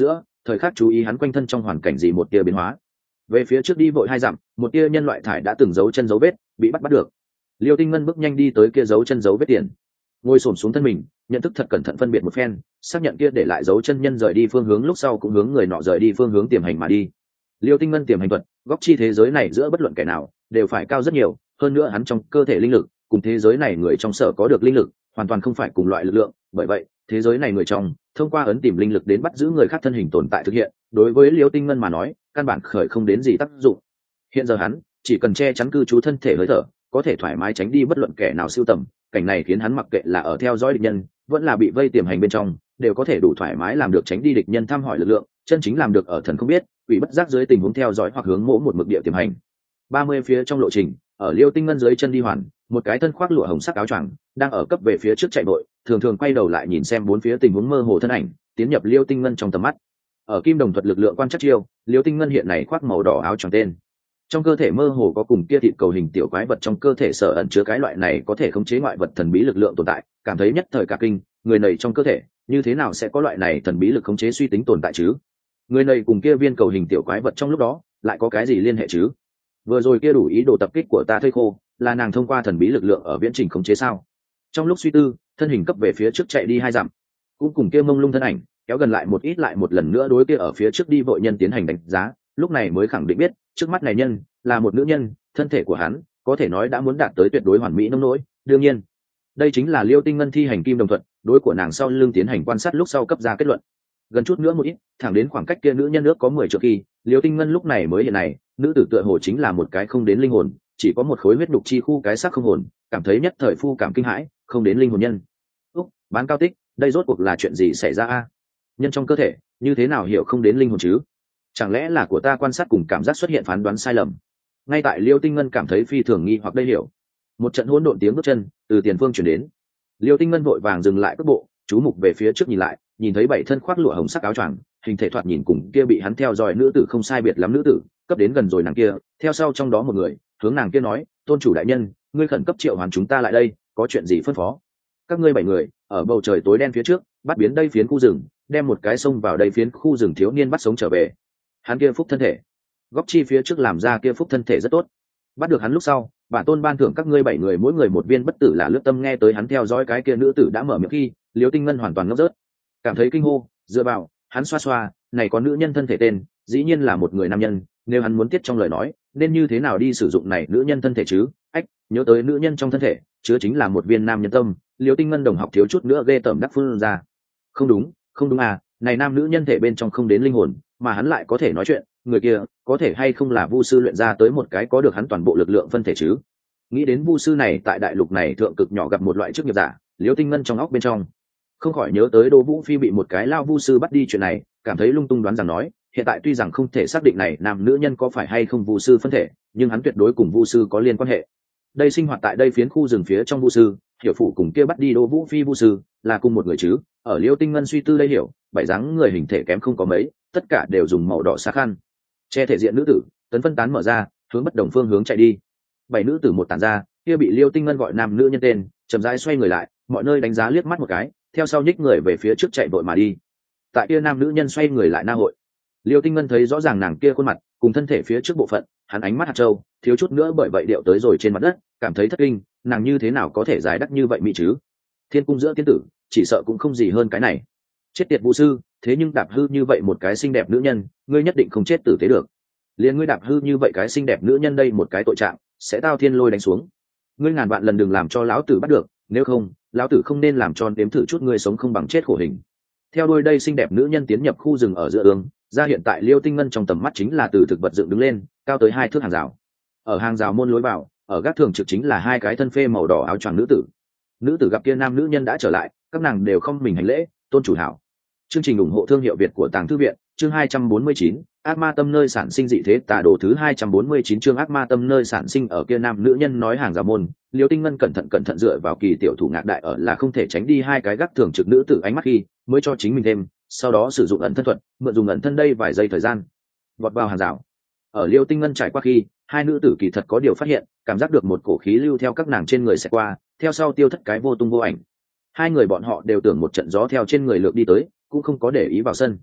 thời khắc chú ý hắn quanh thân trong hoàn cảnh gì một tia biến hóa. Về phía trước đi vội hai dặm, một tia nhân loại thải đã từng giấu chân dấu vết bị bắt bắt được. Liêu Tinh Ngân bước nhanh đi tới kia dấu chân dấu vết tiền, ngồi xổm xuống thân mình, nhận thức thật cẩn thận phân biệt một phen, xác nhận kia để lại dấu chân nhân rời đi phương hướng lúc sau cũng hướng người nọ rời đi phương hướng tiềm hành mà đi. Liêu Tinh Ngân tiềm hành thuật, góc chi thế giới này giữa bất luận kẻ nào đều phải cao rất nhiều, hơn nữa hắn trong cơ thể linh lực cùng thế giới này người trong sở có được linh lực hoàn toàn không phải cùng loại lực lượng, bởi vậy thế giới này người trong thông qua ấn tìm linh lực đến bắt giữ người khác thân hình tồn tại thực hiện, đối với Liêu Tinh Ngân mà nói căn bản khởi không đến gì tác dụng. Hiện giờ hắn chỉ cần che chắn cư trú thân thể hơi thở, có thể thoải mái tránh đi bất luận kẻ nào siêu tầm, cảnh này khiến hắn mặc kệ là ở theo dõi địch nhân vẫn là bị vây tiềm hành bên trong đều có thể đủ thoải mái làm được tránh đi địch nhân thăm hỏi lực lượng, chân chính làm được ở thần không biết quỷ bất giác dưới tình huống theo dõi hoặc hướng mỗ một mực địa tiềm hành. Ba mươi phía trong lộ trình, ở Liêu Tinh Ngân dưới chân đi hoàn, một cái thân khoác lụa hồng sắc áo choàng đang ở cấp về phía trước chạy vội, thường thường quay đầu lại nhìn xem bốn phía tình huống mơ hồ thân ảnh tiến nhập Liêu Tinh Ngân trong tầm mắt. Ở kim đồng thuật lực lượng quan chắc chiêu, Liêu Tinh Ngân hiện này khoác màu đỏ áo choàng tên, trong cơ thể mơ hồ có cùng kia thịt cầu hình tiểu quái vật trong cơ thể sở ẩn chứa cái loại này có thể khống chế ngoại vật thần bí lực lượng tồn tại, cảm thấy nhất thời cả kinh, người này trong cơ thể như thế nào sẽ có loại này thần bí lực khống chế suy tính tồn tại chứ? Người này cùng kia viên cầu hình tiểu quái vật trong lúc đó lại có cái gì liên hệ chứ? Vừa rồi kia đủ ý đồ tập kích của ta thây khô, là nàng thông qua thần bí lực lượng ở viễn trình khống chế sao? Trong lúc suy tư, thân hình cấp về phía trước chạy đi hai dặm, cũng cùng kia mông lung thân ảnh kéo gần lại một ít, lại một lần nữa đối kia ở phía trước đi vội nhân tiến hành đánh giá, lúc này mới khẳng định biết trước mắt này nhân là một nữ nhân, thân thể của hắn có thể nói đã muốn đạt tới tuyệt đối hoàn mỹ nông nỗi. Đương nhiên đây chính là Liêu Tinh Ngân thi hành kim đồng thuận đối của nàng sau lưng tiến hành quan sát lúc sau cấp ra kết luận. Gần chút nữa một ít, thẳng đến khoảng cách kia nữ nhân nước có mười triệu khi, Liêu Tinh Ngân lúc này mới hiện này, nữ tử tựa hồ chính là một cái không đến linh hồn, chỉ có một khối huyết đục chi khu cái xác không hồn, cảm thấy nhất thời phu cảm kinh hãi, không đến linh hồn nhân. Úc, bán cao tích, đây rốt cuộc là chuyện gì xảy ra a? Nhân trong cơ thể như thế nào hiểu không đến linh hồn chứ? Chẳng lẽ là của ta quan sát cùng cảm giác xuất hiện phán đoán sai lầm? Ngay tại Liêu Tinh Ngân cảm thấy phi thường nghi hoặc đây hiểu, một trận hỗn độn tiếng bước chân từ tiền phương chuyển đến. Liêu Tinh Ngân vội vàng dừng lại cước bộ, chú mục về phía trước nhìn lại, nhìn thấy bảy thân khoác lụa hồng sắc áo choàng, hình thể thoạt nhìn cùng kia bị hắn theo dõi nữ tử không sai biệt lắm nữ tử, cấp đến gần rồi nàng kia, theo sau trong đó một người hướng nàng kia nói: "Tôn chủ đại nhân, ngươi khẩn cấp triệu hoàn chúng ta lại đây, có chuyện gì phân phó?" Các ngươi bảy người ở bầu trời tối đen phía trước bắt biến đây phiến khu rừng, đem một cái sông vào đây phiến khu rừng thiếu niên bắt sống trở về. Hắn kia phúc thân thể, góc chi phía trước làm ra kia phúc thân thể rất tốt. Bắt được hắn lúc sau, bản tôn ban thưởng các ngươi bảy người mỗi người một viên bất tử là lướt tâm. Nghe tới hắn theo dõi cái kia nữ tử đã mở miệng khi, Liêu Tinh Ngân hoàn toàn ngốc rớt, cảm thấy kinh hô, dựa vào, hắn xoa xoa, này có nữ nhân thân thể tên, dĩ nhiên là một người nam nhân, nếu hắn muốn tiết trong lời nói, nên như thế nào đi sử dụng này nữ nhân thân thể chứ? Ách, nhớ tới nữ nhân trong thân thể, chứa chính là một viên nam nhân tâm, Liêu Tinh Ngân đồng học thiếu chút nữa ghê tởm đắc phun ra. Không đúng, không đúng à, này nam nữ nhân thể bên trong không đến linh hồn, mà hắn lại có thể nói chuyện, người kia có thể hay không là vu sư luyện ra tới một cái có được hắn toàn bộ lực lượng phân thể chứ? Nghĩ đến vu sư này tại đại lục này thượng cực nhỏ gặp một loại chức nghiệp giả, Liêu Tinh Ngân trong óc bên trong không khỏi nhớ tới Đỗ Vũ Phi bị một cái lao vu sư bắt đi chuyện này, cảm thấy lung tung đoán rằng nói, hiện tại tuy rằng không thể xác định này nam nữ nhân có phải hay không vu sư phân thể, nhưng hắn tuyệt đối cùng vu sư có liên quan hệ. Đây sinh hoạt tại đây phiến khu rừng phía trong vu sư, hiểu phụ cùng kia bắt đi Đỗ Vũ Phi vu sư là cùng một người chứ? Ở Liêu Tinh Ngân suy tư đây hiểu, bảy dáng người hình thể kém không có mấy, tất cả đều dùng màu đỏ xa khăn che thể diện nữ tử, tấn phân tán mở ra, hướng bất đồng phương hướng chạy đi. Bảy nữ tử một tản ra, kia bị Liêu Tinh Ngân gọi nam nữ nhân tên, chậm rãi xoay người lại, mọi nơi đánh giá liếc mắt một cái, theo sau nhích người về phía trước chạy vội mà đi. Tại kia nam nữ nhân xoay người lại na hội, Liêu Tinh Ngân thấy rõ ràng nàng kia khuôn mặt cùng thân thể phía trước bộ phận, hắn ánh mắt hạt châu thiếu chút nữa bởi vậy điệu tới rồi trên mặt đất, cảm thấy thất kinh, nàng như thế nào có thể dài đắc như vậy mỹ chứ? Thiên cung giữa tiên tử chỉ sợ cũng không gì hơn cái này. Chết tiệt vũ sư, thế nhưng đạp hư như vậy một cái xinh đẹp nữ nhân, ngươi nhất định không chết tử tế được. Liền ngươi đạp hư như vậy cái xinh đẹp nữ nhân đây một cái tội trạng, sẽ tao thiên lôi đánh xuống. Ngươi ngàn vạn lần đừng làm cho lão tử bắt được, nếu không, lão tử không nên làm cho đếm thử chút ngươi sống không bằng chết khổ hình. Theo đôi đây xinh đẹp nữ nhân tiến nhập khu rừng ở giữa ương, ra hiện tại Liêu Tinh Ngân trong tầm mắt chính là từ thực vật dựng đứng lên, cao tới hai thước hàng rào. Ở hàng rào môn lối vào, ở gác thường trực chính là hai cái thân phê màu đỏ áo choàng nữ tử. Nữ tử gặp kia nam nữ nhân đã trở lại, các nàng đều không mình hành lễ, tôn chủ hảo. Chương trình ủng hộ thương hiệu Việt của Tàng Thư viện, chương hai trăm bốn mươi chín, ác ma tâm nơi sản sinh dị thế tà đồ thứ hai trăm bốn mươi chín chương ác ma tâm nơi sản sinh ở kia nam nữ nhân nói hàng rào môn, Liêu Tinh Ngân cẩn thận cẩn thận dựa vào kỳ tiểu thủ ngạc đại ở là không thể tránh đi hai cái gác thường trực nữ tử ánh mắt khi, mới cho chính mình thêm, sau đó sử dụng ẩn thân thuật, mượn dùng ẩn thân đây vài giây thời gian, vọt vào hàng rào. Ở Liêu Tinh Ngân trải qua khi, hai nữ tử kỳ thật có điều phát hiện, cảm giác được một cổ khí lưu theo các nàng trên người sẽ qua, theo sau tiêu thất cái vô tung vô ảnh. Hai người bọn họ đều tưởng một trận gió theo trên người lược đi tới, cũng không có để ý vào sân.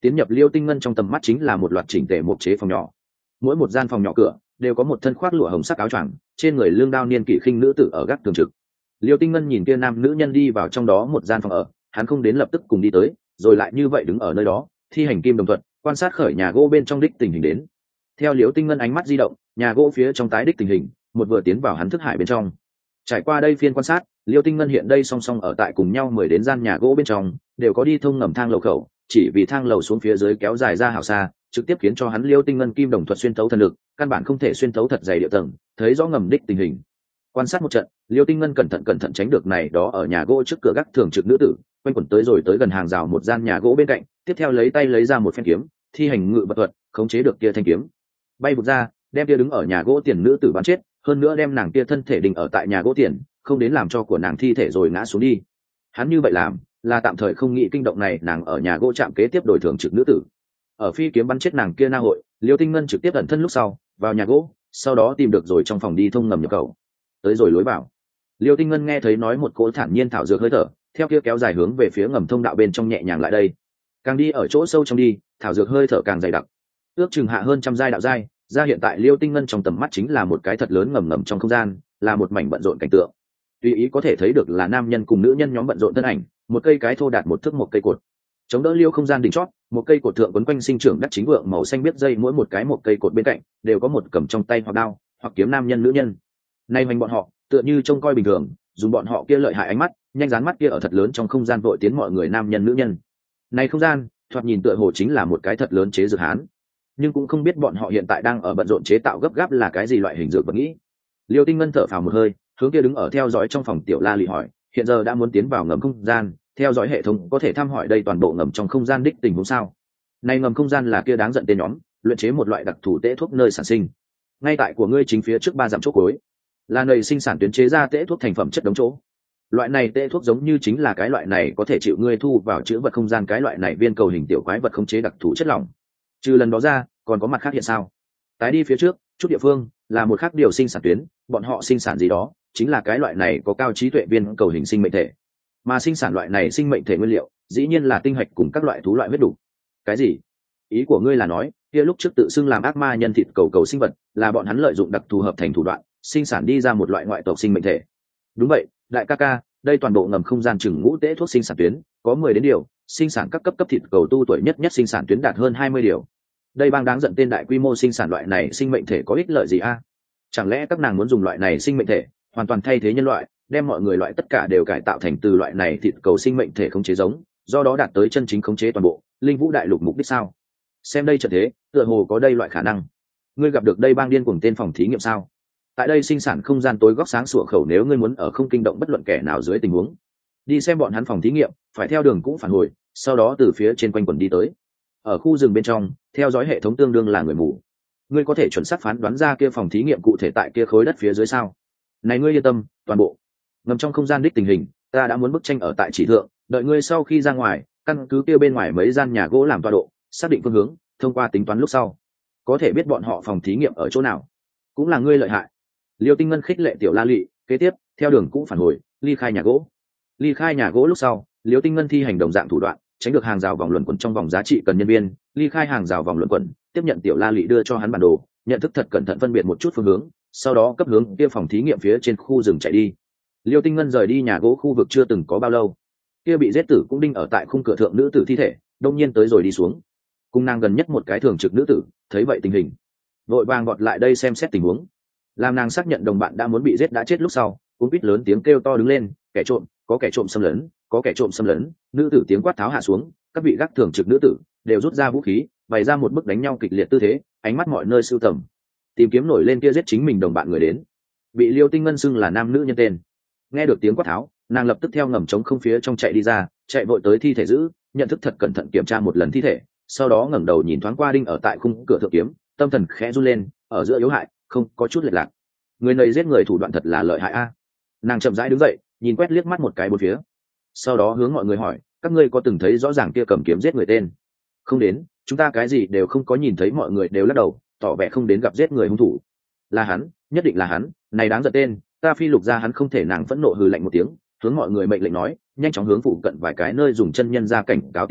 Tiến nhập Liêu Tinh Ngân trong tầm mắt chính là một loạt chỉnh tề mộc chế phòng nhỏ, mỗi một gian phòng nhỏ cửa đều có một thân khoác lụa hồng sắc áo choàng, trên người lương đao niên kỷ khinh nữ tử ở gác tường trực. Liêu Tinh Ngân nhìn kia nam nữ nhân đi vào trong đó một gian phòng ở, hắn không đến lập tức cùng đi tới, rồi lại như vậy đứng ở nơi đó thi hành kim đồng thuận, quan sát khởi nhà gỗ bên trong đích tình hình đến. Theo Liêu Tinh Ngân ánh mắt di động, nhà gỗ phía trong tái đích tình hình một vừa tiến vào hắn thức hải bên trong. Trải qua đây phiên quan sát, Liêu Tinh Ngân hiện đây song song ở tại cùng nhau mười đến gian nhà gỗ bên trong đều có đi thông ngầm thang lầu khẩu, chỉ vì thang lầu xuống phía dưới kéo dài ra hào xa, trực tiếp khiến cho hắn Liêu Tinh Ngân kim đồng thuật xuyên thấu thần lực, căn bản không thể xuyên thấu thật dày địa tầng, thấy rõ ngầm đích tình hình. Quan sát một trận, Liêu Tinh Ngân cẩn thận cẩn thận tránh được này đó ở nhà gỗ trước cửa gác thường trực nữ tử, quanh quẩn tới rồi tới gần hàng rào một gian nhà gỗ bên cạnh, tiếp theo lấy tay lấy ra một phen kiếm, thi hành ngự vật thuật, khống chế được kia thanh kiếm, bay vụt ra, đem kia đứng ở nhà gỗ tiền nữ tử bắn chết, hơn nữa đem nàng kia thân thể đình ở tại nhà gỗ tiền, không đến làm cho của nàng thi thể rồi ngã xuống đi. Hắn như vậy làm là tạm thời không nghĩ kinh động này nàng ở nhà gỗ chạm kế tiếp đổi thường trực nữ tử. Ở phi kiếm bắn chết nàng kia na hội, Liêu Tinh Ngân trực tiếp ẩn thân lúc sau vào nhà gỗ, sau đó tìm được rồi trong phòng đi thông ngầm nhập khẩu, tới rồi lối vào. Liêu Tinh Ngân nghe thấy nói một cỗ thản nhiên thảo dược hơi thở theo kia kéo dài hướng về phía ngầm thông đạo bên trong nhẹ nhàng lại đây, càng đi ở chỗ sâu trong đi, thảo dược hơi thở càng dày đặc, ước chừng hạ hơn trăm giai đạo giai ra. Hiện tại Liêu Tinh Ngân trong tầm mắt chính là một cái thật lớn ngầm ngầm trong không gian, là một mảnh bận rộn cảnh tượng. Tùy ý có thể thấy được là nam nhân cùng nữ nhân nhóm bận rộn thân ảnh, một cây cái thô đạt một thước một cây cột chống đỡ liêu không gian đỉnh chót, một cây cột thượng quấn quanh sinh trưởng đắc chính vượng màu xanh biết dây, mỗi một cái một cây cột bên cạnh đều có một cầm trong tay hoặc đao hoặc kiếm nam nhân nữ nhân. Nay hoành bọn họ tựa như trông coi bình thường, dùng bọn họ kia lợi hại ánh mắt nhanh dán mắt kia ở thật lớn trong không gian vội tiến mọi người nam nhân nữ nhân. Này không gian thoạt nhìn tựa hồ chính là một cái thật lớn chế dược hán, nhưng cũng không biết bọn họ hiện tại đang ở bận rộn chế tạo gấp gáp là cái gì loại hình dược vật nghĩ. Liêu Tinh Ngân thở phào một hơi, hướng kia đứng ở theo dõi trong phòng tiểu La lị hỏi, hiện giờ đã muốn tiến vào ngầm không gian, theo dõi hệ thống có thể thăm hỏi đây toàn bộ ngầm trong không gian đích tình huống sao? Này ngầm không gian là kia đáng giận tên nhóm luyện chế một loại đặc thù tễ thuốc nơi sản sinh, ngay tại của ngươi chính phía trước ba dặm chỗ cuối là nơi sinh sản tuyến chế ra tễ thuốc thành phẩm chất đống chỗ. Loại này tễ thuốc giống như chính là cái loại này có thể chịu ngươi thu vào chữ vật không gian cái loại này viên cầu hình tiểu quái vật không chế đặc thù chất lỏng. Trừ lần đó ra còn có mặt khác hiện sao? Tái đi phía trước chút địa phương là một khác điều sinh sản tuyến, bọn họ sinh sản gì đó chính là cái loại này có cao trí tuệ viên cầu hình sinh mệnh thể, mà sinh sản loại này sinh mệnh thể nguyên liệu dĩ nhiên là tinh hạch cùng các loại thú loại huyết đủ. Cái gì? Ý của ngươi là nói kia lúc trước tự xưng làm ác ma nhân thịt cầu cầu sinh vật là bọn hắn lợi dụng đặc thù hợp thành thủ đoạn sinh sản đi ra một loại ngoại tộc sinh mệnh thể? Đúng vậy đại ca ca, đây toàn bộ ngầm không gian chừng ngũ tễ thuốc sinh sản tuyến có mười đến điều, sinh sản các cấp cấp thịt cầu tu tuổi nhất nhất sinh sản tuyến đạt hơn hai mươi điều. Đây bang đáng giận tên đại quy mô sinh sản loại này sinh mệnh thể có ích lợi gì a? Chẳng lẽ các nàng muốn dùng loại này sinh mệnh thể hoàn toàn thay thế nhân loại, đem mọi người loại tất cả đều cải tạo thành từ loại này thịt cầu sinh mệnh thể khống chế giống, do đó đạt tới chân chính khống chế toàn bộ linh vũ đại lục mục đích sao? Xem đây trận thế tựa hồ có đây loại khả năng. Ngươi gặp được đây bang điên cuồng tên phòng thí nghiệm sao? Tại đây sinh sản không gian tối góc sáng sủa khẩu, nếu ngươi muốn ở không kinh động bất luận kẻ nào dưới tình huống đi xem bọn hắn phòng thí nghiệm, phải theo đường cũ phản hồi, sau đó từ phía trên quanh quần đi tới. Ở khu rừng bên trong theo dõi hệ thống tương đương là người mù, ngươi có thể chuẩn xác phán đoán ra kia phòng thí nghiệm cụ thể tại kia khối đất phía dưới sao? Này ngươi yên tâm, toàn bộ ngầm trong không gian đích tình hình ta đã muốn bức tranh ở tại chỉ thượng, đợi ngươi sau khi ra ngoài căn cứ kia bên ngoài mấy gian nhà gỗ làm tọa độ, xác định phương hướng, thông qua tính toán lúc sau có thể biết bọn họ phòng thí nghiệm ở chỗ nào. Cũng là ngươi lợi hại. Liêu Tinh Ngân khích lệ tiểu La lị, kế tiếp theo đường cũ phản hồi, ly khai nhà gỗ. Ly khai nhà gỗ lúc sau, Liêu Tinh Ngân thi hành đồng dạng thủ đoạn, tránh được hàng rào vòng luẩn quẩn trong vòng giá trị cần nhân viên, ly khai hàng rào vòng luẩn quẩn, tiếp nhận tiểu La lị đưa cho hắn bản đồ, nhận thức thật cẩn thận phân biệt một chút phương hướng, sau đó cấp hướng kia phòng thí nghiệm phía trên khu rừng chạy đi. Liêu Tinh Ngân rời đi nhà gỗ khu vực chưa từng có bao lâu, kia bị giết tử cũng đinh ở tại khung cửa thượng nữ tử thi thể đông nhiên tới rồi đi xuống. Cung nàng gần nhất một cái thường trực nữ tử thấy vậy tình hình, vội vàng gọt lại đây xem xét tình huống. Làm nàng xác nhận đồng bạn đã muốn bị giết đã chết lúc sau, cũng quýt lớn tiếng kêu to đứng lên, kẻ trộm, có kẻ trộm xâm lấn, có kẻ trộm xâm lấn. Nữ tử tiếng quát tháo hạ xuống, các vị gác thường trực nữ tử đều rút ra vũ khí, bày ra một bức đánh nhau kịch liệt tư thế, ánh mắt mọi nơi sưu tầm, tìm kiếm nổi lên kia giết chính mình đồng bạn người đến. Bị Liêu Tinh Ngân xưng là nam nữ nhân tên. Nghe được tiếng quát tháo, nàng lập tức theo ngầm trống không phía trong chạy đi ra, chạy vội tới thi thể giữ, nhận thức thật cẩn thận kiểm tra một lần thi thể, sau đó ngẩng đầu nhìn thoáng qua đinh ở tại khung cửa thượng kiếm, tâm thần khẽ run lên, ở giữa yếu hại không có chút lệch lạc. Người này giết người thủ đoạn thật là lợi hại a. Nàng chậm rãi đứng dậy, nhìn quét liếc mắt một cái bốn phía, sau đó hướng mọi người hỏi, các ngươi có từng thấy rõ ràng kia cầm kiếm giết người tên? Không đến, chúng ta cái gì đều không có nhìn thấy. Mọi người đều lắc đầu, tỏ vẻ không đến gặp giết người hung thủ. Là hắn, nhất định là hắn, này đáng giận tên, ta phi lục ra hắn không thể. Nàng phẫn nộ hừ lạnh một tiếng, hướng mọi người mệnh lệnh nói, nhanh chóng hướng phụ cận vài cái nơi dùng chân nhân ra cảnh cáo tin tức,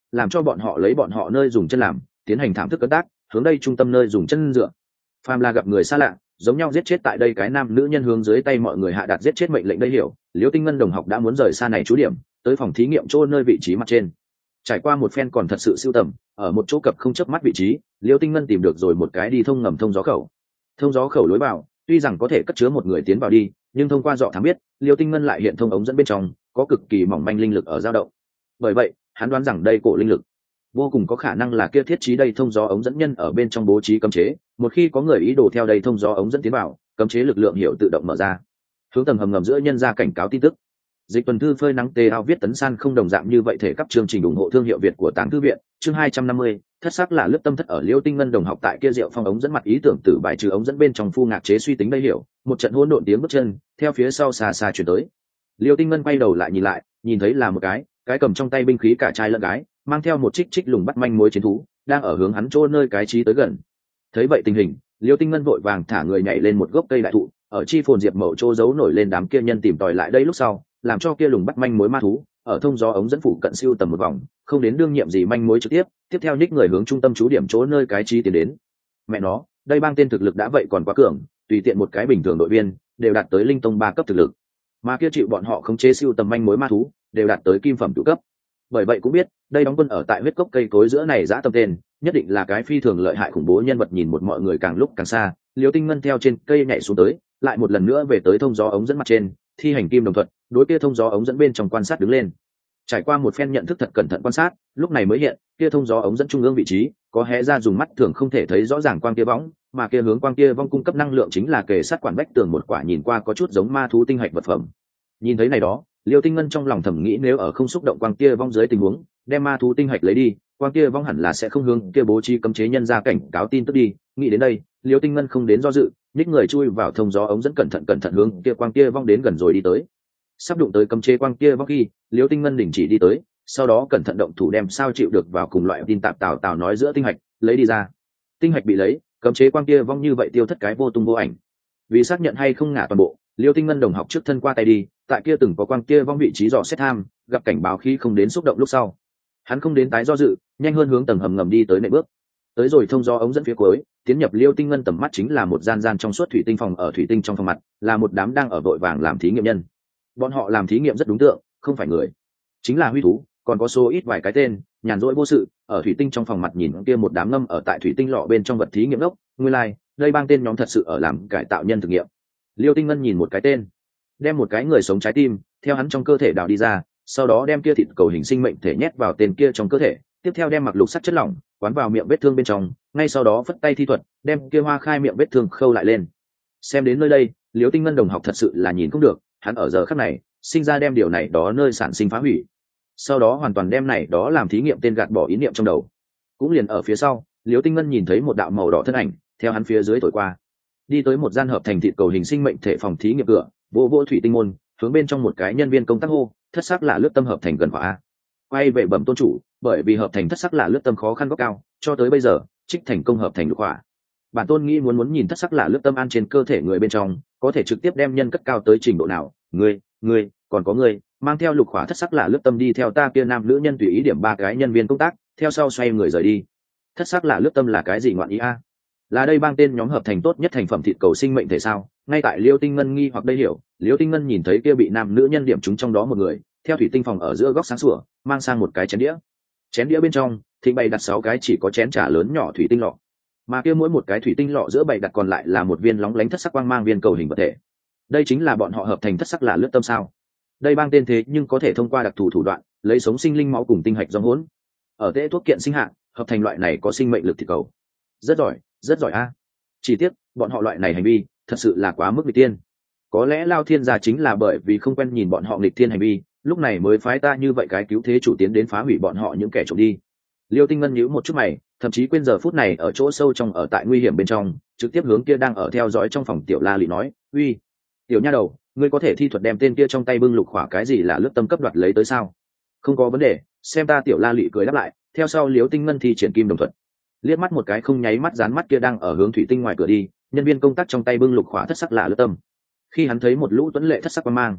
làm cho bọn họ lấy bọn họ nơi dùng chân làm tiến hành thảm thức cất tác hướng đây trung tâm nơi dùng chân dựa. Phàm là gặp người xa lạ giống nhau giết chết tại đây cái nam nữ nhân hướng dưới tay mọi người hạ đạt giết chết mệnh lệnh đây hiểu. Liễu Tinh Ngân đồng học đã muốn rời xa này trú điểm tới phòng thí nghiệm chỗ nơi vị trí mặt trên. Trải qua một phen còn thật sự siêu tầm, ở một chỗ cập không chớp mắt vị trí, Liễu Tinh Ngân tìm được rồi một cái đi thông ngầm thông gió khẩu. Thông gió khẩu lối vào tuy rằng có thể cất chứa một người tiến vào đi, nhưng thông qua dọ thám biết Liễu Tinh Ngân lại hiện thông ống dẫn bên trong có cực kỳ mỏng manh linh lực ở dao động. Bởi vậy hắn đoán rằng đây cổ linh lực vô cùng có khả năng là kia thiết trí đây thông gió ống dẫn nhân ở bên trong bố trí cấm chế. Một khi có người ý đồ theo đây thông gió ống dẫn tiến vào, cấm chế lực lượng hiệu tự động mở ra, hướng tầng hầm ngầm giữa nhân ra cảnh cáo tin tức. Dịch tuần thư phơi nắng tê ao viết tấn san không đồng dạng như vậy thể cấp chương trình ủng hộ thương hiệu Việt của Táng Thư viện, chương hai trăm năm mươi, thất sắc là lướt tâm thất ở Liễu Tinh Ngân đồng học tại kia rượu phong ống dẫn mặt ý tưởng từ bài trừ ống dẫn bên trong phu ngạc chế suy tính đây hiểu, một trận hỗn độn tiếng bước chân theo phía sau xa xa chuyển tới. Liễu Tinh Ngân quay đầu lại nhìn lại, nhìn thấy là một cái cái cầm trong tay binh khí cả trai lẫn gái, mang theo một trích trích lùng bắt manh mối chiến thú, đang ở hướng hắn chỗ nơi cái trí tới gần. Thấy vậy tình hình, Liễu Tinh Ngân vội vàng thả người nhảy lên một gốc cây đại thụ, ở chi phồn diệp mậu chỗ giấu nổi lên đám kia nhân tìm tòi lại đây lúc sau, làm cho kia lùng bắt manh mối ma thú ở thông gió ống dẫn phủ cận siêu tầm một vòng, không đến đương nhiệm gì manh mối trực tiếp, tiếp theo nhích người hướng trung tâm trú điểm chỗ nơi cái trí tiến đến. Mẹ nó, đây bang tên thực lực đã vậy còn quá cường, tùy tiện một cái bình thường đội viên đều đạt tới linh tông ba cấp thực lực, mà kia chịu bọn họ khống chế siêu tầm manh mối ma thú đều đạt tới kim phẩm cửu cấp. Bởi vậy cũng biết đây đóng quân ở tại huyết cốc cây cối giữa này dã tâm tên nhất định là cái phi thường lợi hại khủng bố nhân vật. Nhìn một mọi người càng lúc càng xa, Liễu Tinh Ngân theo trên cây nhảy xuống tới, lại một lần nữa về tới thông gió ống dẫn mặt trên, thi hành kim đồng thuật đối kia thông gió ống dẫn bên trong quan sát đứng lên. Trải qua một phen nhận thức thật cẩn thận quan sát, lúc này mới hiện kia thông gió ống dẫn trung ương vị trí có hé ra dùng mắt thường không thể thấy rõ ràng quang kia bóng, mà kia hướng quang kia vong cung cấp năng lượng chính là kề sát quản vách tường một quả nhìn qua có chút giống ma thú tinh hạch vật phẩm. Nhìn thấy này đó, Liễu Tinh Ngân trong lòng thầm nghĩ nếu ở không xúc động quang kia vong dưới tình huống đem ma thú tinh hạch lấy đi, quang kia vong hẳn là sẽ không hướng kia bố trí cấm chế nhân ra cảnh cáo tin tức đi. Nghĩ đến đây, Liễu Tinh Ngân không đến do dự, nhích người chui vào thông gió ống dẫn cẩn thận cẩn thận hướng kia quang kia vong đến gần rồi đi tới. Sắp đụng tới cấm chế quang kia vong khi, Liễu Tinh Ngân đình chỉ đi tới, sau đó cẩn thận động thủ đem sao chịu được vào cùng loại tin tạp tào tào nói giữa tinh hạch lấy đi ra. Tinh hạch bị lấy, cấm chế quang kia vong như vậy tiêu thất cái vô tung vô ảnh. Vì xác nhận hay không ngả toàn bộ, Liễu Tinh Ngân đồng học trước thân qua tay đi, tại kia từng có quang kia vong vị trí dò xét tham, gặp cảnh báo khi không đến xúc động lúc sau, hắn không đến tái do dự, nhanh hơn hướng tầng hầm ngầm đi tới nệm bước. Tới rồi thông gió ống dẫn phía cuối, tiến nhập Liễu Tinh Ngân tầm mắt chính là một gian gian trong suốt thủy tinh phòng, ở thủy tinh trong phòng mặt là một đám đang ở vội vàng làm thí nghiệm nhân. Bọn họ làm thí nghiệm rất đúng tượng, không phải người, chính là huy thú, còn có số ít vài cái tên nhàn rỗi vô sự ở thủy tinh trong phòng mặt nhìn kia một đám ngâm ở tại thủy tinh lọ bên trong vật thí nghiệm ốc. Nguyên lai like, đây bang tên nhóm thật sự ở làm cải tạo nhân thực nghiệm. Liễu Tinh Ngân nhìn một cái tên, đem một cái người sống trái tim theo hắn trong cơ thể đào đi ra, sau đó đem kia thịt cầu hình sinh mệnh thể nhét vào tên kia trong cơ thể, tiếp theo đem mặc lục sắt chất lỏng quán vào miệng vết thương bên trong, ngay sau đó phất tay thi thuật đem kia hoa khai miệng vết thương khâu lại lên. Xem đến nơi đây, Liễu Tinh Ngân đồng học thật sự là nhìn không được, hắn ở giờ khắc này sinh ra đem điều này đó nơi sản sinh phá hủy, sau đó hoàn toàn đem này đó làm thí nghiệm tên gạt bỏ ý niệm trong đầu. Cũng liền ở phía sau, Liễu Tinh Ngân nhìn thấy một đạo màu đỏ thân ảnh theo hắn phía dưới thổi qua, đi tới một gian hợp thành thịt cầu hình sinh mệnh thể phòng thí nghiệm cửa, vô vô thủy tinh môn, hướng bên trong một cái nhân viên công tác hô, thất sắc là lướt tâm hợp thành gần hỏa. Quay về bẩm tôn chủ, bởi vì hợp thành thất sắc là lướt tâm khó khăn góc cao, cho tới bây giờ trích thành công hợp thành lục hỏa. Bản tôn nghĩ muốn muốn nhìn thất sắc là lướt tâm an trên cơ thể người bên trong có thể trực tiếp đem nhân cất cao tới trình độ nào. Ngươi, ngươi, còn có ngươi, mang theo lục hỏa thất sắc là lướt tâm đi theo ta kia nam nữ nhân tùy ý điểm ba cái nhân viên công tác, theo sau xoay người rời đi. Thất sắc là lướt tâm là cái gì ngoạn ý a? Là đây bang tên nhóm hợp thành tốt nhất thành phẩm thịt cầu sinh mệnh thể sao? Ngay tại Liễu Tinh Ngân nghi hoặc đây hiểu, Liễu Tinh Ngân nhìn thấy kia bị nam nữ nhân điểm trúng trong đó một người, theo thủy tinh phòng ở giữa góc sáng sủa, mang sang một cái chén đĩa. Chén đĩa bên trong, thịnh bày đặt sáu cái chỉ có chén trà lớn nhỏ thủy tinh lọ, mà kia mỗi một cái thủy tinh lọ giữa bày đặt còn lại là một viên lóng lánh thất sắc quang mang viên cầu hình vật thể. Đây chính là bọn họ hợp thành thất sắc là lướt tâm sao? Đây bang tên thế nhưng có thể thông qua đặc thù thủ đoạn, lấy sống sinh linh máu cùng tinh hạch do hỗn, ở tễ thuốc kiện sinh hạ, hợp thành loại này có sinh mệnh lực thịt cầu. Rất giỏi, rất giỏi a. Chỉ tiếc, bọn họ loại này hành vi thật sự là quá mức nghịch tiên. Có lẽ Lao Thiên gia chính là bởi vì không quen nhìn bọn họ nghịch thiên hành vi, lúc này mới phái ta như vậy cái cứu thế chủ tiến đến phá hủy bọn họ những kẻ trộm đi. Liêu Tinh Ngân nhíu một chút mày, thậm chí quên giờ phút này ở chỗ sâu trong ở tại nguy hiểm bên trong, trực tiếp hướng kia đang ở theo dõi trong phòng tiểu La Lị nói, uy, tiểu nha đầu, ngươi có thể thi thuật đem tên kia trong tay bưng lục hỏa cái gì là lướt tâm cấp đoạt lấy tới sao? Không có vấn đề, xem ta. Tiểu La Lị cười đáp lại, theo sau Liêu Tinh Ngân thi triển kim đồng thuật, liếc mắt một cái không nháy mắt dán mắt kia đang ở hướng thủy tinh ngoài cửa đi nhân viên công tác trong tay bưng lục hỏa thất sắc lạ lướt tâm. Khi hắn thấy một lũ tuấn lệ thất sắc quang mang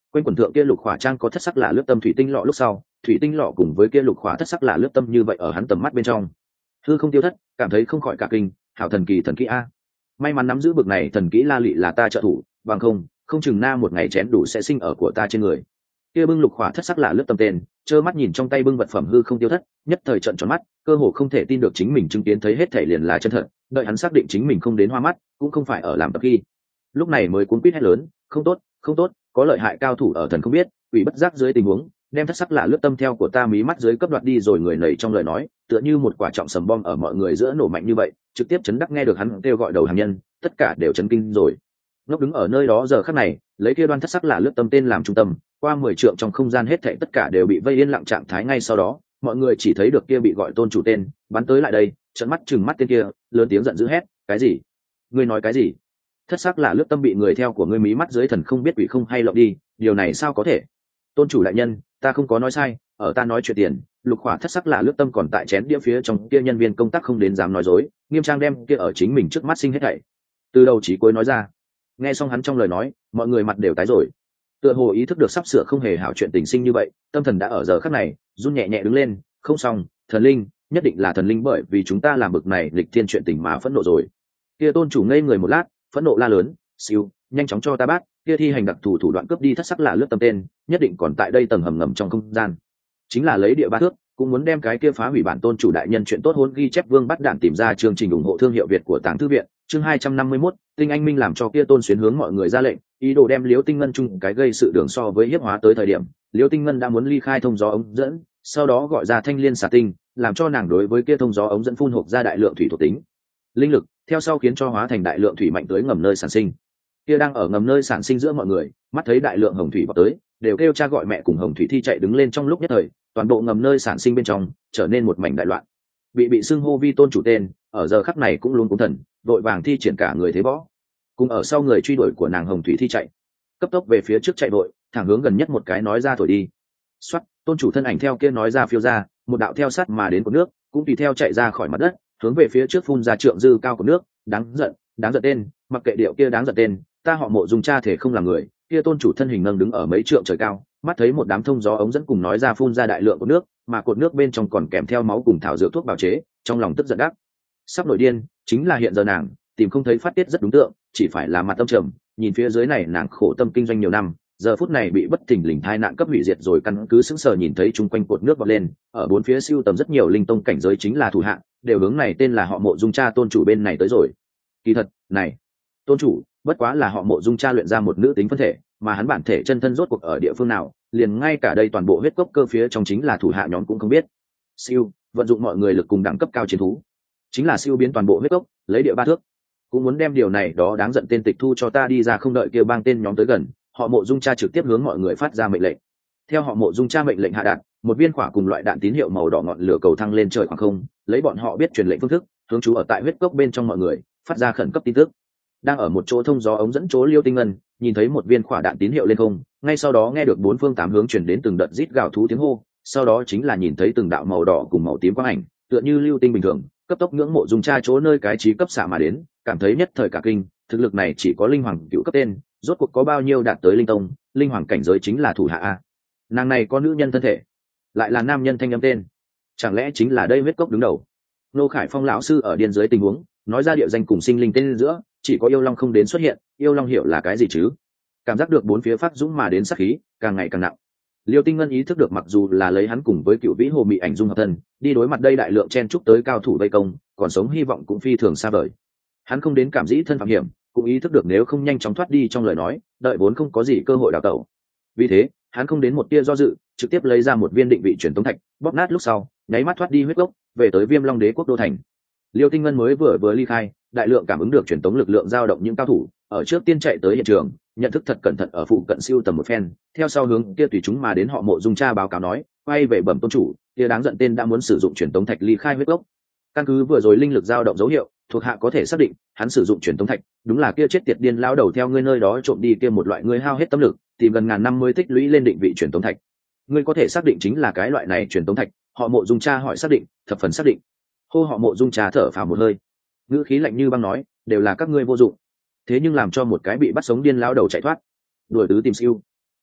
quanh quần thượng kia lục khỏa trang có thất sắc là lướt tâm thủy tinh lọ lúc sau, thủy tinh lọ cùng với kia lục khỏa thất sắc là lướt tâm như vậy ở hắn tầm mắt bên trong. Hư không tiêu thất, cảm thấy không khỏi cả kinh, hảo thần kỳ thần kỹ a. May mắn nắm giữ bực này thần kỹ la lị là ta trợ thủ, bằng không, không chừng na một ngày chén đủ sẽ sinh ở của ta trên người. Kia bưng lục khỏa thất sắc là lướt tâm tên, trơ mắt nhìn trong tay bưng vật phẩm hư không tiêu thất, nhất thời trợn tròn mắt, cơ hồ không thể tin được chính mình chứng kiến thấy hết thảy liền là chân thật, đợi hắn xác định chính mình không đến hoa mắt, cũng không phải ở làm tập khi. Lúc này mới cuốn quýt hét lớn, không tốt, không tốt, có lợi hại cao thủ ở thần không biết, quỷ bất giác dưới tình huống, đem thất sắc là lướt tâm theo của ta mí mắt dưới cấp đoạt đi rồi. Người nảy trong lời nói, tựa như một quả trọng sầm bom ở mọi người giữa nổ mạnh như vậy, trực tiếp chấn đắc nghe được hắn kêu gọi đầu hàng nhân, tất cả đều chấn kinh rồi. Ngốc đứng ở nơi đó giờ khắc này, lấy kia đoan thất sắc là lướt tâm tên làm trung tâm, qua mười trượng trong không gian hết thảy tất cả đều bị vây yên lặng trạng thái. Ngay sau đó, mọi người chỉ thấy được kia bị gọi tôn chủ tên bắn tới lại đây, trợn mắt chừng mắt tên kia, lớn tiếng giận dữ hét, cái gì? Ngươi nói cái gì? Thất sắc là lướt tâm bị người theo của ngươi mí mắt dưới thần không biết quỷ không hay lộng đi, điều này sao có thể? Tôn chủ đại nhân, ta không có nói sai, ở ta nói chuyện tiền, lục khỏa thất sắc là lướt tâm còn tại chén đĩa phía trong kia nhân viên công tác không đến dám nói dối, nghiêm trang đem kia ở chính mình trước mắt sinh hết thảy. Từ đầu chí cuối nói ra. Nghe xong hắn trong lời nói, mọi người mặt đều tái rồi. Tựa hồ ý thức được sắp sửa không hề hảo chuyện tình sinh như vậy, tâm thần đã ở giờ khắc này run nhẹ nhẹ đứng lên. Không xong, thần linh, nhất định là thần linh, bởi vì chúng ta làm bực này lịch thiên chuyện tình mà phẫn nộ rồi. Kia tôn chủ ngây người một lát, phẫn nộ la lớn, siêu, nhanh chóng cho ta bắt kia thi hành đặc thù thủ đoạn cướp đi thất sắc là lướt tâm tên, nhất định còn tại đây tầng hầm ngầm trong không gian, chính là lấy địa ba thước, cũng muốn đem cái kia phá hủy bản tôn chủ đại nhân chuyện tốt hôn ghi chép. Vương bắt đạn tìm ra chương trình ủng hộ thương hiệu Việt của Tàng Thư viện, chương hai trăm năm mươi mốt, Tinh Anh Minh làm cho kia tôn xuyến hướng mọi người ra lệnh, ý đồ đem Liễu Tinh Ngân chung cái gây sự đường so với hiếp hóa. Tới thời điểm, Liễu Tinh Ngân đã muốn ly khai thông gió ống dẫn, sau đó gọi ra Thanh Liên xà tinh, làm cho nàng đối với kia thông gió ống dẫn phun hộp ra đại lượng thủy thuộc tính linh lực, theo sau khiến cho hóa thành đại lượng thủy mạnh tới ngầm nơi sản sinh. Kia đang ở ngầm nơi sản sinh giữa mọi người, mắt thấy đại lượng hồng thủy vào tới, đều kêu cha gọi mẹ cùng hồng thủy thi chạy đứng lên. Trong lúc nhất thời, toàn bộ ngầm nơi sản sinh bên trong trở nên một mảnh đại loạn. Bị bị xưng hô vi tôn chủ tên, ở giờ khắc này cũng luôn cuống thần, đội vàng thi triển cả người thế võ, cùng ở sau người truy đuổi của nàng hồng thủy thi chạy, cấp tốc về phía trước chạy vội, thẳng hướng gần nhất một cái nói ra thổi đi. Xoát, tôn chủ thân ảnh theo kia nói ra phiêu ra, một đạo theo sát mà đến của nước, cũng tùy theo chạy ra khỏi mặt đất, hướng về phía trước phun ra trượng dư cao của nước. Đáng giận, đáng giận tên, mặc kệ điệu kia đáng giận tên, ta họ Mộ Dung cha thể không làm người. Kia tôn chủ thân hình nâng đứng ở mấy trượng trời cao, mắt thấy một đám thông gió ống dẫn cùng nói ra phun ra đại lượng của nước, mà cột nước bên trong còn kèm theo máu cùng thảo dược thuốc bào chế, trong lòng tức giận đắc sắp nổi điên. Chính là hiện giờ nàng tìm không thấy phát tiết rất đúng tượng, chỉ phải là mặt tâm trầm, nhìn phía dưới này nàng khổ tâm kinh doanh nhiều năm, giờ phút này bị bất thình lình tai nạn cấp hủy diệt rồi, căn cứ sững sờ nhìn thấy chung quanh cột nước vọt lên, ở bốn phía siêu tầm rất nhiều linh tông cảnh giới chính là thủ hạ, đều hướng này tên là họ Mộ Dung cha tôn chủ bên này tới rồi. Kỳ thật, này tôn chủ bất quá là họ Mộ Dung cha luyện ra một nữ tính phân thể, mà hắn bản thể chân thân rốt cuộc ở địa phương nào, liền ngay cả đây toàn bộ huyết cốc cơ phía trong chính là thủ hạ nhóm cũng không biết. Siêu vận dụng mọi người lực cùng đẳng cấp cao chiến thú, chính là siêu biến toàn bộ huyết cốc, lấy địa ba thước, cũng muốn đem điều này đó đáng giận tên tịch thu cho ta đi ra. Không đợi kêu bang tên nhóm tới gần, họ Mộ Dung cha trực tiếp hướng mọi người phát ra mệnh lệnh. Theo họ Mộ Dung cha mệnh lệnh hạ đạn, một viên quả cùng loại đạn tín hiệu màu đỏ ngọn lửa cầu thăng lên trời khoảng không, lấy bọn họ biết truyền lệnh phương thức, hướng chú ở tại huyết cốc bên trong mọi người phát ra khẩn cấp tin tức. Đang ở một chỗ thông gió ống dẫn chỗ Liêu Tinh Ngân nhìn thấy một viên quả đạn tín hiệu lên không, ngay sau đó nghe được bốn phương tám hướng truyền đến từng đợt rít gào thú tiếng hô, sau đó chính là nhìn thấy từng đạo màu đỏ cùng màu tím quang ảnh, tựa như lưu tinh bình thường, cấp tốc ngưỡng Mộ Dung cha chỗ nơi cái trí cấp xạ mà đến, cảm thấy nhất thời cả kinh, thực lực này chỉ có linh hoàng cựu cấp tên, rốt cuộc có bao nhiêu đạt tới linh tông, linh hoàng cảnh giới chính là thủ hạ a. Nàng này có nữ nhân thân thể, lại là nam nhân thanh âm tên, chẳng lẽ chính là đây huyết cốc đứng đầu? Nô Khải Phong lão sư ở điên dưới tình huống nói ra địa danh cùng sinh linh tên giữa, chỉ có yêu long không đến xuất hiện, yêu long hiểu là cái gì chứ? Cảm giác được bốn phía phát dũng mà đến sát khí càng ngày càng nặng. Liêu Tinh Ngân ý thức được mặc dù là lấy hắn cùng với cựu vĩ hồ mị ảnh dung hợp thân đi đối mặt đây đại lượng chen trúc tới cao thủ vây công, còn sống hy vọng cũng phi thường xa vời. Hắn không đến cảm dĩ thân phạm hiểm, cũng ý thức được nếu không nhanh chóng thoát đi trong lời nói, đợi vốn không có gì cơ hội đào tẩu. Vì thế, hắn không đến một tia do dự, trực tiếp lấy ra một viên định vị truyền tống thạch, bóp nát lúc sau, nháy mắt thoát đi huyết gốc, về tới Viêm Long Đế quốc đô thành. Liêu Tinh Ngân mới vừa vừa ly khai, đại lượng cảm ứng được truyền tống lực lượng dao động những cao thủ, ở trước tiên chạy tới hiện trường, nhận thức thật cẩn thận ở phụ cận siêu tầm một phen, theo sau hướng kia tùy chúng mà đến họ Mộ Dung cha báo cáo nói, quay về bẩm tôn chủ, kia đáng giận tên đã muốn sử dụng truyền tống thạch ly khai huyết gốc. Căn cứ vừa rồi linh lực dao động dấu hiệu, thuộc hạ có thể xác định, hắn sử dụng truyền tống thạch, đúng là kia chết tiệt điên lão đầu theo ngươi nơi đó trộm đi kia một loại ngươi hao hết tâm lực, tìm gần ngàn năm mới tích lũy lên định vị truyền tống thạch. Ngươi có thể xác định chính là cái loại này truyền tống thạch? Họ Mộ Dung cha hỏi. Xác định, thập phần xác định. Hô họ Mộ Dung cha thở phào một hơi, ngữ khí lạnh như băng nói, đều là các ngươi vô dụng. Thế nhưng làm cho một cái bị bắt sống điên lão đầu chạy thoát, đuổi tứ tìm siêu.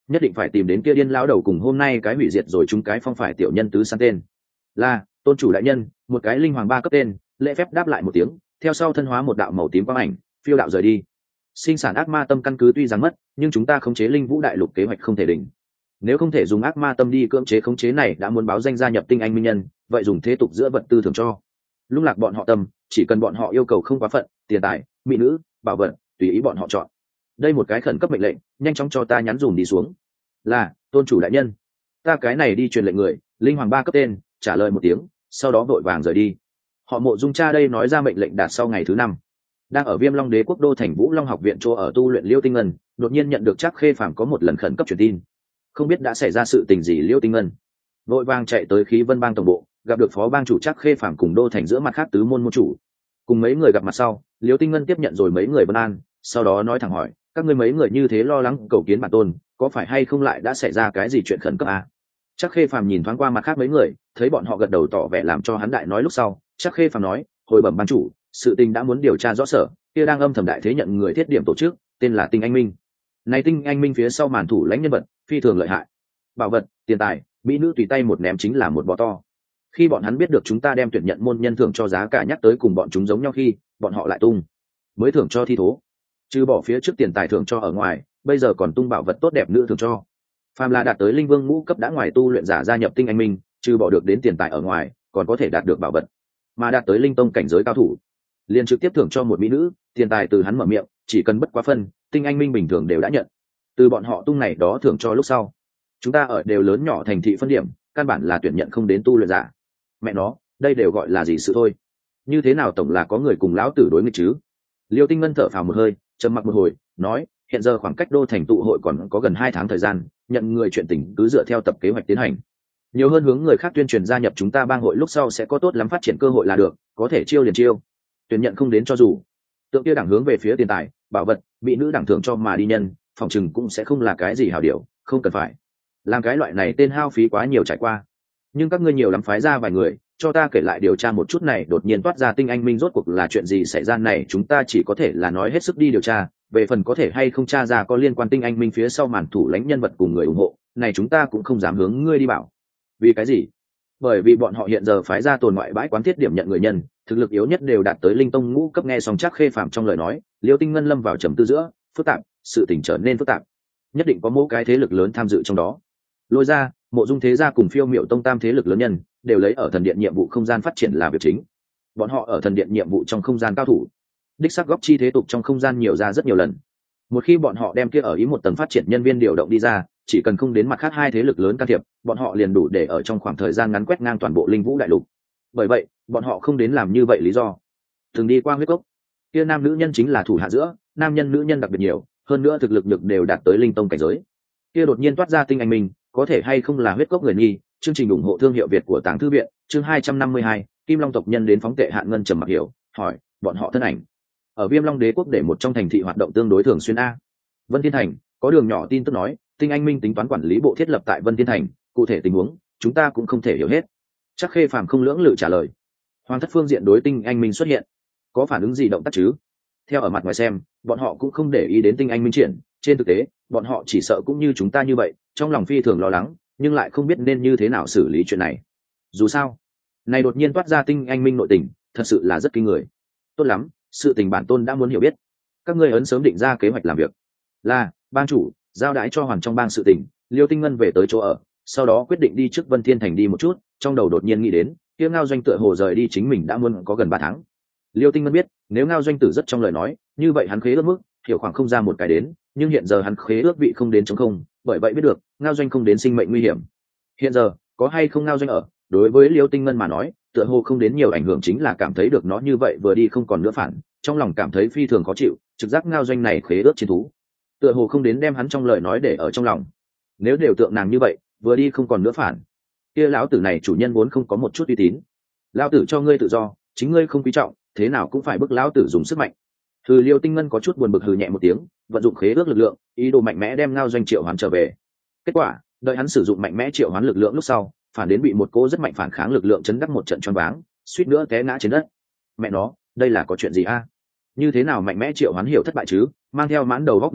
nhất định phải tìm đến kia điên lão đầu cùng hôm nay cái hủy diệt rồi chúng cái phong phải tiểu nhân tứ san tên. Là tôn chủ đại nhân. Một cái linh hoàng ba cấp tên lễ phép đáp lại một tiếng, theo sau thân hóa một đạo màu tím quang ảnh phiêu đạo rời đi. Sinh sản ác ma tâm căn cứ tuy rằng mất, nhưng chúng ta khống chế linh vũ đại lục kế hoạch không thể đỉnh. Nếu không thể dùng ác ma tâm đi cưỡng chế khống chế này đã muốn báo danh gia nhập tinh anh minh nhân, vậy dùng thế tục giữa vật tư thường cho lung lạc bọn họ tâm, chỉ cần bọn họ yêu cầu không quá phận, tiền tài, mỹ nữ, bảo vật, tùy ý bọn họ chọn. Đây một cái khẩn cấp mệnh lệnh, nhanh chóng cho ta nhắn dùm đi xuống. Là tôn chủ đại nhân. Ta cái này đi truyền lệnh người, linh hoàng ba cấp tên trả lời một tiếng, sau đó vội vàng rời đi. Họ Mộ Dung cha đây nói ra mệnh lệnh đạt sau ngày thứ năm, đang ở Viêm Long Đế quốc đô thành Vũ Long học viện chỗ ở tu luyện Liêu Tinh Ngân, đột nhiên nhận được Trác Khê Phàm có một lần khẩn cấp truyền tin, không biết đã xảy ra sự tình gì. Liêu Tinh Ngân vội vàng chạy tới Khí Vân Bang tổng bộ, gặp được phó bang chủ Trác Khê Phàm cùng đô thành giữa mặt khác tứ môn môn chủ, cùng mấy người gặp mặt sau, Liêu Tinh Ngân tiếp nhận rồi mấy người vân an, sau đó nói thẳng hỏi, các ngươi mấy người như thế lo lắng cầu kiến bản tôn, có phải hay không lại đã xảy ra cái gì chuyện khẩn cấp à? Trác Khê Phàm nhìn thoáng qua mặt khác mấy người, thấy bọn họ gật đầu tỏ vẻ làm cho hắn đại nói lúc sau, Trác Khê Phàm nói, hồi bẩm ban chủ, sự tình đã muốn điều tra rõ sở, kia đang âm thầm đại thế nhận người thiết điểm tổ chức, tên là Tinh Anh Minh. Này Tinh Anh Minh phía sau màn thủ lãnh nhân vật, phi thường lợi hại. Bảo vật, tiền tài, mỹ nữ tùy tay một ném chính là một bò to. Khi bọn hắn biết được chúng ta đem tuyển nhận môn nhân thưởng cho giá cả nhắc tới cùng bọn chúng giống nhau khi, bọn họ lại tung mới thưởng cho thi thố. Trừ bỏ phía trước tiền tài thưởng cho ở ngoài, bây giờ còn tung bảo vật tốt đẹp nữ thưởng cho. Phàm là đạt tới linh vương ngũ cấp đã ngoài tu luyện giả gia nhập Tinh Anh Minh, trừ bỏ được đến tiền tài ở ngoài, còn có thể đạt được bảo vật. Mà đạt tới linh tông cảnh giới cao thủ, liền trực tiếp thưởng cho một mỹ nữ, tiền tài từ hắn mở miệng, chỉ cần bất quá phân, Tinh Anh Minh bình thường đều đã nhận. Từ bọn họ tung này đó thưởng cho lúc sau, chúng ta ở đều lớn nhỏ thành thị phân điểm, căn bản là tuyển nhận không đến tu luyện giả. Mẹ nó, đây đều gọi là gì sự thôi? Như thế nào tổng là có người cùng lão tử đối nghịch chứ? Liêu Tinh Ngân thở phào một hơi, trầm mặc một hồi, nói, hiện giờ khoảng cách đô thành tụ hội còn có gần hai tháng thời gian, nhận người chuyện tình cứ dựa theo tập kế hoạch tiến hành. Nhiều hơn hướng người khác tuyên truyền gia nhập chúng ta bang hội lúc sau sẽ có tốt lắm phát triển cơ hội là được, có thể chiêu liền chiêu. Tuyển nhận không đến cho dù. Tượng kia đẳng hướng về phía tiền tài, bảo vật, bị nữ đẳng thưởng cho mà đi nhân, phòng chừng cũng sẽ không là cái gì hảo điều, không cần phải. Làm cái loại này tên hao phí quá nhiều trải qua. Nhưng các ngươi nhiều lắm phái ra vài người, cho ta kể lại điều tra một chút này đột nhiên toát ra Tinh Anh Minh rốt cuộc là chuyện gì xảy ra này, chúng ta chỉ có thể là nói hết sức đi điều tra, về phần có thể hay không tra ra có liên quan Tinh Anh Minh phía sau màn thủ lãnh nhân vật cùng người ủng hộ, này chúng ta cũng không dám hướng ngươi đi bảo. Vì cái gì? Bởi vì bọn họ hiện giờ phái ra tồn ngoại bãi quán thiết điểm nhận người nhân, thực lực yếu nhất đều đạt tới linh tông ngũ cấp. Nghe xong Trác Khê Phàm trong lời nói, Liêu Tinh Ngân lâm vào trầm tư giữa, phức tạp, sự tình trở nên phức tạp. Nhất định có mỗi cái thế lực lớn tham dự trong đó. Lôi ra, Mộ Dung thế gia cùng Phiêu Miểu tông tam thế lực lớn nhân, đều lấy ở thần điện nhiệm vụ không gian phát triển là việc chính. Bọn họ ở thần điện nhiệm vụ trong không gian cao thủ, đích xác góc chi thế tục trong không gian nhiều ra rất nhiều lần. Một khi bọn họ đem kia ở ý một tầng phát triển nhân viên điều động đi ra, chỉ cần không đến mặt khác hai thế lực lớn can thiệp, bọn họ liền đủ để ở trong khoảng thời gian ngắn quét ngang toàn bộ linh vũ đại lục. Bởi vậy, bọn họ không đến làm như vậy lý do. Thường đi qua huyết cốc, kia nam nữ nhân chính là thủ hạ giữa, nam nhân nữ nhân đặc biệt nhiều, hơn nữa thực lực được đều đạt tới linh tông cảnh giới. Kia đột nhiên toát ra Tinh Anh Minh, có thể hay không là huyết cốc người nghi. Chương trình ủng hộ thương hiệu Việt của Tàng Thư viện, chương hai trăm năm mươi hai, Kim Long tộc nhân đến phóng tệ hạn ngân trầm mặc hiểu, hỏi, bọn họ thân ảnh ở Viêm Long Đế quốc để một trong thành thị hoạt động tương đối thường xuyên a. Vân Thiên Thành, có đường nhỏ tin tức nói, Tinh Anh Minh tính toán quản lý bộ thiết lập tại Vân Thiên Thành, cụ thể tình huống, chúng ta cũng không thể hiểu hết. Trác Khê Phàm không lưỡng lự trả lời. Hoàng thất phương diện đối Tinh Anh Minh xuất hiện, có phản ứng gì động tác chứ? Theo ở mặt ngoài xem, bọn họ cũng không để ý đến Tinh Anh Minh triển, trên thực tế, bọn họ chỉ sợ cũng như chúng ta như vậy, trong lòng phi thường lo lắng, nhưng lại không biết nên như thế nào xử lý chuyện này. Dù sao, này đột nhiên toát ra Tinh Anh Minh nội tình, thật sự là rất kinh người. Tốt lắm, sự tình bản tôn đã muốn hiểu biết. Các ngươi ấn sớm định ra kế hoạch làm việc. Là, ban chủ, giao đái cho hoàn trong bang sự tình. Liêu Tinh Ngân về tới chỗ ở, sau đó quyết định đi trước Vân Thiên Thành đi một chút, trong đầu đột nhiên nghĩ đến, kia Ngao Doanh tựa hồ rời đi chính mình đã muốn có gần ba tháng. Liêu Tinh Ngân biết, nếu Ngao Doanh tử rất trong lời nói, như vậy hắn khế ước mức, hiểu khoảng không ra một cái đến, nhưng hiện giờ hắn khế ước vị không đến chống không, bởi vậy biết được, Ngao Doanh không đến sinh mệnh nguy hiểm. Hiện giờ, có hay không Ngao Doanh ở, đối với Liêu Tinh Ngân mà nói, tựa hồ không đến nhiều ảnh hưởng, chính là cảm thấy được nó như vậy vừa đi không còn nữa phản, trong lòng cảm thấy phi thường khó chịu, trực giác Ngao Doanh này khế ước chiến thú, tựa hồ không đến đem hắn trong lời nói để ở trong lòng. Nếu đều tượng nàng như vậy, vừa đi không còn nữa phản, kia lão tử này chủ nhân vốn không có một chút uy tín. Lão tử cho ngươi tự do, chính ngươi không quý trọng, thế nào cũng phải bức lão tử dùng sức mạnh. Hừ, Liêu Tinh Ngân có chút buồn bực hừ nhẹ một tiếng, vận dụng khế ước lực lượng, ý đồ mạnh mẽ đem Ngao Doanh triệu hoán trở về. Kết quả, đợi hắn sử dụng mạnh mẽ triệu hoán lực lượng lúc sau, phản đến bị một cỗ rất mạnh phản kháng lực lượng chấn đắc một trận choáng váng, suýt nữa té ngã trên đất. Mẹ nó, đây là có chuyện gì a? Như thế nào mạnh mẽ triệu hoán hiểu thất bại chứ? Mang theo mãn đầu góc nghi hoặc,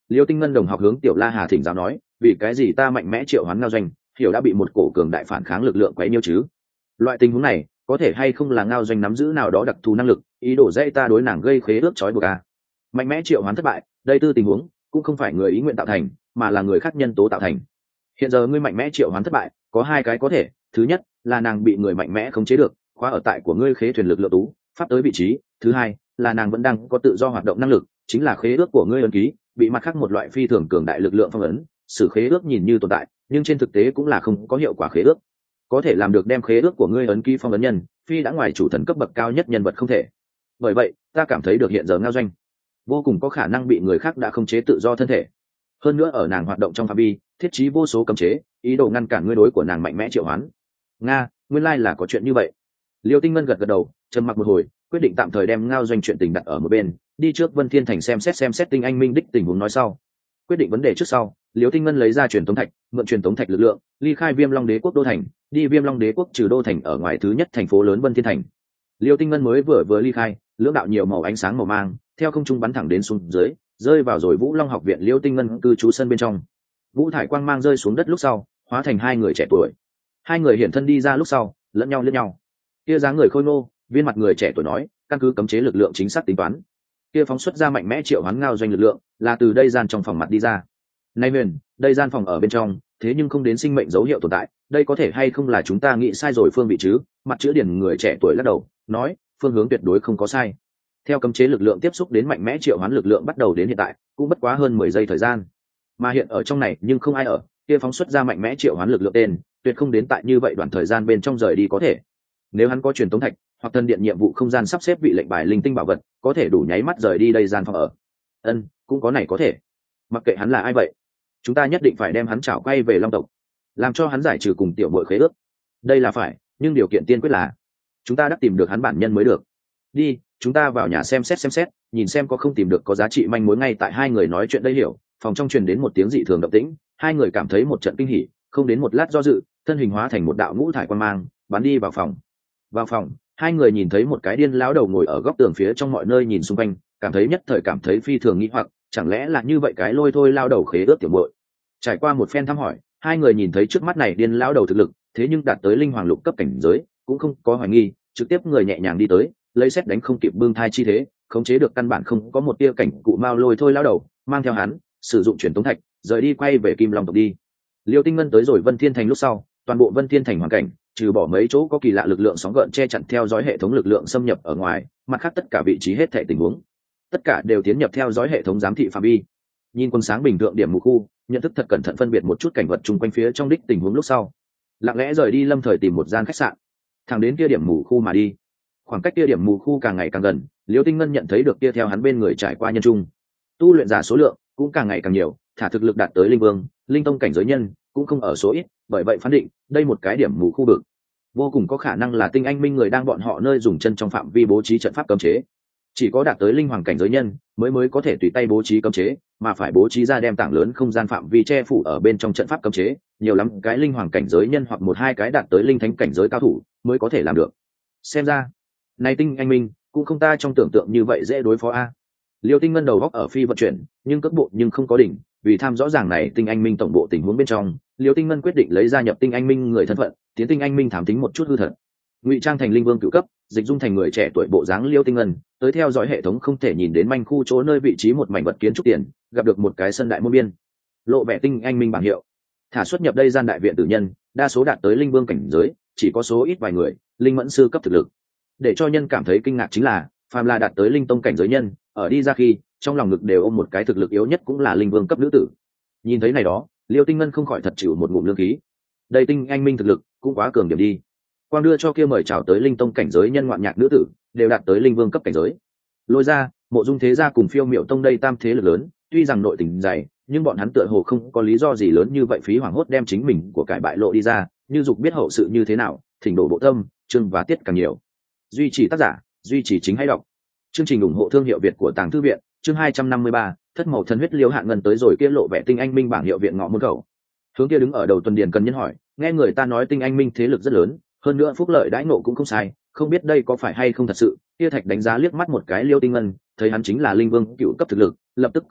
Liêu Tinh Ngân đồng học hướng Tiểu La Hà thỉnh giáo nói, vì cái gì ta mạnh mẽ triệu hoán ngao doanh, hiểu đã bị một cổ cường đại phản kháng lực lượng quấy nhiễu chứ? Loại tình huống này có thể hay không là ngao doanh nắm giữ nào đó đặc thù năng lực, ý đồ dễ ta đối nàng gây khế ước trói buộc à? Mạnh mẽ triệu hoán thất bại, đây tư tình huống cũng không phải người ý nguyện tạo thành, mà là người khác nhân tố tạo thành. Hiện giờ ngươi mạnh mẽ triệu hoán thất bại, có hai cái có thể, thứ nhất là nàng bị người mạnh mẽ khống chế được, khóa ở tại của ngươi khế thuyền lực lượng tú pháp tới vị trí, thứ hai là nàng vẫn đang có tự do hoạt động năng lực, chính là khế ước của ngươi ấn ký bị mặt khác một loại phi thường cường đại lực lượng phong ấn. Sự khế ước nhìn như tồn tại, nhưng trên thực tế cũng là không có hiệu quả khế ước. Có thể làm được đem khế ước của ngươi ấn ký phong ấn nhân, phi đã ngoài chủ thần cấp bậc cao nhất nhân vật không thể. Bởi vậy ta cảm thấy được hiện giờ ngao doanh vô cùng có khả năng bị người khác đã khống chế tự do thân thể, hơn nữa ở nàng hoạt động trong phạm vi thiết trí vô số cấm chế, ý đồ ngăn cản ngươi đối của nàng mạnh mẽ triệu hoán. Nga, nguyên lai là có chuyện như vậy. Liêu Tinh Ngân gật gật đầu, trầm mặc một hồi, quyết định tạm thời đem ngao doanh chuyện tình đặt ở một bên, đi trước Vân Thiên Thành xem xét xem xét Tinh Anh Minh đích tình huống nói sau. Quyết định vấn đề trước sau, Liêu Tinh Ngân lấy ra truyền tống thạch, mượn truyền tống thạch lực lượng, ly khai Viêm Long Đế quốc đô thành, đi Viêm Long Đế quốc trừ đô thành ở ngoài thứ nhất thành phố lớn Vân Thiên Thành. Liêu Tinh Ngân mới vừa vừa ly khai, lưỡng đạo nhiều màu ánh sáng màu mang, theo không trung bắn thẳng đến xuống dưới, rơi vào rồi Vũ Long học viện Liêu Tinh Ngân cư trú sân bên trong. Vũ thải quang mang rơi xuống đất lúc sau, hóa thành hai người trẻ tuổi. Hai người hiện thân đi ra lúc sau, lẫn nhau lẫn nhau. Kia dáng người khôi ngô, viên mặt người trẻ tuổi nói, căn cứ cấm chế lực lượng chính xác tính toán, kia phóng xuất ra mạnh mẽ triệu hoán ngao doanh lực lượng là từ đây gian trong phòng mặt đi ra. Nay huyền, đây gian phòng ở bên trong, thế nhưng không đến sinh mệnh dấu hiệu tồn tại, đây có thể hay không là chúng ta nghĩ sai rồi phương vị chứ? Mặt chữ điển người trẻ tuổi lắc đầu, nói, phương hướng tuyệt đối không có sai. Theo cấm chế lực lượng tiếp xúc đến mạnh mẽ triệu hoán lực lượng bắt đầu đến hiện tại, cũng bất quá hơn mười giây thời gian. Mà hiện ở trong này nhưng không ai ở, kia phóng xuất ra mạnh mẽ triệu hoán lực lượng tên, tuyệt không đến tại như vậy đoạn thời gian bên trong rời đi có thể. Nếu hắn có truyền tống thạch hoặc thần điện nhiệm vụ không gian sắp xếp vị lệnh bài linh tinh bảo vật, có thể đủ nháy mắt rời đi đây gian phòng ở. Ân, cũng có này có thể. Mặc kệ hắn là ai vậy, chúng ta nhất định phải đem hắn trảo quay về Long tộc, làm cho hắn giải trừ cùng tiểu muội khế ước. Đây là phải, nhưng điều kiện tiên quyết là chúng ta đã tìm được hắn bản nhân mới được. Đi, chúng ta vào nhà xem xét xem xét, nhìn xem có không tìm được có giá trị manh mối. Ngay tại hai người nói chuyện đây hiểu, phòng trong truyền đến một tiếng dị thường động tĩnh, hai người cảm thấy một trận kinh hỉ, không đến một lát do dự, thân hình hóa thành một đạo ngũ thải quang mang, bắn đi vào phòng. Vào phòng, hai người nhìn thấy một cái điên lão đầu ngồi ở góc tường phía trong, mọi nơi nhìn xung quanh, cảm thấy nhất thời cảm thấy phi thường nghĩ hoặc, chẳng lẽ là như vậy cái lôi thôi lao đầu khế ước tiểu muội. Trải qua một phen thăm hỏi, hai người nhìn thấy trước mắt này điên lão đầu thực lực, thế nhưng đạt tới linh hoàng lục cấp cảnh giới, cũng không có hoài nghi, trực tiếp người nhẹ nhàng đi tới, lấy xét đánh không kịp bưng thai chi thế, khống chế được căn bản không có một tia cảnh cụ mao lôi thôi lão đầu, mang theo hắn, sử dụng truyền tống thạch, rời đi quay về Kim Long tộc đi. Liêu Tinh Ngân tới rồi Vân Thiên Thành lúc sau, toàn bộ Vân Thiên Thành hoàn cảnh, trừ bỏ mấy chỗ có kỳ lạ lực lượng sóng gợn che chắn theo dõi hệ thống lực lượng xâm nhập ở ngoài, mặt khác tất cả vị trí hết thảy tình huống, tất cả đều tiến nhập theo dõi hệ thống giám thị phạm vi. Nhìn quân sáng bình thường điểm mù khu, nhận thức thật cẩn thận phân biệt một chút cảnh vật chung quanh phía trong đích tình huống lúc sau, lặng lẽ rời đi lâm thời tìm một gian khách sạn, thẳng đến kia điểm mù khu mà đi. Khoảng cách kia điểm mù khu càng ngày càng gần, Liêu Tinh Ngân nhận thấy được kia theo hắn bên người trải qua nhân trung tu luyện giả số lượng cũng càng ngày càng nhiều, thả thực lực đạt tới linh vương, linh tông cảnh giới nhân cũng không ở số ít, bởi vậy phán định đây một cái điểm mù khu vực vô cùng có khả năng là Tinh Anh Minh người đang bọn họ nơi dùng chân trong phạm vi bố trí trận pháp cấm chế. Chỉ có đạt tới linh hoàng cảnh giới nhân mới mới có thể tùy tay bố trí cấm chế, mà phải bố trí ra đem tảng lớn không gian phạm vi che phủ ở bên trong trận pháp cấm chế, nhiều lắm cái linh hoàng cảnh giới nhân hoặc một hai cái đạt tới linh thánh cảnh giới cao thủ mới có thể làm được. Xem ra này Tinh Anh Minh cũng không ta trong tưởng tượng như vậy dễ đối phó a. Liêu Tinh Ngân đầu góc ở phi vận chuyển, nhưng cước bộ nhưng không có đỉnh, vì tham rõ ràng này Tinh Anh Minh tổng bộ tình huống bên trong, Liêu Tinh Ngân quyết định lấy gia nhập Tinh Anh Minh người thân phận, tiến Tinh Anh Minh thám tính một chút hư thật. Ngụy trang thành linh vương cửu cấp, dịch dung thành người trẻ tuổi bộ dáng Liêu Tinh Ngân, tới theo dõi hệ thống không thể nhìn đến manh khu chỗ nơi vị trí một mảnh vật kiến trúc tiền, gặp được một cái sân đại môn biên, lộ vẻ Tinh Anh Minh bảng hiệu. Thả xuất nhập đây gian đại viện tử nhân, đa số đạt tới linh vương cảnh giới, chỉ có số ít vài người linh mẫn sư cấp thực lực. Để cho nhân cảm thấy kinh ngạc chính là, phàm là đạt tới linh tông cảnh giới nhân, ở đi ra khi trong lòng ngực đều ôm một cái thực lực yếu nhất cũng là linh vương cấp nữ tử. Nhìn thấy này đó, Liêu Tinh Ngân không khỏi thật chịu một ngụm lương khí. Đây Tinh Anh Minh thực lực cũng quá cường điểm đi. Quang đưa cho kia mời chào tới linh tông cảnh giới nhân ngoạn nhạc nữ tử, đều đạt tới linh vương cấp cảnh giới. Lôi ra, Mộ Dung thế gia cùng Phiêu Miểu tông đây tam thế lực lớn, tuy rằng nội tình dày, nhưng bọn hắn tựa hồ không có lý do gì lớn như vậy phí hoảng hốt đem chính mình của cải bại lộ đi ra, như dục biết hậu sự như thế nào, thỉnh đổ bộ tâm, chương và tiết càng nhiều. Duy trì tác giả, duy trì chính hay đọc. Chương trình ủng hộ thương hiệu Việt của Tàng Thư viện, chương hai trăm năm mươi ba, thất màu thần huyết Liêu Hạn Ngân tới rồi kia lộ vẻ Tinh Anh Minh bảng hiệu viện ngõ môn khẩu. Hướng kia đứng ở đầu tuần điền cần nhân hỏi, nghe người ta nói Tinh Anh Minh thế lực rất lớn, hơn nữa phúc lợi đãi ngộ cũng không sai, không biết đây có phải hay không thật sự. Kia Thạch đánh giá liếc mắt một cái Liêu Tinh Ngân, thấy hắn chính là linh vương cựu cấp thực lực, lập tức cười nói,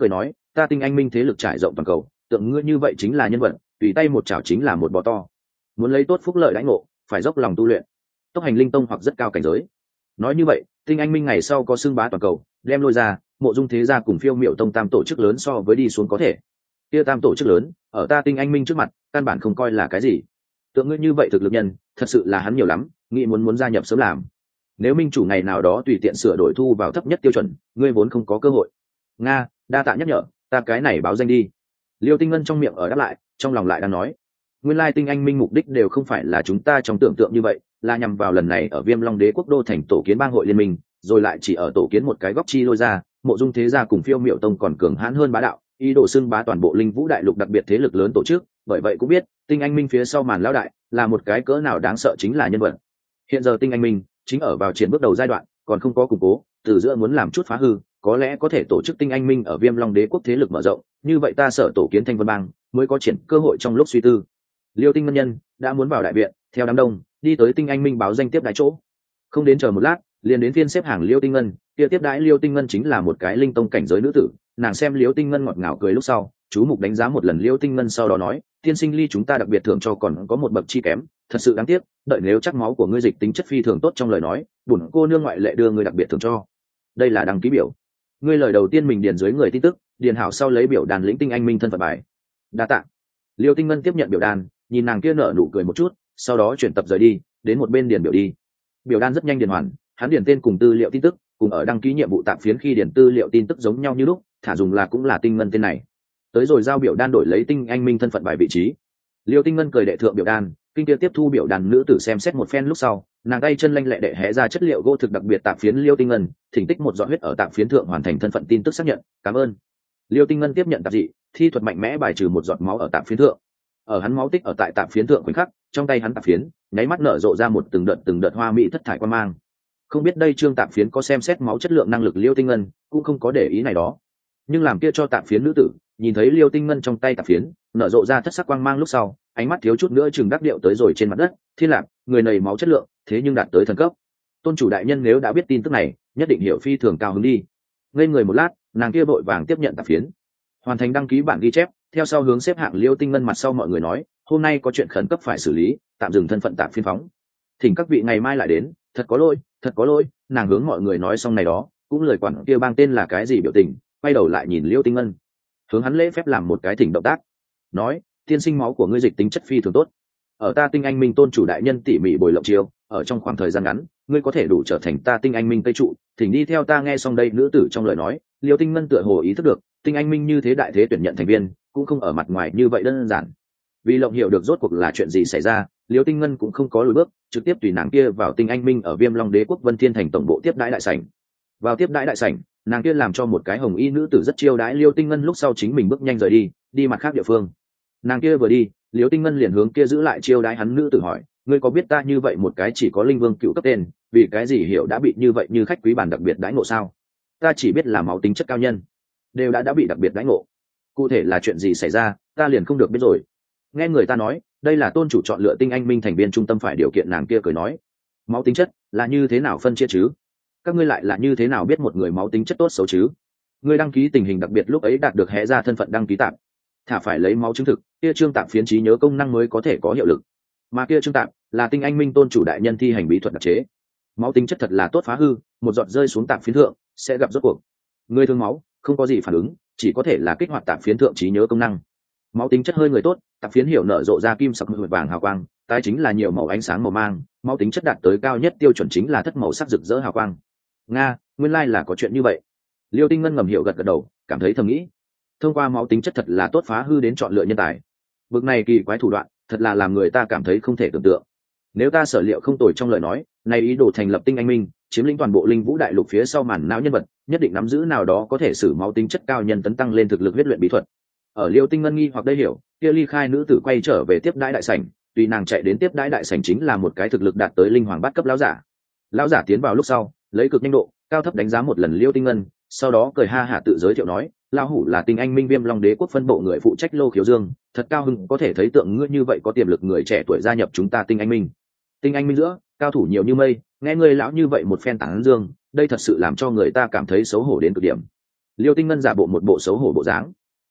ta tinh anh minh thế lực trải rộng toàn cầu, tượng ngươi như vậy chính là nhân vật, tùy tay một chảo chính là một bò to. Muốn lấy tốt phúc lợi đãi ngộ, phải dốc lòng tu luyện. Tốc hành linh tông hoặc rất cao cảnh giới. Nói như vậy, tinh anh minh ngày sau có xưng bá toàn cầu, đem lôi ra, mộ dung thế gia cùng phiêu miểu tông tam tổ chức lớn so với đi xuống có thể. Kia tam tổ chức lớn, ở ta tinh anh minh trước mặt, căn bản không coi là cái gì. Tượng ngươi như vậy thực lực nhân, thật sự là hắn nhiều lắm, nghĩ muốn muốn gia nhập sớm làm. Nếu minh chủ ngày nào đó tùy tiện sửa đổi thu vào thấp nhất tiêu chuẩn, ngươi vốn không có cơ hội. Nga, đa tạ nhắc nhở, ta cái này báo danh đi. Liêu Tinh Ngân trong miệng ở đáp lại, trong lòng lại đang nói, nguyên lai tinh anh minh mục đích đều không phải là chúng ta trong tưởng tượng như vậy, là nhằm vào lần này ở Viêm Long Đế quốc đô thành tổ kiến bang hội liên minh, rồi lại chỉ ở tổ kiến một cái góc chi lôi ra, mộ dung thế gia cùng phiêu miểu tông còn cường hãn hơn bá đạo, ý đồ xưng bá toàn bộ linh vũ đại lục đặc biệt thế lực lớn tổ chức, bởi vậy cũng biết tinh anh minh phía sau màn lão đại là một cái cỡ nào đáng sợ chính là nhân vật. Hiện giờ tinh anh minh chính ở vào triển bước đầu giai đoạn, còn không có củng cố, từ giữa muốn làm chút phá hư, có lẽ có thể tổ chức tinh anh minh ở Viêm Long Đế quốc thế lực mở rộng, như vậy ta sợ tổ kiến Thanh Vân bang mới có triển cơ hội trong lúc suy tư. Liêu Tinh Ngân nhân đã muốn vào đại viện, theo đám đông đi tới tinh anh minh báo danh tiếp đái chỗ. Không đến chờ một lát, liền đến phiên xếp hàng Liêu Tinh Ngân, kia tiếp đái Liêu Tinh Ngân chính là một cái linh tông cảnh giới nữ tử, nàng xem Liêu Tinh Ngân ngọt ngào cười lúc sau, chú mục đánh giá một lần Liêu Tinh Ngân sau đó nói, tiên sinh ly chúng ta đặc biệt thưởng cho còn có một bậc chi kém, thật sự đáng tiếc, đợi nếu chắc máu của ngươi dịch tính chất phi thường tốt trong lời nói, bổn cô nương ngoại lệ đưa ngươi đặc biệt thưởng cho. Đây là đăng ký biểu. Ngươi lời đầu tiên mình điền dưới người tin tức, điền hảo sau lấy biểu đàn lĩnh tinh anh minh thân phận bài. Đa tạ. Liêu Tinh Ngân tiếp nhận biểu đàn, nhìn nàng kia nở nụ cười một chút, sau đó chuyển tập rời đi, đến một bên điền biểu đi. Biểu đan rất nhanh điền hoàn, hắn điền tên cùng tư liệu tin tức, cùng ở đăng ký nhiệm vụ tạm phiến khi điền tư liệu tin tức giống nhau như lúc, thả dùng là cũng là Tinh Ngân tên này. Tới rồi giao biểu đan đổi lấy tinh anh minh thân phận bài vị trí. Liêu Tinh Ngân cười đệ thượng biểu đan, kinh kia tiếp thu biểu đàn nữ tử xem xét một phen lúc sau, nàng tay chân lanh lẹ đệ hé ra chất liệu gỗ thực đặc biệt tạm phiến Liêu Tinh Ngân, thỉnh tích một giọt huyết ở tạm phiến thượng hoàn thành thân phận tin tức xác nhận, cảm ơn. Liêu Tinh Ngân tiếp nhận tạp dị, thi thuật mạnh mẽ bài trừ một giọt máu ở tạm phiến thượng. Ở hắn máu tích ở tại tạm phiến thượng khoảnh khắc, trong tay hắn tạm phiến nháy mắt nở rộ ra một từng đợt từng đợt hoa mỹ thất thải quan mang. Không biết đây trương tạm phiến có xem xét máu chất lượng năng lực Liêu Tinh Ngân, cũng không có để ý này đó. Nhưng làm kia cho tạm phiến nữ tử, nhìn thấy Liêu Tinh Ngân trong tay tạm phiến nở rộ ra thất sắc quang mang lúc sau, ánh mắt thiếu chút nữa chừng đắc điệu tới rồi trên mặt đất. Thiên Lạc, người này máu chất lượng, thế nhưng đạt tới thần cấp. Tôn chủ đại nhân nếu đã biết tin tức này, nhất định hiểu phi thường cao hứng đi. Ngây người một lát, nàng kia vội vàng tiếp nhận tạm phiến, hoàn thành đăng ký bản ghi chép, theo sau hướng xếp hạng Liêu Tinh Ngân mặt sau mọi người nói, hôm nay có chuyện khẩn cấp phải xử lý, tạm dừng thân phận tạm phiến phóng. Thỉnh các vị ngày mai lại đến, thật có lỗi, thật có lỗi. Nàng hướng mọi người nói xong này đó, cũng lời quản kia bang tên là cái gì biểu tình, quay đầu lại nhìn Liêu Tinh Ngân, hướng hắn lễ phép làm một cái thỉnh động tác, nói, tiên sinh máu của ngươi dịch tính chất phi thường tốt, ở ta tinh anh minh tôn chủ đại nhân tỉ mỉ bồi lộng chiêu, ở trong khoảng thời gian ngắn ngươi có thể đủ trở thành ta tinh anh minh tây trụ, thỉnh đi theo ta. Nghe xong đây nữ tử trong lời nói, Liêu Tinh Ngân tựa hồ ý thức được tinh anh minh như thế đại thế tuyển nhận thành viên cũng không ở mặt ngoài như vậy đơn giản. Vì lộng hiểu được rốt cuộc là chuyện gì xảy ra, Liêu Tinh Ngân cũng không có lùi bước, trực tiếp tùy nàng kia vào tinh anh minh ở Viêm Long Đế quốc Vân Thiên thành tổng bộ tiếp đãi đại sảnh. Vào tiếp đãi đại sảnh, nàng kia làm cho một cái hồng y nữ tử rất chiêu đãi Liêu Tinh Ngân lúc sau chính mình bước nhanh rời đi, đi mặt khác địa phương. Nàng kia vừa đi, Liêu Tinh Ngân liền hướng kia giữ lại chiêu đãi hắn nữ tử hỏi, ngươi có biết ta như vậy một cái chỉ có linh vương cựu cấp tên, vì cái gì hiểu đã bị như vậy như khách quý bàn đặc biệt đãi ngộ sao? Ta chỉ biết là máu tính chất cao nhân, đều đã đã bị đặc biệt đãi ngộ. Cụ thể là chuyện gì xảy ra, ta liền không được biết rồi. Nghe người ta nói, đây là tôn chủ chọn lựa tinh anh minh thành viên trung tâm phải điều kiện. Nàng kia cười nói, máu tính chất là như thế nào phân chia chứ? Các ngươi lại là như thế nào biết một người máu tính chất tốt xấu chứ? Ngươi đăng ký tình hình đặc biệt lúc ấy đạt được hé ra thân phận đăng ký tạm, thả phải lấy máu chứng thực, kia trương tạm phiến trí nhớ công năng mới có thể có hiệu lực, mà kia trương tạm là tinh anh minh tôn chủ đại nhân thi hành bí thuật đặc chế. Máu tính chất thật là tốt phá hư, một giọt rơi xuống tạm phiến thượng sẽ gặp rốt cuộc. Người thương máu không có gì phản ứng, chỉ có thể là kích hoạt tạm phiến thượng trí nhớ công năng. Máu tính chất hơi người tốt, tạm phiến hiểu nở rộ ra kim sắc mượt vàng hào quang, tái chính là nhiều màu ánh sáng màu mang. Máu tính chất đạt tới cao nhất tiêu chuẩn chính là thất màu sắc rực rỡ hào quang. Nga, nguyên lai là có chuyện như vậy. Liêu Tinh Ngân ngầm hiểu gật gật đầu, cảm thấy thầm nghĩ, thông qua máu tính chất thật là tốt phá hư đến chọn lựa nhân tài. Bực này kỳ quái thủ đoạn, thật là làm người ta cảm thấy không thể tưởng tượng. Nếu ta sở liệu không tồi trong lời nói, này ý đồ thành lập tinh anh minh, chiếm lĩnh toàn bộ linh vũ đại lục phía sau màn não nhân vật, nhất định nắm giữ nào đó có thể sử máu tính chất cao nhân tấn tăng lên thực lực huyết luyện bí thuật. Ở Liêu Tinh Ngân nghi hoặc đây hiểu, kia ly khai nữ tử quay trở về tiếp đãi đại sảnh, tùy nàng chạy đến tiếp đãi đại sảnh chính là một cái thực lực đạt tới linh hoàng bát cấp lão giả. Lão giả tiến vào lúc sau, lấy cực nhanh độ, cao thấp đánh giá một lần Liêu Tinh Ngân, sau đó cười ha hả tự giới thiệu nói, lão hủ là tinh anh minh Viêm Long Đế quốc phân bộ người phụ trách Lô Khiếu Dương, thật cao hứng có thể thấy tượng ngươi như vậy có tiềm lực người trẻ tuổi gia nhập chúng ta tinh anh minh. Tinh anh minh giữa cao thủ nhiều như mây, nghe ngươi lão như vậy một phen tán dương, đây thật sự làm cho người ta cảm thấy xấu hổ đến cực điểm. Liêu Tinh Ngân giả bộ một bộ xấu hổ bộ dáng,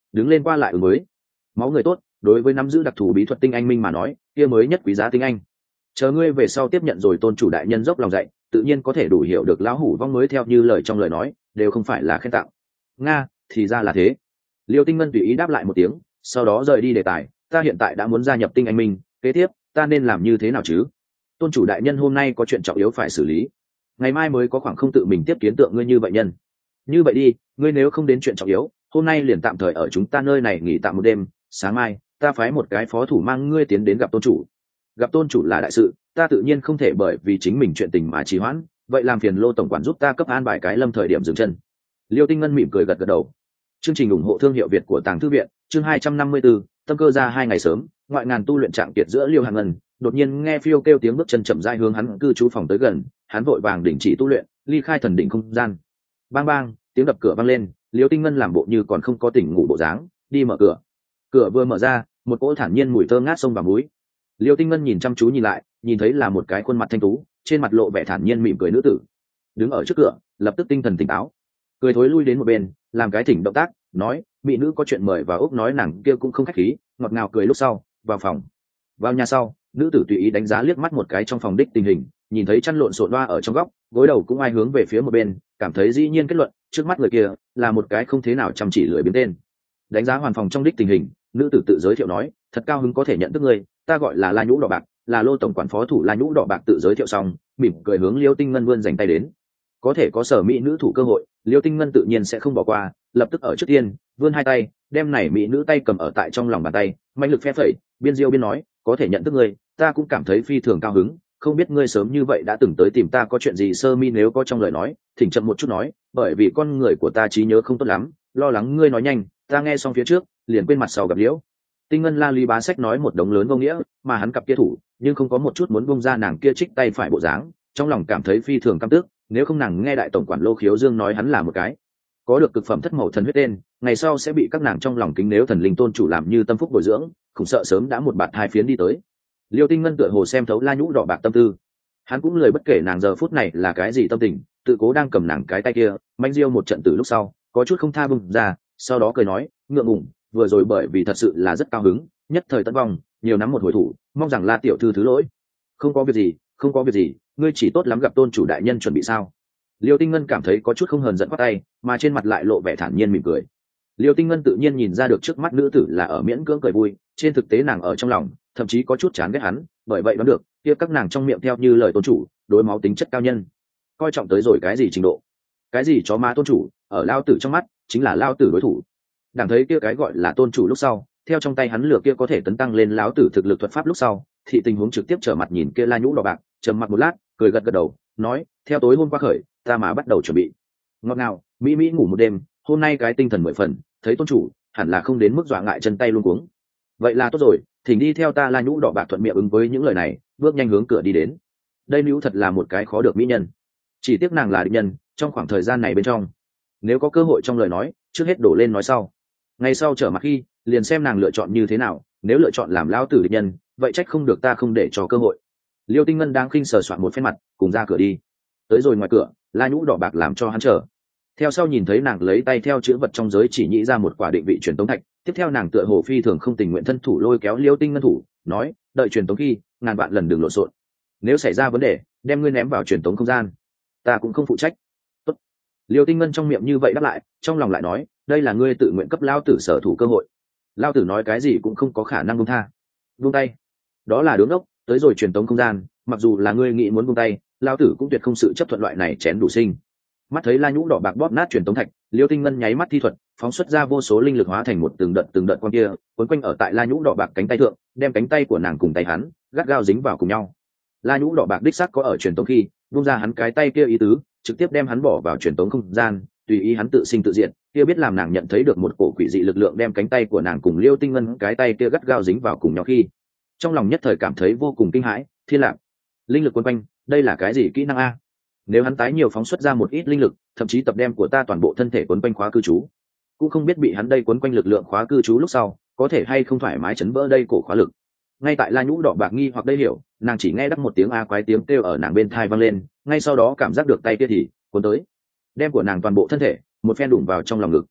đứng lên qua lại ứng với máu người tốt. Đối với nắm giữ đặc thù bí thuật tinh anh minh mà nói, kia mới nhất quý giá tinh anh. Chờ ngươi về sau tiếp nhận rồi tôn chủ đại nhân dốc lòng dạy, tự nhiên có thể đủ hiểu được lão hủ vong mới theo như lời trong lời nói, đều không phải là khen tặng. Nga, thì ra là thế. Liêu Tinh Ngân tùy ý đáp lại một tiếng, sau đó rời đi đề tài. Ta hiện tại đã muốn gia nhập tinh anh minh, kế tiếp ta nên làm như thế nào chứ? Tôn chủ đại nhân hôm nay có chuyện trọng yếu phải xử lý, ngày mai mới có khoảng không tự mình tiếp kiến tượng ngươi như vậy nhân. Như vậy đi, ngươi nếu không đến chuyện trọng yếu, hôm nay liền tạm thời ở chúng ta nơi này nghỉ tạm một đêm, sáng mai ta phái một cái phó thủ mang ngươi tiến đến gặp tôn chủ. Gặp tôn chủ là đại sự, ta tự nhiên không thể bởi vì chính mình chuyện tình mà trì hoãn, vậy làm phiền Lô tổng quản giúp ta cấp an bài cái lâm thời điểm dừng chân. Liêu Tinh Ngân mỉm cười gật gật đầu. Chương trình ủng hộ thương hiệu Việt của Tàng Thư viện, chương hai trăm năm mươi tư, tâm cơ ra hai ngày sớm, ngoại ngàn tu luyện trạng kiệt giữa Liêu Hàn Ngân, đột nhiên nghe phiêu kêu tiếng bước chân chậm rãi hướng hắn cư trú phòng tới gần, hắn vội vàng đình chỉ tu luyện, ly khai thần đỉnh không gian. Bang bang, tiếng đập cửa vang lên, Liêu Tinh Ngân làm bộ như còn không có tỉnh ngủ bộ dáng, đi mở cửa. Cửa vừa mở ra, một cỗ thản nhiên mùi thơm ngát xông vào mũi. Liêu Tinh Ngân nhìn chăm chú nhìn lại, nhìn thấy là một cái khuôn mặt thanh tú, trên mặt lộ vẻ thản nhiên mỉm cười nữ tử, đứng ở trước cửa, lập tức tinh thần tỉnh táo, cười thối lui đến một bên, làm cái thỉnh động tác, nói: mỹ nữ có chuyện mời vào. Úc nói nàng kia cũng không khách khí, ngọt ngào cười lúc sau vào phòng. Vào nhà sau, nữ tử tùy ý đánh giá liếc mắt một cái trong phòng đích tình hình, nhìn thấy chăn lộn xộn loa ở trong góc, gối đầu cũng ai hướng về phía một bên, cảm thấy dĩ nhiên kết luận trước mắt người kia là một cái không thế nào chăm chỉ lười biếng tên. Đánh giá hoàn phòng trong đích tình hình, nữ tử tự giới thiệu nói: thật cao hứng có thể nhận thức ngươi, ta gọi là La Nhũ Đỏ Bạc, là Lô tổng quản phó thủ. La Nhũ Đỏ Bạc tự giới thiệu xong, mỉm cười hướng Liêu Tinh Ngân vươn dành tay đến. Có thể có sở mỹ nữ thủ cơ hội, Liêu Tinh Ngân tự nhiên sẽ không bỏ qua, lập tức ở trước tiên vươn hai tay, đem này mỹ nữ tay cầm ở tại trong lòng bàn tay, mạnh lực phe phẩy, biên diêu biên nói: có thể nhận thức ngươi, ta cũng cảm thấy phi thường cao hứng, không biết ngươi sớm như vậy đã từng tới tìm ta có chuyện gì. Sơ mi nếu có trong lời nói, thỉnh chậm một chút nói, bởi vì con người của ta trí nhớ không tốt lắm, lo lắng ngươi nói nhanh, ta nghe xong phía trước liền quên mặt sau gặp liễu. Tinh Ngân La Lý Bá Sách nói một đống lớn vô nghĩa, mà hắn cặp kia thủ nhưng không có một chút muốn bung ra nàng kia trích tay phải bộ dáng, trong lòng cảm thấy phi thường căm tức. Nếu không nàng nghe đại tổng quản Lô Khiếu Dương nói hắn là một cái có được cực phẩm thất màu thần huyết tên, ngày sau sẽ bị các nàng trong lòng kính nếu thần linh tôn chủ làm như tâm phúc bồi dưỡng, không sợ sớm đã một bạt hai phiến đi tới. Liêu Tinh Ngân tựa hồ xem thấu La Nhũ Đỏ Bạc tâm tư, hắn cũng lười bất kể nàng giờ phút này là cái gì tâm tình, tự cố đang cầm nàng cái tay kia manh diêu một trận từ lúc sau có chút không tha bung ra, sau đó cười nói: ngượng ngùng, vừa rồi bởi vì thật sự là rất cao hứng, nhất thời tận vong, nhiều nắm một hồi thủ, mong rằng La tiểu thư thứ lỗi. Không có việc gì, không có việc gì, ngươi chỉ tốt lắm gặp tôn chủ đại nhân chuẩn bị sao? Liêu Tinh Ngân cảm thấy có chút không hờn giận, quát tay, mà trên mặt lại lộ vẻ thản nhiên mỉm cười. Liêu Tinh Ngân tự nhiên nhìn ra được trước mắt nữ tử là ở miễn cưỡng cười vui, trên thực tế nàng ở trong lòng thậm chí có chút chán ghét hắn, bởi vậy đoán được kia các nàng trong miệng theo như lời tôn chủ, đối máu tính chất cao nhân, coi trọng tới rồi cái gì trình độ. Cái gì chó má tôn chủ, ở lao tử trong mắt chính là lao tử đối thủ. Đảng thấy kia cái gọi là tôn chủ lúc sau, theo trong tay hắn lược kia có thể tấn tăng lên lão tử thực lực thuật pháp lúc sau, thì tình huống trực tiếp trở mặt nhìn kia La Nhũ Đỏ Bạc, trầm mặc một lát, cười gật gật đầu, nói: theo tối hôm qua khởi, ta mà bắt đầu chuẩn bị. Ngọt ngào, mỹ mỹ ngủ một đêm, hôm nay cái tinh thần mười phần, thấy tôn chủ hẳn là không đến mức dọa ngại chân tay luôn cuống. Vậy là tốt rồi, thỉnh đi theo ta. La Nhũ Đỏ Bạc thuận miệng ứng với những lời này, bước nhanh hướng cửa đi đến. Đây nữ thật là một cái khó được mỹ nhân, chỉ tiếc nàng là địch nhân trong khoảng thời gian này bên trong, nếu có cơ hội trong lời nói trước hết đổ lên nói sau, ngày sau trở mặt khi liền xem nàng lựa chọn như thế nào. Nếu lựa chọn làm lao tử địch nhân, vậy trách không được ta không để cho cơ hội. Liêu Tinh Ngân đang khinh sờ soạn một phen mặt, cùng ra cửa đi. Tới rồi ngoài cửa, La Nhũ Đỏ Bạc làm cho hắn chờ. Theo sau nhìn thấy nàng lấy tay theo chữ vật trong giới chỉ nhĩ ra một quả định vị truyền tống thạch, tiếp theo nàng tựa hồ phi thường không tình nguyện thân thủ lôi kéo Liêu Tinh Ngân thủ, nói: đợi truyền tống khi ngàn vạn lần đừng lộn xộn, nếu xảy ra vấn đề đem ngươi ném vào truyền tống không gian, ta cũng không phụ trách. Tốt. Liêu Tinh Ngân trong miệng như vậy đáp lại, trong lòng lại nói: đây là ngươi tự nguyện cấp lao tử sở thủ cơ hội, lao tử nói cái gì cũng không có khả năng buông tha. Buông tay đó là đứng ốc, tới rồi truyền tống không gian, mặc dù là ngươi nghĩ muốn buông tay, lao tử cũng tuyệt không sự chấp thuận loại này chén đủ sinh. Mắt thấy La Nhũ Đỏ Bạc bóp nát truyền tống thạch, Liêu Tinh Ngân nháy mắt thi thuật, phóng xuất ra vô số linh lực hóa thành một từng đợt từng đợt quang kia, quấn quanh ở tại La Nhũ Đỏ Bạc cánh tay thượng, đem cánh tay của nàng cùng tay hắn gắt gao dính vào cùng nhau. La Nhũ Đỏ Bạc đích xác có ở truyền tống khi buông ra hắn cái tay kia ý tứ, trực tiếp đem hắn bỏ vào truyền tống không gian, tùy ý hắn tự sinh tự diệt. Kia biết làm nàng nhận thấy được một cổ quỷ dị lực lượng đem cánh tay của nàng cùng Liêu Tinh Ngân cái tay kia gắt gao dính vào cùng nhau khi, trong lòng nhất thời cảm thấy vô cùng kinh hãi. Thiên lạc, linh lực quấn quanh, đây là cái gì kỹ năng a? Nếu hắn tái nhiều phóng xuất ra một ít linh lực, thậm chí tập đem của ta toàn bộ thân thể quấn quanh khóa cư trú, cũng không biết bị hắn đây quấn quanh lực lượng khóa cư trú lúc sau có thể hay không thoải mái chấn vỡ đây cổ khóa lực. Ngay tại La Nhũ Đỏ Bạc nghi hoặc đây hiểu, nàng chỉ nghe đắc một tiếng a quái tiếng kêu ở nàng bên thai vang lên, ngay sau đó cảm giác được tay kia thì cuốn tới, đem của nàng toàn bộ thân thể một phen đụng vào trong lòng ngực.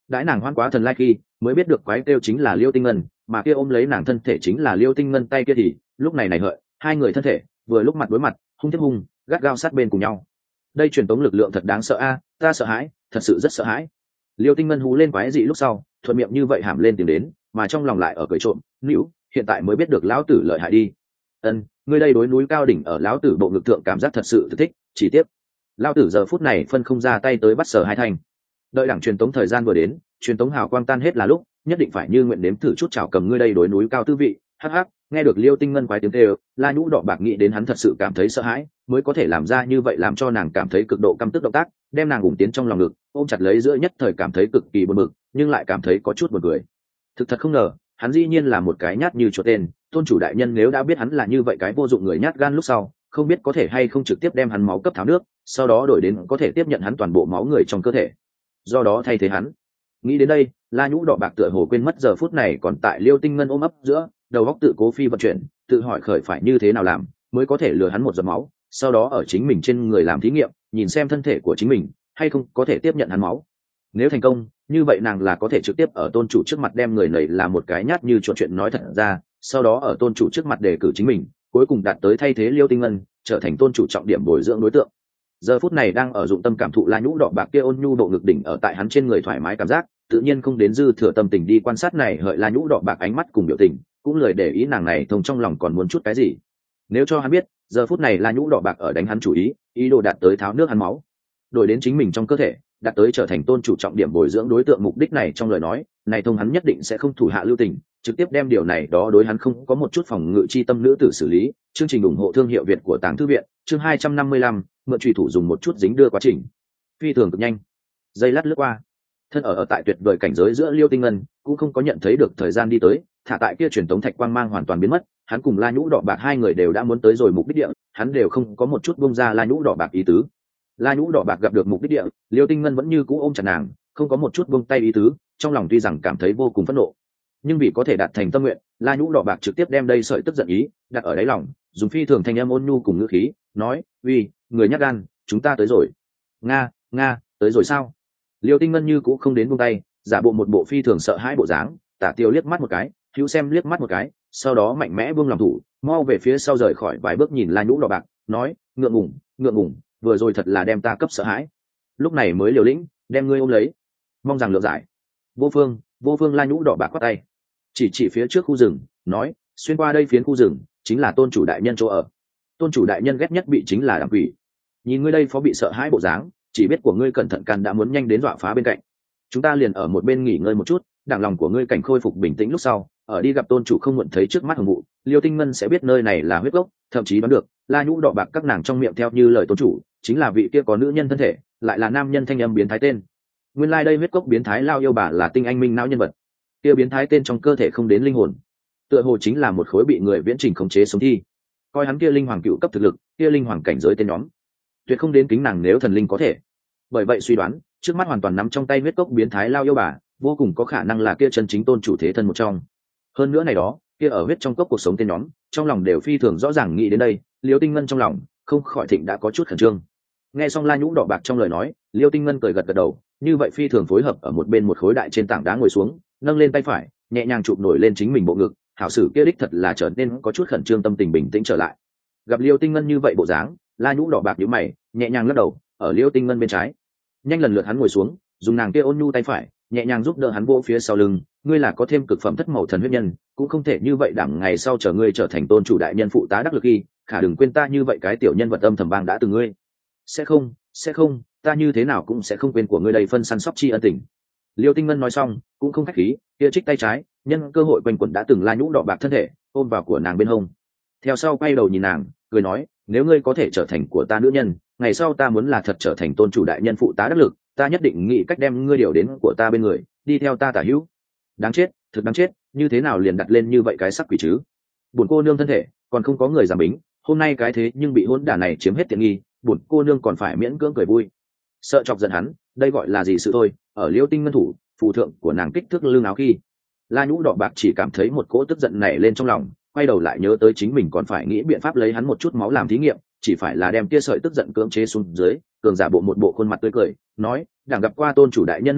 đãi nàng hoan quá thần lai khi mới biết được quái kêu chính là Liêu Tinh Ngân, mà kia ôm lấy nàng thân thể chính là Liêu Tinh Ngân tay kia thì lúc này này hợi hai người thân thể vừa lúc mặt đối mặt, hung tiếp hung gắt gao sát bên cùng nhau. Đây truyền tống lực lượng thật đáng sợ a, ta sợ hãi, thật sự rất sợ hãi. Liêu Tinh Ngân hú lên quái dị lúc sau thuận miệng như vậy hàm lên tìm đến, mà trong lòng lại ở cười trộm níu, hiện tại mới biết được lão tử lợi hại đi. Ân, ngươi đây đối núi cao đỉnh ở lão tử bộ ngực thượng cảm giác thật sự thực thích, chỉ tiếc lão tử giờ phút này phân không ra tay tới bắt sở hai thành. Đợi đảng truyền tống thời gian vừa đến, truyền tống hào quang tan hết là lúc, nhất định phải như nguyện đếm thử chút chảo cầm ngươi đây đối núi cao tư vị. Hắc hắc, nghe được Liêu Tinh Ngân quái tiếng kêu, La Nhũ đỏ bạc nghĩ đến hắn thật sự cảm thấy sợ hãi, mới có thể làm ra như vậy làm cho nàng cảm thấy cực độ căm tức động tác, đem nàng ủng tiến trong lòng ngực, ôm chặt lấy giữa nhất thời cảm thấy cực kỳ buồn bực, nhưng lại cảm thấy có chút buồn cười. Thực thật không ngờ, hắn dĩ nhiên là một cái nhát như chuột tên, tôn chủ đại nhân nếu đã biết hắn là như vậy cái vô dụng người nhát gan lúc sau, không biết có thể hay không trực tiếp đem hắn máu cấp tháo nước, sau đó đổi đến có thể tiếp nhận hắn toàn bộ máu người trong cơ thể, do đó thay thế hắn. Nghĩ đến đây, La Nhũ đỏ bạc tựa hồ quên mất giờ phút này còn tại Liêu Tinh Ngân ôm ấp giữa, đầu óc tự cố phi vận chuyển, tự hỏi khởi phải như thế nào làm mới có thể lừa hắn một giọt máu, sau đó ở chính mình trên người làm thí nghiệm, nhìn xem thân thể của chính mình hay không có thể tiếp nhận hắn máu. Nếu thành công, như vậy nàng là có thể trực tiếp ở tôn chủ trước mặt đem người này là một cái nhát như chuột chuyện nói thật ra, sau đó ở tôn chủ trước mặt đề cử chính mình, cuối cùng đạt tới thay thế Liêu Tinh Ngân, trở thành tôn chủ trọng điểm bồi dưỡng đối tượng. Giờ phút này đang ở dụng tâm cảm thụ La Nhũ đỏ bạc kia ôn nhu độ ngực đỉnh ở tại hắn trên người thoải mái cảm giác, tự nhiên không đến dư thừa tâm tình đi quan sát này hợi La Nhũ đỏ bạc ánh mắt cùng biểu tình, cũng lười để ý nàng này thông trong lòng còn muốn chút cái gì. Nếu cho hắn biết, giờ phút này La Nhũ đỏ bạc ở đánh hắn chủ ý, ý đồ đạt tới tháo nước hắn máu, đổi đến chính mình trong cơ thể, đạt tới trở thành tôn chủ trọng điểm bồi dưỡng đối tượng mục đích này trong lời nói, này thông hắn nhất định sẽ không thủ hạ lưu tình, trực tiếp đem điều này đó đối hắn không có một chút phòng ngự chi tâm nữ tử xử lý. Chương trình ủng hộ thương hiệu Việt của Tàng Thư viện, chương hai trăm năm mươi lăm, mượn chủy thủ dùng một chút dính đưa quá trình. Phi thường cực nhanh, giây lát lướt qua, thân ở ở tại tuyệt vời cảnh giới giữa Liêu Tinh Ngân cũng không có nhận thấy được thời gian đi tới, thả tại kia truyền tống thạch quang mang hoàn toàn biến mất, hắn cùng La Nhũ đỏ bạc hai người đều đã muốn tới rồi mục đích địa, hắn đều không có một chút buông ra La Nhũ đỏ bạc ý tứ. La Nhũ đỏ bạc gặp được mục đích địa, Liêu Tinh Ngân vẫn như cũ ôm chặt nàng, không có một chút buông tay ý tứ, trong lòng tuy rằng cảm thấy vô cùng phẫn nộ, nhưng vì có thể đạt thành tâm nguyện, La Nhũ đỏ bạc trực tiếp đem đây sợi tức giận ý đặt ở đáy lòng, dùng phi thường thanh âm ôn nhu cùng ngữ khí nói: "Uy, người nhát gan, chúng ta tới rồi." "Nga, nga, tới rồi sao?" Liêu Tinh Ngân như cũ không đến buông tay, giả bộ một bộ phi thường sợ hãi bộ dáng, Tả Tiêu liếc mắt một cái, Hữu xem liếc mắt một cái, sau đó mạnh mẽ buông lòng thủ, mau về phía sau rời khỏi vài bước nhìn La Nhũ đỏ bạc, nói: "Ngượng ngùng, ngượng ngùng, vừa rồi thật là đem ta cấp sợ hãi. Lúc này mới liều lĩnh, đem ngươi ôm lấy, mong rằng lượng giải." Vô Phương, Vô Phương La Nhũ đỏ bạc quát tay, chỉ chỉ phía trước khu rừng, nói: "Xuyên qua đây phiến khu rừng, chính là tôn chủ đại nhân chỗ ở. Tôn chủ đại nhân ghét nhất bị chính là đảng quỷ. Nhìn ngươi đây phó bị sợ hãi bộ dáng, chỉ biết của ngươi cẩn thận can đã muốn nhanh đến dọa phá bên cạnh. Chúng ta liền ở một bên nghỉ ngơi một chút, đặng lòng của ngươi cảnh khôi phục bình tĩnh lúc sau, ở đi gặp tôn chủ không muộn thấy trước mắt hồng vụ, Liêu Tinh Ngân sẽ biết nơi này là huyết gốc, thậm chí đoán được La Nhũ đỏ bạc các nàng trong miệng theo như lời tôn chủ chính là vị kia có nữ nhân thân thể, lại là nam nhân thanh âm biến thái tên. Nguyên lai like đây huyết cốc biến thái lao yêu bà là tinh anh minh não nhân vật. Kia biến thái tên trong cơ thể không đến linh hồn, tựa hồ chính là một khối bị người viễn trình khống chế sống thi. Coi hắn kia linh hoàng cựu cấp thực lực, kia linh hoàng cảnh giới tên nhóm, tuyệt không đến kính nàng nếu thần linh có thể. Bởi vậy suy đoán, trước mắt hoàn toàn nắm trong tay huyết cốc biến thái lao yêu bà, vô cùng có khả năng là kia chân chính tôn chủ thế thân một trong. Hơn nữa này đó, kia ở huyết trong cốc cuộc sống tên nhóm, trong lòng đều phi thường rõ ràng nghĩ đến đây, Liêu Tinh Ngân trong lòng không khỏi thịnh đã có chút khẩn trương. Nghe xong La Nhũ đỏ bạc trong lời nói, Liêu Tinh Ngân cười gật gật đầu, như vậy phi thường phối hợp ở một bên một khối đại trên tảng đá ngồi xuống, nâng lên tay phải, nhẹ nhàng chụp nổi lên chính mình bộ ngực, hảo sử kia đích thật là trở nên có chút khẩn trương, tâm tình bình tĩnh trở lại. Gặp Liêu Tinh Ngân như vậy bộ dáng, La Nhũ đỏ bạc nhíu mày, nhẹ nhàng lắc đầu, ở Liêu Tinh Ngân bên trái, nhanh lần lượt hắn ngồi xuống, dùng nàng kia ôn nhu tay phải, nhẹ nhàng giúp đỡ hắn vỗ phía sau lưng. Ngươi là có thêm cực phẩm thất màu thần huyết nhân, cũng không thể như vậy đẳng ngày sau chờ ngươi trở thành tôn chủ đại nhân phụ tá đắc lực khi, khả đừng quên ta như vậy cái tiểu nhân vật âm thầm bang đã từng ngươi. Sẽ không, sẽ không, ta như thế nào cũng sẽ không quên của ngươi đầy phân săn sóc tri ân tình. Liêu Tinh Ngân nói xong, cũng không khách khí, kia trích tay trái, nhân cơ hội quanh quẩn đã từng La Nhũ đỏ bạc thân thể, ôm vào của nàng bên hông. Theo sau quay đầu nhìn nàng, cười nói: "Nếu ngươi có thể trở thành của ta nữ nhân, ngày sau ta muốn là thật trở thành tôn chủ đại nhân phụ tá đắc lực, ta nhất định nghĩ cách đem ngươi điều đến của ta bên người, đi theo ta tả hữu." Đáng chết, thực đáng chết, như thế nào liền đặt lên như vậy cái sắc quỷ chứ? Bổn cô nương thân thể, còn không có người giảm bính, hôm nay cái thế nhưng bị hỗn đản này chiếm hết tiện nghi, bổn cô nương còn phải miễn cưỡng cười vui. Sợ chọc giận hắn, đây gọi là gì sự thôi, ở Liêu Tinh Ngân thủ, phù thượng của nàng kích thước lưng áo khi, La Nhũ đỏ bạc chỉ cảm thấy một cỗ tức giận nảy lên trong lòng, quay đầu lại nhớ tới chính mình còn phải nghĩ biện pháp lấy hắn một chút máu làm thí nghiệm, chỉ phải là đem kia sợi tức giận cưỡng chế xuống dưới, cường giả bộ một bộ khuôn mặt tươi cười, nói: "Đảng gặp qua tôn chủ đại nhân lúc sau,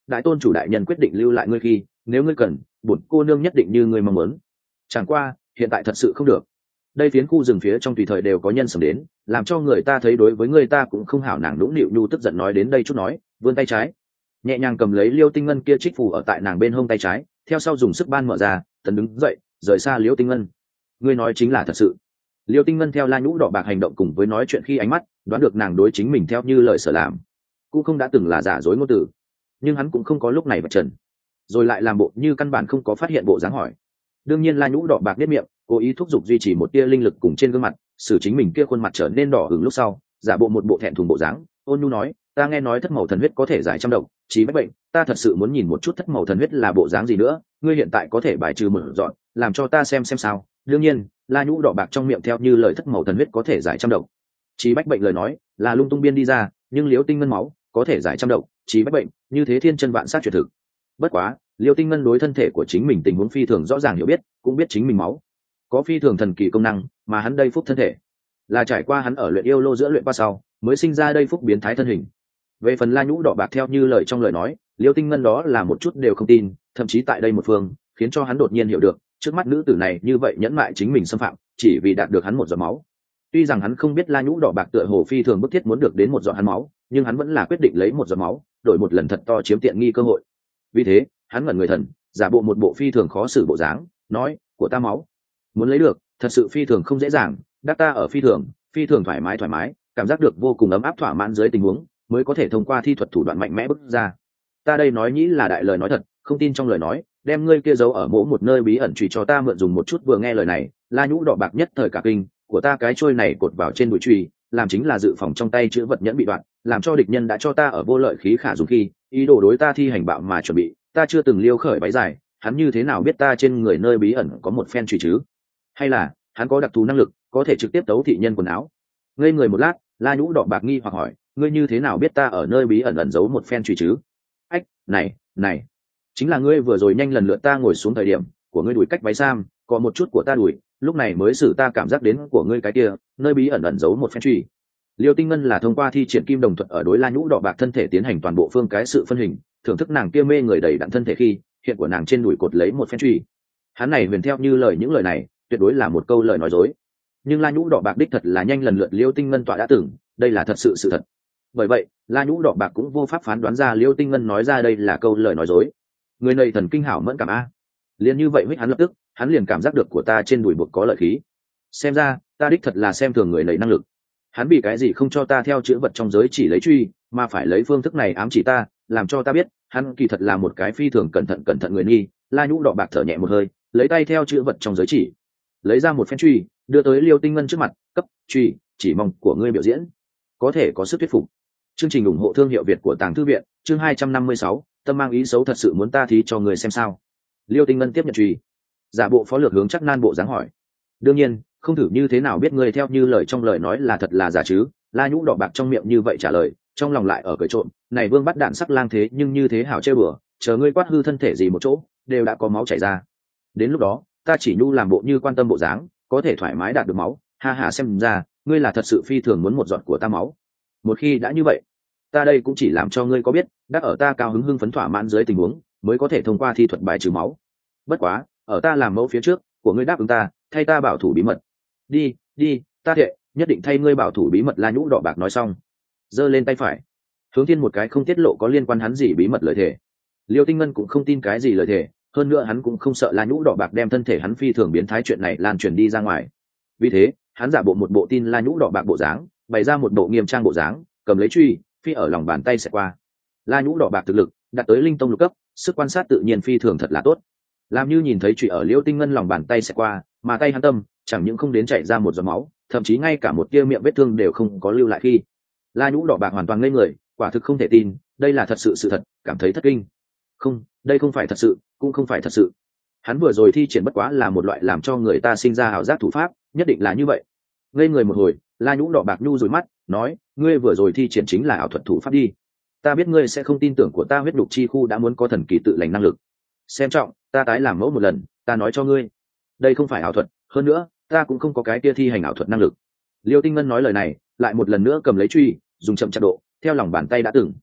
đại tôn chủ đại nhân quyết định lưu lại ngươi khi, nếu ngươi cần, bổn cô nương nhất định như ngươi mong muốn. Chẳng qua hiện tại thật sự không được. Đây phiến khu rừng phía trong tùy thời đều có nhân sầm đến, làm cho người ta thấy đối với người ta cũng không hảo. Nàng nũng nịu nhu tức giận nói đến đây chút nói, vươn tay trái nhẹ nhàng cầm lấy Liêu Tinh Ngân kia trích phù ở tại nàng bên hông tay trái, theo sau dùng sức ban mở ra, tần đứng dậy rời xa Liêu Tinh Ngân. Ngươi nói chính là thật sự. Liêu Tinh Ngân theo La Nhũ đỏ bạc hành động cùng với nói chuyện khi ánh mắt đoán được nàng đối chính mình theo như lời sở làm cũng không đã từng là giả dối ngôn từ, nhưng hắn cũng không có lúc này vạch trần rồi lại làm bộ như căn bản không có phát hiện bộ dáng hỏi. Đương nhiên La Nhũ đỏ bạc biết miệng, cố ý thúc giục duy trì một tia linh lực cùng trên gương mặt, xử chính mình kia khuôn mặt trở nên đỏ hừng lúc sau, giả bộ một bộ thẹn thùng bộ dáng, ôn nhu nói, ta nghe nói thất màu thần huyết có thể giải trăm độc, trí bách bệnh, ta thật sự muốn nhìn một chút thất màu thần huyết là bộ dáng gì nữa, ngươi hiện tại có thể bài trừ mở dọn, làm cho ta xem xem sao. Đương nhiên, La Nhũ đỏ bạc trong miệng theo như lời thất màu thần huyết có thể giải trăm độc, trí bách bệnh lời nói là lung tung biên đi ra, nhưng Liêu Tinh Ngân máu có thể giải trăm độc, trí bách bệnh, như thế thiên chân vạn sát tuyệt thực. Bất quá, Liêu Tinh Ngân đối thân thể của chính mình tình huống phi thường rõ ràng hiểu biết, cũng biết chính mình máu có phi thường thần kỳ công năng, mà hắn đây phúc thân thể là trải qua hắn ở luyện yêu lô giữa luyện qua sau mới sinh ra đây phúc biến thái thân hình. Về phần La Nhũ đỏ bạc theo như lời trong lời nói, Liêu Tinh Ngân đó là một chút đều không tin, thậm chí tại đây một phương khiến cho hắn đột nhiên hiểu được, trước mắt nữ tử này như vậy nhẫn mại chính mình xâm phạm, chỉ vì đạt được hắn một giọt máu. Tuy rằng hắn không biết La Nhũ đỏ bạc tựa hồ phi thường bức thiết muốn được đến một giọt hắn máu, nhưng hắn vẫn là quyết định lấy một giọt máu, đổi một lần thật to chiếm tiện nghi cơ hội. Vì thế, hắn ngẩn người thần, giả bộ một bộ phi thường khó xử bộ dáng, nói, của ta máu muốn lấy được thật sự phi thường không dễ dàng, đắc ta ở phi thường phi thường thoải mái thoải mái cảm giác được vô cùng ấm áp thỏa mãn dưới tình huống mới có thể thông qua thi thuật thủ đoạn mạnh mẽ bức ra. Ta đây nói nhĩ là đại lời nói thật, không tin trong lời nói, đem ngươi kia giấu ở mỗi một nơi bí ẩn trùy cho ta mượn dùng một chút. Vừa nghe lời này, La Nhũ đỏ bạc nhất thời cả kinh, của ta cái trôi này cột vào trên đùi trùy, làm chính là dự phòng trong tay chữ vật nhẫn bị đoạn, làm cho địch nhân đã cho ta ở vô lợi khí khả dùng khi ý đồ đối ta thi hành bạo mà chuẩn bị. Ta chưa từng liêu khởi váy dài, hắn như thế nào biết ta trên người nơi bí ẩn có một phen trùy chứ? Hay là hắn có đặc thù năng lực có thể trực tiếp tấu thị nhân quần áo? Ngây người một lát, La Nhũ đỏ bạc nghi hoặc hỏi, ngươi như thế nào biết ta ở nơi bí ẩn ẩn giấu một phen trùy chứ? Ách, này này chính là ngươi vừa rồi nhanh lần lượt ta ngồi xuống thời điểm của ngươi đùi cách váy sam có một chút của ta đùi, lúc này mới xử ta cảm giác đến của ngươi cái kia nơi bí ẩn ẩn giấu một phen trùy. Liêu Tinh Ngân là thông qua thi triển kim đồng thuật ở đối La Nhũ đỏ bạc thân thể tiến hành toàn bộ phương cái sự phân hình, thưởng thức nàng kia mê người đầy đặn thân thể khi hiện của nàng trên đùi cột lấy một phen trùy. Hắn này huyền theo như lời những lời này tuyệt đối là một câu lời nói dối, nhưng La Nhũ đỏ bạc đích thật là nhanh lần lượt Liêu Tinh Ngân tọa đã tưởng đây là thật sự sự thật. Bởi vậy La Nhũ đỏ bạc cũng vô pháp phán đoán ra Liêu Tinh Ngân nói ra đây là câu lời nói dối. Người này thần kinh hảo mẫn cảm a. Liền như vậy huyết hắn lập tức hắn liền cảm giác được của ta trên đùi buộc có lợi khí, xem ra ta đích thật là xem thường người này năng lực. Hắn vì cái gì không cho ta theo chữ vật trong giới chỉ lấy truy, mà phải lấy phương thức này ám chỉ ta, làm cho ta biết hắn kỳ thật là một cái phi thường cẩn thận cẩn thận người nghi. La Nhũ đỏ bạc thở nhẹ một hơi, lấy tay theo chữ vật trong giới chỉ lấy ra một phen truy, đưa tới Liêu Tinh Ngân trước mặt, cấp truy, chỉ mong của ngươi biểu diễn có thể có sức thuyết phục. Chương trình ủng hộ thương hiệu Việt của Tàng Thư Viện, chương hai trăm năm mươi sáu, tâm mang ý xấu thật sự muốn ta thí cho người xem sao? Liêu Tinh Ngân tiếp nhận truy, giả bộ phó lược hướng chắc nan bộ dáng hỏi, đương nhiên không thử như thế nào biết ngươi theo như lời trong lời nói là thật là giả chứ? La Nhũ đỏ bạc trong miệng như vậy trả lời, trong lòng lại ở cười trộm, này vương bắt đạn sắc lang thế nhưng như thế hảo chơi bừa, chờ ngươi quát hư thân thể gì một chỗ đều đã có máu chảy ra, đến lúc đó ta chỉ nhu làm bộ như quan tâm bộ dáng, có thể thoải mái đạt được máu, ha ha, xem ra ngươi là thật sự phi thường muốn một giọt của ta máu. Một khi đã như vậy, ta đây cũng chỉ làm cho ngươi có biết, đắc ở ta cao hứng hưng phấn thỏa mãn dưới tình huống mới có thể thông qua thi thuật bài trừ máu. Bất quá ở ta làm mẫu phía trước của ngươi đáp ứng ta, thay ta bảo thủ bí mật. Đi đi, ta thệ nhất định thay ngươi bảo thủ bí mật. La Nhũ đỏ bạc nói xong giơ lên tay phải hướng thiên một cái không tiết lộ có liên quan hắn gì bí mật lời thề. Liêu Tinh Ngân cũng không tin cái gì lời thề, hơn nữa hắn cũng không sợ La Nhũ đỏ bạc đem thân thể hắn phi thường biến thái chuyện này lan truyền đi ra ngoài. Vì thế hắn giả bộ một bộ tin La Nhũ đỏ bạc bộ dáng, bày ra một bộ nghiêm trang bộ dáng, cầm lấy truy phi ở lòng bàn tay sẽ qua. La Nhũ đỏ bạc thực lực đạt tới linh tông lục cấp, sức quan sát tự nhiên phi thường thật là tốt, làm như nhìn thấy truy ở Liêu Tinh Ngân lòng bàn tay sẽ qua, mà tay hắn tâm chẳng những không đến chảy ra một giọt máu, thậm chí ngay cả một tia miệng vết thương đều không có lưu lại. Khi La Nhũ đỏ bạc hoàn toàn ngây người, quả thực không thể tin đây là thật sự sự thật, cảm thấy thất kinh. Không, đây không phải thật sự, cũng không phải thật sự. Hắn vừa rồi thi triển bất quá là một loại làm cho người ta sinh ra ảo giác thủ pháp, nhất định là như vậy. Ngây người một hồi, La Nhũ đỏ bạc nhu rồi mắt, nói, ngươi vừa rồi thi triển chính là ảo thuật thủ pháp đi. Ta biết ngươi sẽ không tin tưởng của ta, huyết đục chi khu đã muốn có thần kỳ tự lành năng lực. Xem trọng, ta tái làm mẫu một lần, ta nói cho ngươi, đây không phải ảo thuật, hơn nữa, ta cũng không có cái kia thi hành ảo thuật năng lực. Liêu Tinh Ngân nói lời này, lại một lần nữa cầm lấy truy, dùng chậm chạp độ, theo lòng bàn tay đã từng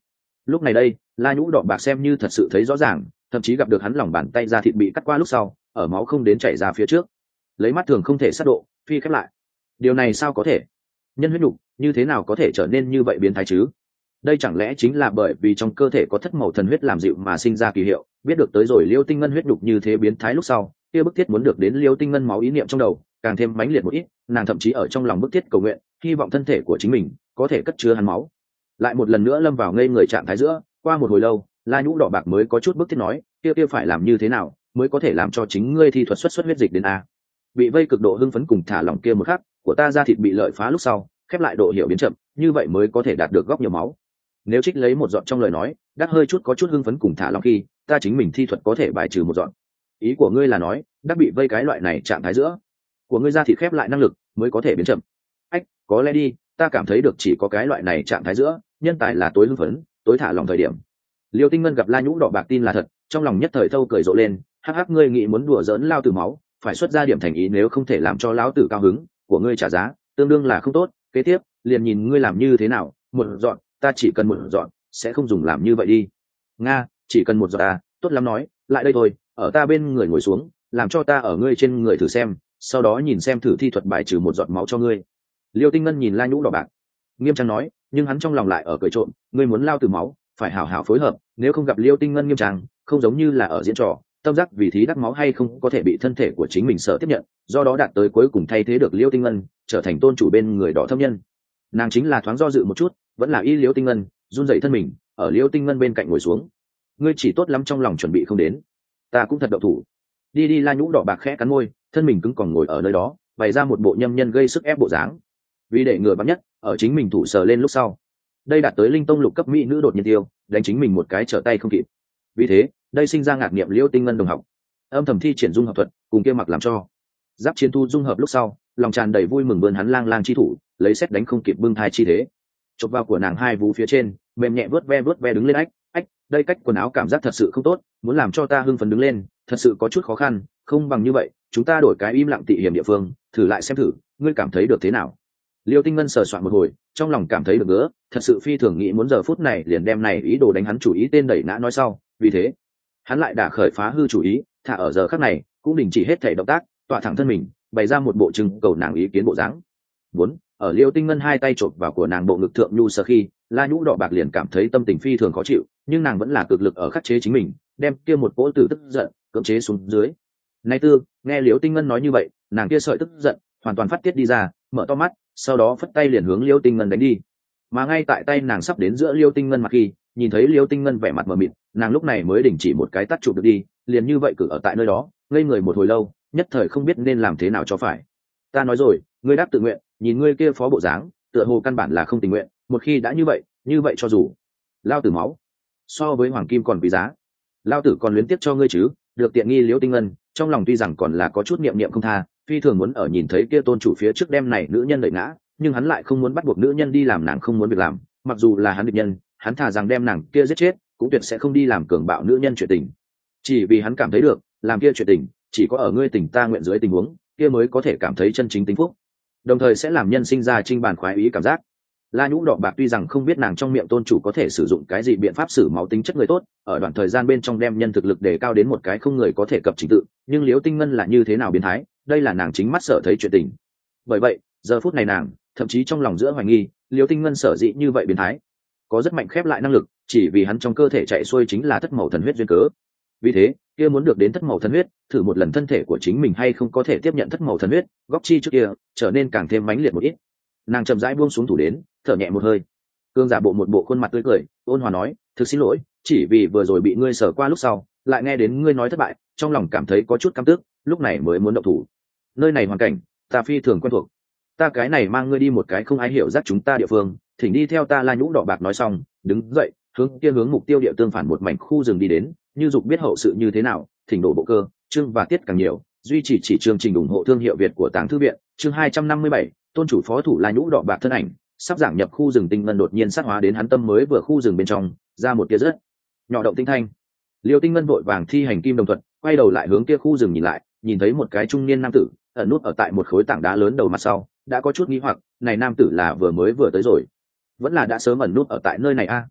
Lúc này đây la nhũ đỏ bạc xem như thật sự thấy rõ ràng, thậm chí gặp được hắn lòng bàn tay da thịt bị cắt qua lúc sau ở máu không đến chảy ra phía trước, lấy mắt thường không thể sát độ phi khép lại. Điều này sao có thể? Nhân huyết nhục như thế nào có thể trở nên như vậy biến thái chứ? Đây chẳng lẽ chính là bởi vì trong cơ thể có thất màu thần huyết làm dịu mà sinh ra kỳ hiệu? Biết được tới rồi Liêu Tinh Ngân huyết nhục như thế biến thái lúc sau, kia bức thiết muốn được đến Liêu Tinh Ngân máu ý niệm trong đầu càng thêm mãnh liệt một ít, nàng thậm chí ở trong lòng bức thiết cầu nguyện, hy vọng thân thể của chính mình có thể cất chứa hắn máu. Lại một lần nữa lâm vào ngây người trạng thái giữa, qua một hồi lâu, La Nhũ đỏ bạc mới có chút bức thiết nói, kia kia phải làm như thế nào mới có thể làm cho chính ngươi thi thuật xuất xuất huyết dịch đến a? Bị vây cực độ hưng phấn cùng thả lỏng kia một khắc, của ta da thịt bị lợi phá lúc sau, khép lại độ hiểu biến chậm, như vậy mới có thể đạt được góc nhiều máu. Nếu trích lấy một giọt trong lời nói, đắc hơi chút có chút hưng phấn cùng thả lỏng khi, ta chính mình thi thuật có thể bài trừ một giọt. Ý của ngươi là nói, đắc bị vây cái loại này trạng thái giữa, của ngươi da thịt khép lại năng lực mới có thể biến chậm. Ách, có lẽ đi, ta cảm thấy được chỉ có cái loại này trạng thái giữa, nhân tài là tối hưng phấn, tối thả lòng thời điểm. Liêu Tinh Ngân gặp La Nhũ đỏ bạc tin là thật, trong lòng nhất thời thâu cười rộ lên, hắc hắc, ngươi nghĩ muốn đùa giỡn lao tử máu, phải xuất ra điểm thành ý, nếu không thể làm cho lão tử cao hứng của ngươi trả giá tương đương là không tốt. Kế tiếp liền nhìn ngươi làm như thế nào, một dọn, ta chỉ cần một dọn, sẽ không dùng làm như vậy đi. Nga, chỉ cần một dọn à, tốt lắm, nói lại đây thôi, ở ta bên người ngồi xuống, làm cho ta ở ngươi trên người thử xem, sau đó nhìn xem thử thi thuật bài trừ một giọt máu cho ngươi. Liêu Tinh Ngân nhìn La Nhũ đỏ bạc nghiêm trang nói, nhưng hắn trong lòng lại ở cười trộm, ngươi muốn lao từ máu phải hảo hảo phối hợp, nếu không gặp Liêu Tinh Ngân nghiêm trang, không giống như là ở diễn trò, tâm giác vì thí đắc máu hay không có thể bị thân thể của chính mình sợ tiếp nhận, do đó đạt tới cuối cùng thay thế được Liêu Tinh Ngân trở thành tôn chủ bên người đỏ thâm nhân. Nàng chính là thoáng do dự một chút, vẫn là y Liêu Tinh Ngân run rẩy thân mình ở Liêu Tinh Ngân bên cạnh ngồi xuống. Ngươi chỉ tốt lắm trong lòng chuẩn bị không đến, ta cũng thật đậu thủ. Đi đi. La Nhũ đỏ bạc khẽ cắn môi, thân mình cứng còn ngồi ở nơi đó, bày ra một bộ nhâm nhân gây sức ép bộ dáng. Vì để ngừa bắn nhất ở chính mình thủ sờ lên lúc sau, đây đạt tới linh tông lục cấp mỹ nữ đột nhiên tiêu đánh chính mình một cái trở tay không kịp. Vì thế đây sinh ra ngạc niệm Liêu Tinh Ngân đồng học âm thầm thi triển dung hợp thuật cùng kia mặc làm cho giáp chiến thu dung hợp lúc sau, lòng tràn đầy vui mừng vươn hắn lang lang chi thủ, lấy xét đánh không kịp bưng thai chi thế chụp vào của nàng hai vú phía trên, mềm nhẹ vớt ve vớt ve đứng lên. Ách ách, đây cách quần áo cảm giác thật sự không tốt, muốn làm cho ta hưng phấn đứng lên thật sự có chút khó khăn, không bằng như vậy, chúng ta đổi cái im lặng tị hiểm địa phương thử lại xem thử, ngươi cảm thấy được thế nào? Liêu Tinh Ngân sờ soạn một hồi, trong lòng cảm thấy được ngứa, thật sự phi thường nghĩ muốn giờ phút này liền đem này ý đồ đánh hắn chủ ý tên đẩy nã nói sau, vì thế hắn lại đã khởi phá hư chủ ý, thả ở giờ khắc này cũng đình chỉ hết thể động tác, tọa thẳng thân mình, bày ra một bộ trưng cầu nàng ý kiến bộ dáng. Muốn ở Liêu Tinh Ngân hai tay chộp vào của nàng bộ ngực thượng nhu sơ khi, La Nhũ đỏ bạc liền cảm thấy tâm tình phi thường khó chịu, nhưng nàng vẫn là cực lực ở khắc chế chính mình, đem kia một cỗ tử tức giận cưỡng chế xuống dưới. Nay tư, nghe Liêu Tinh Ngân nói như vậy, nàng kia sợi tức giận hoàn toàn phát tiết đi ra, mở to mắt, sau đó phất tay liền hướng Liêu Tinh Ngân đánh đi. Mà ngay tại tay nàng sắp đến giữa Liêu Tinh Ngân mặt khi, nhìn thấy Liêu Tinh Ngân vẻ mặt mờ mịt, nàng lúc này mới đình chỉ một cái tắt chụp được đi, liền như vậy cử ở tại nơi đó, ngây người một hồi lâu, nhất thời không biết nên làm thế nào cho phải. Ta nói rồi, ngươi đáp tự nguyện, nhìn ngươi kia phó bộ dáng, tựa hồ căn bản là không tình nguyện, một khi đã như vậy, như vậy cho dù lao tử máu so với hoàng kim còn quý giá, lao tử còn luyến tiếc cho ngươi chứ. Được tiện nghi Liêu Tinh Ngân trong lòng tuy rằng còn là có chút niệm niệm không tha, phi thường muốn ở nhìn thấy kia tôn chủ phía trước đem này nữ nhân đẩy ngã, nhưng hắn lại không muốn bắt buộc nữ nhân đi làm nàng không muốn việc làm, mặc dù là hắn địch nhân, hắn thà rằng đem nàng kia giết chết cũng tuyệt sẽ không đi làm cường bạo nữ nhân chuyện tình, chỉ vì hắn cảm thấy được làm kia chuyện tình chỉ có ở ngươi tình ta nguyện dưới tình huống kia mới có thể cảm thấy chân chính tính phúc, đồng thời sẽ làm nhân sinh ra trinh bàn khoái ý cảm giác. La Nhũ đỏ bạc tuy rằng không biết nàng trong miệng tôn chủ có thể sử dụng cái gì biện pháp xử máu tính chất người tốt, ở đoạn thời gian bên trong đem nhân thực lực đề cao đến một cái không người có thể cập trình tự, nhưng Liễu Tinh Ngân là như thế nào biến thái, đây là nàng chính mắt sở thấy chuyện tình. Bởi vậy giờ phút này nàng thậm chí trong lòng giữa hoài nghi Liễu Tinh Ngân sở dĩ như vậy biến thái có rất mạnh khép lại năng lực, chỉ vì hắn trong cơ thể chạy xuôi chính là thất màu thần huyết duyên cớ. Vì thế kia muốn được đến thất màu thần huyết, thử một lần thân thể của chính mình hay không có thể tiếp nhận thất màu thần huyết, góc chi trước kia trở nên càng thêm mãnh liệt một ít. Nàng chậm rãi buông xuống thủ đến, thở nhẹ một hơi, cương giả bộ một bộ khuôn mặt tươi cười, ôn hòa nói, thực xin lỗi, chỉ vì vừa rồi bị ngươi sở qua lúc sau, lại nghe đến ngươi nói thất bại, trong lòng cảm thấy có chút căm tức, lúc này mới muốn động thủ. Nơi này hoàn cảnh ta phi thường quen thuộc, ta cái này mang ngươi đi một cái không ai hiểu dắt chúng ta địa phương, thỉnh đi theo ta. La Nhũ đỏ bạc nói xong đứng dậy, hướng kia hướng mục tiêu địa tương phản một mảnh khu rừng đi đến, như dục biết hậu sự như thế nào, thỉnh đổ bộ cơ chương và tiết càng nhiều, duy trì chỉ chương trình ủng hộ thương hiệu Việt của Tàng Thư Viện. Chương hai trăm năm mươi bảy, tôn chủ phó thủ La Nhũ đỏ bạc thân ảnh sắp giảng nhập khu rừng, tinh ngân đột nhiên sát hóa đến hắn tâm mới vừa khu rừng bên trong ra một tia rất nhỏ động tinh thanh. Liêu Tinh Ngân vội vàng thi hành kim đồng thuật, quay đầu lại hướng kia khu rừng nhìn lại, nhìn thấy một cái trung niên nam tử ẩn nút ở tại một khối tảng đá lớn đầu mặt sau, đã có chút nghi hoặc, này nam tử là vừa mới vừa tới rồi, vẫn là đã sớm ẩn nút ở tại nơi này a?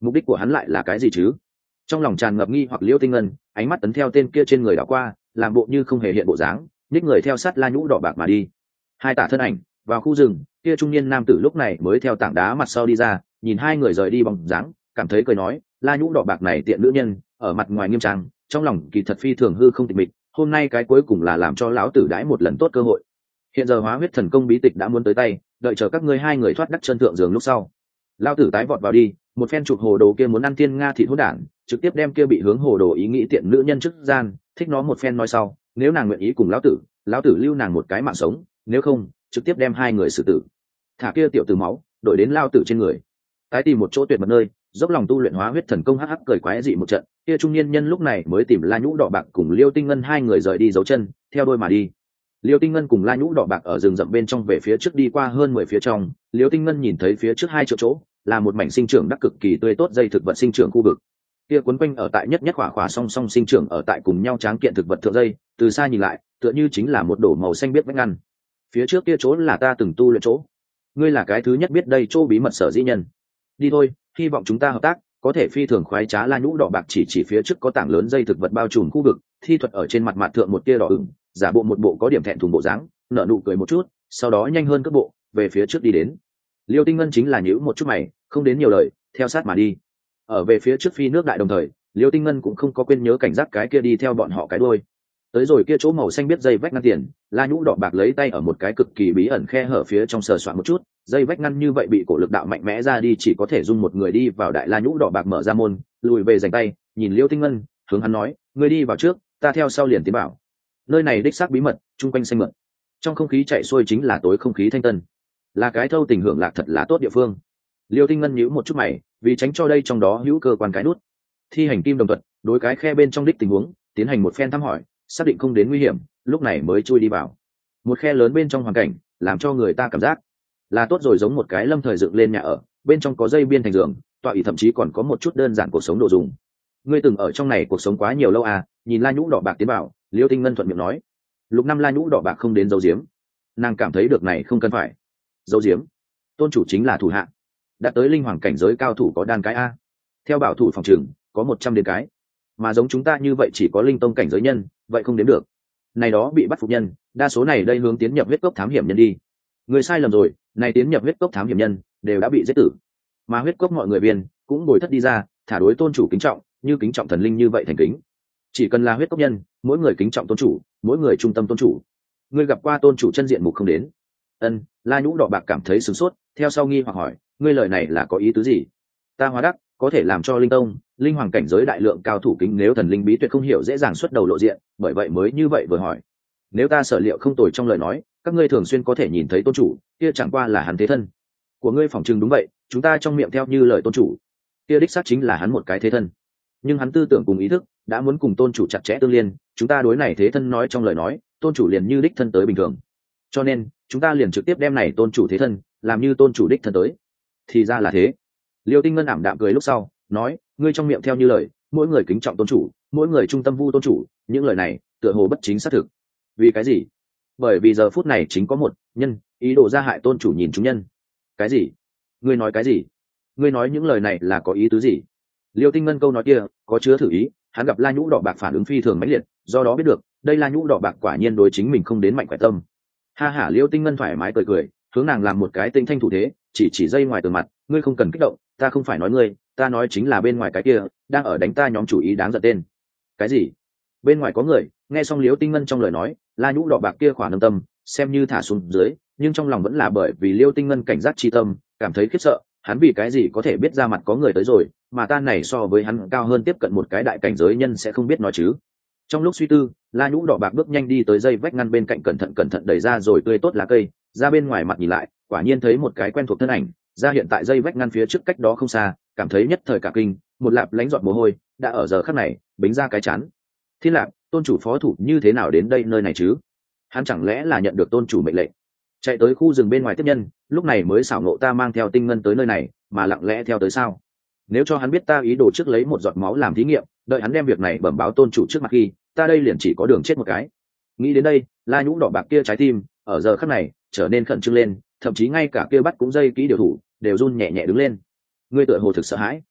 mục đích của hắn lại là cái gì chứ? Trong lòng tràn ngập nghi hoặc, Liêu Tinh Ngân ánh mắt tấn theo tên kia trên người đảo qua, làm bộ như không hề hiện bộ dáng, nhích người theo sát La Nhũ Đỏ Bạc mà đi. Hai tả thân ảnh vào khu rừng, kia trung niên nam tử lúc này mới theo tảng đá mặt sau đi ra, nhìn hai người rời đi bóng dáng, cảm thấy cười nói, La Nhũ Đỏ Bạc này tiện nữ nhân, ở mặt ngoài nghiêm trang, trong lòng kỳ thật phi thường hư không tịch mịch, hôm nay cái cuối cùng là làm cho lão tử đãi một lần tốt cơ hội. Hiện giờ hóa huyết thần công bí tịch đã muốn tới tay, đợi chờ các ngươi hai người thoát đắc chân thượng giường lúc sau, lão tử tái vọt vào đi, một phen chụp hồ đồ kia muốn ăn tiên nga thịt hỗn đản, trực tiếp đem kia bị hướng hồ đồ ý nghĩ tiện nữ nhân trước gian, thích nó một phen nói sau, nếu nàng nguyện ý cùng lão tử, lão tử lưu nàng một cái mạng sống, nếu không, trực tiếp đem hai người xử tử. Thả kia tiểu tử máu, đổi đến lão tử trên người. Tái tìm một chỗ tuyệt mật nơi, dốc lòng tu luyện hóa huyết thần công, hắc hắc cười quái dị một trận, kia trung niên nhân lúc này mới tìm La Nhũ Đỏ Bạc cùng Liêu Tinh Ngân hai người rời đi dấu chân, theo đôi mà đi. Liêu Tinh Ngân cùng La Nhũ Đỏ Bạc ở rừng rậm bên trong về phía trước đi qua hơn mười phía trong, Liêu Tinh Ngân nhìn thấy phía trước hai chỗ chỗ, là một mảnh sinh trưởng đắc cực kỳ tươi tốt dây thực vật sinh trưởng khu vực. Kia quấn quanh ở tại nhất nhất khỏa khỏa song song sinh trưởng ở tại cùng nhau tráng kiện thực vật thượng dây, từ xa nhìn lại, tựa như chính là một đổ màu xanh biết vách ngăn. Phía trước kia chỗ là ta từng tu luyện chỗ. Ngươi là cái thứ nhất biết đây chỗ bí mật sở dĩ nhân. Đi thôi, hy vọng chúng ta hợp tác, có thể phi thường khoái trá. La Nhũ Đỏ Bạc chỉ chỉ phía trước có tảng lớn dây thực vật bao trùm khu vực, thi thuật ở trên mặt mặt thượng một tia đỏ ửng, giả bộ một bộ có điểm thẹn thùng bộ dáng, nở nụ cười một chút, sau đó nhanh hơn cước bộ về phía trước đi đến. Liêu Tinh Ngân chính là nhíu một chút mày, không đến nhiều lời, theo sát mà đi. Ở về phía trước phi nước đại đồng thời, Liêu Tinh Ngân cũng không có quên nhớ cảnh giác cái kia đi theo bọn họ cái đuôi. Tới rồi kia chỗ màu xanh biết dây vách ngăn tiền, La Nhũ Đỏ Bạc lấy tay ở một cái cực kỳ bí ẩn khe hở phía trong sờ soạn một chút, dây vách ngăn như vậy bị cổ lực đạo mạnh mẽ ra đi, chỉ có thể dung một người đi vào. Đại La Nhũ Đỏ Bạc mở ra môn, lùi về giành tay, nhìn Liêu Tinh Ngân, hướng hắn nói, ngươi đi vào trước, ta theo sau liền tiến vào. Nơi này đích xác bí mật, chung quanh xanh mượt, trong không khí chạy xuôi chính là tối không khí thanh tân, là cái thâu tình hưởng lạc thật là tốt địa phương. Liêu Tinh Ngân nhíu một chút mày, vì tránh cho đây trong đó hữu cơ quan cái nút, thi hành kim đồng thuật, đối cái khe bên trong đích tình huống tiến hành một phen thăm hỏi, xác định không đến nguy hiểm, lúc này mới chui đi vào. Một khe lớn bên trong hoàn cảnh làm cho người ta cảm giác là tốt rồi, giống một cái lâm thời dựng lên nhà ở, bên trong có dây biên thành giường, tọa ỷ, thậm chí còn có một chút đơn giản cuộc sống đồ dùng. Ngươi từng ở trong này cuộc sống quá nhiều lâu à? Nhìn La Nhũ Đỏ Bạc tiến vào, Liêu Tinh Ngân thuận miệng nói. Lục năm La Nhũ Đỏ Bạc không đến giấu giếm, nàng cảm thấy được này không cần phải giấu giếm, tôn chủ chính là thủ hạ đã tới linh hoàng cảnh giới cao thủ có đan cái a, theo bảo thủ phòng trường có một trăm đến cái, mà giống chúng ta như vậy chỉ có linh tông cảnh giới nhân, vậy không đến được. Này đó bị bắt phục nhân, đa số này đây hướng tiến nhập huyết cốc thám hiểm nhân đi. Người sai lầm rồi, này tiến nhập huyết cốc thám hiểm nhân đều đã bị giết tử, mà huyết cốc mọi người viên cũng bồi thất đi ra, thả đối tôn chủ kính trọng, như kính trọng thần linh như vậy thành kính. Chỉ cần là huyết cốc nhân, mỗi người kính trọng tôn chủ, mỗi người trung tâm tôn chủ. Ngươi gặp qua tôn chủ chân diện mục không đến? Ân. La Nhũ Đỏ Bạc cảm thấy sửng sốt, theo sau nghi hoặc hỏi, ngươi lời này là có ý tứ gì? Ta hóa đắc có thể làm cho linh tông, linh hoàng cảnh giới đại lượng cao thủ kính, nếu thần linh bí tuyệt không hiểu dễ dàng xuất đầu lộ diện, bởi vậy mới như vậy vừa hỏi. Nếu ta sở liệu không tồi trong lời nói, các ngươi thường xuyên có thể nhìn thấy tôn chủ, kia chẳng qua là hắn thế thân của ngươi. Phỏng chừng đúng vậy, chúng ta trong miệng theo như lời tôn chủ, kia đích xác chính là hắn một cái thế thân, nhưng hắn tư tưởng cùng ý thức đã muốn cùng tôn chủ chặt chẽ tương liên, chúng ta đối này thế thân nói trong lời nói, tôn chủ liền như đích thân tới bình thường, cho nên chúng ta liền trực tiếp đem này tôn chủ thế thân làm như tôn chủ đích thân tới. Thì ra là thế. Liêu Tinh Ngân ảm đạm cười lúc sau nói, ngươi trong miệng theo như lời, mỗi người kính trọng tôn chủ, mỗi người trung tâm vu tôn chủ, những lời này tựa hồ bất chính xác thực. Vì cái gì? Bởi vì giờ phút này chính có một nhân ý đồ ra hại tôn chủ nhìn chúng nhân. Cái gì? Ngươi nói cái gì? Ngươi nói những lời này là có ý tứ gì? Liêu Tinh Ngân câu nói kia có chứa thử ý, hắn gặp La Nhũ Đỏ Bạc phản ứng phi thường mãnh liệt, do đó biết được đây La Nhũ Đỏ Bạc quả nhiên đối chính mình không đến mạnh khỏe tâm. Ha ha, Liêu Tinh Ngân thoải mái cười cười, hướng nàng làm một cái tinh thanh thủ thế, chỉ chỉ dây ngoài tường mặt, ngươi không cần kích động, ta không phải nói ngươi, ta nói chính là bên ngoài cái kia đang ở đánh ta nhóm chủ ý đáng giận tên. Cái gì? Bên ngoài có người? Nghe xong Liêu Tinh Ngân trong lời nói, La Nhũ Đỏ Bạc kia khỏa nâng tâm xem như thả xuống dưới, nhưng trong lòng vẫn là bởi vì Liêu Tinh Ngân cảnh giác chi tâm, cảm thấy khiếp sợ. Hắn vì cái gì có thể biết ra mặt có người tới rồi, mà ta này so với hắn cao hơn tiếp cận một cái đại cảnh giới nhân sẽ không biết nói chứ? Trong lúc suy tư, La Nhũ Đỏ Bạc bước nhanh đi tới dây vách ngăn bên cạnh, cẩn thận cẩn thận đẩy ra rồi tươi tốt lá cây, ra bên ngoài mặt nhìn lại, quả nhiên thấy một cái quen thuộc thân ảnh ra hiện tại dây vách ngăn phía trước cách đó không xa, cảm thấy nhất thời cả kinh, một lạp lánh giọt mồ hôi đã ở giờ khắc này bính ra cái chán. Thiên Lạp, tôn chủ phó thủ như thế nào đến đây nơi này chứ? Hắn chẳng lẽ là nhận được tôn chủ mệnh lệnh chạy tới khu rừng bên ngoài tiếp nhân, lúc này mới xảo nộ ta mang theo Tinh Ngân tới nơi này, mà lặng lẽ theo tới sao? Nếu cho hắn biết ta ý đồ trước lấy một giọt máu làm thí nghiệm, đợi hắn đem việc này bẩm báo tôn chủ trước mặt khi, ta đây liền chỉ có đường chết một cái. Nghĩ đến đây, La Nhũ Đỏ Bạc kia trái tim ở giờ khắc này trở nên khẩn trương lên, thậm chí ngay cả kia bắt cũng dây kỹ điều thủ đều run nhẹ nhẹ đứng lên. Ngươi tựa hồ thực sợ hãi.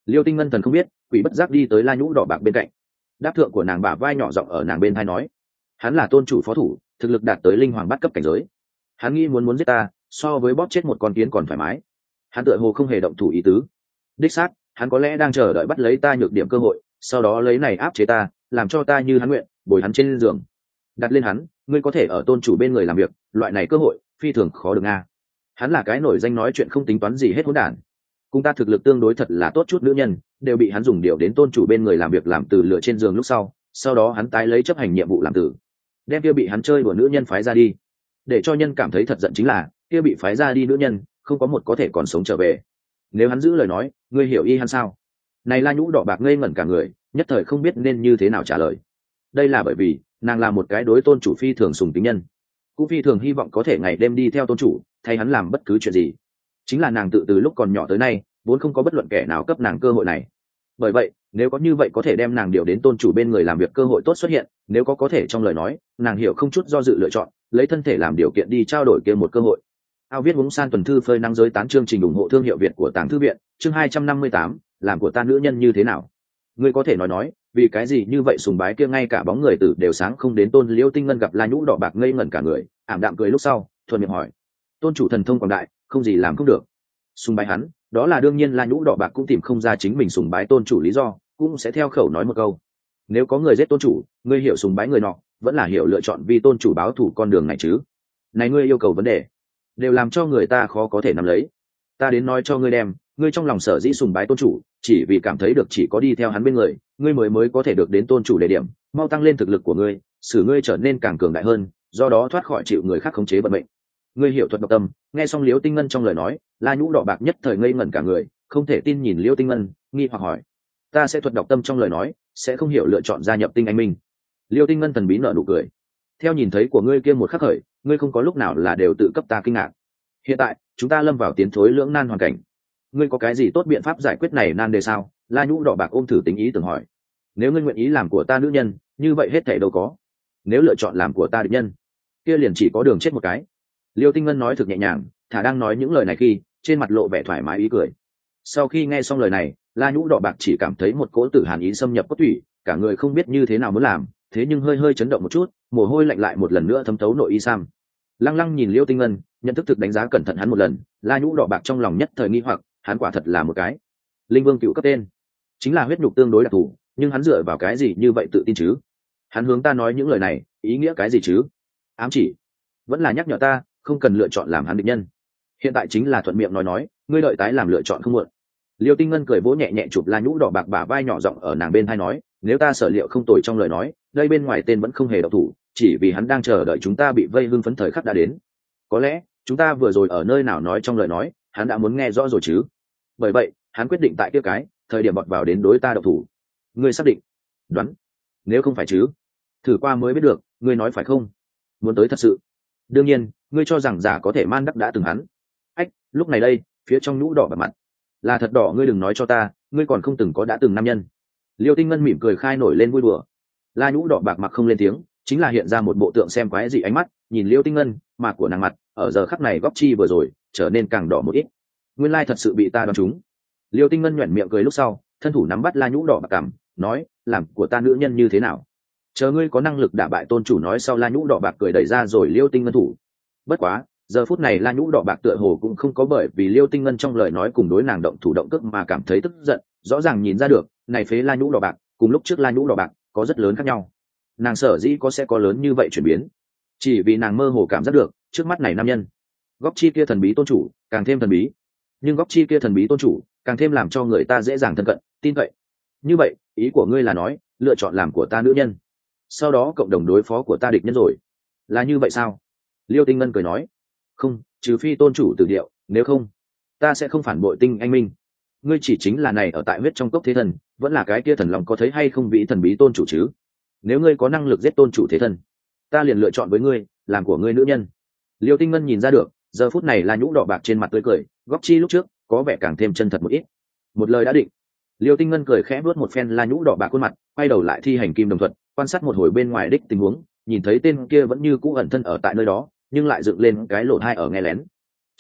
Liêu Tinh Ngân thần không biết, quỷ bất giác đi tới la nhũ đỏ bạc bên cạnh, đáp thượng của nàng bả vai nhỏ giọng ở nàng bên tai nói, hắn là tôn chủ phó thủ, thực lực đạt tới linh hoàng bắt cấp cảnh giới, hắn nghĩ muốn muốn giết ta, so với bóp chết một con kiến còn thoải mái. Hắn tựa hồ không hề động thủ ý tứ. Đích xác, hắn có lẽ đang chờ đợi bắt lấy ta nhược điểm cơ hội, sau đó lấy này áp chế ta, làm cho ta như hắn nguyện, bồi hắn trên giường, đặt lên hắn. Ngươi có thể ở tôn chủ bên người làm việc, loại này cơ hội phi thường khó được nga. Hắn là cái nổi danh nói chuyện không tính toán gì hết hỗn đản, cùng ta thực lực tương đối thật là tốt chút nữ nhân đều bị hắn dùng điều đến tôn chủ bên người làm việc làm từ lựa trên giường lúc sau, sau đó hắn tái lấy chấp hành nhiệm vụ làm từ, đem kia bị hắn chơi đùa nữ nhân phái ra đi. Để cho nhân cảm thấy thật giận chính là kia bị phái ra đi nữ nhân không có một có thể còn sống trở về. Nếu hắn giữ lời nói, ngươi hiểu y hắn sao? Này la nhũ đỏ bạc ngây ngẩn cả người, nhất thời không biết nên như thế nào trả lời. Đây là bởi vì nàng là một cái đối tôn chủ phi thường sùng kính nhân, cũng phi thường hy vọng có thể ngày đêm đi theo tôn chủ, thay hắn làm bất cứ chuyện gì. Chính là nàng tự từ lúc còn nhỏ tới nay vốn không có bất luận kẻ nào cấp nàng cơ hội này. Bởi vậy nếu có như vậy có thể đem nàng điều đến tôn chủ bên người làm việc cơ hội tốt xuất hiện, nếu có có thể trong lời nói, nàng hiểu không chút do dự lựa chọn lấy thân thể làm điều kiện đi trao đổi kia một cơ hội. Ao viết uống san tuần thư phơi năng giới tán chương trình ủng hộ thương hiệu Việt của Tàng Thư viện, chương hai trăm năm mươi tám, làm của ta nữ nhân như thế nào? Ngươi có thể nói nói, vì cái gì như vậy sùng bái kia ngay cả bóng người tử đều sáng không đến tôn Liêu Tinh Ngân gặp la nhũ đỏ bạc ngây ngẩn cả người, ảm đạm cười lúc sau, thuận miệng hỏi. Tôn chủ thần thông quảng đại, không gì làm không được. Sùng bái hắn, đó là đương nhiên, la nhũ đỏ bạc cũng tìm không ra chính mình sùng bái tôn chủ lý do, cũng sẽ theo khẩu nói một câu. Nếu có người giết tôn chủ, ngươi hiểu sùng bái người nọ, vẫn là hiểu lựa chọn vì tôn chủ báo thù con đường này chứ? Này ngươi yêu cầu vấn đề đều làm cho người ta khó có thể nắm lấy. Ta đến nói cho ngươi đem, ngươi trong lòng sở dĩ sùng bái tôn chủ, chỉ vì cảm thấy được chỉ có đi theo hắn bên người, ngươi mới mới có thể được đến tôn chủ đề điểm, mau tăng lên thực lực của ngươi,使ngươi trở nên càng cường đại hơn, do đó thoát khỏi chịu người khác khống chế vận mệnh. Ngươi hiểu thuật độc tâm. Nghe xong Liễu Tinh Ngân trong lời nói, la nhũ đỏ bạc nhất thời ngây ngẩn cả người, không thể tin nhìn Liễu Tinh Ngân, nghi hoặc hỏi. Ta sẽ thuật độc tâm trong lời nói, sẽ không hiểu lựa chọn gia nhập tinh anh minh. Liễu Tinh Ngân thần bí nở nụ cười. Theo nhìn thấy của ngươi kia một khắc khởi, ngươi không có lúc nào là đều tự cấp ta kinh ngạc. Hiện tại chúng ta lâm vào tiến thối lưỡng nan hoàn cảnh, ngươi có cái gì tốt biện pháp giải quyết này nan đề sao? La nhũ đỏ bạc ôm thử tính ý tưởng hỏi. Nếu ngươi nguyện ý làm của ta nữ nhân, như vậy hết thảy đâu có. Nếu lựa chọn làm của ta địch nhân, kia liền chỉ có đường chết một cái. Liêu Tinh Ngân nói thực nhẹ nhàng, thả đang nói những lời này khi trên mặt lộ vẻ thoải mái ý cười. Sau khi nghe xong lời này, la nhũ đỏ bạc chỉ cảm thấy một cỗ tử hàn ý xâm nhập cốt thủy, cả người không biết như thế nào muốn làm, thế nhưng hơi hơi chấn động một chút, mồ hôi lạnh lại một lần nữa thấm thấu nội y sam. Lăng lăng nhìn Liêu Tinh Ngân, nhận thức thực đánh giá cẩn thận hắn một lần, la nhũ đỏ bạc trong lòng nhất thời nghi hoặc, hắn quả thật là một cái linh vương cựu cấp tên, chính là huyết nhục tương đối đặc thù, nhưng hắn dựa vào cái gì như vậy tự tin chứ? Hắn hướng ta nói những lời này ý nghĩa cái gì chứ? Ám chỉ vẫn là nhắc nhở ta không cần lựa chọn làm hắn địch nhân. Hiện tại chính là thuận miệng nói nói, ngươi đợi tái làm lựa chọn không muộn. Liêu Tinh Ngân cười vỗ nhẹ nhẹ chụp la nhũ đỏ bạc bả vai nhỏ giọng ở nàng bên tai nói, nếu ta sở liệu không tồi trong lời nói, đây bên ngoài tên vẫn không hề độc thủ, chỉ vì hắn đang chờ đợi chúng ta bị vây hưng phấn thời khắc đã đến. Có lẽ chúng ta vừa rồi ở nơi nào nói trong lời nói, hắn đã muốn nghe rõ rồi chứ? Bởi vậy hắn quyết định tại kia cái thời điểm bọt vào đến đối ta độc thủ. Ngươi xác định? Đoán. Nếu không phải chứ? Thử qua mới biết được, ngươi nói phải không? Muốn tới thật sự? Đương nhiên, ngươi cho rằng giả có thể man đắc đã từng hắn. Ách, lúc này đây, phía trong nhũ đỏ bạc mặt là thật đỏ, ngươi đừng nói cho ta, ngươi còn không từng có đã từng nam nhân. Liêu Tinh Ngân mỉm cười khai nổi lên vui đùa. La nhũ đỏ bạc mặc không lên tiếng, chính là hiện ra một bộ tượng xem quái dị ánh mắt nhìn Liêu Tinh Ngân, mà của nàng mặt ở giờ khắc này góc chi vừa rồi trở nên càng đỏ một ít. Nguyên lai thật sự bị ta đoán trúng. Liêu Tinh Ngân nhoẻn miệng cười lúc sau, thân thủ nắm bắt la nhũ đỏ bạc cằm, nói, làm của ta nữ nhân như thế nào? Chờ ngươi có năng lực đả bại tôn chủ nói sau. La nhũ đỏ bạc cười đẩy ra rồi Liêu Tinh Ngân thủ. Bất quá giờ phút này la nhũ đỏ bạc tựa hồ cũng không có bởi vì Liêu Tinh Ngân trong lời nói cùng đối nàng động thủ động cước mà cảm thấy tức giận, rõ ràng nhìn ra được này phế la nhũ đỏ bạc cùng lúc trước la nhũ đỏ bạc có rất lớn khác nhau. Nàng sở dĩ có sẽ có lớn như vậy chuyển biến, chỉ vì nàng mơ hồ cảm giác được trước mắt này nam nhân góc chi kia thần bí tôn chủ càng thêm thần bí, nhưng góc chi kia thần bí tôn chủ càng thêm làm cho người ta dễ dàng thân cận tin cậy. Như vậy ý của ngươi là nói lựa chọn làm của ta nữ nhân, sau đó cộng đồng đối phó của ta địch nhân rồi, là như vậy sao? Liêu Tinh Ngân cười nói, không, trừ phi tôn chủ từ điệu, nếu không ta sẽ không phản bội tinh anh minh. Ngươi chỉ chính là này ở tại huyết trong cốc thế thần, vẫn là cái kia thần lòng có thấy hay không vị thần bí tôn chủ chứ? Nếu ngươi có năng lực giết tôn chủ thế thần, ta liền lựa chọn với ngươi làm của ngươi nữ nhân. Liêu Tinh Ngân nhìn ra được giờ phút này là nhũ đỏ bạc trên mặt tươi cười góc chi lúc trước có vẻ càng thêm chân thật một ít. Một lời đã định. Liêu Tinh Ngân cười khẽ vuốt một phen la nhũ đỏ bạc khuôn mặt, quay đầu lại thi hành kim đồng thuật, quan sát một hồi bên ngoài đích tình huống, nhìn thấy tên kia vẫn như cũ ẩn thân ở tại nơi đó, nhưng lại dựng lên cái lỗ tai ở nghe lén. Chỉ tiếc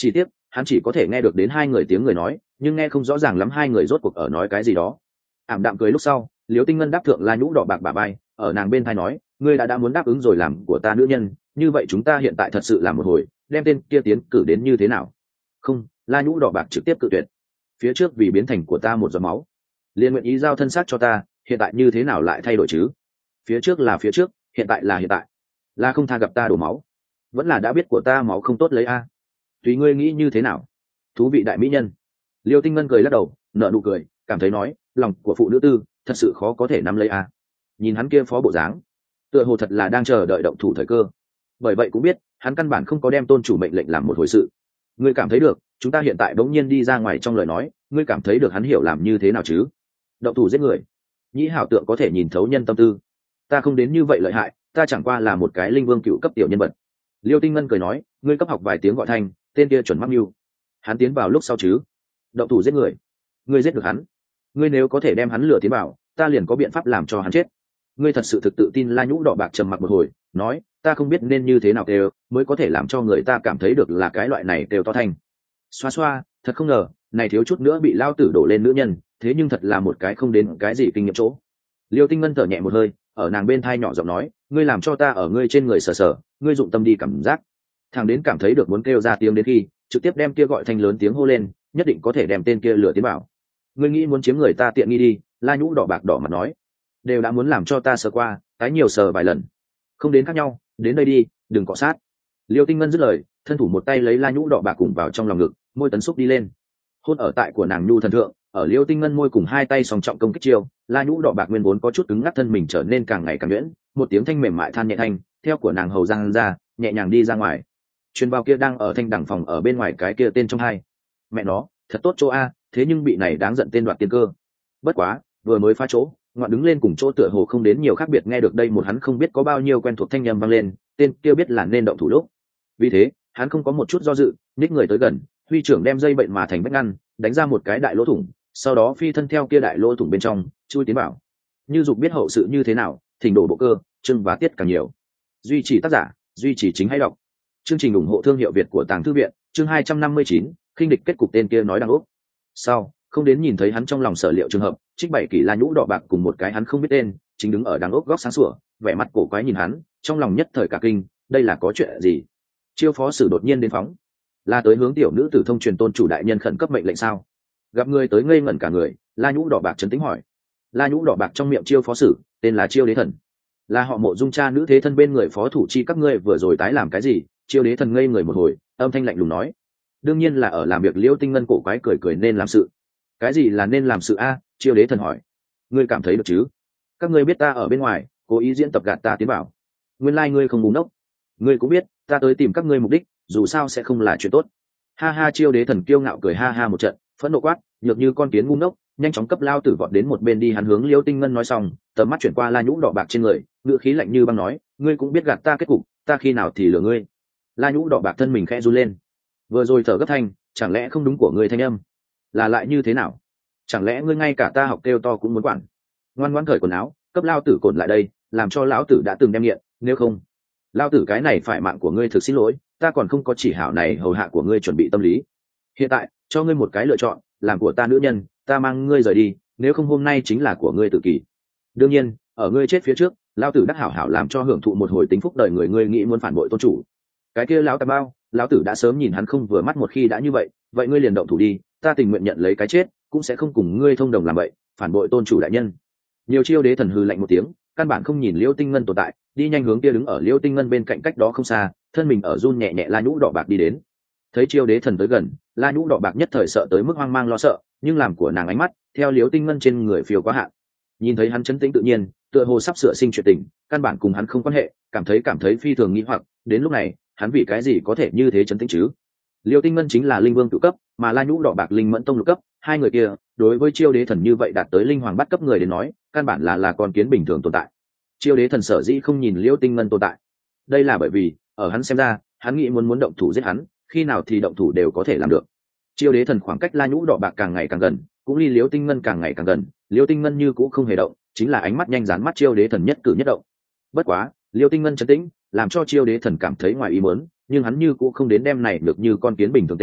hắn chỉ có thể nghe được đến hai người tiếng người nói, nhưng nghe không rõ ràng lắm hai người rốt cuộc ở nói cái gì đó. Ảm đạm cười lúc sau, Liễu Tinh Ngân đáp thượng La Nhũ đỏ bạc bà bay, ở nàng bên tai nói, ngươi đã đã muốn đáp ứng rồi làm của ta nữ nhân, như vậy chúng ta hiện tại thật sự làm một hồi, đem tên kia tiến cử đến như thế nào? Không, La Nhũ đỏ bạc trực tiếp cự tuyệt. Phía trước vì biến thành của ta một giọt máu, liền nguyện ý giao thân xác cho ta, hiện tại như thế nào lại thay đổi chứ? Phía trước là phía trước, hiện tại là hiện tại. Là không tha gặp ta đổ máu, vẫn là đã biết của ta máu không tốt lấy a? Tùy ngươi nghĩ như thế nào. Thú vị đại mỹ nhân. Liêu Tinh Ngân cười lắc đầu, nở nụ cười, cảm thấy nói, lòng của phụ nữ tư thật sự khó có thể nắm lấy a. Nhìn hắn kia phó bộ dáng, tựa hồ thật là đang chờ đợi động thủ thời cơ. Bởi vậy cũng biết hắn căn bản không có đem tôn chủ mệnh lệnh làm một hồi sự. Ngươi cảm thấy được chúng ta hiện tại bỗng nhiên đi ra ngoài trong lời nói, ngươi cảm thấy được hắn hiểu làm như thế nào chứ? Động thủ giết người, nhĩ hảo tượng có thể nhìn thấu nhân tâm tư, ta không đến như vậy lợi hại, ta chẳng qua là một cái linh vương cựu cấp tiểu nhân vật. Liêu Tinh Ngân cười nói, ngươi cấp học vài tiếng gọi thanh, tên kia chuẩn mắc mưu. Hắn tiến vào lúc sau chứ? Động thủ giết người, ngươi giết được hắn, ngươi nếu có thể đem hắn lừa tiến vào, ta liền có biện pháp làm cho hắn chết. Ngươi thật sự thực tự tin? La Nhũ đỏ bạc trầm mặc một hồi, nói, ta không biết nên như thế nào kêu mới có thể làm cho người ta cảm thấy được là cái loại này kêu to thanh. Xoa xoa, thật không ngờ, này thiếu chút nữa bị lao tử đổ lên nữ nhân, thế nhưng thật là một cái không đến cái gì kinh nghiệm chỗ. Liêu Tinh Ngân thở nhẹ một hơi, ở nàng bên thai nhỏ giọng nói, ngươi làm cho ta ở ngươi trên người sờ sờ, ngươi dụng tâm đi cảm giác. Thằng đến cảm thấy được muốn kêu ra tiếng đến khi, trực tiếp đem kia gọi thanh lớn tiếng hô lên, nhất định có thể đem tên kia lửa tiến bảo. Ngươi nghĩ muốn chiếm người ta tiện nghi đi. La Nhũ đỏ bạc đỏ mặt nói, đều đã muốn làm cho ta sờ qua, tái nhiều sờ vài lần, không đến khác nhau, đến đây đi, đừng cọ sát. Liêu Tinh Ngân dứt lời, thân thủ một tay lấy La Nhũ đỏ bạc cùng vào trong lòng ngực, môi tấn xúc đi lên, hôn ở tại của nàng nhu thần thượng. Ở Liêu Tinh Ngân môi cùng hai tay song trọng công kích chiêu, La Nhũ đỏ bạc nguyên vốn có chút cứng ngắc thân mình trở nên càng ngày càng nhuyễn, một tiếng thanh mềm mại than nhẹ thanh theo của nàng hầu giang ra, nhẹ nhàng đi ra ngoài. Truyền bao kia đang ở thanh đẳng phòng ở bên ngoài cái kia tên trong hai, mẹ nó thật tốt chỗ a, thế nhưng bị này đáng giận tên đoạt tiên cơ. Bất quá vừa mới phá chỗ, ngoạn đứng lên cùng chỗ tựa hồ không đến nhiều khác biệt, nghe được đây một hắn không biết có bao nhiêu quen thuộc thanh âm vang lên, tên kia biết là nên động thủ lúc. Vì thế hắn không có một chút do dự, nhích người tới gần, huy trưởng đem dây bệnh mà thành vách ngăn, đánh ra một cái đại lỗ thủng, sau đó phi thân theo kia đại lỗ thủng bên trong chui tiến vào. Như dục biết hậu sự như thế nào, thỉnh đổ bộ cơ, chương và tiết càng nhiều. Duy trì tác giả, duy trì chính hay đọc. Chương trình ủng hộ thương hiệu Việt của Tàng Thư viện, chương hai trăm năm mươi chín, khinh địch kết cục tên kia nói đang úp. Sau, không đến nhìn thấy hắn trong lòng sở liệu trường hợp, trích bảy kỷ La Nhũ đỏ bạc cùng một cái hắn không biết tên, chính đứng ở đằng ốc góc sáng sủa, vẻ mặt cổ quái nhìn hắn, trong lòng nhất thời cả kinh, đây là có chuyện gì? Chiêu phó sử đột nhiên đến phóng, là tới hướng tiểu nữ tử thông truyền tôn chủ đại nhân khẩn cấp mệnh lệnh sao? Gặp người tới ngây ngẩn cả người, La Nhũ đỏ bạc trấn tĩnh hỏi. La Nhũ đỏ bạc trong miệng chiêu phó sử, tên là Chiêu Đế Thần, là họ Mộ Dung cha nữ thế thân bên người phó thủ chi, các ngươi vừa rồi tái làm cái gì? Chiêu Đế Thần ngây người một hồi, âm thanh lạnh lùng nói, đương nhiên là ở làm việc. Liễu Tinh Ngân cổ quái cười cười, nên làm sự. Cái gì là nên làm sự a? Chiêu Đế Thần hỏi. Ngươi cảm thấy được chứ? Các ngươi biết ta ở bên ngoài cố ý diễn tập gạt ta tiến vào, nguyên lai ngươi không búng nốc. Ngươi cũng biết ta tới tìm các ngươi mục đích dù sao sẽ không là chuyện tốt. Ha ha. Chiêu Đế Thần kiêu ngạo cười ha ha một trận, phẫn nộ quát, nhược như con kiến ngu ngốc, nhanh chóng cấp lao tử vọt đến một bên đi. Hắn hướng Liễu Tinh Ngân nói xong, tầm mắt chuyển qua La Nhũ đỏ bạc trên người, ngữ khí lạnh như băng nói, ngươi cũng biết gạt ta kết cục, ta khi nào thì lừa ngươi. La Nhũ đỏ bạc thân mình khẽ run lên, vừa rồi thở gấp thanh, chẳng lẽ không đúng của ngươi thanh âm là lại như thế nào? Chẳng lẽ ngươi ngay cả ta học kêu to cũng muốn quản? Ngoan ngoãn cởi quần áo, cấp lao tử cột lại đây, làm cho lão tử đã từng đem nghiện, nếu không lao tử cái này phải mạng của ngươi. Thực xin lỗi, ta còn không có chỉ hảo này hầu hạ của ngươi chuẩn bị tâm lý. Hiện tại cho ngươi một cái lựa chọn, làm của ta nữ nhân, ta mang ngươi rời đi, nếu không hôm nay chính là của ngươi tự kỷ. Đương nhiên ở ngươi chết phía trước, lao tử đắc hảo hảo làm cho hưởng thụ một hồi tính phúc đời người. Ngươi nghĩ muốn phản bội tôn chủ, cái kia lão tà bao, lão tử đã sớm nhìn hắn không vừa mắt. Một khi đã như vậy, vậy ngươi liền động thủ đi, ta tình nguyện nhận lấy cái chết, cũng sẽ không cùng ngươi thông đồng làm vậy, phản bội tôn chủ đại nhân. Nhiều Chiêu Đế Thần hừ lạnh một tiếng, căn bản không nhìn Liễu Tinh Ngân tồn tại, đi nhanh hướng kia đứng ở Liễu Tinh Ngân bên cạnh cách đó không xa, thân mình ở run nhẹ nhẹ La Nhũ đỏ bạc đi đến. Thấy Chiêu Đế Thần tới gần, La Nhũ đỏ bạc nhất thời sợ tới mức hoang mang lo sợ, nhưng làm của nàng ánh mắt theo Liễu Tinh Ngân trên người phiêu quá hạn, nhìn thấy hắn trấn tĩnh tự nhiên, tựa hồ sắp sửa sinh chuyện tình, căn bản cùng hắn không quan hệ, cảm thấy cảm thấy phi thường nghi hoặc, đến lúc này hắn vì cái gì có thể như thế trấn tĩnh chứ? Liêu Tinh Ngân chính là linh vương cửu cấp, mà La Nhũ đỏ bạc linh mẫn tông lục cấp, hai người kia đối với Chiêu Đế Thần như vậy đạt tới linh hoàng bắt cấp người đến nói, căn bản là là con kiến bình thường tồn tại. Chiêu Đế Thần sở dĩ không nhìn Liêu Tinh Ngân tồn tại, đây là bởi vì ở hắn xem ra, hắn nghĩ muốn muốn động thủ giết hắn, khi nào thì động thủ đều có thể làm được. Chiêu Đế Thần khoảng cách La Nhũ đỏ bạc càng ngày càng gần, cũng ly Liêu Tinh Ngân càng ngày càng gần, Liêu Tinh Ngân như cũ không hề động, chính là ánh mắt nhanh dán mắt Chiêu Đế Thần nhất cử nhất động. Bất quá Liêu Tinh Ngân trấn tĩnh, làm cho Chiêu Đế Thần cảm thấy ngoài ý muốn, nhưng hắn như cũ không đến đem này được như con kiến bình thường tên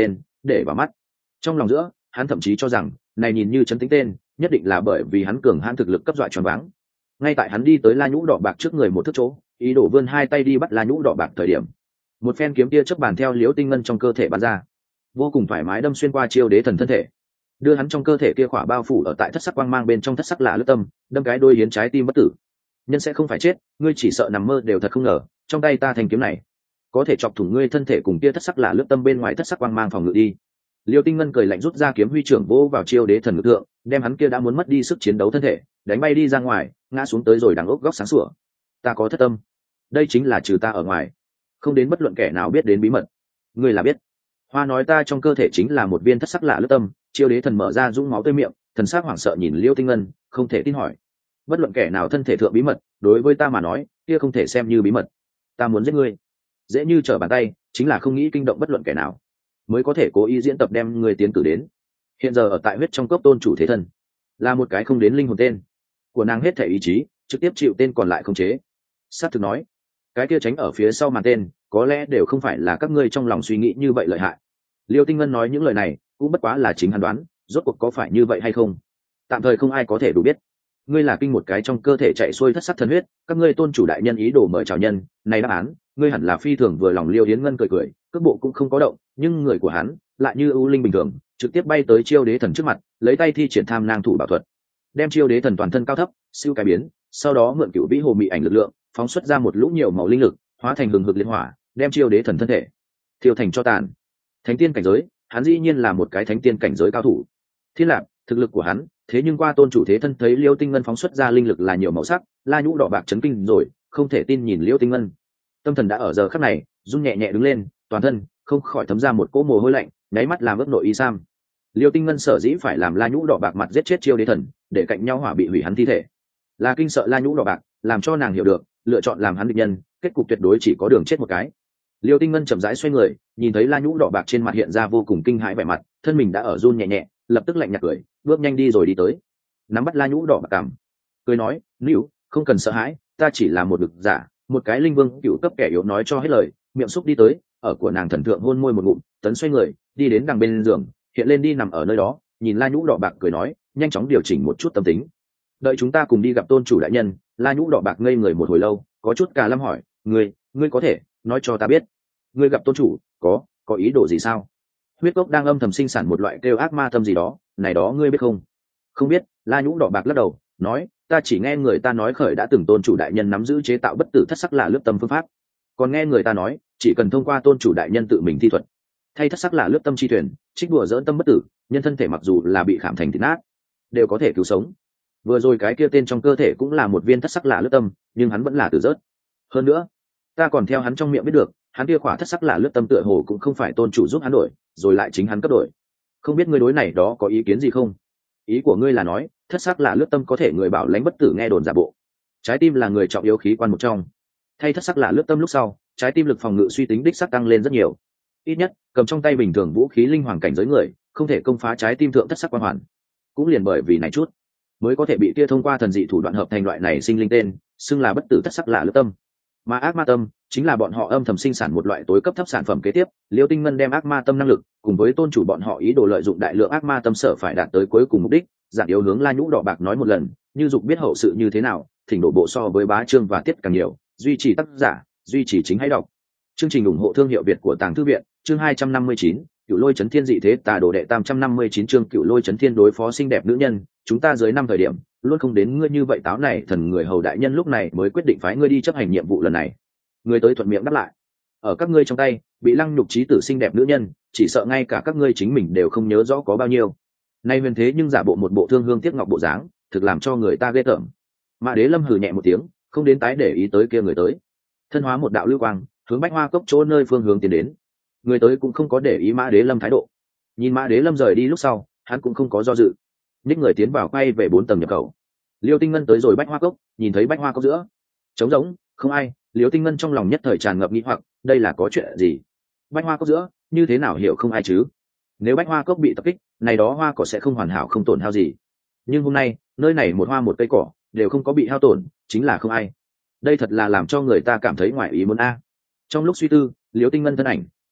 để vào mắt. Trong lòng giữa hắn thậm chí cho rằng này nhìn như chấn tĩnh tên nhất định là bởi vì hắn cường hãn thực lực cấp dọa choáng váng. Ngay tại hắn đi tới la nhũ đỏ bạc trước người một thước chỗ, ý đồ vươn hai tay đi bắt la nhũ đỏ bạc thời điểm, một phen kiếm tia chớp bàn theo liễu tinh ngân trong cơ thể bắn ra, vô cùng thoải mái đâm xuyên qua chiêu đế thần thân thể, đưa hắn trong cơ thể kia khỏa bao phủ ở tại thất sắc quang mang bên trong thất sắc lạ lướt tâm, đâm cái đôi hiến trái tim bất tử. Nhân sẽ không phải chết, ngươi chỉ sợ nằm mơ đều thật không ngờ, trong tay ta thanh kiếm này có thể chọc thủng ngươi thân thể cùng kia thất sắc lạ lướt tâm bên ngoài thất sắc quang mang phòng ngự đi. Liêu Tinh Ngân cười lạnh rút ra kiếm huy trưởng vỗ vào chiêu đế thần ngự tượng, đem hắn kia đã muốn mất đi sức chiến đấu thân thể đánh bay đi ra ngoài, ngã xuống tới rồi đằng ốc góc sáng sủa. Ta có thất tâm, đây chính là trừ ta ở ngoài không đến bất luận kẻ nào biết đến bí mật. Ngươi là biết. Hoa nói ta trong cơ thể chính là một viên thất sắc lạ lướt tâm. Chiêu đế thần mở ra dũng máu tươi miệng, thần sắc hoảng sợ nhìn Liêu Tinh Ngân, không thể tin hỏi. Bất luận kẻ nào thân thể thượng bí mật, đối với ta mà nói, kia không thể xem như bí mật. Ta muốn giết ngươi, dễ như trở bàn tay, chính là không nghĩ kinh động bất luận kẻ nào, mới có thể cố ý diễn tập đem ngươi tiến cử đến. Hiện giờ ở tại huyết trong cốc tôn chủ thế thân, là một cái không đến linh hồn tên của nàng, hết thể ý chí trực tiếp chịu tên còn lại không chế. Sát thực nói, cái kia tránh ở phía sau màn tên, có lẽ đều không phải là các ngươi trong lòng suy nghĩ như vậy lợi hại. Liêu Tinh Ngân nói những lời này cũng bất quá là chính hắn đoán, rốt cuộc có phải như vậy hay không, tạm thời không ai có thể đủ biết. Ngươi là kinh một cái trong cơ thể chạy xuôi thất sắc thần huyết, các ngươi tôn chủ đại nhân ý đồ mời chào nhân, này đáp án, ngươi hẳn là phi thường vừa lòng. Liêu Yến Ngân cười cười, cước bộ cũng không có động, nhưng người của hắn lại như ưu linh bình thường, trực tiếp bay tới chiêu đế thần trước mặt, lấy tay thi triển tham nang thủ bảo thuật, đem chiêu đế thần toàn thân cao thấp siêu cái biến, sau đó mượn cửu vĩ hồ mị ảnh lực lượng, phóng xuất ra một lũ nhiều màu linh lực, hóa thành hừng hực liên hỏa, đem chiêu đế thần thân thể thiêu thành cho tàn. Thánh tiên cảnh giới, hắn dĩ nhiên là một cái thánh tiên cảnh giới cao thủ. Thiên Lạc, thực lực của hắn, thế nhưng qua tôn chủ thế thân thấy Liêu Tinh Ngân phóng xuất ra linh lực là nhiều màu sắc, la nhũ đỏ bạc chấn kinh rồi, không thể tin nhìn Liêu Tinh Ngân. Tâm thần đã ở giờ khắc này run nhẹ nhẹ đứng lên, toàn thân không khỏi thấm ra một cỗ mồ hôi lạnh, nháy mắt làm ướt nội y sam. Liêu Tinh Ngân sở dĩ phải làm la nhũ đỏ bạc mặt giết chết chiêu đế thần, để cạnh nhau hỏa bị hủy hắn thi thể, là kinh sợ la nhũ đỏ bạc, làm cho nàng hiểu được lựa chọn làm hắn địch nhân, kết cục tuyệt đối chỉ có đường chết một cái. Liêu Tinh Ngân chậm rãi xoay người, nhìn thấy la nhũ đỏ bạc trên mặt hiện ra vô cùng kinh hãi vẻ mặt, thân mình đã ở run nhẹ nhẹ, lập tức lạnh nhạt cười, bước nhanh đi rồi đi tới, nắm bắt la nhũ đỏ bạc cằm, cười nói: "Nữu, không cần sợ hãi, ta chỉ là một lực giả, một cái linh vương cựu cấp kẻ yếu." Nói cho hết lời, miệng xúc đi tới, ở của nàng thần thượng hôn môi một ngụm, tấn xoay người đi đến đằng bên giường, hiện lên đi nằm ở nơi đó, nhìn la nhũ đỏ bạc cười nói: "Nhanh chóng điều chỉnh một chút tâm tính, đợi chúng ta cùng đi gặp tôn chủ đại nhân." La nhũ đỏ bạc ngây người một hồi lâu, có chút cà lâm hỏi: "Ngươi, ngươi có thể nói cho ta biết, ngươi gặp tôn chủ có có ý đồ gì sao?" Huyết cốc đang âm thầm sinh sản một loại kêu ác ma tâm gì đó, này đó ngươi biết không? Không biết. La nhũ đỏ bạc lắc đầu nói: "Ta chỉ nghe người ta nói khởi đã từng tôn chủ đại nhân nắm giữ chế tạo bất tử thất sắc là lướt tâm phương pháp, còn nghe người ta nói chỉ cần thông qua tôn chủ đại nhân tự mình thi thuật, thay thất sắc là lướt tâm chi thuyền, trích đùa dỡn tâm bất tử, nhân thân thể mặc dù là bị khảm thành thịt nát đều có thể cứu sống. Vừa rồi cái kia tên trong cơ thể cũng là một viên thất sắc là lướt tâm, nhưng hắn vẫn là tử rớt. Hơn nữa, ta còn theo hắn trong miệng biết được, hắn kia khỏa thất sắc là lướt tâm tựa hồ cũng không phải tôn chủ giúp hắn đổi, rồi lại chính hắn cấp đổi. Không biết ngươi đối này đó có ý kiến gì không?" "Ý của ngươi là nói thất sắc là lướt tâm có thể người bảo lãnh bất tử?" Nghe đồn giả bộ, trái tim là người trọng yếu khí quan một trong, thay thất sắc là lướt tâm lúc sau, trái tim lực phòng ngự suy tính đích sắc tăng lên rất nhiều. Ít nhất cầm trong tay bình thường vũ khí linh hoàng cảnh giới người không thể công phá trái tim thượng thất sắc quan hoàn. Cũng liền bởi vì này chút mới có thể bị kia thông qua thần dị thủ đoạn hợp thành loại này sinh linh tên, xưng là bất tử thất sắc là lướt tâm. Mà ác ma tâm chính là bọn họ âm thầm sinh sản một loại tối cấp thấp sản phẩm kế tiếp. Liêu Tinh Ngân đem ác ma tâm năng lực cùng với tôn chủ bọn họ ý đồ lợi dụng đại lượng ác ma tâm sở phải đạt tới cuối cùng mục đích, giản yếu hướng la nhũ đỏ bạc nói một lần, như dục biết hậu sự như thế nào, thỉnh đổ bộ so với bá chương và tiết càng nhiều, duy trì tác giả, duy trì chính hãy đọc. Chương trình ủng hộ thương hiệu Việt của Tàng Thư viện, chương hai trăm năm mươi chín, Cửu Lôi Chấn Thiên dị thế tà đồ đệ tam trăm năm mươi chín chương Cửu Lôi Chấn Thiên đối phó xinh đẹp nữ nhân, chúng ta dưới năm thời điểm, luôn không đến ngươi như vậy táo này thần người hầu đại nhân lúc này mới quyết định phái ngươi đi chấp hành nhiệm vụ lần này. Ngươi tới thuận miệng đáp lại, ở các ngươi trong tay, bị lăng nhục trí tử xinh đẹp nữ nhân, chỉ sợ ngay cả các ngươi chính mình đều không nhớ rõ có bao nhiêu. Nay huyền thế nhưng giả bộ một bộ thương hương tiếc ngọc bộ dáng, thực làm cho người ta ghê tởm. Mã Đế Lâm hừ nhẹ một tiếng, không đến tái để ý tới kia người tới, thân hóa một đạo lưu quang, hướng bách hoa cốc chỗ nơi phương hướng tiến đến. Người tới cũng không có để ý Mã Đế Lâm thái độ, nhìn Mã Đế Lâm rời đi lúc sau, hắn cũng không có do dự, ních người tiến vào quay về bốn tầng nhập khẩu. Liêu Tinh Ngân tới rồi bách hoa cốc, nhìn thấy bách hoa cốc giữa trống rỗng, không ai. Liêu Tinh Ngân trong lòng nhất thời tràn ngập nghi hoặc, đây là có chuyện gì? Bách hoa cốc giữa như thế nào hiểu không ai chứ? Nếu bách hoa cốc bị tập kích, này đó hoa cỏ sẽ không hoàn hảo không tổn hao gì, nhưng hôm nay nơi này một hoa một cây cỏ đều không có bị hao tổn, chính là không ai. Đây thật là làm cho người ta cảm thấy ngoài ý muốn a. Trong lúc suy tư, Liêu Tinh Ngân thân ảnh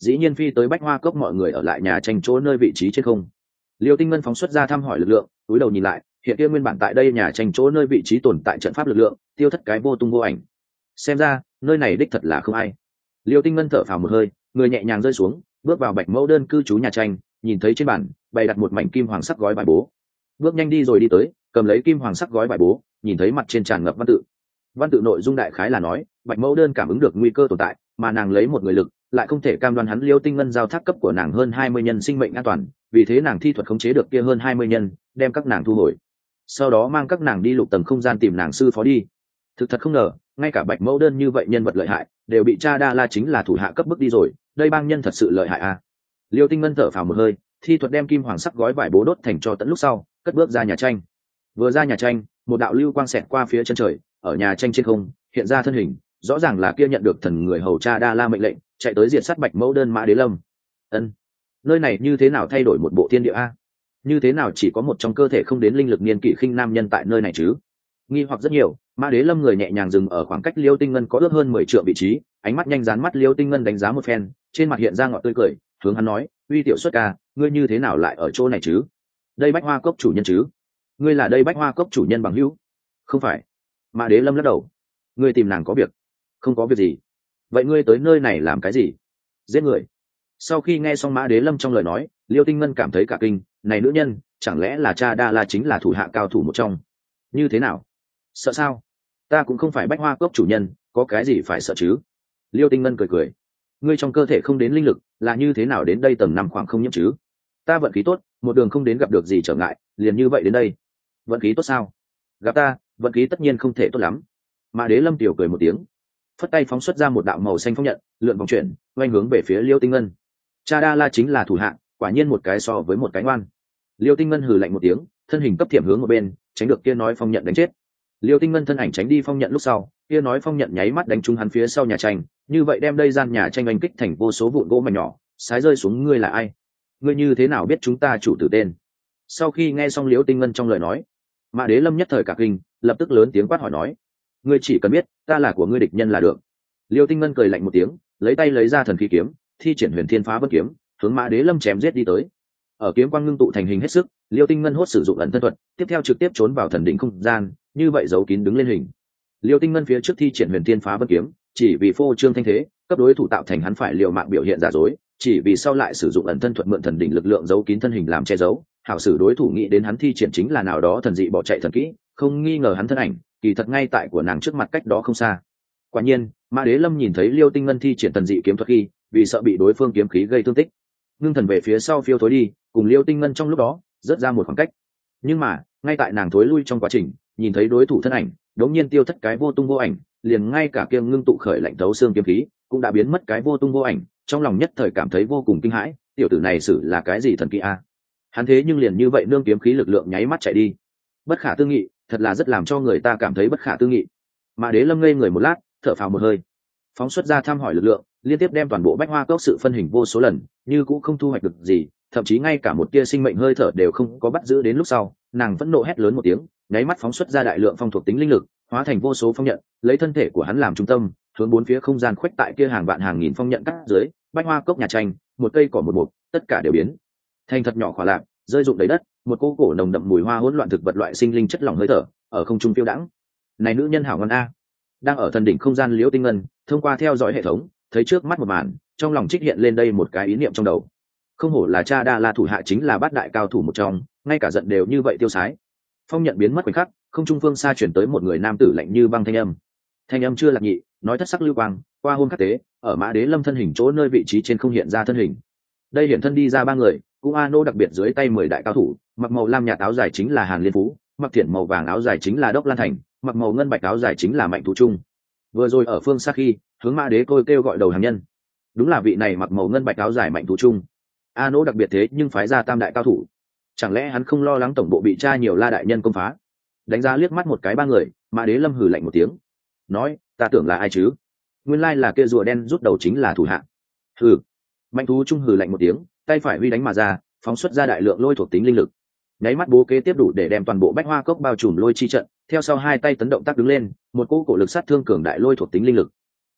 dĩ nhiên phi tới bách hoa cốc mọi người ở lại nhà tranh chỗ nơi vị trí trên không. Liêu Tinh Ngân phóng xuất ra thăm hỏi lực lượng, túi đầu nhìn lại, hiện kia nguyên bản tại đây nhà tranh chỗ nơi vị trí tồn tại trận pháp lực lượng tiêu thất cái vô tung vô ảnh. Xem ra nơi này đích thật là không ai. Liêu Tinh Ngân thở phào một hơi, người nhẹ nhàng rơi xuống, bước vào bạch mẫu đơn cư trú nhà tranh, nhìn thấy trên bàn bày đặt một mảnh kim hoàng sắc gói bài bố, bước nhanh đi rồi đi tới, cầm lấy kim hoàng sắc gói bài bố, nhìn thấy mặt trên tràn ngập văn tự. Văn tự nội dung đại khái là nói bạch mẫu đơn cảm ứng được nguy cơ tồn tại, mà nàng lấy một người lực lại không thể cam đoan hắn Liêu Tinh Ngân giao thác cấp của nàng hơn hai mươi nhân sinh mệnh an toàn, vì thế nàng thi thuật khống chế được kia hơn hai mươi nhân, đem các nàng thu hồi, sau đó mang các nàng đi lục tầng không gian tìm nàng sư phó đi. Thực thật không ngờ, ngay cả bạch mẫu đơn như vậy nhân vật lợi hại đều bị cha đa la chính là thủ hạ cấp bức đi rồi, đây bang nhân thật sự lợi hại à. Liêu Tinh Ngân thở phào một hơi, thi thuật đem kim hoàng sắc gói vải bố đốt thành cho tận lúc sau, cất bước ra nhà tranh. Vừa ra nhà tranh, một đạo lưu quang xẹt qua phía chân trời, ở nhà tranh trên không hiện ra thân hình, rõ ràng là kia nhận được thần người hầu cha đa la mệnh lệnh chạy tới diệt sát bạch mẫu đơn Mã Đế Lâm. Ân, nơi này như thế nào thay đổi một bộ thiên địa a? Như thế nào chỉ có một trong cơ thể không đến linh lực niên kỷ khinh nam nhân tại nơi này chứ? Nghi hoặc rất nhiều, Mã Đế Lâm người nhẹ nhàng dừng ở khoảng cách Liêu Tinh Ngân có ước hơn mười trượng vị trí, ánh mắt nhanh dán mắt Liêu Tinh Ngân đánh giá một phen, trên mặt hiện ra ngọt tươi cười, hướng hắn nói, uy tiểu xuất ca, ngươi như thế nào lại ở chỗ này chứ? Đây bách hoa cốc chủ nhân chứ? Ngươi là đây bách hoa cốc chủ nhân bằng hữu? Không phải. Mã Đế Lâm lắc đầu. Ngươi tìm nàng có việc? Không có việc gì. Vậy ngươi tới nơi này làm cái gì? Giết người. Sau khi nghe xong Mã Đế Lâm trong lời nói, Liêu Tinh Ngân cảm thấy cả kinh, này nữ nhân chẳng lẽ là cha đa la chính là thủ hạ cao thủ một trong? Như thế nào? Sợ sao? Ta cũng không phải bách hoa cốc chủ nhân, có cái gì phải sợ chứ? Liêu Tinh Ngân cười cười. Ngươi trong cơ thể không đến linh lực, là như thế nào đến đây tầng năm khoảng không nhiễm chứ? Ta vận khí tốt, một đường không đến gặp được gì trở ngại, liền như vậy đến đây. Vận khí tốt sao? Gặp ta, vận khí tất nhiên không thể tốt lắm. Mã Đế Lâm tiểu cười một tiếng, phất tay phóng xuất ra một đạo màu xanh phong nhận, lượn vòng chuyển, quay hướng về phía Liêu Tinh Ngân. Cha đa la chính là thủ hạ, quả nhiên một cái so với một cái ngoan. Liêu Tinh Ngân hừ lạnh một tiếng, thân hình cấp thiểm hướng một bên, tránh được kia nói phong nhận đánh chết. Liêu Tinh Ngân thân ảnh tránh đi phong nhận lúc sau, kia nói phong nhận nháy mắt đánh trúng hắn phía sau nhà tranh, như vậy đem đây gian nhà tranh anh kích thành vô số vụn gỗ mảnh nhỏ, sái rơi xuống. Ngươi là ai? Ngươi như thế nào biết chúng ta chủ tử tên? Sau khi nghe xong Liêu Tinh Ngân trong lời nói, Mã Đế Lâm nhất thời cả kinh, lập tức lớn tiếng quát hỏi nói, ngươi chỉ cần biết ta là của ngươi địch nhân là được. Liêu Tinh Ngân cười lạnh một tiếng, lấy tay lấy ra thần khí kiếm, thi triển huyền thiên phá vân kiếm, hướng Mã Đế Lâm chém giết đi tới. Ở kiếm quang ngưng tụ thành hình hết sức, Liêu Tinh Ngân hốt sử dụng ẩn thân thuật, tiếp theo trực tiếp trốn vào thần đỉnh không gian, như vậy giấu kín đứng lên hình. Liêu Tinh Ngân phía trước thi triển huyền thiên phá vân kiếm, chỉ vì phô trương thanh thế, cấp đối thủ tạo thành hắn phải liều mạng biểu hiện giả dối, chỉ vì sau lại sử dụng ẩn thân thuật mượn thần đỉnh lực lượng giấu kín thân hình làm che giấu, hảo sử đối thủ nghĩ đến hắn thi triển chính là nào đó thần dị bỏ chạy thần kỹ, không nghi ngờ hắn thân ảnh kỳ thật ngay tại của nàng trước mặt cách đó không xa. Quả nhiên, Mã Đế Lâm nhìn thấy Liêu Tinh Ngân thi triển thần dị kiếm thuật khi, vì sợ bị đối phương kiếm khí gây thương tích, ngưng thần về phía sau phiêu thối đi, cùng Liêu Tinh Ngân trong lúc đó rớt ra một khoảng cách. Nhưng mà ngay tại nàng thối lui trong quá trình, nhìn thấy đối thủ thân ảnh đống nhiên tiêu thất cái vô tung vô ảnh, liền ngay cả kia ngưng tụ khởi lạnh thấu xương kiếm khí cũng đã biến mất cái vô tung vô ảnh, trong lòng nhất thời cảm thấy vô cùng kinh hãi, tiểu tử này xử là cái gì thần kỹ a? Hắn thế nhưng liền như vậy nương kiếm khí lực lượng nháy mắt chạy đi, bất khả tư nghị, thật là rất làm cho người ta cảm thấy bất khả tư nghị. Mã Đế Lâm ngây người một lát, thở phào một hơi, phóng xuất ra thăm hỏi lực lượng, liên tiếp đem toàn bộ bách hoa cốc sự phân hình vô số lần, như cũng không thu hoạch được gì, thậm chí ngay cả một tia sinh mệnh hơi thở đều không có bắt giữ. Đến lúc sau, nàng vẫn nộ hét lớn một tiếng, nháy mắt phóng xuất ra đại lượng phong thuộc tính linh lực, hóa thành vô số phong nhận, lấy thân thể của hắn làm trung tâm, hướng bốn phía không gian khuếch tại kia hàng vạn hàng nghìn phong nhận cắt dưới bách hoa cốc nhà tranh, một cây cỏ một mục, tất cả đều biến thành thật nhỏ khỏa lạc, rơi rụng đầy đất, một cô cổ nồng đậm mùi hoa hỗn loạn thực vật loại sinh linh chất lỏng hơi thở ở không trung phiêu đãng. Này nữ nhân hảo ngon a. Đang ở thần đỉnh không gian Liễu Tinh Ngân thông qua theo dõi hệ thống, thấy trước mắt một màn, trong lòng trích hiện lên đây một cái ý niệm trong đầu. Không hổ là cha đa la thủ hạ chính là bát đại cao thủ một trong, ngay cả giận đều như vậy tiêu sái. Phong nhận biến mất khoảnh khắc, không trung phương xa chuyển tới một người nam tử lạnh như băng thanh âm. Thanh âm chưa lạc nhị, nói thất sắc lưu quang, qua hôm khắc tế, ở Mã Đế Lâm thân hình chỗ nơi vị trí trên không hiện ra thân hình. Đây hiện thân đi ra ba người, cũng a nô đặc biệt dưới tay mười đại cao thủ, mặc màu lam nhạt áo dài chính là Hàn Liên Phú, mặc thiện màu vàng áo dài chính là Đốc Lan Thành, mặc màu ngân bạch áo dài chính là Mạnh Thú Trung. Vừa rồi ở phương xa khi hướng Mã Đế tôi kêu gọi đầu hàng nhân, đúng là vị này mặc màu ngân bạch áo dài Mạnh Thú Trung. A nô đặc biệt thế nhưng phái ra tam đại cao thủ, chẳng lẽ hắn không lo lắng tổng bộ bị tra nhiều la đại nhân công phá? Đánh giá liếc mắt một cái ba người, Mã Đế Lâm hừ lạnh một tiếng, nói, ta tưởng là ai chứ? Nguyên lai là kia rùa đen rút đầu chính là thủ hạ. Hừ. Mạnh Thú Trung hừ lạnh một tiếng, tay phải huy đánh mà ra, phóng xuất ra đại lượng lôi thuộc tính linh lực, nháy mắt bố kế tiếp đủ để đem toàn bộ bách hoa cốc bao trùm lôi chi trận. Theo sau hai tay tấn động tác đứng lên, một cỗ cổ lực sát thương cường đại lôi thuộc tính linh lực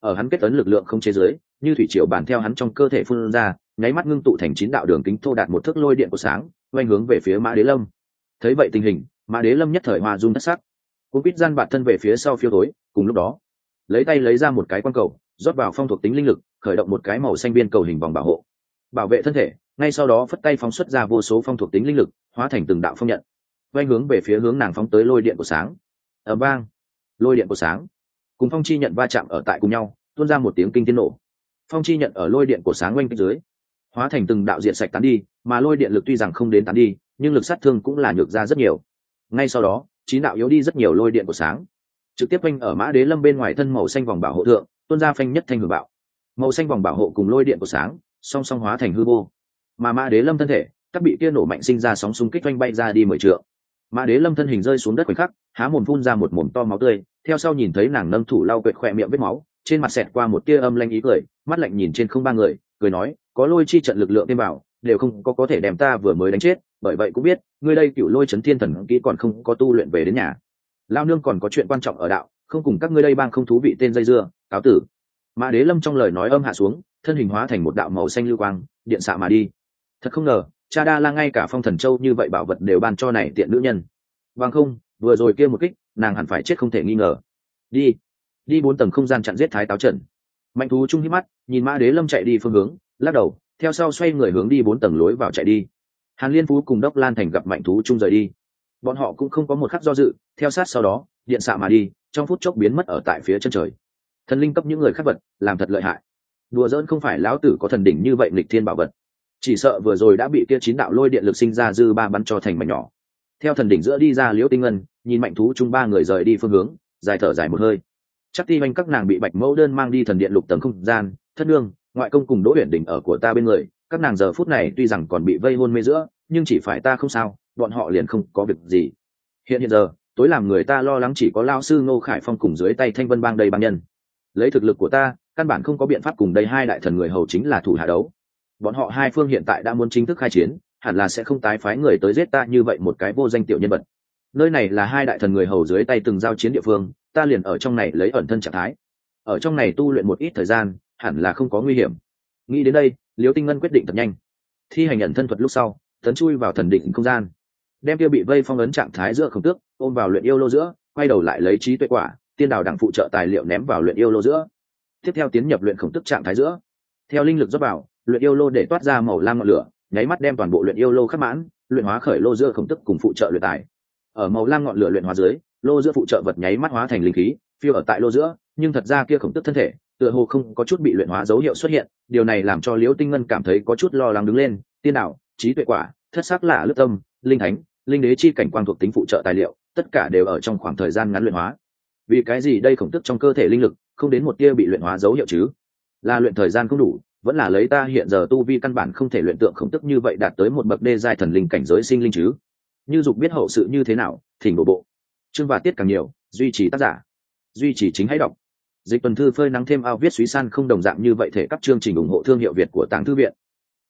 ở hắn kết ấn lực lượng không chế giới, như thủy triều bàn theo hắn trong cơ thể phun ra, nháy mắt ngưng tụ thành chín đạo đường kính thô đạt một thước lôi điện của sáng, quanh hướng về phía Mã Đế Lâm. Thấy vậy tình hình, Mã Đế Lâm nhất thời hoa run thất sắc, cũng biết gian bạt thân về phía sau phiêu tối. Cùng lúc đó, lấy tay lấy ra một cái quan cầu, rót vào phong thuộc tính linh lực, khởi động một cái màu xanh biên cầu hình vòng bảo hộ, bảo vệ thân thể. Ngay sau đó phất tay phóng xuất ra vô số phong thuộc tính linh lực, hóa thành từng đạo phong nhận, quanh hướng về phía hướng nàng phóng tới lôi điện của sáng. Ầm vang, lôi điện của sáng cùng phong chi nhận va chạm ở tại cùng nhau, tuôn ra một tiếng kinh thiên nổ. Phong chi nhận ở lôi điện của sáng quanh dưới, hóa thành từng đạo diện sạch tán đi, mà lôi điện lực tuy rằng không đến tán đi, nhưng lực sát thương cũng là nhược ra rất nhiều. Ngay sau đó, chín đạo yếu đi rất nhiều lôi điện của sáng, trực tiếp quanh ở Mã Đế Lâm bên ngoài thân màu xanh vòng bảo hộ thượng, tuôn ra phanh nhất thanh hưởng bạo. Màu xanh vòng bảo hộ cùng lôi điện của sáng song song hóa thành hư vô, mà Mã Đế Lâm thân thể các bị kia nổ mạnh sinh ra sóng xung kích quanh bay ra đi mười trượng. Mã Đế Lâm thân hình rơi xuống đất khoảnh khắc, há mồm phun ra một mồm to máu tươi, theo sau nhìn thấy nàng nâng thủ lau quệt khỏe miệng vết máu, trên mặt xẹt qua một tia âm lanh ý cười, mắt lạnh nhìn trên không ba người, cười nói, có lôi chi trận lực lượng thêm bảo, đều không có có thể đem ta vừa mới đánh chết, bởi vậy cũng biết, ngươi đây cựu lôi chấn thiên thần kỹ còn không có tu luyện về đến nhà. Lao nương còn có chuyện quan trọng ở đạo, không cùng các ngươi đây bang không thú vị tên dây dưa, cáo tử. Mã Đế Lâm trong lời nói âm hạ xuống, thân hình hóa thành một đạo màu xanh lưu quang, điện xạ mà đi. Thật không ngờ, Cha Đa La ngay cả Phong Thần Châu như vậy bảo vật đều ban cho này tiện nữ nhân. Bằng không, vừa rồi kia một kích, nàng hẳn phải chết không thể nghi ngờ. Đi, đi bốn tầng không gian chặn giết Thái Táo Trần. Mạnh thú trung hí mắt, nhìn Mã Đế Lâm chạy đi phương hướng, lắc đầu, theo sau xoay người hướng đi bốn tầng lối vào chạy đi. Hàn Liên Phú cùng Đốc Lan Thành gặp Mạnh thú trung rời đi, bọn họ cũng không có một khắc do dự, theo sát sau đó, điện xạ mà đi, trong phút chốc biến mất ở tại phía chân trời. Thần linh cấp những người khác vật, làm thật lợi hại. Đùa giỡn không phải lão tử có thần đỉnh như vậy nghịch thiên bảo vật, chỉ sợ vừa rồi đã bị kia chín đạo lôi điện lực sinh ra dư ba bắn cho thành mảnh nhỏ. Theo thần đỉnh giữa đi ra Liễu Tinh Ngân, nhìn Mạnh thú chung ba người rời đi phương hướng, dài thở dài một hơi. Chắc ti anh các nàng bị Bạch Mẫu đơn mang đi thần điện lục tầng không gian, thất nương, ngoại công cùng Đỗ Uyển Đình ở của ta bên người, các nàng giờ phút này tuy rằng còn bị vây hôn mê giữa, nhưng chỉ phải ta không sao, bọn họ liền không có việc gì. Hiện hiện giờ, tối làm người ta lo lắng chỉ có lão sư Ngô Khải Phong cùng dưới tay Thanh Vân bang đây bang nhân. Lấy thực lực của ta, căn bản không có biện pháp cùng đây hai đại thần người hầu chính là thủ hạ đấu. Bọn họ hai phương hiện tại đã muốn chính thức khai chiến, hẳn là sẽ không tái phái người tới giết ta như vậy một cái vô danh tiểu nhân vật. Nơi này là hai đại thần người hầu dưới tay từng giao chiến địa phương, ta liền ở trong này lấy ẩn thân trạng thái, ở trong này tu luyện một ít thời gian, hẳn là không có nguy hiểm. Nghĩ đến đây, Liễu Tinh Ngân quyết định thật nhanh, thi hành ẩn thân thuật lúc sau, tấn chui vào thần định không gian, đem kia bị vây phong ấn trạng thái giữa Khổng Tước ôm vào luyện yêu lô giữa, quay đầu lại lấy trí tuệ quả, tiên đào đẳng phụ trợ tài liệu ném vào luyện yêu lô giữa, tiếp theo tiến nhập luyện Khổng Tước trạng thái giữa, theo linh lực rót vào luyện yêu lô để toát ra màu lam ngọn lửa, nháy mắt đem toàn bộ luyện yêu lô khắc mãn, luyện hóa khởi lô giữa Khổng Tước cùng phụ trợ luyện tài. Ở màu lam ngọn lửa luyện hóa dưới, lô giữa phụ trợ vật nháy mắt hóa thành linh khí, phiêu ở tại lô giữa, nhưng thật ra kia Khổng Tước thân thể tựa hồ không có chút bị luyện hóa dấu hiệu xuất hiện, điều này làm cho Liễu Tinh Ngân cảm thấy có chút lo lắng đứng lên. Tiên đạo, trí tuệ quả, thất sắc lạ lướt tâm, linh thánh, linh đế chi cảnh quang thuộc tính phụ trợ tài liệu, tất cả đều ở trong khoảng thời gian ngắn luyện hóa. Vì cái gì đây Khổng Tước trong cơ thể linh lực không đến một tia bị luyện hóa dấu hiệu chứ? Là luyện thời gian không đủ, vẫn là lấy ta hiện giờ tu vi căn bản không thể luyện tượng Khổng Tước như vậy đạt tới một bậc đê giai thần linh cảnh giới sinh linh chứ? Như dục biết hậu sự như thế nào, thỉnh đổ bộ. Chương và tiết càng nhiều, duy trì tác giả, duy trì chính hãy đọc. Dịch tuần thư phơi nắng thêm ao viết suý san không đồng dạng như vậy thể các chương trình ủng hộ thương hiệu Việt của Tàng Thư viện.